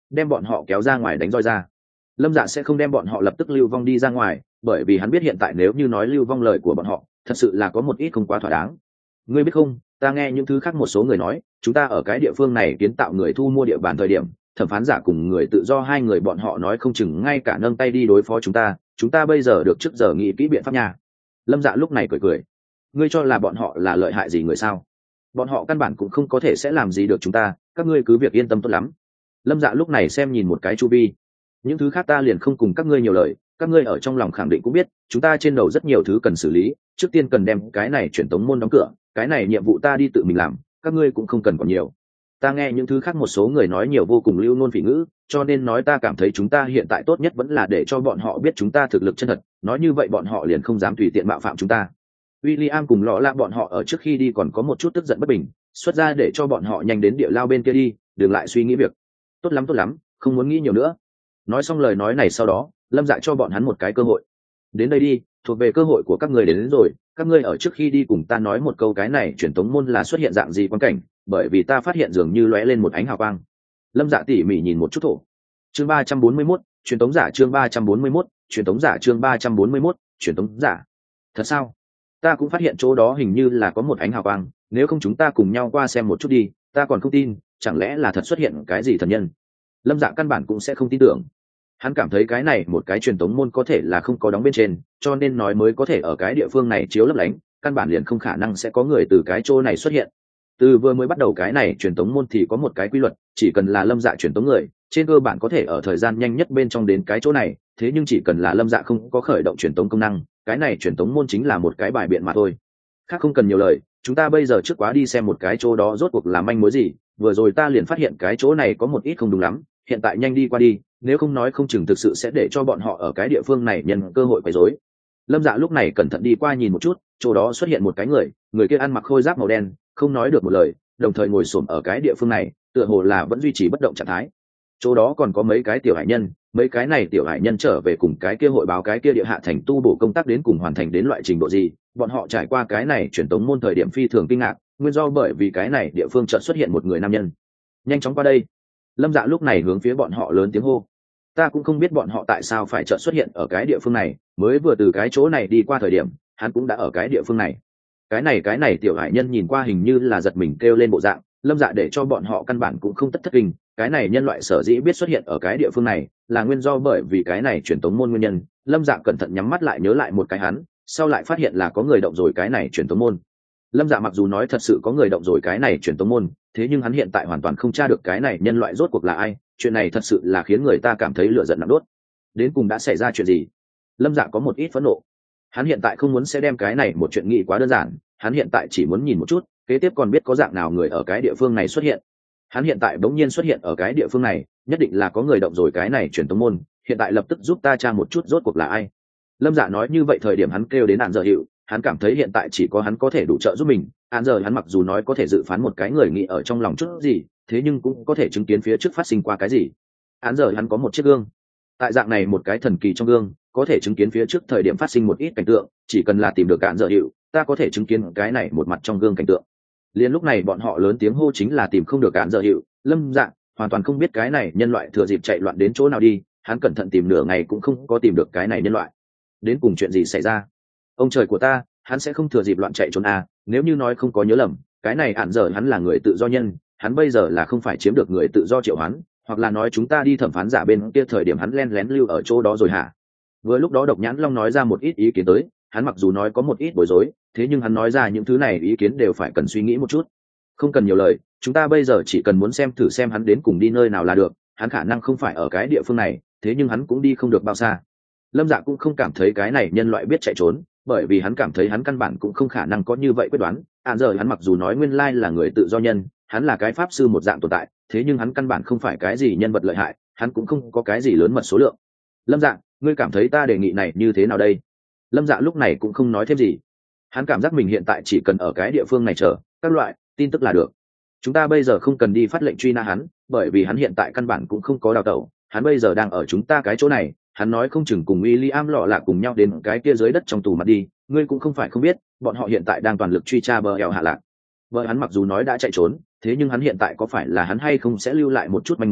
đem bọn họ kéo ra ngoài đánh roi ra. Lâm Dạ sẽ không đem bọn họ lập tức lưu vong đi ra ngoài, bởi vì hắn biết hiện tại nếu như nói lưu vong lời của bọn họ thật sự là có một ít không quá thỏa đáng. Ngươi biết không, ta nghe những thứ khác một số người nói, chúng ta ở cái địa phương này kiến tạo người thu mua địa bàn thời điểm, thẩm phán giả cùng người tự do hai người bọn họ nói không chừng ngay cả nâng tay đi đối phó chúng ta bây giờ được trước giờ nghĩ kỹ biện pháp nha. Lâm Dạ lúc này cười cười. Ngươi cho là bọn họ là lợi hại gì người sao? Bọn họ căn bản cũng không có thể sẽ làm gì được chúng ta, các ngươi cứ việc yên tâm tốt lắm. Lâm Dạ lúc này xem nhìn một cái chu vi. Những thứ khác ta liền không cùng các ngươi nhiều lời, các ngươi ở trong lòng khẳng định cũng biết chúng ta trên đầu rất nhiều thứ cần xử lý, trước tiên cần đem cái này truyền tống môn đóng cửa, cái này nhiệm vụ ta đi tự mình làm, các ngươi cũng không cần còn nhiều. Ta nghe những thứ khác một số người nói nhiều vô cùng lưu nôn phỉ ngữ, cho nên nói ta cảm thấy chúng ta hiện tại tốt nhất vẫn là để cho bọn họ biết chúng ta thực lực chân thật, nói như vậy bọn họ liền không dám tùy tiện mạo phạm chúng ta. William cùng lọ lạ bọn họ ở trước khi đi còn có một chút tức giận bất bình, xuất ra để cho bọn họ nhanh đến địa lao bên kia đi, đừng lại suy nghĩ việc. Tốt lắm, không muốn nghĩ nhiều nữa. Nói xong lời nói này sau đó, Lâm Dạ cho bọn hắn một cái cơ hội. Đến đây đi, thuộc về cơ hội của các người đến rồi, các ngươi ở trước khi đi cùng ta nói một câu cái này truyền tống môn là xuất hiện dạng gì quan cảnh, bởi vì ta phát hiện dường như lóe lên một ánh hào quang. Lâm Dạ tỉ mỉ nhìn một chút thổ. Chương 341, truyền tống giả chương 341, truyền tống giả chương 341, truyền tống giả. Thật sao? Ta cũng phát hiện chỗ đó hình như là có một ánh hào quang, nếu không chúng ta cùng nhau qua xem một chút đi, ta còn không tin, chẳng lẽ là thật xuất hiện cái gì thần nhân. Lâm Dạ căn bản cũng sẽ không tin tưởng. Hắn cảm thấy cái này một cái truyền tống môn có thể là không có đóng bên trên, cho nên nói mới có thể ở cái địa phương này chiếu lấp lánh, căn bản liền không khả năng sẽ có người từ cái chỗ này xuất hiện. Từ vừa mới bắt đầu cái này truyền tống môn thì có một cái quy luật, chỉ cần là Lâm Dạ truyền tống người, trên cơ bản có thể ở thời gian nhanh nhất bên trong đến cái chỗ này, thế nhưng chỉ cần là Lâm Dạ không có khởi động truyền tống công năng, cái này truyền tống môn chính là một cái bài biện mà thôi. Khác không cần nhiều lời, chúng ta bây giờ trước quá đi xem một cái chỗ đó rốt cuộc là manh mối gì, vừa rồi ta liền phát hiện cái chỗ này có một ít không đúng lắm, hiện tại nhanh đi qua đi, nếu không nói không chừng thực sự sẽ để cho bọn họ ở cái địa phương này nhân cơ hội quấy rối. Lâm Dạ lúc này cẩn thận đi qua nhìn một chút, chỗ đó xuất hiện một cái người kia ăn mặc khôi giáp màu đen, không nói được một lời, đồng thời ngồi xổm ở cái địa phương này, tựa hồ là vẫn duy trì bất động trạng thái. Chỗ đó còn có mấy cái tiểu hải nhân, mấy cái này tiểu hải nhân trở về cùng cái kia hội báo cái kia địa hạ thành tu bổ công tác đến cùng hoàn thành đến loại trình độ gì, bọn họ trải qua cái này truyền tống môn thời điểm phi thường kinh ngạc, nguyên do bởi vì cái này địa phương chợt xuất hiện một người nam nhân. Nhanh chóng qua đây. Lâm Dạ lúc này hướng phía bọn họ lớn tiếng hô. Ta cũng không biết bọn họ tại sao phải chợt xuất hiện ở cái địa phương này, mới vừa từ cái chỗ này đi qua thời điểm, hắn cũng đã ở cái địa phương này. Cái này tiểu hải nhân nhìn qua hình như là giật mình kêu lên bộ dạng, Lâm Dạ để cho bọn họ căn bản cũng không tất thất kinh, cái này nhân loại sở dĩ biết xuất hiện ở cái địa phương này, là nguyên do bởi vì cái này truyền tống môn nguyên nhân. Lâm Dạ cẩn thận nhắm mắt lại nhớ lại một cái hắn, sau lại phát hiện là có người động rồi cái này truyền tống môn. Lâm Dạ mặc dù nói thật sự có người động rồi cái này truyền tống môn, thế nhưng hắn hiện tại hoàn toàn không tra được cái này nhân loại rốt cuộc là ai, chuyện này thật sự là khiến người ta cảm thấy lửa giận nặng đốt. Đến cùng đã xảy ra chuyện gì? Lâm Dạ có một ít phẫn nộ. Hắn hiện tại không muốn sẽ đem cái này một chuyện nghĩ quá đơn giản, hắn hiện tại chỉ muốn nhìn một chút, kế tiếp còn biết có dạng nào người ở cái địa phương này xuất hiện. Hắn hiện tại bỗng nhiên xuất hiện ở cái địa phương này, nhất định là có người động rồi cái này truyền tống môn, hiện tại lập tức giúp ta tra một chút rốt cuộc là ai. Lâm Dạ nói như vậy thời điểm hắn kêu đến Án Giờ Hiệu, hắn cảm thấy hiện tại chỉ có hắn có thể đủ trợ giúp mình. Án Giờ hắn mặc dù nói có thể dự phán một cái người nghĩ ở trong lòng chút gì, thế nhưng cũng có thể chứng kiến phía trước phát sinh qua cái gì. Án Giờ hắn có một chiếc gương, tại dạng này một cái thần kỳ trong gương, có thể chứng kiến phía trước thời điểm phát sinh một ít cảnh tượng, chỉ cần là tìm được Án Giờ Hiệu, ta có thể chứng kiến cái này một mặt trong gương cảnh tượng. Liên lúc này bọn họ lớn tiếng hô chính là tìm không được Án Giờ Hiệu. Lâm Dạ hoàn toàn không biết cái này nhân loại thừa dịp chạy loạn đến chỗ nào đi, hắn cẩn thận tìm nửa ngày cũng không có tìm được cái này nhân loại. Đến cùng chuyện gì xảy ra? Ông trời của ta, hắn sẽ không thừa dịp loạn chạy trốn à? Nếu như nói không có nhớ lầm, cái này Án Giờ hắn là người tự do nhân, hắn bây giờ là không phải chiếm được người tự do triệu hắn, hoặc là nói chúng ta đi thẩm phán giả bên kia thời điểm hắn len lén lưu ở chỗ đó rồi hả? Vừa lúc đó Độc Nhãn Long nói ra một ít ý kiến tới, hắn mặc dù nói có một ít bối rối, thế nhưng hắn nói ra những thứ này ý kiến đều phải cần suy nghĩ một chút. Không cần nhiều lời, chúng ta bây giờ chỉ cần muốn xem thử xem hắn đến cùng đi nơi nào là được, hắn khả năng không phải ở cái địa phương này, thế nhưng hắn cũng đi không được bao xa. Lâm Dạ cũng không cảm thấy cái này nhân loại biết chạy trốn, bởi vì hắn cảm thấy hắn căn bản cũng không khả năng có như vậy quyết đoán. Án Giờ hắn mặc dù nói nguyên lai là người tự do nhân, hắn là cái pháp sư một dạng tồn tại, thế nhưng hắn căn bản không phải cái gì nhân vật lợi hại, hắn cũng không có cái gì lớn mật số lượng. Lâm Dạ, ngươi cảm thấy ta đề nghị này như thế nào đây? Lâm Dạ lúc này cũng không nói thêm gì. Hắn cảm giác mình hiện tại chỉ cần ở cái địa phương này chờ các loại tin tức là được. Chúng ta bây giờ không cần đi phát lệnh truy nã hắn, bởi vì hắn hiện tại căn bản cũng không có đào tẩu, hắn bây giờ đang ở chúng ta cái chỗ này, hắn nói không chừng cùng William lọ lạ cùng nhau đến cái kia dưới đất trong tù mặt đi, ngươi cũng không phải không biết, bọn họ hiện tại đang toàn lực truy tra bờ eo hạ lạc. Vợ hắn mặc dù nói đã chạy trốn, thế nhưng hắn hiện tại có phải là hắn hay không sẽ lưu lại một chút manh mối,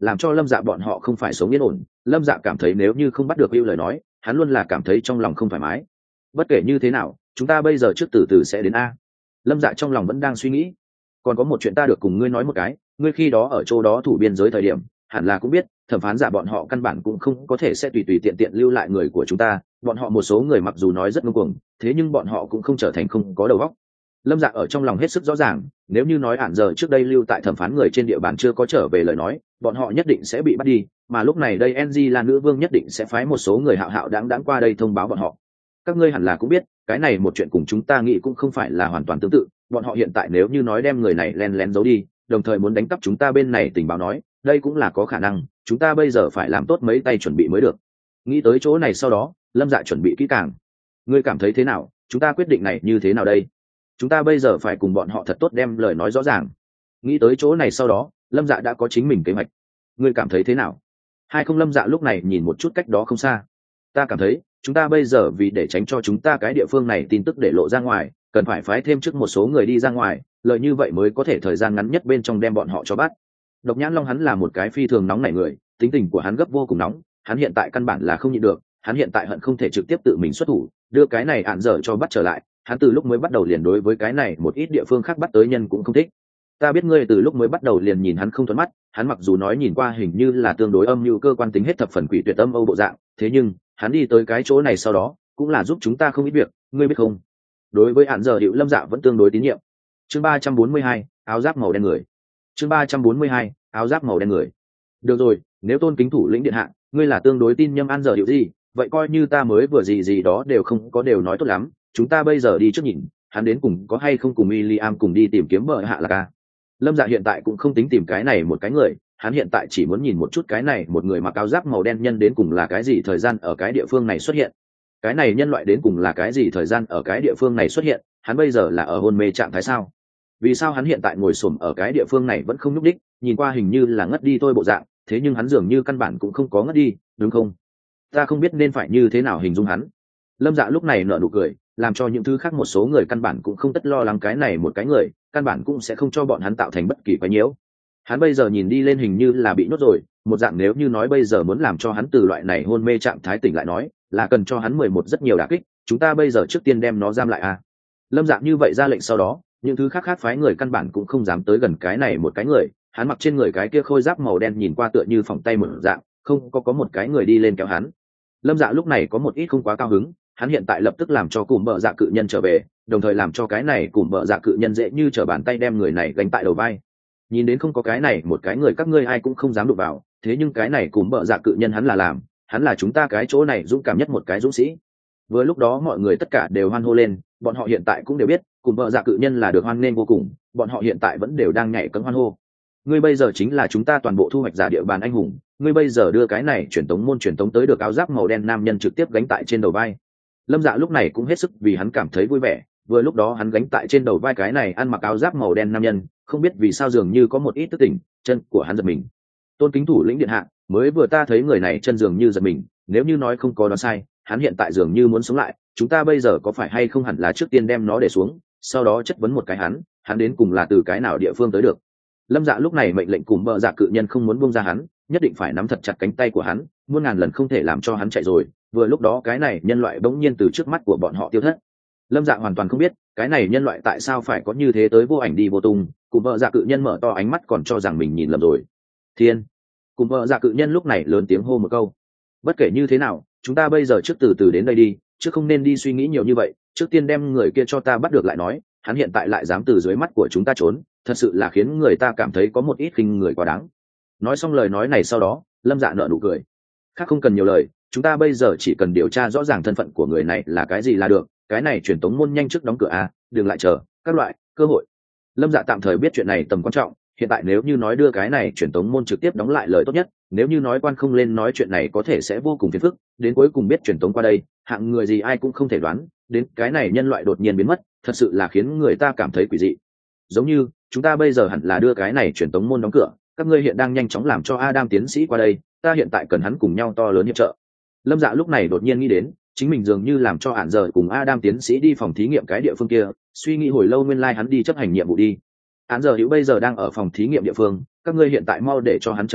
làm cho Lâm Dạ bọn họ không phải sống yên ổn. Lâm Dạ cảm thấy nếu như không bắt được Hữu lời nói, hắn luôn là cảm thấy trong lòng không thoải mái. Bất kể như thế nào, chúng ta bây giờ trước từ từ sẽ đến a. Lâm Dạ trong lòng vẫn đang suy nghĩ. Còn có một chuyện ta được cùng ngươi nói một cái, ngươi khi đó ở chỗ đó thủ biên giới thời điểm, hẳn là cũng biết, thẩm phán giả bọn họ căn bản cũng không có thể sẽ tùy tùy tiện tiện lưu lại người của chúng ta. Bọn họ một số người mặc dù nói rất ngông cuồng, thế nhưng bọn họ cũng không trở thành không có đầu óc. Lâm Dạ ở trong lòng hết sức rõ ràng, nếu như nói ản giờ trước đây lưu tại thẩm phán người trên địa bàn chưa có trở về lời nói, bọn họ nhất định sẽ bị bắt đi, mà lúc này đây NG là nữ vương nhất định sẽ phái một số người hạo hạo đáng qua đây thông báo bọn họ. Các ngươi hẳn là cũng biết, cái này một chuyện cùng chúng ta nghĩ cũng không phải là hoàn toàn tương tự, bọn họ hiện tại nếu như nói đem người này len lén giấu đi, đồng thời muốn đánh cắp chúng ta bên này tình báo nói, đây cũng là có khả năng, chúng ta bây giờ phải làm tốt mấy tay chuẩn bị mới được. Nghĩ tới chỗ này sau đó, Lâm Dạ chuẩn bị kỹ càng. Ngươi cảm thấy thế nào, chúng ta quyết định này như thế nào đây? Chúng ta bây giờ phải cùng bọn họ thật tốt đem lời nói rõ ràng. Nghĩ tới chỗ này sau đó, Lâm Dạ đã có chính mình kế hoạch. Ngươi cảm thấy thế nào? Hai không Lâm Dạ lúc này nhìn một chút cách đó không xa. Ta cảm thấy chúng ta bây giờ vì để tránh cho chúng ta cái địa phương này tin tức để lộ ra ngoài, cần phải phái thêm trước một số người đi ra ngoài, lợi như vậy mới có thể thời gian ngắn nhất bên trong đem bọn họ cho bắt. Độc Nhãn Long hắn là một cái phi thường nóng nảy người, tính tình của hắn gấp vô cùng nóng, hắn hiện tại căn bản là không nhịn được, hắn hiện tại hận không thể trực tiếp tự mình xuất thủ, đưa cái này ạn dở cho bắt trở lại. Hắn từ lúc mới bắt đầu liền đối với cái này một ít địa phương khác bắt tới nhân cũng không thích. Ta biết ngươi từ lúc mới bắt đầu liền nhìn hắn không thuận mắt, hắn mặc dù nói nhìn qua hình như là tương đối âm như cơ quan tính hết thập phần quỷ tuyệt âm âu bộ dạng, thế nhưng hắn đi tới cái chỗ này sau đó cũng là giúp chúng ta không ít việc, ngươi biết không? Đối với ạn dở Hữu Lâm Dạ vẫn tương đối tín nhiệm. Chương 342, áo giáp màu đen người. Chương 342, áo giáp màu đen người. Được rồi, nếu Tôn Kính thủ lĩnh điện hạ, ngươi là tương đối tin nhâm ạn dở Hữu gì, vậy coi như ta mới vừa gì đó đều không có đều nói tốt lắm. Chúng ta bây giờ đi trước nhìn, hắn đến cùng có hay không cùng William cùng đi tìm kiếm bợ hạ là ca. Lâm Dạ hiện tại cũng không tính tìm cái này một cái người, hắn hiện tại chỉ muốn nhìn một chút cái này một người mặc áo giáp màu đen nhân đến cùng là cái gì thời gian ở cái địa phương này xuất hiện. Cái này nhân loại đến cùng là cái gì thời gian ở cái địa phương này xuất hiện, hắn bây giờ là ở hôn mê trạng thái sao? Vì sao hắn hiện tại ngồi xổm ở cái địa phương này vẫn không nhúc đích, nhìn qua hình như là ngất đi thôi bộ dạng, thế nhưng hắn dường như căn bản cũng không có ngất đi, đúng không? Ta không biết nên phải như thế nào hình dung hắn. Lâm Dạ lúc này nở nụ cười, làm cho những thứ khác một số người căn bản cũng không tất lo lắng cái này một cái người, căn bản cũng sẽ không cho bọn hắn tạo thành bất kỳ quái nhiễu. Hắn bây giờ nhìn đi lên hình như là bị nhốt rồi, một dạng nếu như nói bây giờ muốn làm cho hắn từ loại này hôn mê trạng thái tỉnh lại nói, là cần cho hắn 11 rất nhiều đả kích, chúng ta bây giờ trước tiên đem nó giam lại a. Lâm Dạ như vậy ra lệnh sau đó, những thứ khác phái người căn bản cũng không dám tới gần cái này một cái người, hắn mặc trên người cái kia khôi giáp màu đen nhìn qua tựa như phỏng tay một dạng, không có một cái người đi lên kéo hắn. Lâm Dạ lúc này có một ít không quá cao hứng, hắn hiện tại lập tức làm cho cùm bợ dạ cự nhân trở về, đồng thời làm cho cái này cùm bợ dạ cự nhân dễ như trở bàn tay đem người này gánh tại đầu vai. Nhìn đến không có cái này một cái người các ngươi ai cũng không dám đụng vào, thế nhưng cái này cùm bợ dạ cự nhân hắn là làm, hắn là chúng ta cái chỗ này dũng cảm nhất một cái dũng sĩ. Vừa lúc đó mọi người tất cả đều hoan hô lên, bọn họ hiện tại cũng đều biết cùm bợ dạ cự nhân là được hoan nghênh vô cùng, bọn họ hiện tại vẫn đều đang nhảy cẫng hoan hô. Ngươi bây giờ chính là chúng ta toàn bộ thu hoạch giả địa bàn anh hùng, ngươi bây giờ đưa cái này truyền tống môn truyền tống tới được áo giáp màu đen nam nhân trực tiếp gánh tại trên đầu vai. Lâm Dạ lúc này cũng hết sức vì hắn cảm thấy vui vẻ, vừa lúc đó hắn gánh tại trên đầu vai cái này ăn mặc áo giáp màu đen nam nhân, không biết vì sao dường như có một ít tức tỉnh, chân của hắn giật mình. Tôn Kính thủ lĩnh điện hạ, mới vừa ta thấy người này chân dường như giật mình, nếu như nói không có đoán sai, hắn hiện tại dường như muốn sống lại, chúng ta bây giờ có phải hay không hẳn là trước tiên đem nó để xuống, sau đó chất vấn một cái hắn đến cùng là từ cái nào địa phương tới được. Lâm Dạ lúc này mệnh lệnh cùng bợ dạ cự nhân không muốn buông ra hắn, nhất định phải nắm thật chặt cánh tay của hắn, muôn ngàn lần không thể làm cho hắn chạy rồi. Vừa lúc đó cái này nhân loại bỗng nhiên từ trước mắt của bọn họ tiêu thất. Lâm Dạ hoàn toàn không biết cái này nhân loại tại sao phải có như thế tới vô ảnh đi vô tung, cùng bợ dạ cự nhân mở to ánh mắt còn cho rằng mình nhìn lầm rồi. Thiên, cùng bợ dạ cự nhân lúc này lớn tiếng hô một câu. Bất kể như thế nào, chúng ta bây giờ trước từ từ đến đây đi, chứ không nên đi suy nghĩ nhiều như vậy, trước tiên đem người kia cho ta bắt được lại nói, hắn hiện tại lại dám từ dưới mắt của chúng ta trốn, thật sự là khiến người ta cảm thấy có một ít khinh người quá đáng. Nói xong lời nói này sau đó, Lâm Dạ nở nụ cười. Khác không cần nhiều lời, chúng ta bây giờ chỉ cần điều tra rõ ràng thân phận của người này là cái gì là được, cái này truyền tống môn nhanh trước đóng cửa a, đừng lại chờ các loại cơ hội. Lâm Dạ tạm thời biết chuyện này tầm quan trọng, hiện tại nếu như nói đưa cái này truyền tống môn trực tiếp đóng lại lời tốt nhất, nếu như nói quan không lên nói chuyện này có thể sẽ vô cùng phiền phức, đến cuối cùng biết truyền tống qua đây, hạng người gì ai cũng không thể đoán, đến cái này nhân loại đột nhiên biến mất, thật sự là khiến người ta cảm thấy quỷ dị. Giống như chúng ta bây giờ hẳn là đưa cái này truyền tống môn đóng cửa, các ngươi hiện đang nhanh chóng làm cho Adam tiến sĩ qua đây, ta hiện tại cần hắn cùng nhau to lớn hiệp trợ. Lâm Dạ lúc này đột nhiên nghĩ đến, chính mình dường như làm cho hạn giờ cùng Adam tiến sĩ đi phòng thí nghiệm cái địa phương kia, suy nghĩ hồi lâu nguyên lai hắn đi chấp hành nhiệm vụ đi. Hạn giờ hữu bây giờ đang ở phòng thí nghiệm địa phương, các ngươi hiện tại mau để cho hắn trở về,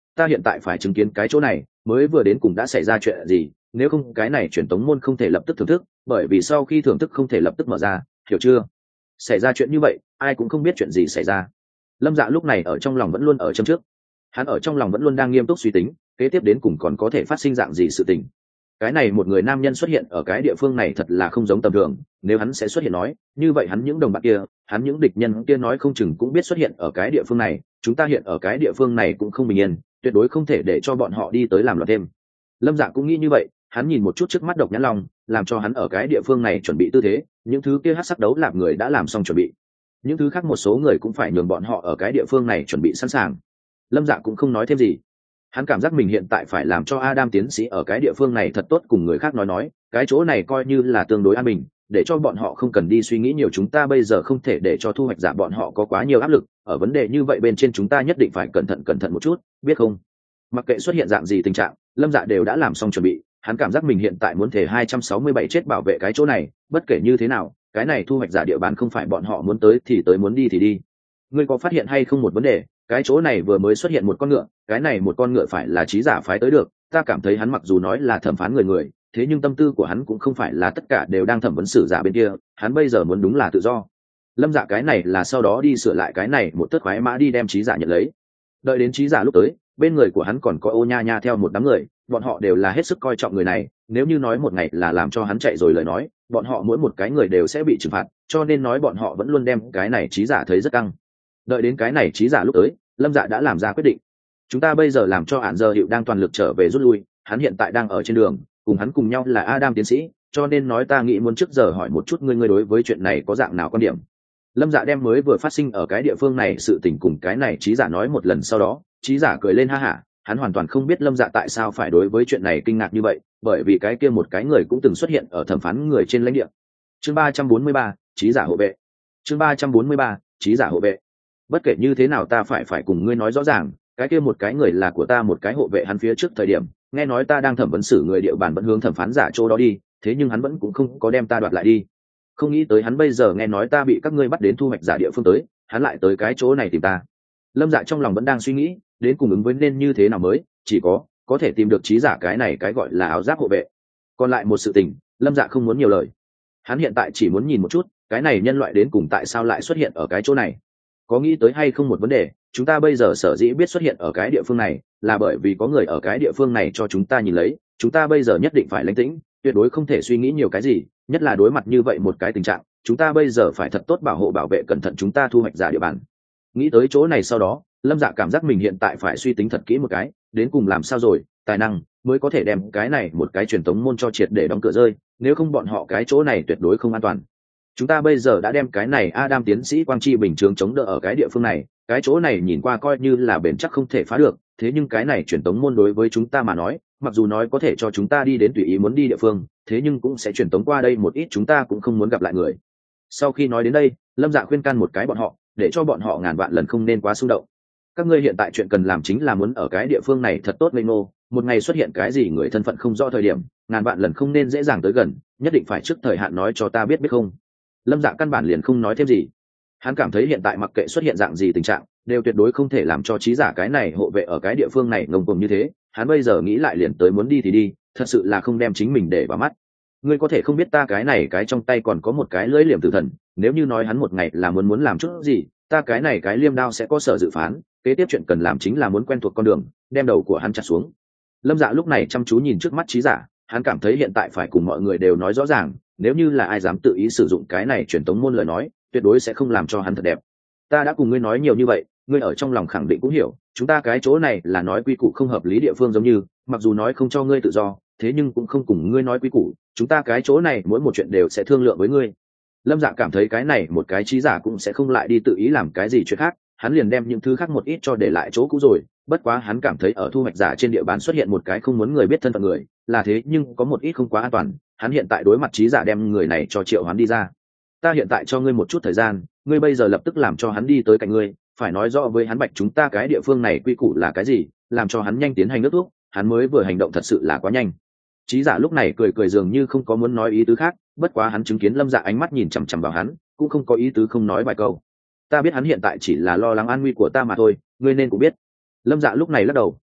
ta hiện tại phải chứng kiến cái chỗ này mới vừa đến cùng đã xảy ra chuyện gì, nếu không cái này truyền tống môn không thể lập tức thưởng thức, bởi vì sau khi thưởng thức không thể lập tức mở ra, hiểu chưa? Xảy ra chuyện như vậy ai cũng không biết chuyện gì xảy ra. Lâm Dạ lúc này ở trong lòng vẫn luôn ở châm trước, hắn ở trong lòng vẫn luôn đang nghiêm túc suy tính kế tiếp đến cùng còn có thể phát sinh dạng gì sự tình. Cái này một người nam nhân xuất hiện ở cái địa phương này thật là không giống tầm thường, nếu hắn sẽ xuất hiện nói như vậy hắn những đồng bạn kia, hắn những địch nhân kia nói không chừng cũng biết xuất hiện ở cái địa phương này, chúng ta hiện ở cái địa phương này cũng không bình yên, tuyệt đối không thể để cho bọn họ đi tới làm loạn thêm. Lâm Dạ cũng nghĩ như vậy, hắn nhìn một chút trước mắt Độc Nhãn Long, làm cho hắn ở cái địa phương này chuẩn bị tư thế, những thứ kia hắc sắc đấu lạp người đã làm xong chuẩn bị, những thứ khác một số người cũng phải nhường bọn họ ở cái địa phương này chuẩn bị sẵn sàng. Lâm Dạ cũng không nói thêm gì, hắn cảm giác mình hiện tại phải làm cho Adam tiến sĩ ở cái địa phương này thật tốt cùng người khác nói cái chỗ này coi như là tương đối an bình, để cho bọn họ không cần đi suy nghĩ nhiều, chúng ta bây giờ không thể để cho thu hoạch giả bọn họ có quá nhiều áp lực, ở vấn đề như vậy bên trên chúng ta nhất định phải cẩn thận một chút, biết không? Mặc kệ xuất hiện dạng gì tình trạng, Lâm Dạ đều đã làm xong chuẩn bị, hắn cảm giác mình hiện tại muốn thể 267 chết bảo vệ cái chỗ này, bất kể như thế nào cái này thu hoạch giả địa bàn không phải bọn họ muốn tới thì tới, muốn đi thì đi. Ngươi có phát hiện hay không một vấn đề, cái chỗ này vừa mới xuất hiện một con ngựa, cái này một con ngựa phải là trí giả phái tới được, ta cảm thấy hắn mặc dù nói là thẩm phán người, thế nhưng tâm tư của hắn cũng không phải là tất cả đều đang thẩm vấn xử giả bên kia, hắn bây giờ muốn đúng là tự do. Lâm Dạ cái này là sau đó đi sửa lại cái này một tấc khoái mã đi đem trí giả nhận lấy. Đợi đến trí giả lúc tới, bên người của hắn còn có Ô Nha Nha theo một đám người, bọn họ đều là hết sức coi trọng người này, nếu như nói một ngày là làm cho hắn chạy rồi lời nói, bọn họ mỗi một cái người đều sẽ bị trừng phạt, cho nên nói bọn họ vẫn luôn đem cái này trí giả thấy rất căng. Đợi đến cái này trí giả lúc tới, Lâm Dạ đã làm ra quyết định, chúng ta bây giờ làm cho Hạn Giờ Hiệu đang toàn lực trở về rút lui, hắn hiện tại đang ở trên đường, cùng hắn cùng nhau là Adam tiến sĩ, cho nên nói ta nghĩ muốn trước giờ hỏi một chút ngươi đối với chuyện này có dạng nào quan điểm. Lâm Dạ đem mới vừa phát sinh ở cái địa phương này sự tình cùng cái này trí giả nói một lần, sau đó trí giả cười lên ha hả, hắn hoàn toàn không biết Lâm Dạ tại sao phải đối với chuyện này kinh ngạc như vậy, bởi vì cái kia một cái người cũng từng xuất hiện ở thẩm phán người trên lãnh địa. Chương 343, trí giả hộ vệ. Chương 343, trí giả hộ vệ. Bất kể như thế nào ta phải cùng ngươi nói rõ ràng, cái kia một cái người là của ta một cái hộ vệ, hắn phía trước thời điểm nghe nói ta đang thẩm vấn xử người địa bàn vẫn hướng thẩm phán giả chỗ đó đi, thế nhưng hắn vẫn cũng không có đem ta đoạt lại đi, không nghĩ tới hắn bây giờ nghe nói ta bị các ngươi bắt đến thu hoạch giả địa phương tới, hắn lại tới cái chỗ này tìm ta. Lâm Dạ trong lòng vẫn đang suy nghĩ đến cùng ứng với nên như thế nào mới chỉ có thể tìm được trí giả cái này cái gọi là áo giáp hộ vệ. Còn lại một sự tình Lâm Dạ không muốn nhiều lời, hắn hiện tại chỉ muốn nhìn một chút cái này nhân loại đến cùng tại sao lại xuất hiện ở cái chỗ này. Có nghĩ tới hay không một vấn đề, chúng ta bây giờ sở dĩ biết xuất hiện ở cái địa phương này là bởi vì có người ở cái địa phương này cho chúng ta nhìn lấy, chúng ta bây giờ nhất định phải lánh tĩnh, tuyệt đối không thể suy nghĩ nhiều cái gì, nhất là đối mặt như vậy một cái tình trạng, chúng ta bây giờ phải thật tốt bảo vệ cẩn thận chúng ta thu hoạch giả địa bàn. Nghĩ tới chỗ này sau đó, Lâm Dạ cảm giác mình hiện tại phải suy tính thật kỹ một cái, đến cùng làm sao rồi tài năng mới có thể đem cái này một cái truyền tống môn cho triệt để đóng cửa rơi, nếu không bọn họ cái chỗ này tuyệt đối không an toàn. Chúng ta bây giờ đã đem cái này Adam tiến sĩ quang chi bình chướng chống đỡ ở cái địa phương này, cái chỗ này nhìn qua coi như là bền chắc không thể phá được, thế nhưng cái này truyền tống môn đối với chúng ta mà nói, mặc dù nói có thể cho chúng ta đi đến tùy ý muốn đi địa phương, thế nhưng cũng sẽ truyền tống qua đây một ít chúng ta cũng không muốn gặp lại người. Sau khi nói đến đây, Lâm Dạ khuyên can một cái bọn họ, để cho bọn họ ngàn vạn lần không nên quá xung động. Các ngươi hiện tại chuyện cần làm chính là muốn ở cái địa phương này thật tốt ngây ngô, một ngày xuất hiện cái gì người thân phận không rõ thời điểm, ngàn vạn lần không nên dễ dàng tới gần, nhất định phải trước thời hạn nói cho ta biết không? Lâm Dạ căn bản liền không nói thêm gì, hắn cảm thấy hiện tại mặc kệ xuất hiện dạng gì tình trạng, đều tuyệt đối không thể làm cho trí giả cái này hộ vệ ở cái địa phương này ngông cuồng như thế. Hắn bây giờ nghĩ lại liền tới muốn đi thì đi, thật sự là không đem chính mình để vào mắt. Ngươi có thể không biết ta cái này cái trong tay còn có một cái lưỡi liềm tử thần, nếu như nói hắn một ngày là muốn làm chút gì, ta cái này cái liêm đao sẽ có sở dự phán, kế tiếp chuyện cần làm chính là muốn quen thuộc con đường, đem đầu của hắn chặt xuống. Lâm Dạ lúc này chăm chú nhìn trước mắt trí giả, hắn cảm thấy hiện tại phải cùng mọi người đều nói rõ ràng, nếu như là ai dám tự ý sử dụng cái này truyền tống môn lời nói, tuyệt đối sẽ không làm cho hắn thật đẹp. Ta đã cùng ngươi nói nhiều như vậy, ngươi ở trong lòng khẳng định cũng hiểu, chúng ta cái chỗ này là nói quy củ không hợp lý địa phương, giống như mặc dù nói không cho ngươi tự do, thế nhưng cũng không cùng ngươi nói quy củ, chúng ta cái chỗ này mỗi một chuyện đều sẽ thương lượng với ngươi. Lâm Dạ cảm thấy cái này một cái trí giả cũng sẽ không lại đi tự ý làm cái gì chuyện khác, hắn liền đem những thứ khác một ít cho để lại chỗ cũ rồi. Bất quá hắn cảm thấy ở thu hoạch giả trên địa bàn xuất hiện một cái không muốn người biết thân phận người là thế, nhưng có một ít không quá an toàn, hắn hiện tại đối mặt trí giả đem người này cho triệu hắn đi ra. Ta hiện tại cho ngươi một chút thời gian, ngươi bây giờ lập tức làm cho hắn đi tới cạnh ngươi, phải nói rõ với hắn bạch chúng ta cái địa phương này quy củ là cái gì, làm cho hắn nhanh tiến hành nước thuốc, hắn mới vừa hành động thật sự là quá nhanh. Trí giả lúc này cười dường như không có muốn nói ý tứ khác, bất quá hắn chứng kiến Lâm Dạ ánh mắt nhìn chằm chằm vào hắn, cũng không có ý tứ không nói vài câu. Ta biết hắn hiện tại chỉ là lo lắng an nguy của ta mà thôi, ngươi nên cũng biết. Lâm Dạ lúc này lắc đầu,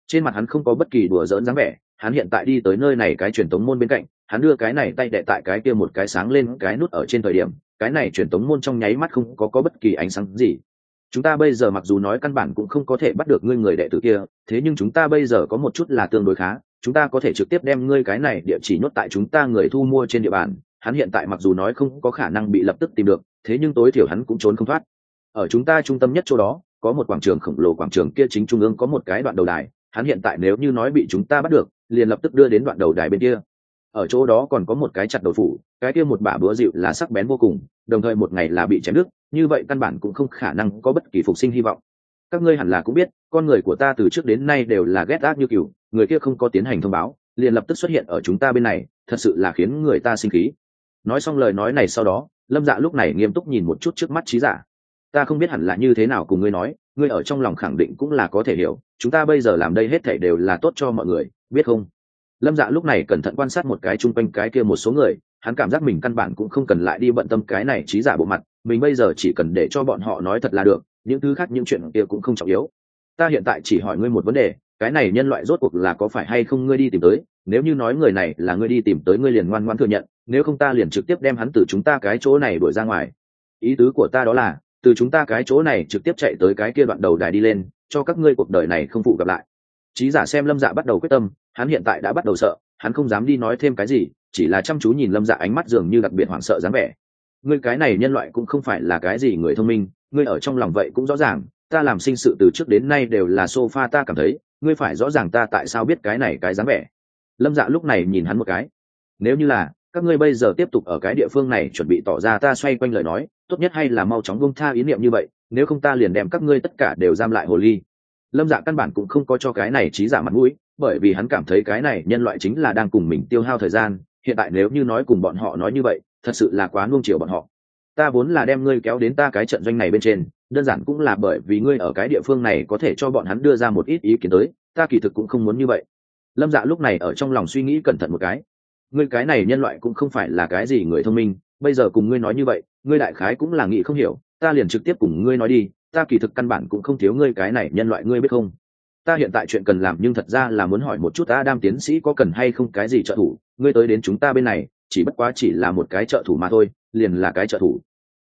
Trên mặt hắn không có bất kỳ đùa giỡn dáng vẻ, hắn hiện tại đi tới nơi này cái truyền tống môn bên cạnh, hắn đưa cái này tay đè tại cái kia một cái sáng lên cái nút ở trên thời điểm, cái này truyền tống môn trong nháy mắt không có bất kỳ ánh sáng gì. Chúng ta bây giờ mặc dù nói căn bản cũng không có thể bắt được ngươi người đệ tử kia, thế nhưng chúng ta bây giờ có một chút là tương đối khá, chúng ta có thể trực tiếp đem ngươi cái này địa chỉ nhốt tại chúng ta người thu mua trên địa bàn. Hắn hiện tại mặc dù nói không có khả năng bị lập tức tìm được, thế nhưng tối thiểu hắn cũng trốn không thoát. Ở chúng ta trung tâm nhất chỗ đó có một quảng trường khổng lồ, quảng trường kia chính trung ương có một cái đoạn đầu đài, hắn hiện tại nếu như nói bị chúng ta bắt được, liền lập tức đưa đến đoạn đầu đài bên kia. Ở chỗ đó còn có một cái chặt đầu phủ, cái kia một bả búa dịu là sắc bén vô cùng, đồng thời một ngày là bị chém đứt, như vậy căn bản cũng không khả năng có bất kỳ phục sinh hy vọng. Các ngươi hẳn là cũng biết, con người của ta từ trước đến nay đều là ghét ác như cừu, người kia không có tiến hành thông báo, liền lập tức xuất hiện ở chúng ta bên này, thật sự là khiến người ta sinh khí. Nói xong lời nói này sau đó, Lâm Dạ lúc này nghiêm túc nhìn một chút trước mắt Trí Giả. Ta không biết hẳn là như thế nào cùng ngươi nói, ngươi ở trong lòng khẳng định cũng là có thể hiểu, chúng ta bây giờ làm đây hết thảy đều là tốt cho mọi người, biết không? Lâm Dạ lúc này cẩn thận quan sát một cái chung quanh cái kia một số người, hắn cảm giác mình căn bản cũng không cần lại đi bận tâm cái này Trí Giả bộ mặt, mình bây giờ chỉ cần để cho bọn họ nói thật là được, những thứ khác những chuyện kia cũng không trọng yếu. Ta hiện tại chỉ hỏi ngươi một vấn đề, cái này nhân loại rốt cuộc là có phải hay không ngươi đi tìm tới, nếu như nói người này là ngươi đi tìm tới, ngươi liền ngoan ngoãn thừa nhận, nếu không ta liền trực tiếp đem hắn từ chúng ta cái chỗ này đuổi ra ngoài. Ý tứ của ta đó là từ chúng ta cái chỗ này trực tiếp chạy tới cái kia đoạn đầu đài đi lên, cho các ngươi cuộc đời này không phụ gặp lại. Trí Giả xem Lâm Dạ bắt đầu quyết tâm, hắn hiện tại đã bắt đầu sợ, hắn không dám đi nói thêm cái gì, chỉ là chăm chú nhìn Lâm Dạ, ánh mắt dường như đặc biệt hoảng sợ dáng vẻ. Ngươi cái này nhân loại cũng không phải là cái gì người thông minh, ngươi ở trong lòng vậy cũng rõ ràng, ta làm sinh sự từ trước đến nay đều là sofa, ta cảm thấy ngươi phải rõ ràng ta tại sao biết cái này cái dáng vẻ. Lâm Dạ lúc này nhìn hắn một cái, nếu như là các ngươi bây giờ tiếp tục ở cái địa phương này chuẩn bị tỏ ra ta xoay quanh lời nói, tốt nhất hay là mau chóng buông tha ý niệm như vậy, nếu không ta liền đem các ngươi tất cả đều giam lại hồ ly. Lâm Dạ căn bản cũng không có cho cái này Trí Giả mặt mũi, bởi vì hắn cảm thấy cái này nhân loại chính là đang cùng mình tiêu hao thời gian, hiện tại nếu như nói cùng bọn họ nói như vậy, thật sự là quá nuông chiều bọn họ. Ta vốn là đem ngươi kéo đến ta cái trận doanh này bên trên, đơn giản cũng là bởi vì ngươi ở cái địa phương này có thể cho bọn hắn đưa ra một ít ý kiến tới, ta kỳ thực cũng không muốn như vậy. Lâm Dạ lúc này ở trong lòng suy nghĩ cẩn thận một cái, ngươi cái này nhân loại cũng không phải là cái gì người thông minh, bây giờ cùng ngươi nói như vậy, ngươi đại khái cũng là nghĩ không hiểu, ta liền trực tiếp cùng ngươi nói đi, ta kỳ thực căn bản cũng không thiếu ngươi cái này nhân loại, ngươi biết không? Ta hiện tại chuyện cần làm nhưng thật ra là muốn hỏi một chút Adam tiến sĩ có cần hay không cái gì trợ thủ, ngươi tới đến chúng ta bên này, chỉ bất quá chỉ là một cái trợ thủ mà thôi, liền là cái trợ thủ.